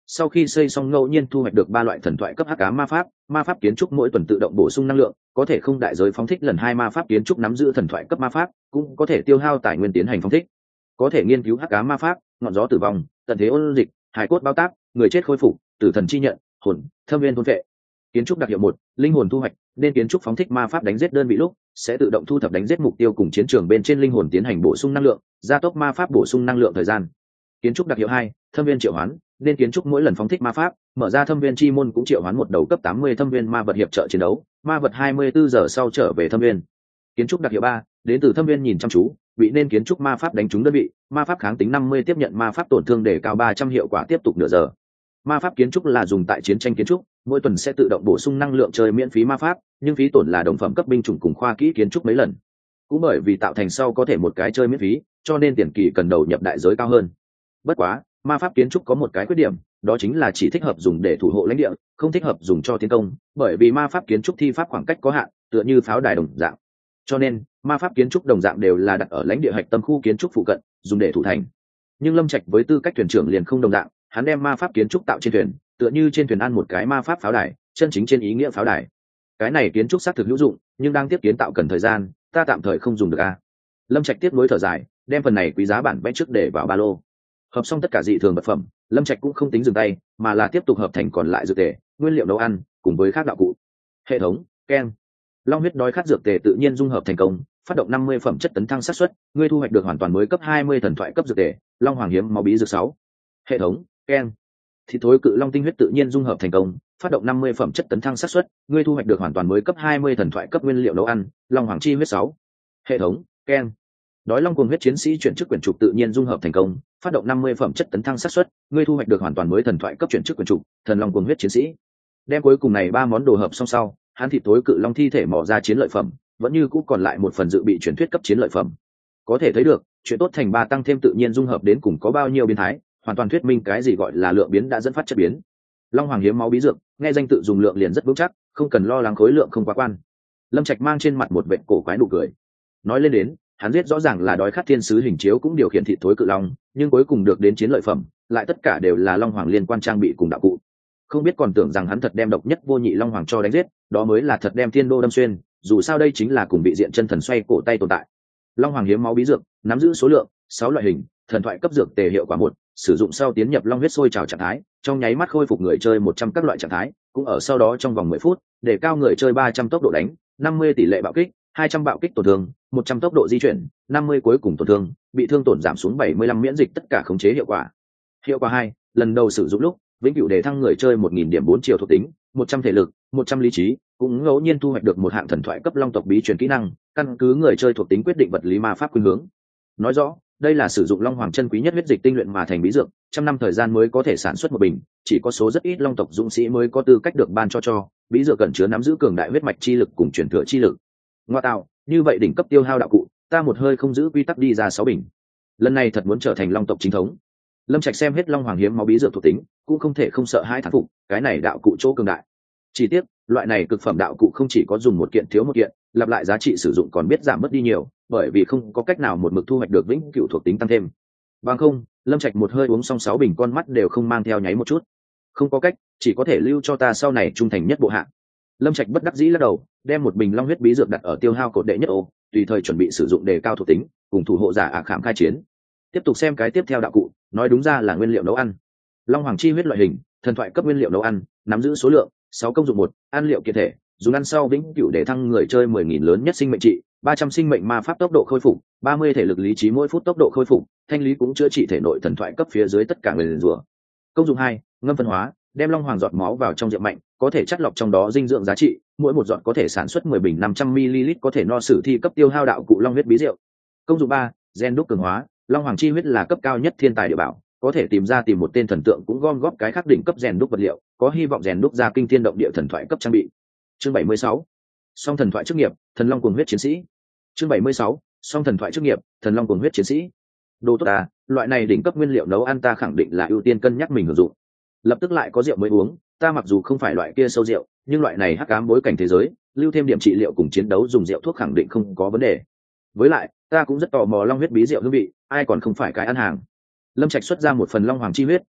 Sau khi xây xong ngẫu nhiên thu hoạch được ba loại thần thoại cấp hắc ám ma pháp, ma pháp kiến trúc mỗi tuần tự động bổ sung năng lượng, có thể không đại giới phóng thích lần hai ma pháp kiến trúc nắm giữ thần thoại cấp ma pháp, cũng có thể tiêu hao tài nguyên tiến hành phóng thích. Có thể nghiên cứu hắc ám ma pháp, ngọn gió tử vong, tận thế ôn dịch, hải cốt bao tác, người chết khôi phục, tử thần chi nhận, hồn, thâm viên thôn vệ. Kiến trúc đặc hiệu một, linh hồn thu hoạch, nên kiến trúc phóng thích ma pháp đánh giết đơn vị lúc sẽ tự động thu thập đánh giết mục tiêu cùng chiến trường bên trên linh hồn tiến hành bổ sung năng lượng, gia tốc ma pháp bổ sung năng lượng thời gian. Kiến trúc đặc hiệu hai, thâm viên triệu hoán, nên kiến trúc mỗi lần phóng thích ma pháp mở ra thâm viên chi môn cũng triệu hoán một đầu cấp tám mươi thâm viên ma vật hiệp trợ chiến đấu, ma vật hai mươi bốn giờ sau trở về thâm viên. Kiến trúc đặc hiệu ba, đến từ thâm viên nhìn chăm chú, bị nên kiến trúc ma pháp đánh trúng đơn vị, ma pháp kháng tính năm mươi tiếp nhận ma pháp tổn thương để cao ba trăm hiệu quả tiếp tục nửa giờ. Ma pháp kiến trúc là dùng tại chiến tranh kiến trúc, mỗi tuần sẽ tự động bổ sung năng lượng chơi miễn phí ma pháp, nhưng phí tổn là đồng phẩm cấp binh chủng cùng khoa kỹ kiến trúc mấy lần. Cũng bởi vì tạo thành sau có thể một cái chơi miễn phí, cho nên tiền kỳ cần đầu nhập đại giới cao hơn. Bất quá, ma pháp kiến trúc có một cái khuyết điểm, đó chính là chỉ thích hợp dùng để thủ hộ lãnh địa, không thích hợp dùng cho tiến công, bởi vì ma pháp kiến trúc thi pháp khoảng cách có hạn, tựa như pháo đài đồng dạng. Cho nên, ma pháp kiến trúc đồng dạng đều là đặt ở lãnh địa hạch tâm khu kiến trúc phụ cận, dùng để thủ thành. Nhưng Lâm Trạch với tư cách thuyền trưởng liền không đồng dạng, hắn đem ma pháp kiến trúc tạo trên thuyền, tựa như trên thuyền ăn một cái ma pháp pháo đài, chân chính trên ý nghĩa pháo đài. Cái này kiến trúc xác thực hữu dụng, nhưng đang tiếp kiến tạo cần thời gian, ta tạm thời không dùng được a. Lâm Trạch tiếp nối thở dài, đem phần này quý giá bản vẽ trước để vào ba lô. Hợp xong tất cả dị thường vật phẩm, Lâm Trạch cũng không tính dừng tay, mà là tiếp tục hợp thành còn lại dược tề, nguyên liệu nấu ăn, cùng với các đạo cụ. Hệ thống, ken. Long huyết đói khát dược tề tự nhiên dung hợp thành công, phát động năm mươi phẩm chất tấn thăng xác suất, ngươi thu hoạch được hoàn toàn mới cấp hai mươi thần thoại cấp dược tề, Long hoàng hiếm máu bí dược sáu. Hệ thống, ken. Thịt thối cự long tinh huyết tự nhiên dung hợp thành công, phát động năm mươi phẩm chất tấn thăng xác suất, ngươi thu hoạch được hoàn toàn mới cấp hai mươi thần thoại cấp nguyên liệu nấu ăn, Long hoàng chi huyết sáu. Hệ thống, ken. Đói long cuồng huyết chiến sĩ chuyển chức quyền trục tự nhiên dung hợp thành công, phát động năm mươi phẩm chất tấn thăng xác suất, ngươi thu hoạch được hoàn toàn mới thần thoại cấp chuyển chức quyền trục, thần long cuồng huyết chiến sĩ. Đem cuối cùng này ba món đồ hợp xong sau, hắn thịt tối cự long thi thể mò ra chiến lợi phẩm, vẫn như cũ còn lại một phần dự bị truyền thuyết cấp chiến lợi phẩm. Có thể thấy được, chuyện tốt thành ba tăng thêm tự nhiên dung hợp đến cùng có bao nhiêu biến thái, hoàn toàn thuyết minh cái gì gọi là lượng biến đã dẫn phát chất biến. Long hoàng hiếm máu bí dược, nghe danh tự dùng lượng liền rất vững chắc, không cần lo lắng khối lượng không quá quan. Lâm Trạch mang trên mặt một vệt cổ quái nụ cười. Nói lên đến, hắn biết rõ ràng là đói khát thiên sứ hình chiếu cũng điều khiển thịt thối cự long, nhưng cuối cùng được đến chiến lợi phẩm, lại tất cả đều là long hoàng liên quan trang bị cùng đạo cụ. Không biết còn tưởng rằng hắn thật đem độc nhất vô nhị long hoàng cho đánh giết, đó mới là thật đem thiên đô đâm xuyên, dù sao đây chính là cùng vị diện chân thần xoay cổ tay tồn tại. Long hoàng hiếm máu bí dược, nắm giữ số lượng sáu loại hình, thần thoại cấp dược tề hiệu quả một, sử dụng sau tiến nhập long huyết sôi trào trạng thái, trong nháy mắt khôi phục người chơi một trăm các loại trạng thái, cũng ở sau đó trong vòng mười phút, để cao người chơi ba trăm tốc độ đánh, năm mươi tỷ lệ bạo kích, hai trăm bạo kích tổn thương, một trăm tốc độ di chuyển, năm mươi cuối cùng tổn thương, bị thương tổn giảm xuống bảy mươi lăm miễn dịch tất cả khống chế hiệu quả. Hiệu quả hai, lần đầu sử dụng lúc, vĩnh cửu để thăng người chơi một nghìn điểm bốn chiều thuộc tính, một trăm thể lực, một trăm lý trí, cũng ngẫu nhiên thu hoạch được một hạng thần thoại cấp long tộc bí truyền kỹ năng, căn cứ người chơi thuộc tính quyết định vật lý ma pháp khuynh hướng. Nói rõ, đây là sử dụng long hoàng chân quý nhất huyết dịch tinh luyện mà thành bí dược, trăm năm thời gian mới có thể sản xuất một bình, chỉ có số rất ít long tộc dũng sĩ mới có tư cách được ban cho cho. Bí dược cần chứa nắm giữ cường đại huyết mạch chi lực cùng truyền thừa chi lực. Ngoa tạo, như vậy đỉnh cấp tiêu hao đạo cụ, ta một hơi không giữ quy tắc đi ra sáu bình. Lần này thật muốn trở thành long tộc chính thống. Lâm Trạch xem hết long hoàng hiếm máu bí dược thuộc tính, cũng không thể không sợ hai thán phục, cái này đạo cụ chỗ cường đại. Chỉ tiếc, loại này cực phẩm đạo cụ không chỉ có dùng một kiện thiếu một kiện, lặp lại giá trị sử dụng còn biết giảm mất đi nhiều, bởi vì không có cách nào một mực thu hoạch được vĩnh cửu thuộc tính tăng thêm. Bằng không, Lâm Trạch một hơi uống xong sáu bình con mắt đều không mang theo nháy một chút. Không có cách, chỉ có thể lưu cho ta sau này trung thành nhất bộ hạ. Lâm Trạch bất đắc dĩ lắc đầu, đem một bình long huyết bí dược đặt ở tiêu hao cột đệ nhất ô, tùy thời chuẩn bị sử dụng đề cao thuộc tính, cùng thủ hộ giả ả khảm khai chiến. Tiếp tục xem cái tiếp theo đạo cụ, nói đúng ra là nguyên liệu nấu ăn. Long hoàng chi huyết loại hình, thần thoại cấp nguyên liệu nấu ăn, nắm giữ số lượng sáu công dụng một, ăn liệu kiệt thể, dùng ăn sau vĩnh cửu để thăng người chơi mười nghìn lớn nhất sinh mệnh trị, ba trăm sinh mệnh ma pháp tốc độ khôi phục, ba mươi thể lực lý trí mỗi phút tốc độ khôi phục, thanh lý cũng chữa trị thể nội thần thoại cấp phía dưới tất cả người rủa. Công dụng hai, ngâm phân hóa, đem long hoàng giọt máu vào trong rượu mạnh, có thể chất lọc trong đó dinh dưỡng giá trị, mỗi một giọt có thể sản xuất mười bình năm trăm mi li lít có thể no sử thi cấp tiêu hao đạo cụ long huyết bí rượu. Công dụng ba, gen đúc cường hóa, long hoàng chi huyết là cấp cao nhất thiên tài địa bảo, có thể tìm ra tìm một tên thần tượng cũng gom góp cái khắc đỉnh cấp rèn đúc vật liệu, có hy vọng rèn đúc ra kinh thiên động địa thần thoại cấp trang bị. Chương bảy mươi sáu, song thần thoại chức nghiệp, thần long cuồng huyết chiến sĩ. Chương bảy mươi sáu, song thần thoại chức nghiệp, thần long cuồng huyết chiến sĩ. Đồ tốt à, loại này đỉnh cấp nguyên liệu nấu ăn ta khẳng định là ưu tiên cân nhắc mình hưởng dụng. Lập tức lại có rượu mới uống, ta mặc dù không phải loại kia sâu rượu, nhưng loại này hắc ám bối cảnh thế giới, lưu thêm điểm trị liệu cùng chiến đấu dùng rượu thuốc khẳng định không có vấn đề. Với lại, ta cũng rất tò mò long huyết bí rượu hương vị, ai còn không phải cái ăn hàng. Lâm Trạch xuất ra một phần long hoàng chi huyết,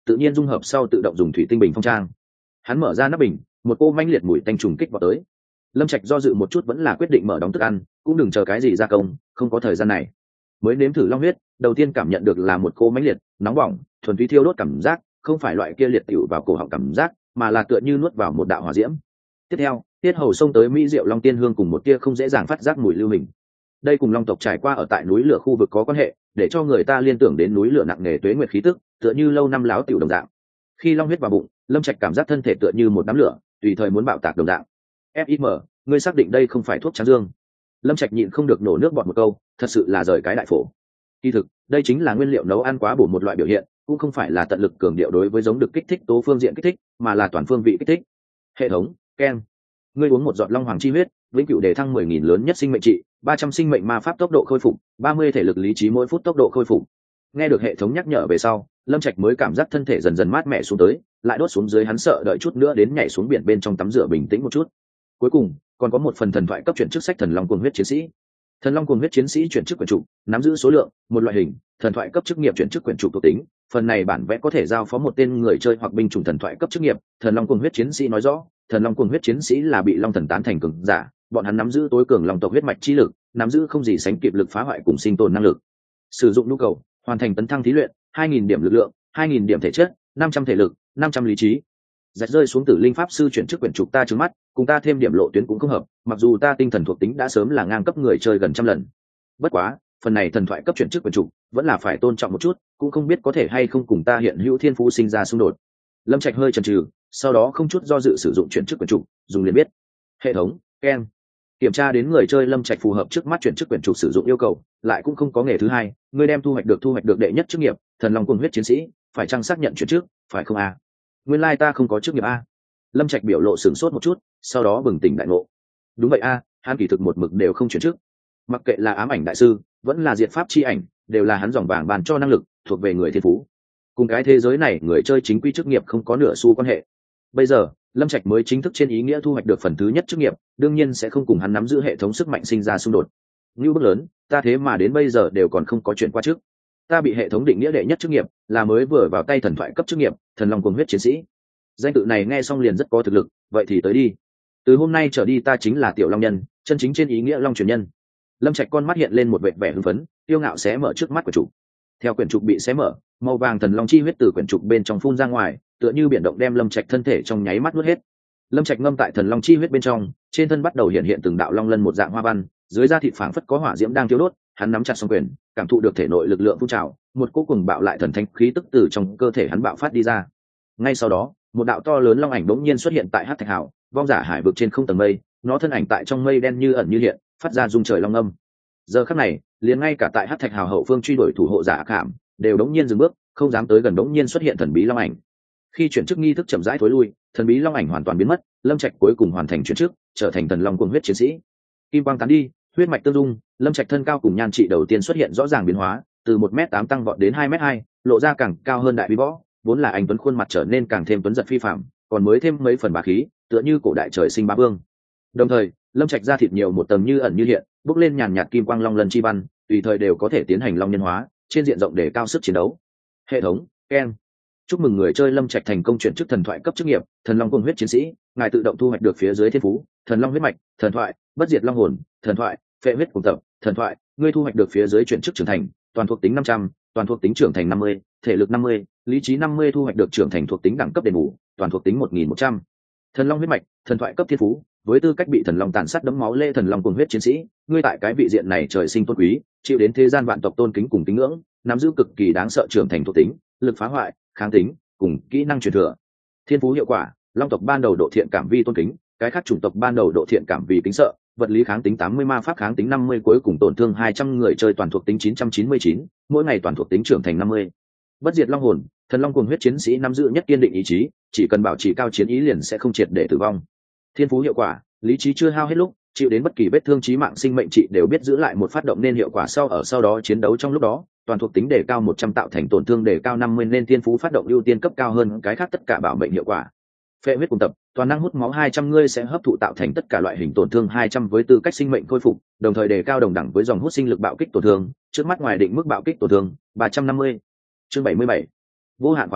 tự nhiên dung hợp sau tự động dùng thủy tinh bình phong trang. Hắn mở ra nắp bình, một cô manh liệt mùi tanh trùng kích vào tới. Lâm Trạch do dự một chút vẫn là quyết định mở đóng thức ăn, cũng đừng chờ cái gì gia công, không có thời gian này. Mới nếm thử long huyết, đầu tiên cảm nhận được là một cô mãnh liệt, nóng bỏng, thuần túy thiêu đốt cảm giác, không phải loại kia liệt tiểu vào cổ họng cảm giác, mà là tựa như nuốt vào một đạo hỏa diễm. Tiếp theo, tiết hầu xông tới mỹ diệu long tiên hương cùng một tia không dễ dàng phát giác mùi lưu hình. Đây cùng long tộc trải qua ở tại núi lửa khu vực có quan hệ, để cho người ta liên tưởng đến núi lửa nặng nề tuế nguyệt khí tức, tựa như lâu năm láo tiểu đồng dạng. Khi long huyết vào bụng, Lâm Trạch cảm giác thân thể tựa như một đám lửa, tùy thời muốn bạo tạc đồng dạng. Fim, ngươi xác định đây không phải thuốc tráng dương? Lâm Trạch nhịn không được nổ nước bọt một câu, thật sự là rời cái đại phổ. Kỳ thực, đây chính là nguyên liệu nấu ăn quá bổ một loại biểu hiện, cũng không phải là tận lực cường điệu đối với giống được kích thích tố phương diện kích thích, mà là toàn phương vị kích thích. Hệ thống, ken. Ngươi uống một giọt long hoàng chi huyết, vĩnh cửu đề thăng mười nghìn lớn nhất sinh mệnh trị, ba trăm sinh mệnh ma pháp tốc độ khôi phục, ba mươi thể lực lý trí mỗi phút tốc độ khôi phục. Nghe được hệ thống nhắc nhở về sau, Lâm Trạch mới cảm giác thân thể dần dần mát mẻ xuống tới, lại đốt xuống dưới hắn sợ đợi chút nữa đến nhảy xuống biển bên trong tắm rửa bình tĩnh một chút. Cuối cùng, còn có một phần thần thoại cấp chuyển chức sách thần long cuồng huyết chiến sĩ. Thần long cuồng huyết chiến sĩ chuyển chức quyển trục, nắm giữ số lượng, một loại hình, thần thoại cấp chức nghiệp chuyển chức quyển trục thuộc tính. Phần này bản vẽ có thể giao phó một tên người chơi hoặc binh chủng thần thoại cấp chức nghiệp. Thần long cuồng huyết chiến sĩ nói rõ, thần long cuồng huyết chiến sĩ là bị long thần tán thành cường giả, bọn hắn nắm giữ tối cường long tộc huyết mạch chi lực, nắm giữ không gì sánh kịp lực phá hoại cùng sinh tồn năng lực. Sử dụng nhu cầu, hoàn thành tấn thăng thí luyện, hai nghìn điểm lực lượng, hai nghìn điểm thể chất, năm trăm thể lực, năm trăm lý trí. Rạch rơi xuống tử linh pháp sư chuyển chức quyển trục ta trừng mắt, cùng ta thêm điểm lộ tuyến cũng không hợp, mặc dù ta tinh thần thuộc tính đã sớm là ngang cấp người chơi gần trăm lần. Bất quá, phần này thần thoại cấp chuyển chức quyển trục, vẫn là phải tôn trọng một chút, cũng không biết có thể hay không cùng ta hiện hữu thiên phú sinh ra xung đột. Lâm Trạch hơi chần chừ, sau đó không chút do dự sử dụng chuyển chức quyển trục, dùng liền biết. Hệ thống, ken. Kiểm tra đến người chơi Lâm Trạch phù hợp trước mắt chuyển chức quyển trục sử dụng yêu cầu, lại cũng không có nghề thứ hai, ngươi đem thu hoạch được thu hoạch được đệ nhất chức nghiệp, thần long cuồng huyết chiến sĩ, phải chăng xác nhận chuyển chức, phải không a? Nguyên lai ta không có chức nghiệp a. Lâm Trạch biểu lộ sửng sốt một chút, sau đó bừng tỉnh đại ngộ. Đúng vậy a, hắn kỳ thực một mực đều không chuyển chức. Mặc kệ là ám ảnh đại sư, vẫn là diệt pháp chi ảnh, đều là hắn dòng vàng bàn cho năng lực, thuộc về người thiên phú. Cùng cái thế giới này, người chơi chính quy chức nghiệp không có nửa xu quan hệ. Bây giờ, Lâm Trạch mới chính thức trên ý nghĩa thu hoạch được phần thứ nhất chức nghiệp, đương nhiên sẽ không cùng hắn nắm giữ hệ thống sức mạnh sinh ra xung đột. Như bước lớn, ta thế mà đến bây giờ đều còn không có chuyện qua trước. Ta bị hệ thống định nghĩa đệ nhất chức nghiệp, là mới vừa vào tay thần thoại cấp chức nghiệp, thần long cuồng huyết chiến sĩ. Danh tự này nghe xong liền rất có thực lực, vậy thì tới đi. Từ hôm nay trở đi ta chính là tiểu long nhân, chân chính trên ý nghĩa long truyền nhân. Lâm Trạch con mắt hiện lên một vẻ vẻ hưng phấn, tiêu ngạo xé mở trước mắt của chủ. Theo quyển trục bị xé mở, màu vàng thần long chi huyết từ quyển trục bên trong phun ra ngoài, tựa như biển động đem Lâm Trạch thân thể trong nháy mắt nuốt hết. Lâm Trạch ngâm tại thần long chi huyết bên trong, trên thân bắt đầu hiện hiện từng đạo long lân một dạng hoa văn, dưới da thịt phảng phất có hỏa diễm đang thiêu đốt, hắn nắm chặt song quyền, cảm thụ được thể nội lực lượng phun trào, một cỗ cuồng bạo lại thần thánh khí tức từ trong cơ thể hắn bạo phát đi ra. Ngay sau đó, một đạo to lớn long ảnh bỗng nhiên xuất hiện tại Hắc Thạch Hào, vong giả hải vực trên không tầng mây, nó thân ảnh tại trong mây đen như ẩn như hiện, phát ra rung trời long âm. Giờ khắc này, liền ngay cả tại Hắc Thạch Hào hậu phương truy đuổi thủ hộ giả Ác Hàm, đều đống nhiên dừng bước, không dám tới gần. Đống nhiên xuất hiện thần bí long ảnh. Khi chuyển chức nghi thức chậm rãi thối lui, thần bí long ảnh hoàn toàn biến mất, Lâm Trạch cuối cùng hoàn thành chuyển chức, trở thành thần long cuồng huyết chiến sĩ. Kim quang tán đi, huyết mạch tương dung, Lâm Trạch thân cao cùng nhan trị đầu tiên xuất hiện rõ ràng biến hóa, từ một mét tám tăng vọt đến hai mét hai, lộ ra càng cao hơn đại vi võ, vốn là anh tuấn khuôn mặt trở nên càng thêm tuấn giật phi phàm, còn mới thêm mấy phần bá khí, tựa như cổ đại trời sinh bá vương. Đồng thời, Lâm Trạch da thịt nhiều một tầng như ẩn như hiện, bốc lên nhàn nhạt kim quang long lân chi văn, tùy thời đều có thể tiến hành long nhân hóa, trên diện rộng để cao sức chiến đấu. Hệ thống, ken. Chúc mừng người chơi Lâm Trạch thành công chuyển chức thần thoại cấp chức nghiệp, thần long cuồng huyết chiến sĩ, ngài tự động thu hoạch được phía dưới thiên phú, thần long huyết mạch, thần thoại, bất diệt long hồn, thần thoại, phệ huyết cùng tập, thần thoại, ngươi thu hoạch được phía dưới chuyển chức trưởng thành, toàn thuộc tính năm trăm, toàn thuộc tính trưởng thành năm mươi, thể lực năm mươi, lý trí năm mươi thu hoạch được trưởng thành thuộc tính đẳng cấp đền bù, toàn thuộc tính một nghìn một trăm. Thần long huyết mạch, thần thoại cấp thiên phú, với tư cách bị thần long tàn sát đẫm máu lê thần long cuồng huyết chiến sĩ, ngươi tại cái vị diện này trời sinh tôn quý, chịu đến thế gian vạn tộc tôn kính cùng tín ngưỡng, nắm giữ cực kỳ đáng sợ trưởng thành thuộc tính, lực phá hoại, kháng tính, cùng kỹ năng truyền thừa. Thiên phú hiệu quả, long tộc ban đầu độ thiện cảm vi tôn kính, cái khác chủng tộc ban đầu độ thiện cảm vì kính sợ, vật lý kháng tính tám mươi, ma pháp kháng tính năm mươi, cuối cùng tổn thương hai trăm, người chơi toàn thuộc tính chín trăm chín mươi chín, mỗi ngày toàn thuộc tính trưởng thành năm mươi. Bất diệt long hồn, thần long cuồng huyết chiến sĩ nắm giữ nhất kiên định ý chí, chỉ cần bảo trì cao chiến ý liền sẽ không triệt để tử vong. Thiên phú hiệu quả, lý trí chưa hao hết lúc, chịu đến bất kỳ vết thương chí mạng sinh mệnh trị đều biết giữ lại một phát động nên hiệu quả sau ở sau đó chiến đấu trong lúc đó, toàn thuộc tính đề cao một trăm tạo thành tổn thương đề cao năm mươi nên thiên phú phát động ưu tiên cấp cao hơn cái khác tất cả bảo mệnh hiệu quả. Phệ huyết cùng tập, toàn năng hút máu hai trăm, ngươi sẽ hấp thụ tạo thành tất cả loại hình tổn thương hai trăm với tư cách sinh mệnh khôi phục, đồng thời đề cao đồng đẳng với dòng hút sinh lực bạo kích tổn thương, trước mắt ngoài định mức bạo kích tổn thương ba trăm năm mươi. Chương bảy mươi bảy. Vô hạn hóa máu,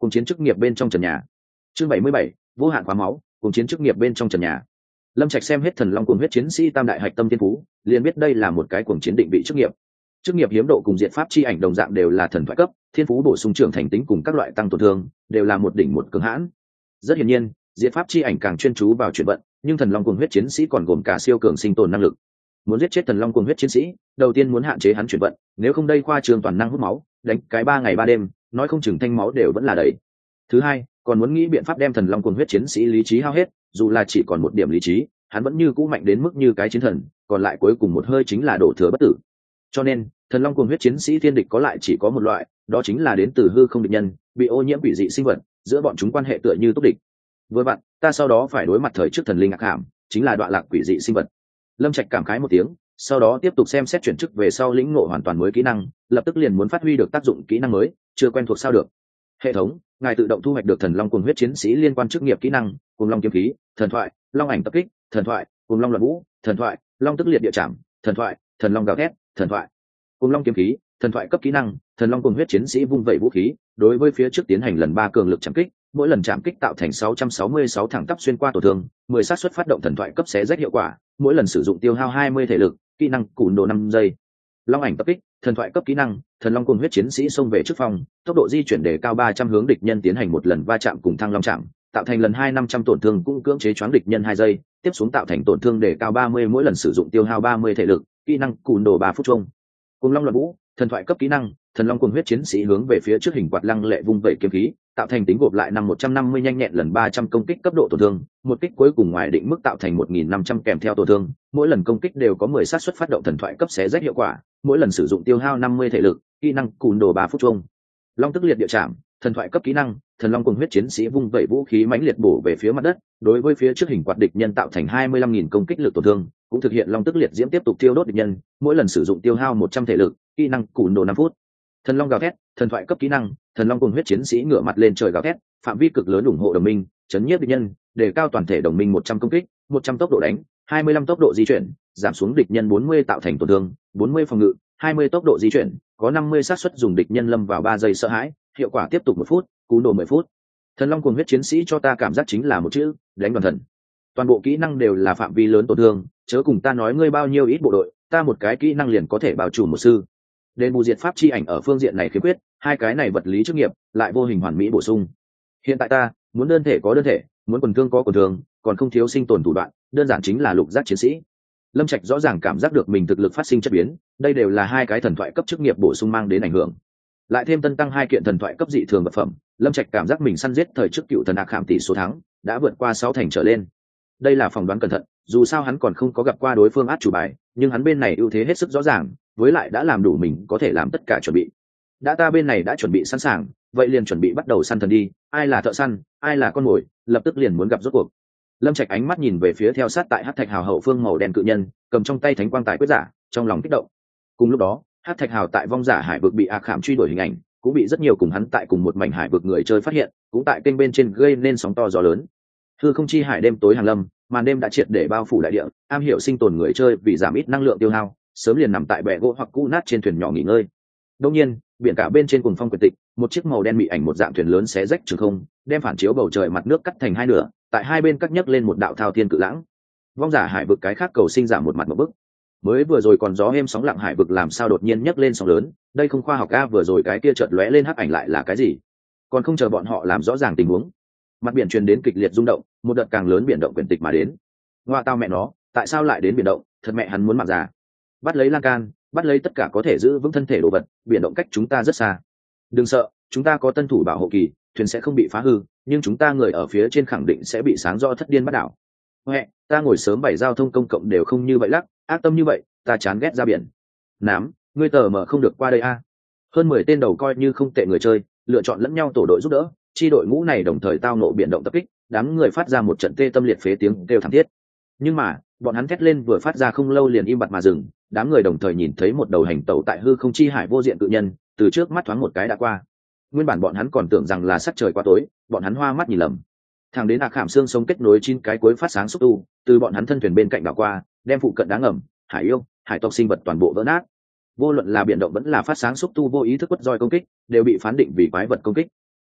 cùng chiến chức nghiệp bên trong trần nhà. Chương bảy mươi bảy, vô hạn khóa máu, cùng chiến chức nghiệp bên trong trần nhà. Lâm Trạch xem hết thần long cuồng huyết chiến sĩ tam đại hạch tâm thiên phú, liền biết đây là một cái cuồng chiến định vị chức nghiệp. Chức nghiệp hiếm độ cùng diện pháp chi ảnh đồng dạng đều là thần thoại cấp, thiên phú bổ sung trưởng thành tính cùng các loại tăng tổn thương, đều là một đỉnh một cường hãn. Rất hiển nhiên, diện pháp chi ảnh càng chuyên chú vào chuyển vận, nhưng thần long cuồng huyết chiến sĩ còn gồm cả siêu cường sinh tồn năng lực. Muốn giết chết thần long cuồng huyết chiến sĩ, đầu tiên muốn hạn chế hắn chuyển vận, nếu không đây khoa trường toàn năng hút máu, đánh cái ba ngày ba đêm, nói không chừng thanh máu đều vẫn là đầy. Thứ hai, còn muốn nghĩ biện pháp đem thần long cuồng huyết chiến sĩ lý trí hao hết, dù là chỉ còn một điểm lý trí, hắn vẫn như cũ mạnh đến mức như cái chiến thần, còn lại cuối cùng một hơi chính là đổ thừa bất tử. Cho nên, thần long cuồng huyết chiến sĩ thiên địch có lại chỉ có một loại, đó chính là đến từ hư không địch nhân, bị ô nhiễm quỷ dị sinh vật, giữa bọn chúng quan hệ tựa như túc địch. Với bạn, ta sau đó phải đối mặt thời trước thần linh ác hàm, chính là đoạn lạc quỷ dị sinh vật. Lâm Trạch cảm khái một tiếng, sau đó tiếp tục xem xét chuyển chức về sau lĩnh ngộ hoàn toàn mới kỹ năng, lập tức liền muốn phát huy được tác dụng kỹ năng mới, chưa quen thuộc sao được. Hệ thống, ngài tự động thu hoạch được thần long cuồng huyết chiến sĩ liên quan chức nghiệp kỹ năng, cuồng long kiếm khí, thần thoại, long ảnh tập kích, thần thoại, cuồng long loạn vũ, thần thoại, long tức liệt địa trảm, thần thoại, thần long gào thét, thần thoại. Cuồng long kiếm khí, thần thoại cấp kỹ năng, thần long cuồng huyết chiến sĩ vung vẩy vũ khí, đối với phía trước tiến hành lần ba cường lực chạm kích, mỗi lần chạm kích tạo thành sáu trăm sáu mươi sáu thẳng tắp xuyên qua tổn thương, mười xác suất phát động thần thoại cấp xé rách hiệu quả, mỗi lần sử dụng tiêu hao hai mươi thể lực, kỹ năng cùn độ năm giây. Long ảnh tập kích, thần thoại cấp kỹ năng, thần long cuồng huyết chiến sĩ xông về trước phòng, tốc độ di chuyển đề cao ba trăm hướng địch nhân tiến hành một lần va chạm cùng thăng long chạm, tạo thành lần hai năm trăm tổn thương cũng cưỡng chế choáng địch nhân hai giây, tiếp xuống tạo thành tổn thương đề cao ba mươi mỗi lần sử dụng tiêu hao ba mươi thể lực, kỹ năng cùn độ ba phút chung. Cuồng long loạn vũ, thần thoại cấp kỹ năng, thần long cuồng huyết chiến sĩ hướng về phía trước hình quạt lăng lệ vung vẩy kiếm khí, tạo thành tính gộp lại năm một trăm năm mươi nhanh nhẹn lần ba trăm công kích cấp độ tổn thương, một kích cuối cùng ngoài định mức tạo thành một nghìn năm trăm kèm theo tổn thương, mỗi lần công kích đều có mười xác suất phát động thần thoại cấp xé rách hiệu quả, mỗi lần sử dụng tiêu hao năm mươi thể lực, kỹ năng cùn đồ ba phút chung. Long tức liệt địa trảm, thần thoại cấp kỹ năng, thần long cuồng huyết chiến sĩ vung vẩy vũ khí mãnh liệt bổ về phía mặt đất, đối với phía trước hình quạt địch nhân tạo thành hai mươi lăm nghìn công kích lực tổn thương, cũng thực hiện long tức liệt diễm tiếp tục tiêu đốt địch nhân, mỗi lần sử dụng tiêu hao một trăm thể lực, kỹ năng cùn đồ năm phút. Thần long gào thét, thần thoại cấp kỹ năng, thần long cuồng huyết chiến sĩ ngửa mặt lên trời gào thét, phạm vi cực lớn ủng hộ đồng minh, chấn nhiếp địch nhân, đề cao toàn thể đồng minh một trăm công kích, một trăm tốc độ đánh, hai mươi lăm tốc độ di chuyển, giảm xuống địch nhân bốn mươi tạo thành tổn thương, bốn mươi phòng ngự, hai mươi tốc độ di chuyển, có năm mươi xác suất dùng địch nhân lâm vào ba giây sợ hãi, hiệu quả tiếp tục một phút, cú nổ mười phút. Thần long cuồng huyết chiến sĩ cho ta cảm giác chính là một chữ, đánh đoàn thần. Toàn bộ kỹ năng đều là phạm vi lớn tổn thương, chớ cùng ta nói ngươi bao nhiêu ít bộ đội, ta một cái kỹ năng liền có thể bao trùm một sư. Đền bù diệt pháp chi ảnh ở phương diện này khiếm khuyết, hai cái này vật lý chức nghiệp lại vô hình hoàn mỹ bổ sung. Hiện tại ta muốn đơn thể có đơn thể, muốn quần thương có quần thương, còn không thiếu sinh tồn thủ đoạn, đơn giản chính là lục giác chiến sĩ. Lâm Trạch rõ ràng cảm giác được mình thực lực phát sinh chất biến, đây đều là hai cái thần thoại cấp chức nghiệp bổ sung mang đến ảnh hưởng. Lại thêm tân tăng hai kiện thần thoại cấp dị thường vật phẩm, Lâm Trạch cảm giác mình săn giết thời trước cựu thần ác hàm tỷ số thắng đã vượt qua sáu thành trở lên. Đây là phỏng đoán cẩn thận, dù sao hắn còn không có gặp qua đối phương át chủ bài, nhưng hắn bên này ưu thế hết sức rõ ràng, với lại đã làm đủ mình có thể làm tất cả chuẩn bị. Đã ta bên này đã chuẩn bị sẵn sàng, vậy liền chuẩn bị bắt đầu săn thần đi, ai là thợ săn, ai là con mồi, lập tức liền muốn gặp rốt cuộc. Lâm Trạch ánh mắt nhìn về phía theo sát tại Hắc Thạch Hào hậu phương màu đen cự nhân, cầm trong tay thánh quang tài quyết giả, trong lòng kích động. Cùng lúc đó, Hắc Thạch Hào tại vong giả hải vực bị ác khảm truy đuổi hình ảnh, cũng bị rất nhiều cùng hắn tại cùng một mảnh hải vực người chơi phát hiện, cũng tại kênh bên trên gây nên sóng to gió lớn. Hư không chi hải đêm tối hàng lâm, màn đêm đã triệt để bao phủ đại địa, am hiểu sinh tồn người chơi vì giảm ít năng lượng tiêu hao, sớm liền nằm tại bè gỗ hoặc cũ nát trên thuyền nhỏ nghỉ ngơi. Đương nhiên, biển cả bên trên cuồng phong quyền tịch, một chiếc màu đen mị ảnh một dạng thuyền lớn xé rách trường không, đem phản chiếu bầu trời mặt nước cắt thành hai nửa, tại hai bên cắt nhấc lên một đạo thao thiên cự lãng. Vong giả hải vực cái khác cầu sinh giảm một mặt một bức. Mới vừa rồi còn gió êm sóng lặng hải vực làm sao đột nhiên nhấc lên sóng lớn, đây không khoa học a, vừa rồi cái kia chợt lóe lên hắc ảnh lại là cái gì? Còn không chờ bọn họ làm rõ ràng tình huống, mặt biển truyền đến kịch liệt rung động, một đợt càng lớn biển động quyền tịch mà đến. Ngoa tao mẹ nó, tại sao lại đến biển động, thật mẹ hắn muốn mạng già. Bắt lấy lan can, bắt lấy tất cả có thể giữ vững thân thể đồ vật, biển động cách chúng ta rất xa. Đừng sợ, chúng ta có tân thủ bảo hộ kỳ, thuyền sẽ không bị phá hư, nhưng chúng ta người ở phía trên khẳng định sẽ bị sáng rõ thất điên bắt đảo. Huệ, ta ngồi sớm bảy giao thông công cộng đều không như vậy lắc, ác tâm như vậy, ta chán ghét ra biển. Nám, ngươi tờ mở không được qua đây a. Hơn mười tên đầu coi như không tệ người chơi, lựa chọn lẫn nhau tổ đội giúp đỡ, chi đội ngũ này đồng thời tao nộ biển động tập kích, đám người phát ra một trận tê tâm liệt phế tiếng kêu thảm thiết. Nhưng mà, bọn hắn thét lên vừa phát ra không lâu liền im bặt mà dừng, đám người đồng thời nhìn thấy một đầu hành tẩu tại hư không chi hải vô diện cự nhân, từ trước mắt thoáng một cái đã qua. Nguyên bản bọn hắn còn tưởng rằng là sắc trời quá tối, bọn hắn hoa mắt nhìn lầm. Thằng đến ạc khảm xương sống kết nối chín cái cuối phát sáng xúc tu, từ bọn hắn thân thuyền bên cạnh đảo qua, đem phụ cận đá ngầm, hải yêu, hải tộc sinh vật toàn bộ vỡ nát. Vô luận là biển động vẫn là phát sáng xúc tu vô ý thức quất roi công kích, đều bị phán định vì quái vật công kích.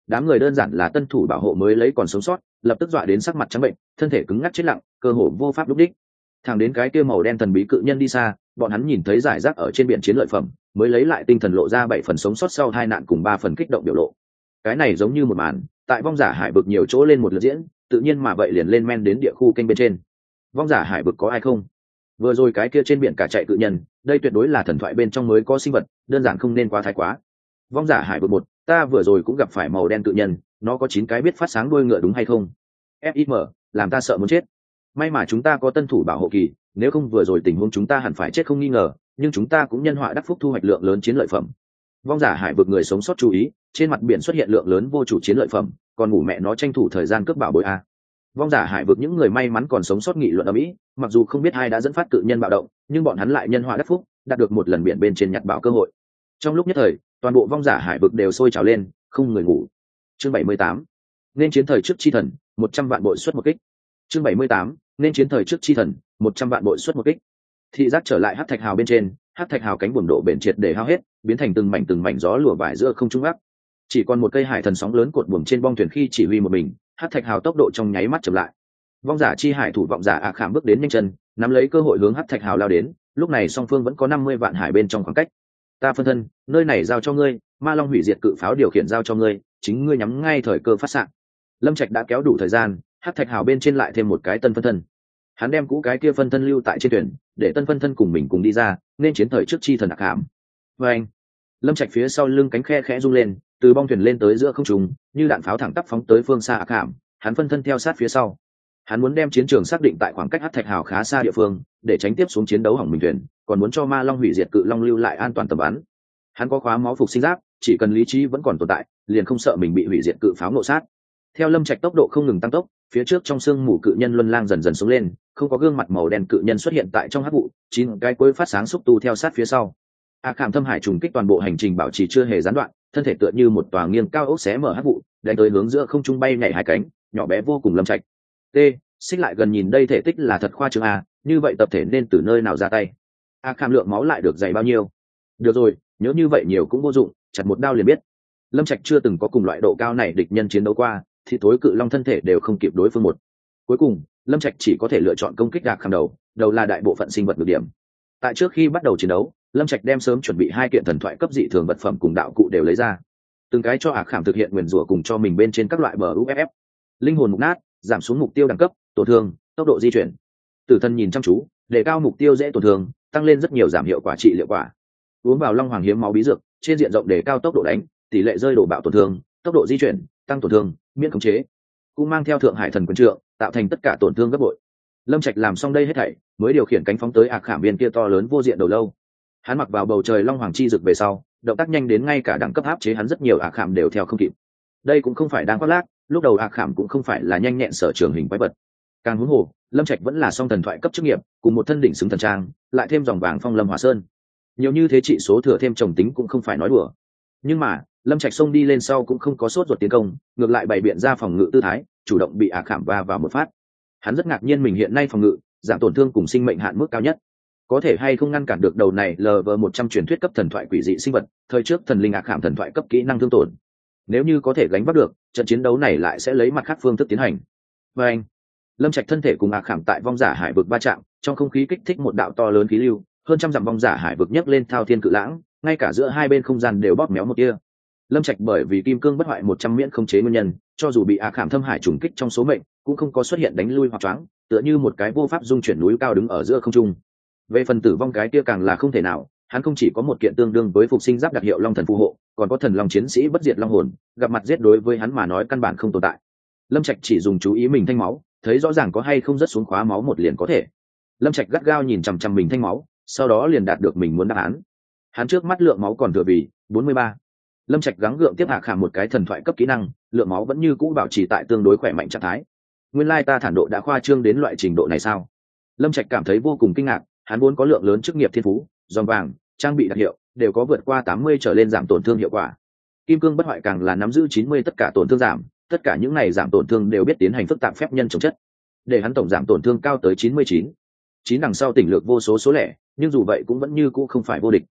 Đám người đơn giản là tân thủ bảo hộ mới lấy còn sống sót, lập tức dọa đến sắc mặt trắng bệnh, thân thể cứng ngắc chết lặng, cơ hồ vô pháp lúc đích. Thẳng đến cái kia màu đen thần bí cự nhân đi xa, bọn hắn nhìn thấy giải rác ở trên biển chiến lợi phẩm, mới lấy lại tinh thần lộ ra bảy phần sống sót sau hai nạn cùng ba phần kích động biểu lộ. Cái này giống như một màn tại vong giả hải vực nhiều chỗ lên một lượt diễn, tự nhiên mà vậy liền lên men đến địa khu kênh bên trên. Vong giả hải vực có ai không? Vừa rồi cái kia trên biển cả chạy cự nhân, đây tuyệt đối là thần thoại bên trong mới có sinh vật, đơn giản không nên quá thái quá. Vong giả hải vực một, ta vừa rồi cũng gặp phải màu đen cự nhân, nó có chín cái biết phát sáng đuôi ngựa đúng hay không? Fim, làm ta sợ muốn chết. May mà chúng ta có tân thủ bảo hộ kỳ, nếu không vừa rồi tình huống chúng ta hẳn phải chết không nghi ngờ, nhưng chúng ta cũng nhân họa đắc phúc thu hoạch lượng lớn chiến lợi phẩm. Vong giả hải vực người sống sót chú ý, trên mặt biển xuất hiện lượng lớn vô chủ chiến lợi phẩm, còn ngủ mẹ nó tranh thủ thời gian cướp bảo bối a. Vong giả hải vực những người may mắn còn sống sót nghị luận ở mỹ, mặc dù không biết ai đã dẫn phát cự nhân bạo động, nhưng bọn hắn lại nhân họa đắc phúc, đạt được một lần biển bên trên nhặt bảo cơ hội. Trong lúc nhất thời, toàn bộ vong giả hải vực đều sôi trào lên, không người ngủ. Chương bảy mươi tám, nên chiến thời trước chi thần, một trăm vạn bội xuất một kích. Chương bảy mươi tám, nên chiến thời trước chi thần, một trăm vạn bội xuất một kích. Thị giác trở lại hắc thạch hào bên trên, hắc thạch hào cánh buồm độ bền triệt để hao hết, biến thành từng mảnh từng mảnh gió lùa vải giữa không trung áp. Chỉ còn một cây hải thần sóng lớn cột buồm trên bong thuyền khi chỉ huy một mình, hắc thạch hào tốc độ trong nháy mắt chậm lại. Vong giả chi hải thủ vọng giả ạ khảm bước đến nhanh chân, nắm lấy cơ hội hướng hắc thạch hào lao đến, lúc này song phương vẫn có năm mươi vạn hải bên trong khoảng cách. Ta phân thân, nơi này giao cho ngươi, ma long hủy diệt cự pháo điều khiển giao cho ngươi, chính ngươi nhắm ngay thời cơ phát xạ. Lâm Trạch đã kéo đủ thời gian, hắc thạch hào bên trên lại thêm một cái tân phân thân. Hắn đem cũ cái kia phân thân lưu tại trên thuyền, để tân phân thân cùng mình cùng đi ra, nên chiến thời trước chi thần ạc hàm. Và anh, Lâm Trạch phía sau lưng cánh khe khẽ rung lên, từ bong thuyền lên tới giữa không trung, như đạn pháo thẳng tắp phóng tới phương xa ạc hàm. Hắn phân thân theo sát phía sau. Hắn muốn đem chiến trường xác định tại khoảng cách hắc thạch hào khá xa địa phương, để tránh tiếp xuống chiến đấu hỏng mình thuyền, còn muốn cho ma long hủy diệt cự long lưu lại an toàn tầm bắn. Hắn có khóa máu phục sinh giáp, chỉ cần lý trí vẫn còn tồn tại, liền không sợ mình bị hủy diệt cự pháo nổ sát. Theo Lâm Trạch tốc độ không ngừng tăng tốc, phía trước trong sương mù cự nhân luân lang dần dần xuống lên, không có gương mặt màu đen cự nhân xuất hiện tại trong hắc vụ, chín cái cuối phát sáng xúc tu theo sát phía sau. A Khảm thâm hải trùng kích toàn bộ hành trình bảo trì chưa hề gián đoạn, thân thể tựa như một tòa nghiêng cao ốc xé mở hắc vụ, đánh tới hướng giữa không trung bay nhảy hai cánh, nhỏ bé vô cùng Lâm Trạch. T, xích lại gần nhìn đây thể tích là thật khoa trương a, như vậy tập thể nên từ nơi nào ra tay? A Khảm lượng máu lại được dày bao nhiêu? Được rồi, nhớ như vậy nhiều cũng vô dụng, chặt một đao liền biết. Lâm Trạch chưa từng có cùng loại độ cao này địch nhân chiến đấu qua, thì tối cự long thân thể đều không kịp đối phương một. Cuối cùng, Lâm Trạch chỉ có thể lựa chọn công kích gạc khảm đầu, đầu là đại bộ phận sinh vật được điểm. Tại trước khi bắt đầu chiến đấu, Lâm Trạch đem sớm chuẩn bị hai kiện thần thoại cấp dị thường vật phẩm cùng đạo cụ đều lấy ra, từng cái cho ạc khảm thực hiện nguyền rủa cùng cho mình bên trên các loại bờ u ép ép. Linh hồn mục nát, giảm xuống mục tiêu đẳng cấp, tổn thương, tốc độ di chuyển. Tử thân nhìn chăm chú, để cao mục tiêu dễ tổn thương, tăng lên rất nhiều giảm hiệu quả trị liệu quả. Uống vào long hoàng hiếm máu bí dược, trên diện rộng để cao tốc độ đánh, tỷ lệ rơi đổ bạo tổn thương, tốc độ di chuyển, tăng tổn thương, miễn khống chế. Cũng mang theo thượng hải thần quân trượng, tạo thành tất cả tổn thương gấp bội. Lâm Trạch làm xong đây hết thảy, mới điều khiển cánh phóng tới ạc khảm viên kia to lớn vô diện đầu lâu. Hắn mặc vào bầu trời long hoàng chi dực về sau, động tác nhanh đến ngay cả đẳng cấp áp chế hắn rất nhiều ạc khảm đều theo không kịp. Đây cũng không phải đang khoác lác, lúc đầu ạc khảm cũng không phải là nhanh nhẹn sở trường hình quái vật. Càng huống hồ, Lâm Trạch vẫn là song thần thoại cấp chức nghiệp, cùng một thân đỉnh xứng thần trang, lại thêm dòng vàng phong lâm hỏa sơn. Nhiều như thế trị số thừa thêm chồng tính cũng không phải nói đùa. Nhưng mà, Lâm Trạch xông đi lên sau cũng không có sốt ruột tiến công, ngược lại bày biện ra phòng ngự tư thái, chủ động bị ạc khảm va vào một phát. Hắn rất ngạc nhiên mình hiện nay phòng ngự, giảm tổn thương cùng sinh mệnh hạn mức cao nhất. Có thể hay không ngăn cản được đầu này lờ vờ một trăm truyền thuyết cấp thần thoại quỷ dị sinh vật, thời trước thần linh ạc khảm thần thoại cấp kỹ năng thương tổn. Nếu như có thể gánh vác được, trận chiến đấu này lại sẽ lấy mặt khác phương thức tiến hành. Và anh, Lâm Trạch thân thể cùng ạc khảm tại vong giả hải vực va chạm, trong không khí kích thích một đạo to lớn khí lưu, hơn trăm dặm vong giả hải vực nhấc lên thao thiên cự lãng, ngay cả giữa hai bên không gian đều bóp méo một tia. Lâm Trạch bởi vì kim cương bất hoại một trăm miễn không chế nguyên nhân, cho dù bị ạc khảm thâm hải trùng kích trong số mệnh, cũng không có xuất hiện đánh lui hoặc choáng, tựa như một cái vô pháp dung chuyển núi cao đứng ở giữa không trung. Về phần tử vong cái kia càng là không thể nào, hắn không chỉ có một kiện tương đương với phục sinh giáp đặc hiệu long thần phù hộ, còn có thần long chiến sĩ bất diệt long hồn, gặp mặt giết đối với hắn mà nói căn bản không tồn tại. Lâm Trạch chỉ dùng chú ý mình thanh máu, thấy rõ ràng có hay không rất xuống khóa máu một liền có thể. Lâm Trạch gắt gao nhìn chằm chằm mình thanh máu, sau đó liền đạt được mình muốn đáp án. Hắn trước mắt lượng máu còn thừa vì bốn mươi ba. Lâm Trạch gắng gượng tiếp hạ khảm một cái thần thoại cấp kỹ năng, lượng máu vẫn như cũ bảo trì tại tương đối khỏe mạnh trạng thái. Nguyên lai ta thản độ đã khoa trương đến loại trình độ này sao? Lâm Trạch cảm thấy vô cùng kinh ngạc, hắn vốn có lượng lớn chức nghiệp thiên phú, giòn vàng, trang bị đặc hiệu đều có vượt qua tám mươi trở lên giảm tổn thương hiệu quả. Kim cương bất hoại càng là nắm giữ chín mươi tất cả tổn thương giảm, tất cả những này giảm tổn thương đều biết tiến hành phức tạp phép nhân chống chất, để hắn tổng giảm tổn thương cao tới chín mươi chín. Chín đằng sau tỉnh lược vô số số lẻ, nhưng dù vậy cũng vẫn như cũ không phải vô địch.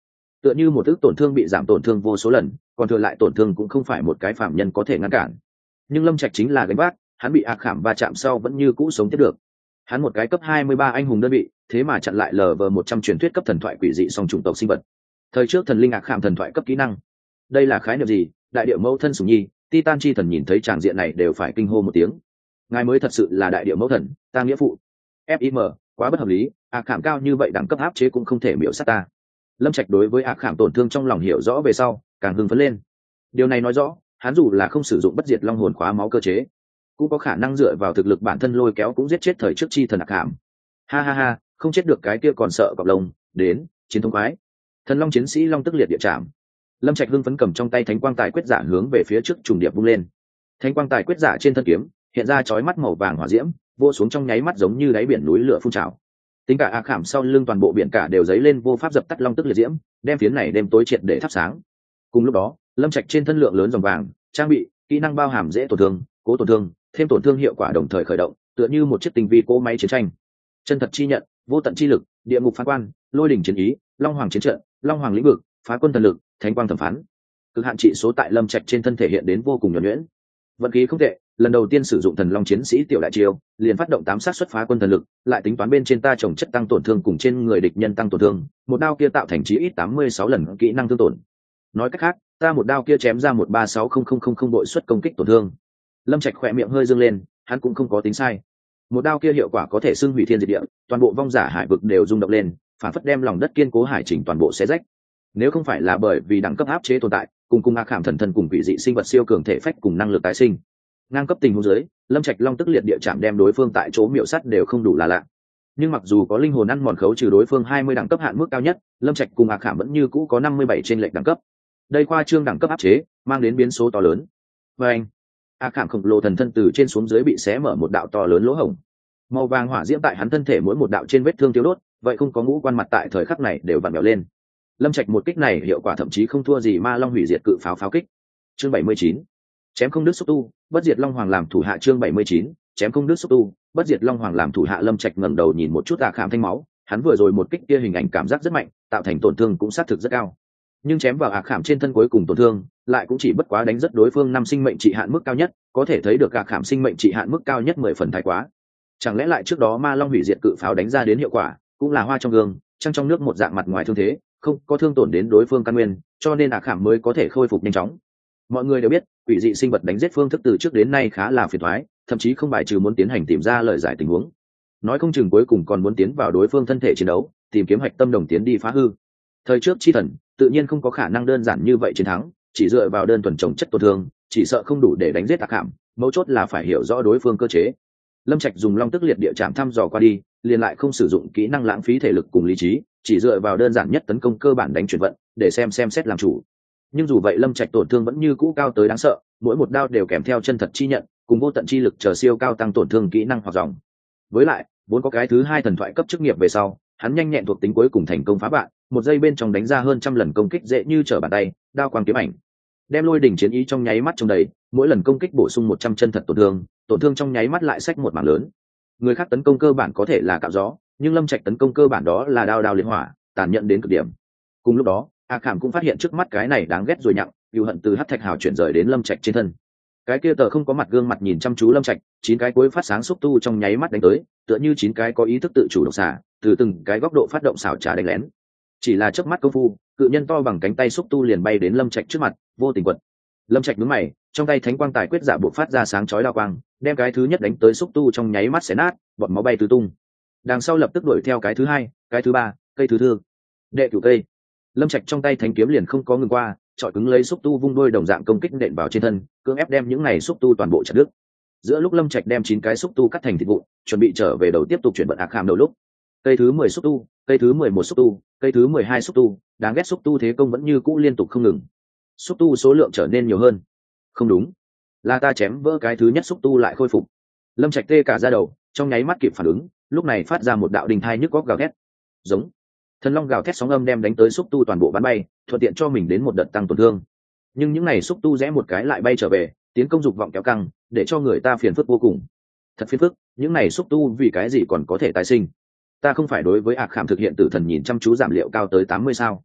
tựa như một ước tổn thương bị giảm tổn thương vô số lần, còn thừa lại tổn thương cũng không phải một cái phạm nhân có thể ngăn cản. Nhưng lâm trạch chính là gánh vác, hắn bị ạc khảm va chạm sau vẫn như cũ sống tiếp được. Hắn một cái cấp hai mươi ba anh hùng đơn vị, thế mà chặn lại lờ vờ một trăm truyền thuyết cấp thần thoại quỷ dị song chủng tộc sinh vật. Thời trước thần linh ạc khảm thần thoại cấp kỹ năng. Đây là khái niệm gì? Đại địa mẫu thân sủng nhi, Titan chi thần nhìn thấy tràng diện này đều phải kinh hô một tiếng. Ngài mới thật sự là đại địa mẫu thần, ta nghĩa phụ. ép i em, quá bất hợp lý, ạc khảm cao như vậy đẳng cấp áp chế cũng không thể miễu sát ta. Lâm Trạch đối với ạc khảm tổn thương trong lòng hiểu rõ về sau, càng hưng phấn lên. Điều này nói rõ, hắn dù là không sử dụng bất diệt long hồn khóa máu cơ chế, cũng có khả năng dựa vào thực lực bản thân lôi kéo cũng giết chết thời trước chi thần ạc khảm. Ha ha ha, không chết được cái kia còn sợ cọp lông, đến, chiến thống quái. Thần long chiến sĩ long tức liệt địa trảm. Lâm Trạch hưng phấn cầm trong tay thánh quang tài quyết giả hướng về phía trước trùng điệp vung lên. Thánh quang tài quyết giả trên thân kiếm hiện ra chói mắt màu vàng hỏa diễm, vô xuống trong nháy mắt giống như đáy biển núi lửa phun trào. Tính cả ạc khảm sau lưng toàn bộ biển cả đều dấy lên vô pháp dập tắt long tức liệt diễm, đem phiến này đêm tối triệt để thắp sáng. Cùng lúc đó, Lâm Trạch trên thân lượng lớn dòng vàng, trang bị, kỹ năng bao hàm dễ tổn thương, cố tổn thương, thêm tổn thương hiệu quả đồng thời khởi động, tựa như một chiếc tinh vi cỗ máy chiến tranh. Chân thật chi nhận, vô tận chi lực, địa ngục phán quan, lôi đỉnh chiến ý, long hoàng chiến trận, long hoàng lĩnh vực, phá quân thần lực, thánh quang thẩm phán. Cực hạn trị số tại Lâm Trạch trên thân thể hiện đến vô cùng nhuần nhuyễn. Vận khí không tệ, lần đầu tiên sử dụng thần long chiến sĩ tiểu đại chiêu, liền phát động tám sát xuất phá quân thần lực, lại tính toán bên trên ta trồng chất tăng tổn thương cùng trên người địch nhân tăng tổn thương, một đao kia tạo thành chí ít tám mươi sáu lần kỹ năng thương tổn. Nói cách khác, ta một đao kia chém ra một ba sáu không không không không bội suất công kích tổn thương. Lâm Trạch khỏe miệng hơi dương lên, hắn cũng không có tính sai. Một đao kia hiệu quả có thể xưng hủy thiên diệt địa, toàn bộ vong giả hải vực đều rung động lên, phản phất đem lòng đất kiên cố hải chỉnh toàn bộ xé rách. Nếu không phải là bởi vì đẳng cấp áp chế tồn tại, cùng cùng ác khảm thần thần cùng quỷ dị sinh vật siêu cường thể phách cùng năng lực tái sinh, ngang cấp tình huống dưới, Lâm Trạch long tức liệt địa chạm đem đối phương tại chỗ miệu sắt đều không đủ là lạ. Nhưng mặc dù có linh hồn ăn mòn khấu trừ đối phương hai mươi đẳng cấp hạn mức cao nhất, Lâm Trạch cùng ác khảm vẫn như cũ có năm mươi bảy trên lệch đẳng cấp. Đây khoa trương đẳng cấp áp chế, mang đến biến số to lớn. Và anh, ác khảm khổng lồ thần thân từ trên xuống dưới bị xé mở một đạo to lớn lỗ hổng. Màu vàng hỏa diễm tại hắn thân thể mỗi một đạo trên vết thương tiêu đốt, vậy không có ngũ quan mặt tại thời khắc này đều vặn vẹo lên. Lâm Trạch một kích này hiệu quả thậm chí không thua gì Ma Long hủy diệt cự pháo pháo kích. Chương bảy mươi chín, chém không đứt xúc tu, bất diệt long hoàng làm thủ hạ. Chương bảy mươi chín, chém không đứt xúc tu, bất diệt long hoàng làm thủ hạ. Lâm Trạch ngẩng đầu nhìn một chút ạc khảm thanh máu, hắn vừa rồi một kích kia hình ảnh cảm giác rất mạnh, tạo thành tổn thương cũng sát thực rất cao. Nhưng chém vào ạc khảm trên thân cuối cùng tổn thương, lại cũng chỉ bất quá đánh rất đối phương năm sinh mệnh trị hạn mức cao nhất, có thể thấy được ạc khảm sinh mệnh trị hạn mức cao nhất mười phần thái quá. Chẳng lẽ lại trước đó Ma Long hủy diệt cự pháo đánh ra đến hiệu quả, cũng là hoa trong gương, trăng trong nước một dạng mặt ngoài thương thế, không có thương tổn đến đối phương căn nguyên, cho nên ạc khảm mới có thể khôi phục nhanh chóng. Mọi người đều biết, quỷ dị sinh vật đánh giết phương thức từ trước đến nay khá là phiền toái, thậm chí không bài trừ muốn tiến hành tìm ra lời giải tình huống. Nói không chừng cuối cùng còn muốn tiến vào đối phương thân thể chiến đấu, tìm kiếm hạch tâm đồng tiến đi phá hư. Thời trước chi thần, tự nhiên không có khả năng đơn giản như vậy chiến thắng, chỉ dựa vào đơn thuần trồng chất tổn thương, chỉ sợ không đủ để đánh giết ạc khảm, mấu chốt là phải hiểu rõ đối phương cơ chế. Lâm Trạch dùng long tức liệt địa chạm thăm dò qua đi, liền lại không sử dụng kỹ năng lãng phí thể lực cùng lý trí, chỉ dựa vào đơn giản nhất tấn công cơ bản đánh chuyển vận, để xem xem xét làm chủ. Nhưng dù vậy Lâm Trạch tổn thương vẫn như cũ cao tới đáng sợ, mỗi một đao đều kèm theo chân thật chi nhận, cùng vô tận chi lực chờ siêu cao tăng tổn thương kỹ năng hoặc dòng. Với lại, vốn có cái thứ hai thần thoại cấp chức nghiệp về sau, hắn nhanh nhẹn thuộc tính cuối cùng thành công phá bạn, một giây bên trong đánh ra hơn trăm lần công kích dễ như trở bàn tay, đao quang kiếm ảnh. Đem lôi đỉnh chiến ý trong nháy mắt trong đầy, mỗi lần công kích bổ sung một trăm chân thật tổn thương, tổn thương trong nháy mắt lại xách một mảng lớn. Người khác tấn công cơ bản có thể là cạo gió, nhưng Lâm Trạch tấn công cơ bản đó là đao đao liên hỏa, tàn nhẫn đến cực điểm. Cùng lúc đó, ạc khảm cũng phát hiện trước mắt cái này đáng ghét rồi nhặng, yêu hận từ hắc thạch hào chuyển rời đến Lâm Trạch trên thân. Cái kia tờ không có mặt gương mặt nhìn chăm chú Lâm Trạch, chín cái cuối phát sáng xúc tu trong nháy mắt đánh tới, tựa như chín cái có ý thức tự chủ độc xả, từ từng cái góc độ phát động xảo trá đánh lén. Chỉ là chớp mắt công phu, cự nhân to bằng cánh tay xúc tu liền bay đến Lâm Trạch trước mặt, vô tình quật. Lâm Trạch nhướng mày, trong tay thánh quang tài quyết giả bộ phát ra sáng chói đao quang, đem cái thứ nhất đánh tới xúc tu trong nháy mắt xé nát, bọt máu bay tứ tung. Đằng sau lập tức đuổi theo cái thứ hai, cái thứ ba, cây thứ tư, đệ cửu cây. Lâm Trạch trong tay thánh kiếm liền không có ngừng qua, chọi cứng lấy xúc tu vung đôi đồng dạng công kích nện vào trên thân, cưỡng ép đem những này xúc tu toàn bộ chặt đứt. Giữa lúc Lâm Trạch đem chín cái xúc tu cắt thành thịt vụn, chuẩn bị trở về đầu tiếp tục chuyển vận ác khảm đầu lúc, cây thứ mười xúc tu, cây thứ mười một xúc tu, cây thứ mười hai xúc tu, đáng ghét xúc tu thế công vẫn như cũ liên tục không ngừng. Xúc tu số lượng trở nên nhiều hơn. Không đúng, là ta chém vỡ cái thứ nhất xúc tu lại khôi phục. Lâm Trạch tê cả da đầu, trong nháy mắt kịp phản ứng, lúc này phát ra một đạo đình thai nhức góc gào thét. Giống. Thần long gào thét sóng âm đem đánh tới xúc tu toàn bộ bắn bay, thuận tiện cho mình đến một đợt tăng tổn thương. Nhưng những này xúc tu rẽ một cái lại bay trở về, tiến công dục vọng kéo căng, để cho người ta phiền phức vô cùng. Thật phiền phức, những này xúc tu vì cái gì còn có thể tái sinh? Ta không phải đối với ác khảm thực hiện tử thần nhìn chăm chú giảm liệu cao tới tám mươi sao?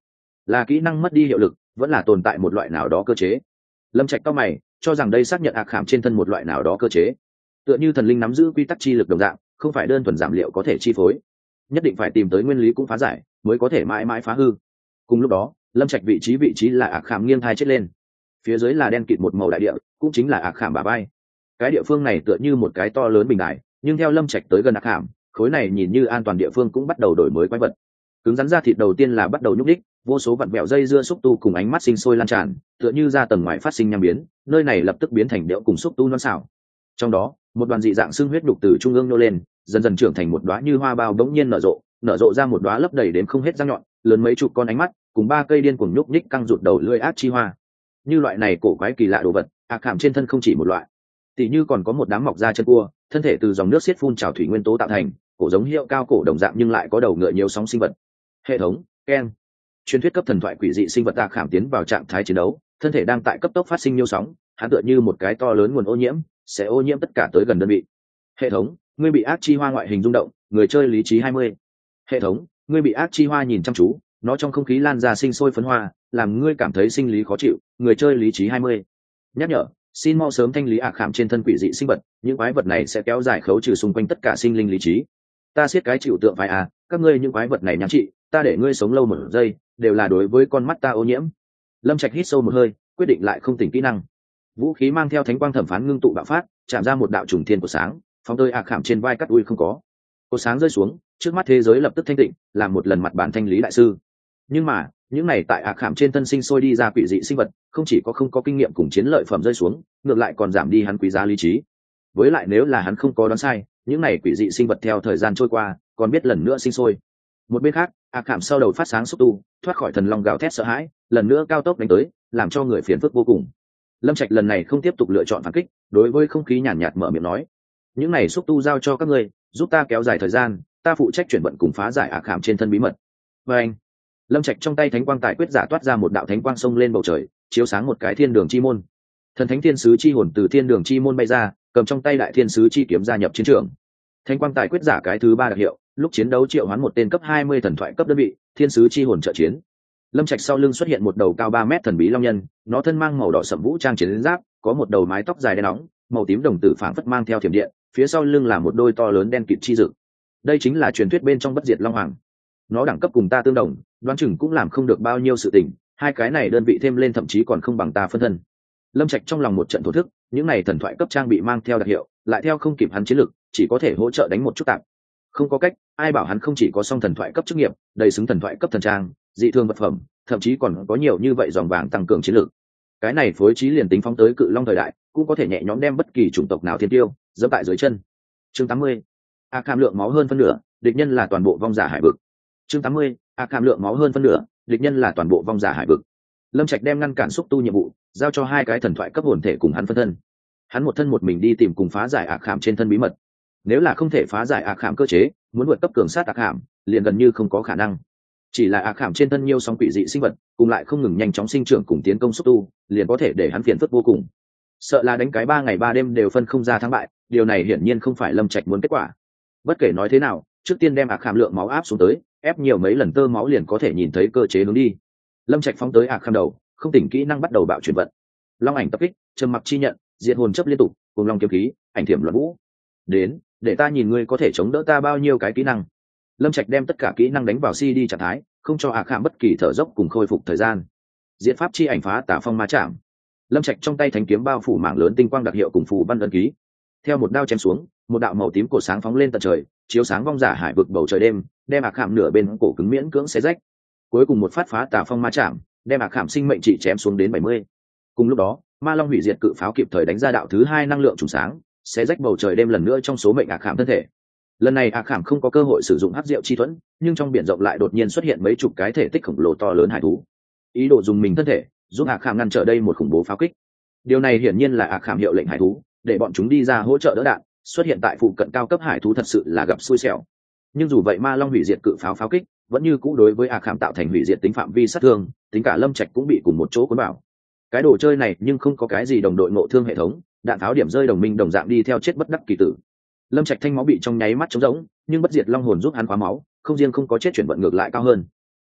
là kỹ năng mất đi hiệu lực, vẫn là tồn tại một loại nào đó cơ chế. Lâm Trạch cao mày, cho rằng đây xác nhận ạc khảm trên thân một loại nào đó cơ chế, tựa như thần linh nắm giữ quy tắc chi lực đồng dạng, không phải đơn thuần giảm liệu có thể chi phối, nhất định phải tìm tới nguyên lý cũng phá giải mới có thể mãi mãi phá hư. Cùng lúc đó, Lâm Trạch vị trí vị trí là ạc khảm nghiêng thai chết lên, phía dưới là đen kịt một màu đại địa, cũng chính là ạc khảm bả vai. Cái địa phương này tựa như một cái to lớn bình đài, nhưng theo Lâm Trạch tới gần ạc khảm, khối này nhìn như an toàn địa phương cũng bắt đầu đổi mới quái vật. Cứng rắn ra thịt đầu tiên là bắt đầu nhúc đích, vô số vặn vẹo dây dưa xúc tu cùng ánh mắt sinh sôi lan tràn, tựa như ra tầng ngoài phát sinh nham biến, nơi này lập tức biến thành đẽo cùng xúc tu non xảo. Trong đó, một đoàn dị dạng xương huyết đục từ trung ương nô lên, dần dần trưởng thành một đóa như hoa bao bỗng nhiên nở rộ, nở rộ ra một đóa lấp đầy đến không hết răng nhọn, lớn mấy chục con ánh mắt, cùng ba cây điên cuồng nhúc nhích căng rụt đầu lưỡi ác chi hoa. Như loại này cổ quái kỳ lạ đồ vật, ác khảm trên thân không chỉ một loại, tỉ như còn có một đám mọc ra chân cua, thân thể từ dòng nước xiết phun trào thủy nguyên tố tạo thành, cổ giống hiệu cao cổ đồng dạng nhưng lại có đầu ngựa nhiều sóng sinh vật. Hệ thống ken truyền thuyết cấp thần thoại quỷ dị sinh vật ác khảm tiến vào trạng thái chiến đấu, thân thể đang tại cấp tốc phát sinh nhiêu sóng, hắn tựa như một cái to lớn nguồn ô nhiễm, sẽ ô nhiễm tất cả tới gần đơn vị. Hệ thống ngươi bị ác chi hoa ngoại hình rung động, người chơi lý trí hai mươi. Hệ thống ngươi bị ác chi hoa nhìn chăm chú, nó trong không khí lan ra sinh sôi phấn hoa, làm ngươi cảm thấy sinh lý khó chịu, người chơi lý trí hai mươi. Nhắc nhở xin mau sớm thanh lý ác khảm trên thân quỷ dị sinh vật, những quái vật này sẽ kéo dài khấu trừ xung quanh tất cả sinh linh lý trí. Ta siết cái chịu tượng phái à, các ngươi những quái vật này nhắm trị, ta để ngươi sống lâu một giây đều là đối với con mắt ta ô nhiễm. Lâm Trạch hít sâu một hơi, quyết định lại không tỉnh kỹ năng. Vũ khí mang theo thánh quang thẩm phán ngưng tụ bạo phát, chạm ra một đạo trùng thiên của sáng, phóng tới ác khảm trên vai cắt ui không có. Cột sáng rơi xuống, trước mắt thế giới lập tức thanh tịnh, làm một lần mặt bản thanh lý đại sư. Nhưng mà, những này tại ác khảm trên thân sinh sôi đi ra quỷ dị sinh vật, không chỉ có không có kinh nghiệm cùng chiến lợi phẩm rơi xuống, ngược lại còn giảm đi hắn quý giá lý trí. Với lại nếu là hắn không có đoán sai, những này quỷ dị sinh vật theo thời gian trôi qua, còn biết lần nữa sinh sôi. Một bên khác, ác khảm sau đầu phát sáng xúc tu, thoát khỏi thần long gào thét sợ hãi, lần nữa cao tốc đánh tới, làm cho người phiền phức vô cùng. Lâm Trạch lần này không tiếp tục lựa chọn phản kích, đối với không khí nhàn nhạt mở miệng nói: những này xúc tu giao cho các ngươi, giúp ta kéo dài thời gian, ta phụ trách chuyển vận cùng phá giải ác khảm trên thân bí mật. Và anh, Lâm Trạch trong tay thánh quang tài quyết giả toát ra một đạo thánh quang sông lên bầu trời, chiếu sáng một cái thiên đường chi môn. Thần thánh thiên sứ chi hồn từ thiên đường chi môn bay ra, cầm trong tay đại thiên sứ chi kiếm gia nhập chiến trường. Thánh quang tài quyết giả cái thứ ba đặc hiệu, lúc chiến đấu triệu hoán một tên cấp hai mươi thần thoại cấp đơn vị, thiên sứ chi hồn trợ chiến. Lâm Trạch sau lưng xuất hiện một đầu cao ba mét thần bí long nhân, nó thân mang màu đỏ sẫm vũ trang chiến giáp, có một đầu mái tóc dài đen nóng, màu tím đồng tử phảng phất mang theo thiểm điện, phía sau lưng là một đôi to lớn đen kịt chi dực. Đây chính là truyền thuyết bên trong bất diệt long hoàng. Nó đẳng cấp cùng ta tương đồng, đoán chừng cũng làm không được bao nhiêu sự tình, hai cái này đơn vị thêm lên thậm chí còn không bằng ta phân thân. Lâm Trạch trong lòng một trận thổ thức, những này thần thoại cấp trang bị mang theo đặc hiệu, lại theo không kịp hắn chiến lực, chỉ có thể hỗ trợ đánh một chút tạm. Không có cách, ai bảo hắn không chỉ có song thần thoại cấp chức nghiệp, đầy xứng thần thoại cấp thần trang, dị thương vật phẩm, thậm chí còn có nhiều như vậy dòng vàng tăng cường chiến lược. Cái này phối trí liền tính phóng tới cự long thời đại, cũng có thể nhẹ nhõm đem bất kỳ chủng tộc nào thiên tiêu dẫm tại dưới chân. Chương tám mươi. Ác khảm lượng máu hơn phân nửa, địch nhân là toàn bộ vong giả hải vực. Chương tám mươi. Ác khảm lượng máu hơn phân nửa, địch nhân là toàn bộ vong giả hải vực. Lâm Trạch đem ngăn cản xúc tu nhiệm vụ giao cho hai cái thần thoại cấp hồn thể cùng hắn phân thân. Hắn một thân một mình đi tìm cùng phá giải ác khảm trên thân bí mật. Nếu là không thể phá giải ác khảm cơ chế, muốn vượt cấp cường sát ác khảm, liền gần như không có khả năng. Chỉ là ác khảm trên thân nhiều sóng quỷ dị sinh vật, cùng lại không ngừng nhanh chóng sinh trưởng cùng tiến công xúc tu, liền có thể để hắn phiền phức vô cùng. Sợ là đánh cái ba ngày ba đêm đều phân không ra thắng bại, điều này hiển nhiên không phải Lâm Trạch muốn kết quả. Bất kể nói thế nào, trước tiên đem ác khảm lượng máu áp xuống tới, ép nhiều mấy lần tơ máu liền có thể nhìn thấy cơ chế hướng đi. Lâm Trạch phóng tới ác khảm đầu, không tỉnh kỹ năng bắt đầu bạo chuyển vận. Long ảnh tập kích, trầm mặc chi nhận, diệt hồn chấp liên tục, cùng long kiếm khí, ảnh thiểm loạn vũ. Đến, để ta nhìn ngươi có thể chống đỡ ta bao nhiêu cái kỹ năng. Lâm Trạch đem tất cả kỹ năng đánh vào xê đê trạng thái, không cho ác khảm bất kỳ thở dốc cùng khôi phục thời gian. Diệt pháp chi ảnh phá tả phong ma chạm. Lâm Trạch trong tay thánh kiếm bao phủ mảng lớn tinh quang đặc hiệu cùng phù văn ấn ký. Theo một đao chém xuống, một đạo màu tím cổ sáng phóng lên tận trời, chiếu sáng vong giả hải vực bầu trời đêm, đem ác khảm nửa bên cổ cứng miễn cưỡng xé rách. Cuối cùng một phát phá tả phong ma chạm, đem ác khảm sinh mệnh trị chém xuống đến bảy mươi. Cùng lúc đó, ma long hủy diệt cự pháo kịp thời đánh ra đạo thứ hai năng lượng trùng sáng, xé rách bầu trời đêm lần nữa trong số mệnh ác khảm thân thể. Lần này ác khảm không có cơ hội sử dụng hắc diệu chi thuẫn, nhưng trong biển rộng lại đột nhiên xuất hiện mấy chục cái thể tích khổng lồ to lớn hải thú, ý đồ dùng mình thân thể giúp ác khảm ngăn trở đây một khủng bố pháo kích. Điều này hiển nhiên là ác khảm hiệu lệnh hải thú, để bọn chúng đi ra hỗ trợ đỡ đạn. Xuất hiện tại phụ cận cao cấp hải thú thật sự là gặp xui xẻo. Nhưng dù vậy ma long hủy diệt cự pháo pháo kích vẫn như cũ đối với ác khảm tạo thành hủy diệt tính phạm vi sát thương, tính cả Lâm Trạch cũng bị cùng một chỗ cuốn vào. Cái đồ chơi này nhưng không có cái gì đồng đội ngộ thương hệ thống, đạn pháo điểm rơi đồng minh đồng dạng đi theo chết bất đắc kỳ tử. Lâm Trạch thanh máu bị trong nháy mắt trống rỗng, nhưng bất diệt long hồn giúp hắn khóa máu, không riêng không có chết chuyển vận ngược lại cao hơn.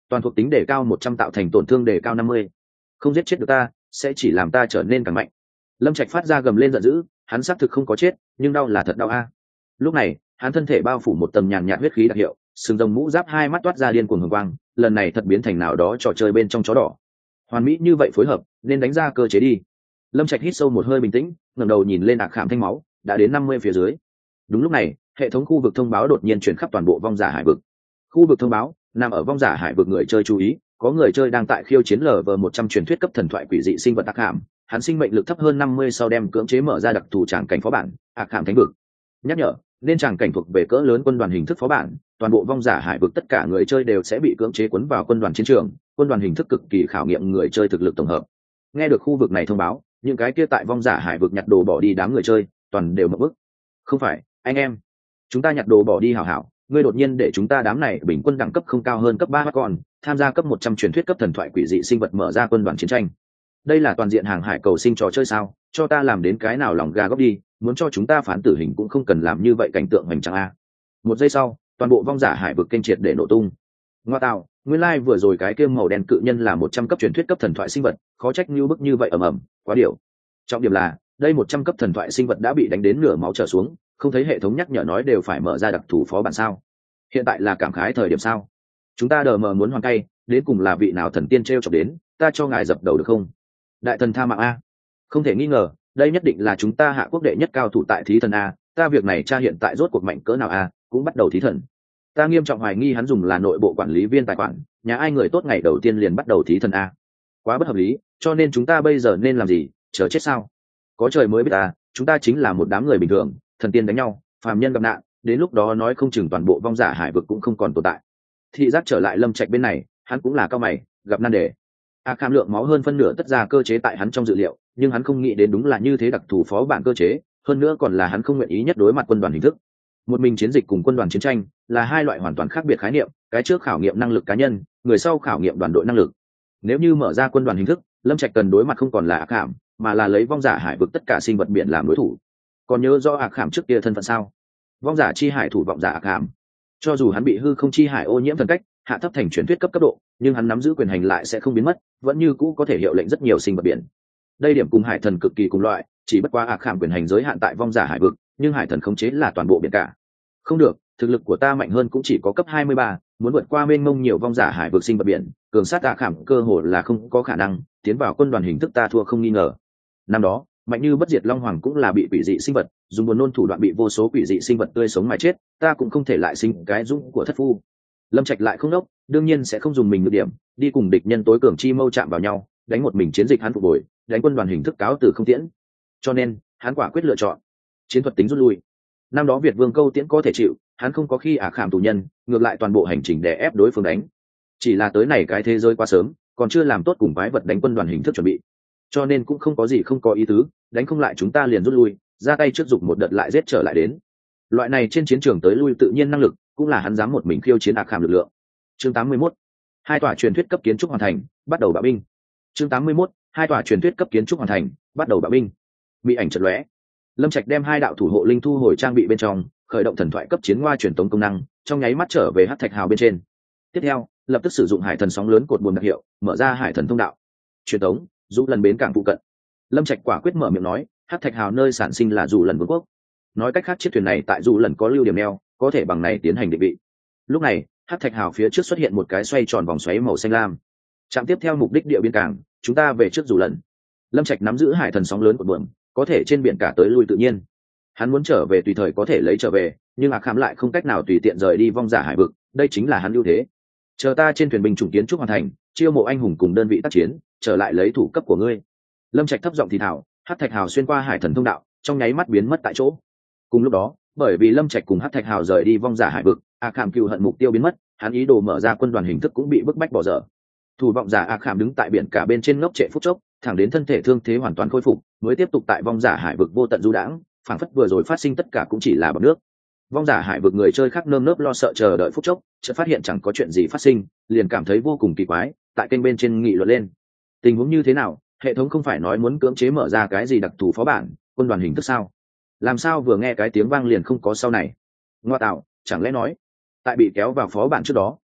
toàn thuộc tính đề cao một trăm tạo thành tổn thương đề cao năm mươi. Không giết chết được ta sẽ chỉ làm ta trở nên càng mạnh. Lâm Trạch phát ra gầm lên giận dữ, hắn xác thực không có chết nhưng đau là thật đau a. Lúc này hắn thân thể bao phủ một tầng nhàn nhạt huyết khí đặc hiệu, sừng rồng mũ giáp hai mắt toát ra điên cuồng hồng quang, lần này thật biến thành nào đó trò chơi bên trong chó đỏ. Hoàn mỹ như vậy phối hợp nên đánh ra cơ chế đi. Lâm Trạch hít sâu một hơi bình tĩnh, ngẩng đầu nhìn lên Ạc Khảm thanh máu đã đến năm mươi phía dưới. Đúng lúc này hệ thống khu vực thông báo đột nhiên chuyển khắp toàn bộ vong giả hải vực. Khu vực thông báo nằm ở vong giả hải vực, người chơi chú ý, có người chơi đang tại khiêu chiến lv một trăm truyền thuyết cấp thần thoại quỷ dị sinh vật Ạc Khảm, hắn sinh mệnh lực thấp hơn năm mươi sau đem cưỡng chế mở ra đặc thù tràng cảnh phó bản Ạc Khảm thánh vực. Nhắc nhở, nên tràng cảnh thuộc về cỡ lớn quân đoàn hình thức phó bản, toàn bộ vong giả hải vực tất cả người chơi đều sẽ bị cưỡng chế cuốn vào quân đoàn chiến trường, quân đoàn hình thức cực kỳ khảo nghiệm người chơi thực lực tổng hợp. Nghe được khu vực này thông báo, những cái kia tại vong giả hải vực nhặt đồ bỏ đi đám người chơi toàn đều mở bức. Không phải anh em, chúng ta nhặt đồ bỏ đi hảo hảo, ngươi đột nhiên để chúng ta đám này bình quân đẳng cấp không cao hơn cấp ba còn tham gia cấp một trăm truyền thuyết cấp thần thoại quỷ dị sinh vật mở ra quân đoàn chiến tranh. Đây là toàn diện hàng hải cầu sinh trò chơi sao? Cho ta làm đến cái nào lòng gà góc đi, muốn cho chúng ta phán tử hình cũng không cần làm như vậy, cảnh tượng hoành tráng a. Một giây sau toàn bộ vong giả hải vực kênh triệt để nổ tung. Ngoa tạo, nguyên lai like vừa rồi cái kia màu đen cự nhân là một trăm cấp truyền thuyết cấp thần thoại sinh vật, khó trách như bức như vậy, ầm ầm, quá điều. Trọng điểm là đây một trăm cấp thần thoại sinh vật đã bị đánh đến nửa máu trở xuống, không thấy hệ thống nhắc nhở nói đều phải mở ra đặc thù phó bản sao? Hiện tại là cảm khái thời điểm sao? Chúng ta đờ mờ muốn hoàn cay, đến cùng là vị nào thần tiên trêu chọc đến, ta cho ngài dập đầu được không? Đại thần tha mạng a. Không thể nghi ngờ, đây nhất định là chúng ta hạ quốc đệ nhất cao thủ tại thí thần a, ta việc này cha hiện tại rốt cuộc mạnh cỡ nào a, cũng bắt đầu thí thần. Ta nghiêm trọng hoài nghi hắn dùng là nội bộ quản lý viên tài khoản, nhà ai người tốt ngày đầu tiên liền bắt đầu thí thần a. Quá bất hợp lý, cho nên chúng ta bây giờ nên làm gì, chờ chết sao? Có trời mới biết ta, chúng ta chính là một đám người bình thường, thần tiên đánh nhau, phàm nhân gặp nạn, đến lúc đó nói không chừng toàn bộ vong giả hải vực cũng không còn tồn tại. Thị giác trở lại Lâm Trạch bên này, hắn cũng là cao mày, gặp nan đề. A Kham lượng máu hơn phân nửa tất ra cơ chế tại hắn trong dự liệu, nhưng hắn không nghĩ đến đúng là như thế đặc thù phó bản cơ chế, hơn nữa còn là hắn không nguyện ý nhất đối mặt quân đoàn hình thức. Một mình chiến dịch cùng quân đoàn chiến tranh là hai loại hoàn toàn khác biệt khái niệm, cái trước khảo nghiệm năng lực cá nhân, người sau khảo nghiệm đoàn đội năng lực. Nếu như mở ra quân đoàn hình thức, Lâm Trạch cần đối mặt không còn là A Kham, mà là lấy vong giả hải vực tất cả sinh vật biển làm đối thủ. Còn nhớ do A Kham trước kia thân phận sao? Vong giả chi hải thủ vọng giả A Kham. Cho dù hắn bị hư không chi hải ô nhiễm thần cách, hạ thấp thành truyền thuyết cấp cấp độ, nhưng hắn nắm giữ quyền hành lại sẽ không biến mất, vẫn như cũ có thể hiệu lệnh rất nhiều sinh vật biển. Đây điểm cùng hải thần cực kỳ cùng loại, chỉ bất quá A Kham quyền hành giới hạn tại vong giả hải vực, nhưng hải thần khống chế là toàn bộ biển cả. Không được, thực lực của ta mạnh hơn cũng chỉ có cấp hai mươi ba, muốn vượt qua mênh mông nhiều vong giả hải vực sinh vật biển, cường sát A Kham cơ hội là không có khả năng, tiến vào quân đoàn hình thức ta thua không nghi ngờ. Năm đó, mạnh như bất diệt long hoàng cũng là bị quỷ dị sinh vật dùng buồn nôn thủ đoạn bị vô số quỷ dị sinh vật tươi sống mà chết, ta cũng không thể lại sinh cái dũng của thất phu. Lâm Trạch lại không đốc, đương nhiên sẽ không dùng mình nhược điểm đi cùng địch nhân tối cường chi mâu chạm vào nhau, đánh một mình chiến dịch hắn phục hồi, đánh quân đoàn hình thức cáo từ không tiễn. Cho nên hắn quả quyết lựa chọn chiến thuật tính rút lui. Năm đó Việt Vương Câu Tiễn có thể chịu, hắn không có khi Ả Khảm tù nhân, ngược lại toàn bộ hành trình để ép đối phương đánh. Chỉ là tới này cái thế giới quá sớm, còn chưa làm tốt cùng quái vật đánh quân đoàn hình thức chuẩn bị, cho nên cũng không có gì không có ý tứ, đánh không lại chúng ta liền rút lui, ra tay trước dục một đợt lại giết trở lại đến. Loại này trên chiến trường tới lui tự nhiên năng lực, cũng là hắn dám một mình khiêu chiến Ả Khảm lực lượng. Chương tám mươi mốt, hai tòa truyền thuyết cấp kiến trúc hoàn thành, bắt đầu bạo binh. Chương tám mươi mốt, hai tòa truyền thuyết cấp kiến trúc hoàn thành, bắt đầu bạo binh. Bị ảnh chợt lóe, Lâm Trạch đem hai đạo thủ hộ linh thu hồi trang bị bên trong, khởi động thần thoại cấp chiến ngoa truyền tống công năng, trong nháy mắt trở về hắc thạch hào bên trên. Tiếp theo, lập tức sử dụng hải thần sóng lớn cột buồm đặc hiệu, mở ra hải thần thông đạo. Truyền tống, dù lần bến cảng phụ cận. Lâm Trạch quả quyết mở miệng nói, hắc thạch hào nơi sản sinh là dù lần vương quốc. Nói cách khác chiếc thuyền này tại dù lần có lưu điểm neo, có thể bằng này tiến hành định vị. Lúc này, hắc thạch hào phía trước xuất hiện một cái xoay tròn vòng xoáy màu xanh lam. Trạm tiếp theo mục đích địa biên cảng, chúng ta về trước dù lần. Lâm Trạch nắm giữ hải thần sóng lớn cột buồm, có thể trên biển cả tới lui tự nhiên. Hắn muốn trở về tùy thời có thể lấy trở về, nhưng Ả Khảm lại không cách nào tùy tiện rời đi vong giả hải vực, đây chính là hắn ưu thế. Chờ ta trên thuyền binh chủng kiến trúc hoàn thành, chiêu mộ anh hùng cùng đơn vị tác chiến, trở lại lấy thủ cấp của ngươi. Lâm Trạch thấp giọng thì thào, hắc thạch hào xuyên qua hải thần thông đạo, trong nháy mắt biến mất tại chỗ. Cùng lúc đó, bởi vì Lâm Trạch cùng hắc thạch hào rời đi vong giả hải vực, Ả Khảm cừu hận mục tiêu biến mất, hắn ý đồ mở ra quân đoàn hình thức cũng bị bức bách bỏ dở. Thủ vọng giả Ả Khảm đứng tại biển cả bên trên ngốc trệ phút chốc, thẳng đến thân thể thương thế hoàn toàn khôi phục, mới tiếp tục tại vong giả hải vực vô tận du đãng, phảng phất vừa rồi phát sinh tất cả cũng chỉ là bọt nước. Vong giả hải vực người chơi khác nơm nớp lo sợ chờ đợi phút chốc, chợt phát hiện chẳng có chuyện gì phát sinh, liền cảm thấy vô cùng kỳ quái, tại kênh bên trên nghị luận lên. Tình huống như thế nào, hệ thống không phải nói muốn cưỡng chế mở ra cái gì đặc thù phó bản, quân đoàn hình thức sao? Làm sao vừa nghe cái tiếng vang liền không có sau này? Ngoa tạo, chẳng lẽ nói, tại bị kéo vào phó bản trước đó,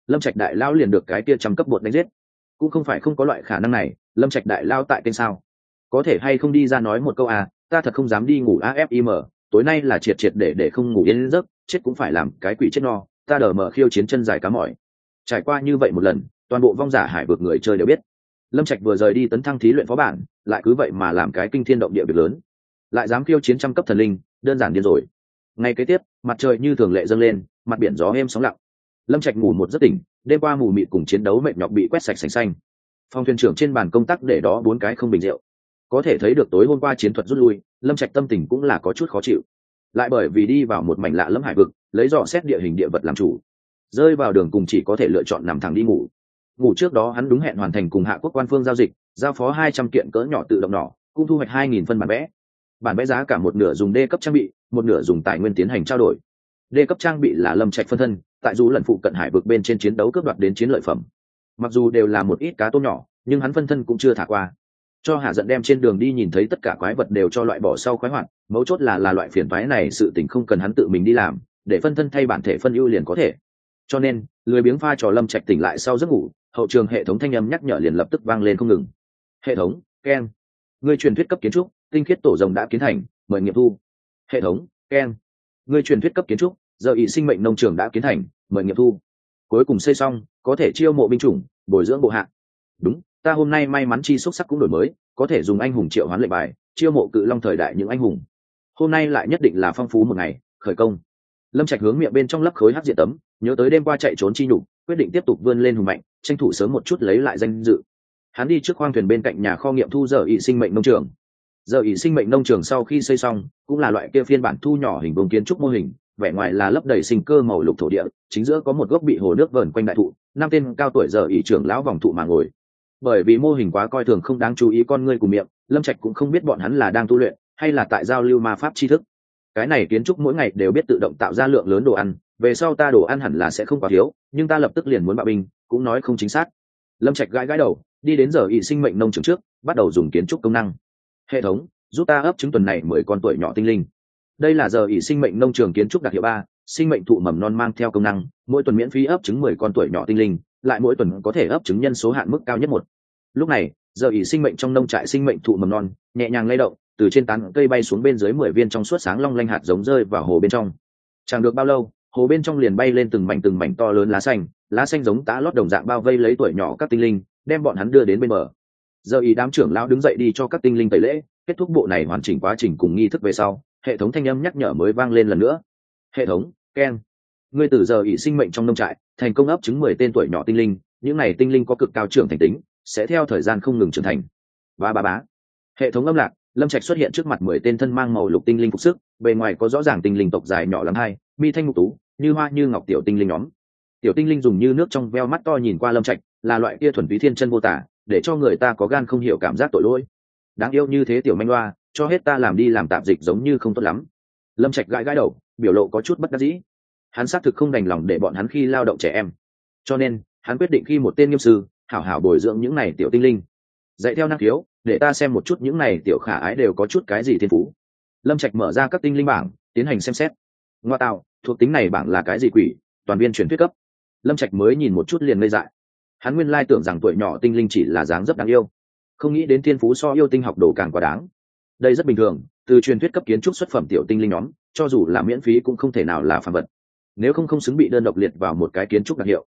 Lâm Trạch đại lao liền được cái kia trăm cấp bột đánh giết. Cũng không phải không có loại khả năng này, Lâm Trạch đại lao tại kênh sao, có thể hay không đi ra nói một câu à, ta thật không dám đi ngủ a ép i em, tối nay là triệt triệt để để không ngủ yên giấc, chết cũng phải làm cái quỷ chết no, ta đờ mở khiêu chiến chân dài cá mỏi. Trải qua như vậy một lần, toàn bộ vong giả hải vực người chơi đều biết, Lâm Trạch vừa rời đi tấn thăng thí luyện phó bản, lại cứ vậy mà làm cái kinh thiên động địa việc lớn, lại dám khiêu chiến trăm cấp thần linh, đơn giản điên rồi. Ngày kế tiếp, mặt trời như thường lệ dâng lên, mặt biển gió êm sóng lặng. Lâm Trạch ngủ một giấc tỉnh, đêm qua mù mịt cùng chiến đấu mệt nhọc bị quét sạch sành xanh. Phòng thuyền trưởng trên bàn công tác để đó bốn cái không bình rượu, có thể thấy được tối hôm qua chiến thuật rút lui, Lâm Trạch tâm tình cũng là có chút khó chịu, lại bởi vì đi vào một mảnh lạ lẫm hải vực, lấy dò xét địa hình địa vật làm chủ, rơi vào đường cùng chỉ có thể lựa chọn nằm thẳng đi ngủ. Ngủ trước đó hắn đúng hẹn hoàn thành cùng Hạ Quốc quan phương giao dịch, giao phó hai trăm kiện cỡ nhỏ tự động nỏ, cũng thu hoạch hai nghìn phân bản vẽ. Bản vẽ giá cả một nửa dùng D cấp trang bị, một nửa dùng tài nguyên tiến hành trao đổi. D cấp trang bị là Lâm Trạch phân thân, tại dù lần phụ cận hải vực bên trên chiến đấu cướp đoạt đến chiến lợi phẩm. Mặc dù đều là một ít cá tôm nhỏ, nhưng hắn phân thân cũng chưa thả qua. Cho Hạ Giận đem trên đường đi nhìn thấy tất cả quái vật đều cho loại bỏ sau khoái hoạt, mấu chốt là là loại phiền toái này sự tình không cần hắn tự mình đi làm, để phân thân thay bản thể phân ưu liền có thể. Cho nên, lười biếng pha trò Lâm Trạch tỉnh lại sau giấc ngủ, hậu trường hệ thống thanh âm nhắc nhở liền lập tức vang lên không ngừng. Hệ thống, keng. Người truyền thuyết cấp kiến trúc, tinh khiết tổ rồng đã kiến thành, mời nghiệm thu. Hệ thống, keng. Người truyền thuyết cấp kiến trúc, giờ ý sinh mệnh nông trường đã kiến thành, mời nghiệm thu. Cuối cùng xây xong, có thể chiêu mộ binh chủng, bồi dưỡng bộ hạ. Đúng, ta hôm nay may mắn chi xúc sắc cũng đổi mới, có thể dùng anh hùng triệu hoán lệnh bài, chiêu mộ cự long thời đại những anh hùng. Hôm nay lại nhất định là phong phú một ngày, khởi công. Lâm Trạch hướng miệng bên trong lấp khối hắc diện tấm, nhớ tới đêm qua chạy trốn chi nhục, quyết định tiếp tục vươn lên hùng mạnh, tranh thủ sớm một chút lấy lại danh dự. Hắn đi trước khoang thuyền bên cạnh nhà kho nghiệm thu giờ ý sinh mệnh nông trường. Giờ ý sinh mệnh nông trường sau khi xây xong, cũng là loại kia phiên bản thu nhỏ hình vuông kiến trúc mô hình, vẻ ngoài là lấp đầy sinh cơ màu lục thổ địa, chính giữa có một gốc bị hồ nước vờn quanh đại thụ, năm tên cao tuổi giờ ý trưởng lão vòng thụ mà ngồi. Bởi vì mô hình quá coi thường không đáng chú ý con ngươi cùng miệng, Lâm Trạch cũng không biết bọn hắn là đang tu luyện hay là tại giao lưu ma pháp tri thức. Cái này kiến trúc mỗi ngày đều biết tự động tạo ra lượng lớn đồ ăn, về sau ta đồ ăn hẳn là sẽ không quá thiếu, nhưng ta lập tức liền muốn bạo binh, cũng nói không chính xác. Lâm Trạch gãi gãi đầu, đi đến giờ ý sinh mệnh nông trường trước, bắt đầu dùng kiến trúc công năng. Hệ thống, giúp ta ấp trứng tuần này mười con tuổi nhỏ tinh linh. Đây là giờ ý sinh mệnh nông trường kiến trúc đặc hiệu ba, sinh mệnh thụ mầm non mang theo công năng, mỗi tuần miễn phí ấp trứng mười con tuổi nhỏ tinh linh, lại mỗi tuần có thể ấp trứng nhân số hạn mức cao nhất một. Lúc này, giờ ý sinh mệnh trong nông trại sinh mệnh thụ mầm non nhẹ nhàng lay động, từ trên tán cây bay xuống bên dưới mười viên trong suốt sáng long lanh hạt giống rơi vào hồ bên trong. Chẳng được bao lâu, hồ bên trong liền bay lên từng mảnh từng mảnh to lớn lá xanh, lá xanh giống tá lót đồng dạng bao vây lấy tuổi nhỏ các tinh linh, đem bọn hắn đưa đến bên bờ. Giờ ý đám trưởng lão đứng dậy đi cho các tinh linh tẩy lễ, kết thúc bộ này hoàn chỉnh quá trình cùng nghi thức về sau, hệ thống thanh âm nhắc nhở mới vang lên lần nữa. Hệ thống, keng. Ngươi từ giờ ý sinh mệnh trong nông trại thành công ấp trứng mười tên tuổi nhỏ tinh linh, những này tinh linh có cực cao trưởng thành tính, sẽ theo thời gian không ngừng trưởng thành. Ba ba bá. Hệ thống âm lạc, Lâm Trạch xuất hiện trước mặt mười tên thân mang màu lục tinh linh phục sức, bề ngoài có rõ ràng tinh linh tộc dài nhỏ lắm hai, mi thanh mục tú, như hoa như ngọc tiểu tinh linh nhóm. Tiểu tinh linh dùng như nước trong veo mắt to nhìn qua Lâm Trạch, là loại kia thuần túy thiên chân vô tả, để cho người ta có gan không hiểu cảm giác tội lỗi. Đáng yêu như thế tiểu manh loa, cho hết ta làm đi làm tạp dịch giống như không tốt lắm. Lâm Trạch gãi gãi đầu, biểu lộ có chút bất đắc dĩ. Hắn xác thực không đành lòng để bọn hắn khi lao động trẻ em, cho nên hắn quyết định khi một tên nghiêm sư, hảo hảo bồi dưỡng những này tiểu tinh linh, dạy theo năng khiếu, để ta xem một chút những này tiểu khả ái đều có chút cái gì thiên phú. Lâm Trạch mở ra các tinh linh bảng, tiến hành xem xét. Ngoa tạo, thuộc tính này bảng là cái gì quỷ, toàn viên truyền thuyết cấp. Lâm Trạch mới nhìn một chút liền ngây dại. Hắn nguyên lai tưởng rằng tuổi nhỏ tinh linh chỉ là dáng dấp đáng yêu, không nghĩ đến thiên phú so yêu tinh học đồ càng quá đáng. Đây rất bình thường, từ truyền thuyết cấp kiến trúc xuất phẩm tiểu tinh linh nhóm, cho dù là miễn phí cũng không thể nào là phàm vật. Nếu không không xứng bị đơn độc liệt vào một cái kiến trúc đặc hiệu.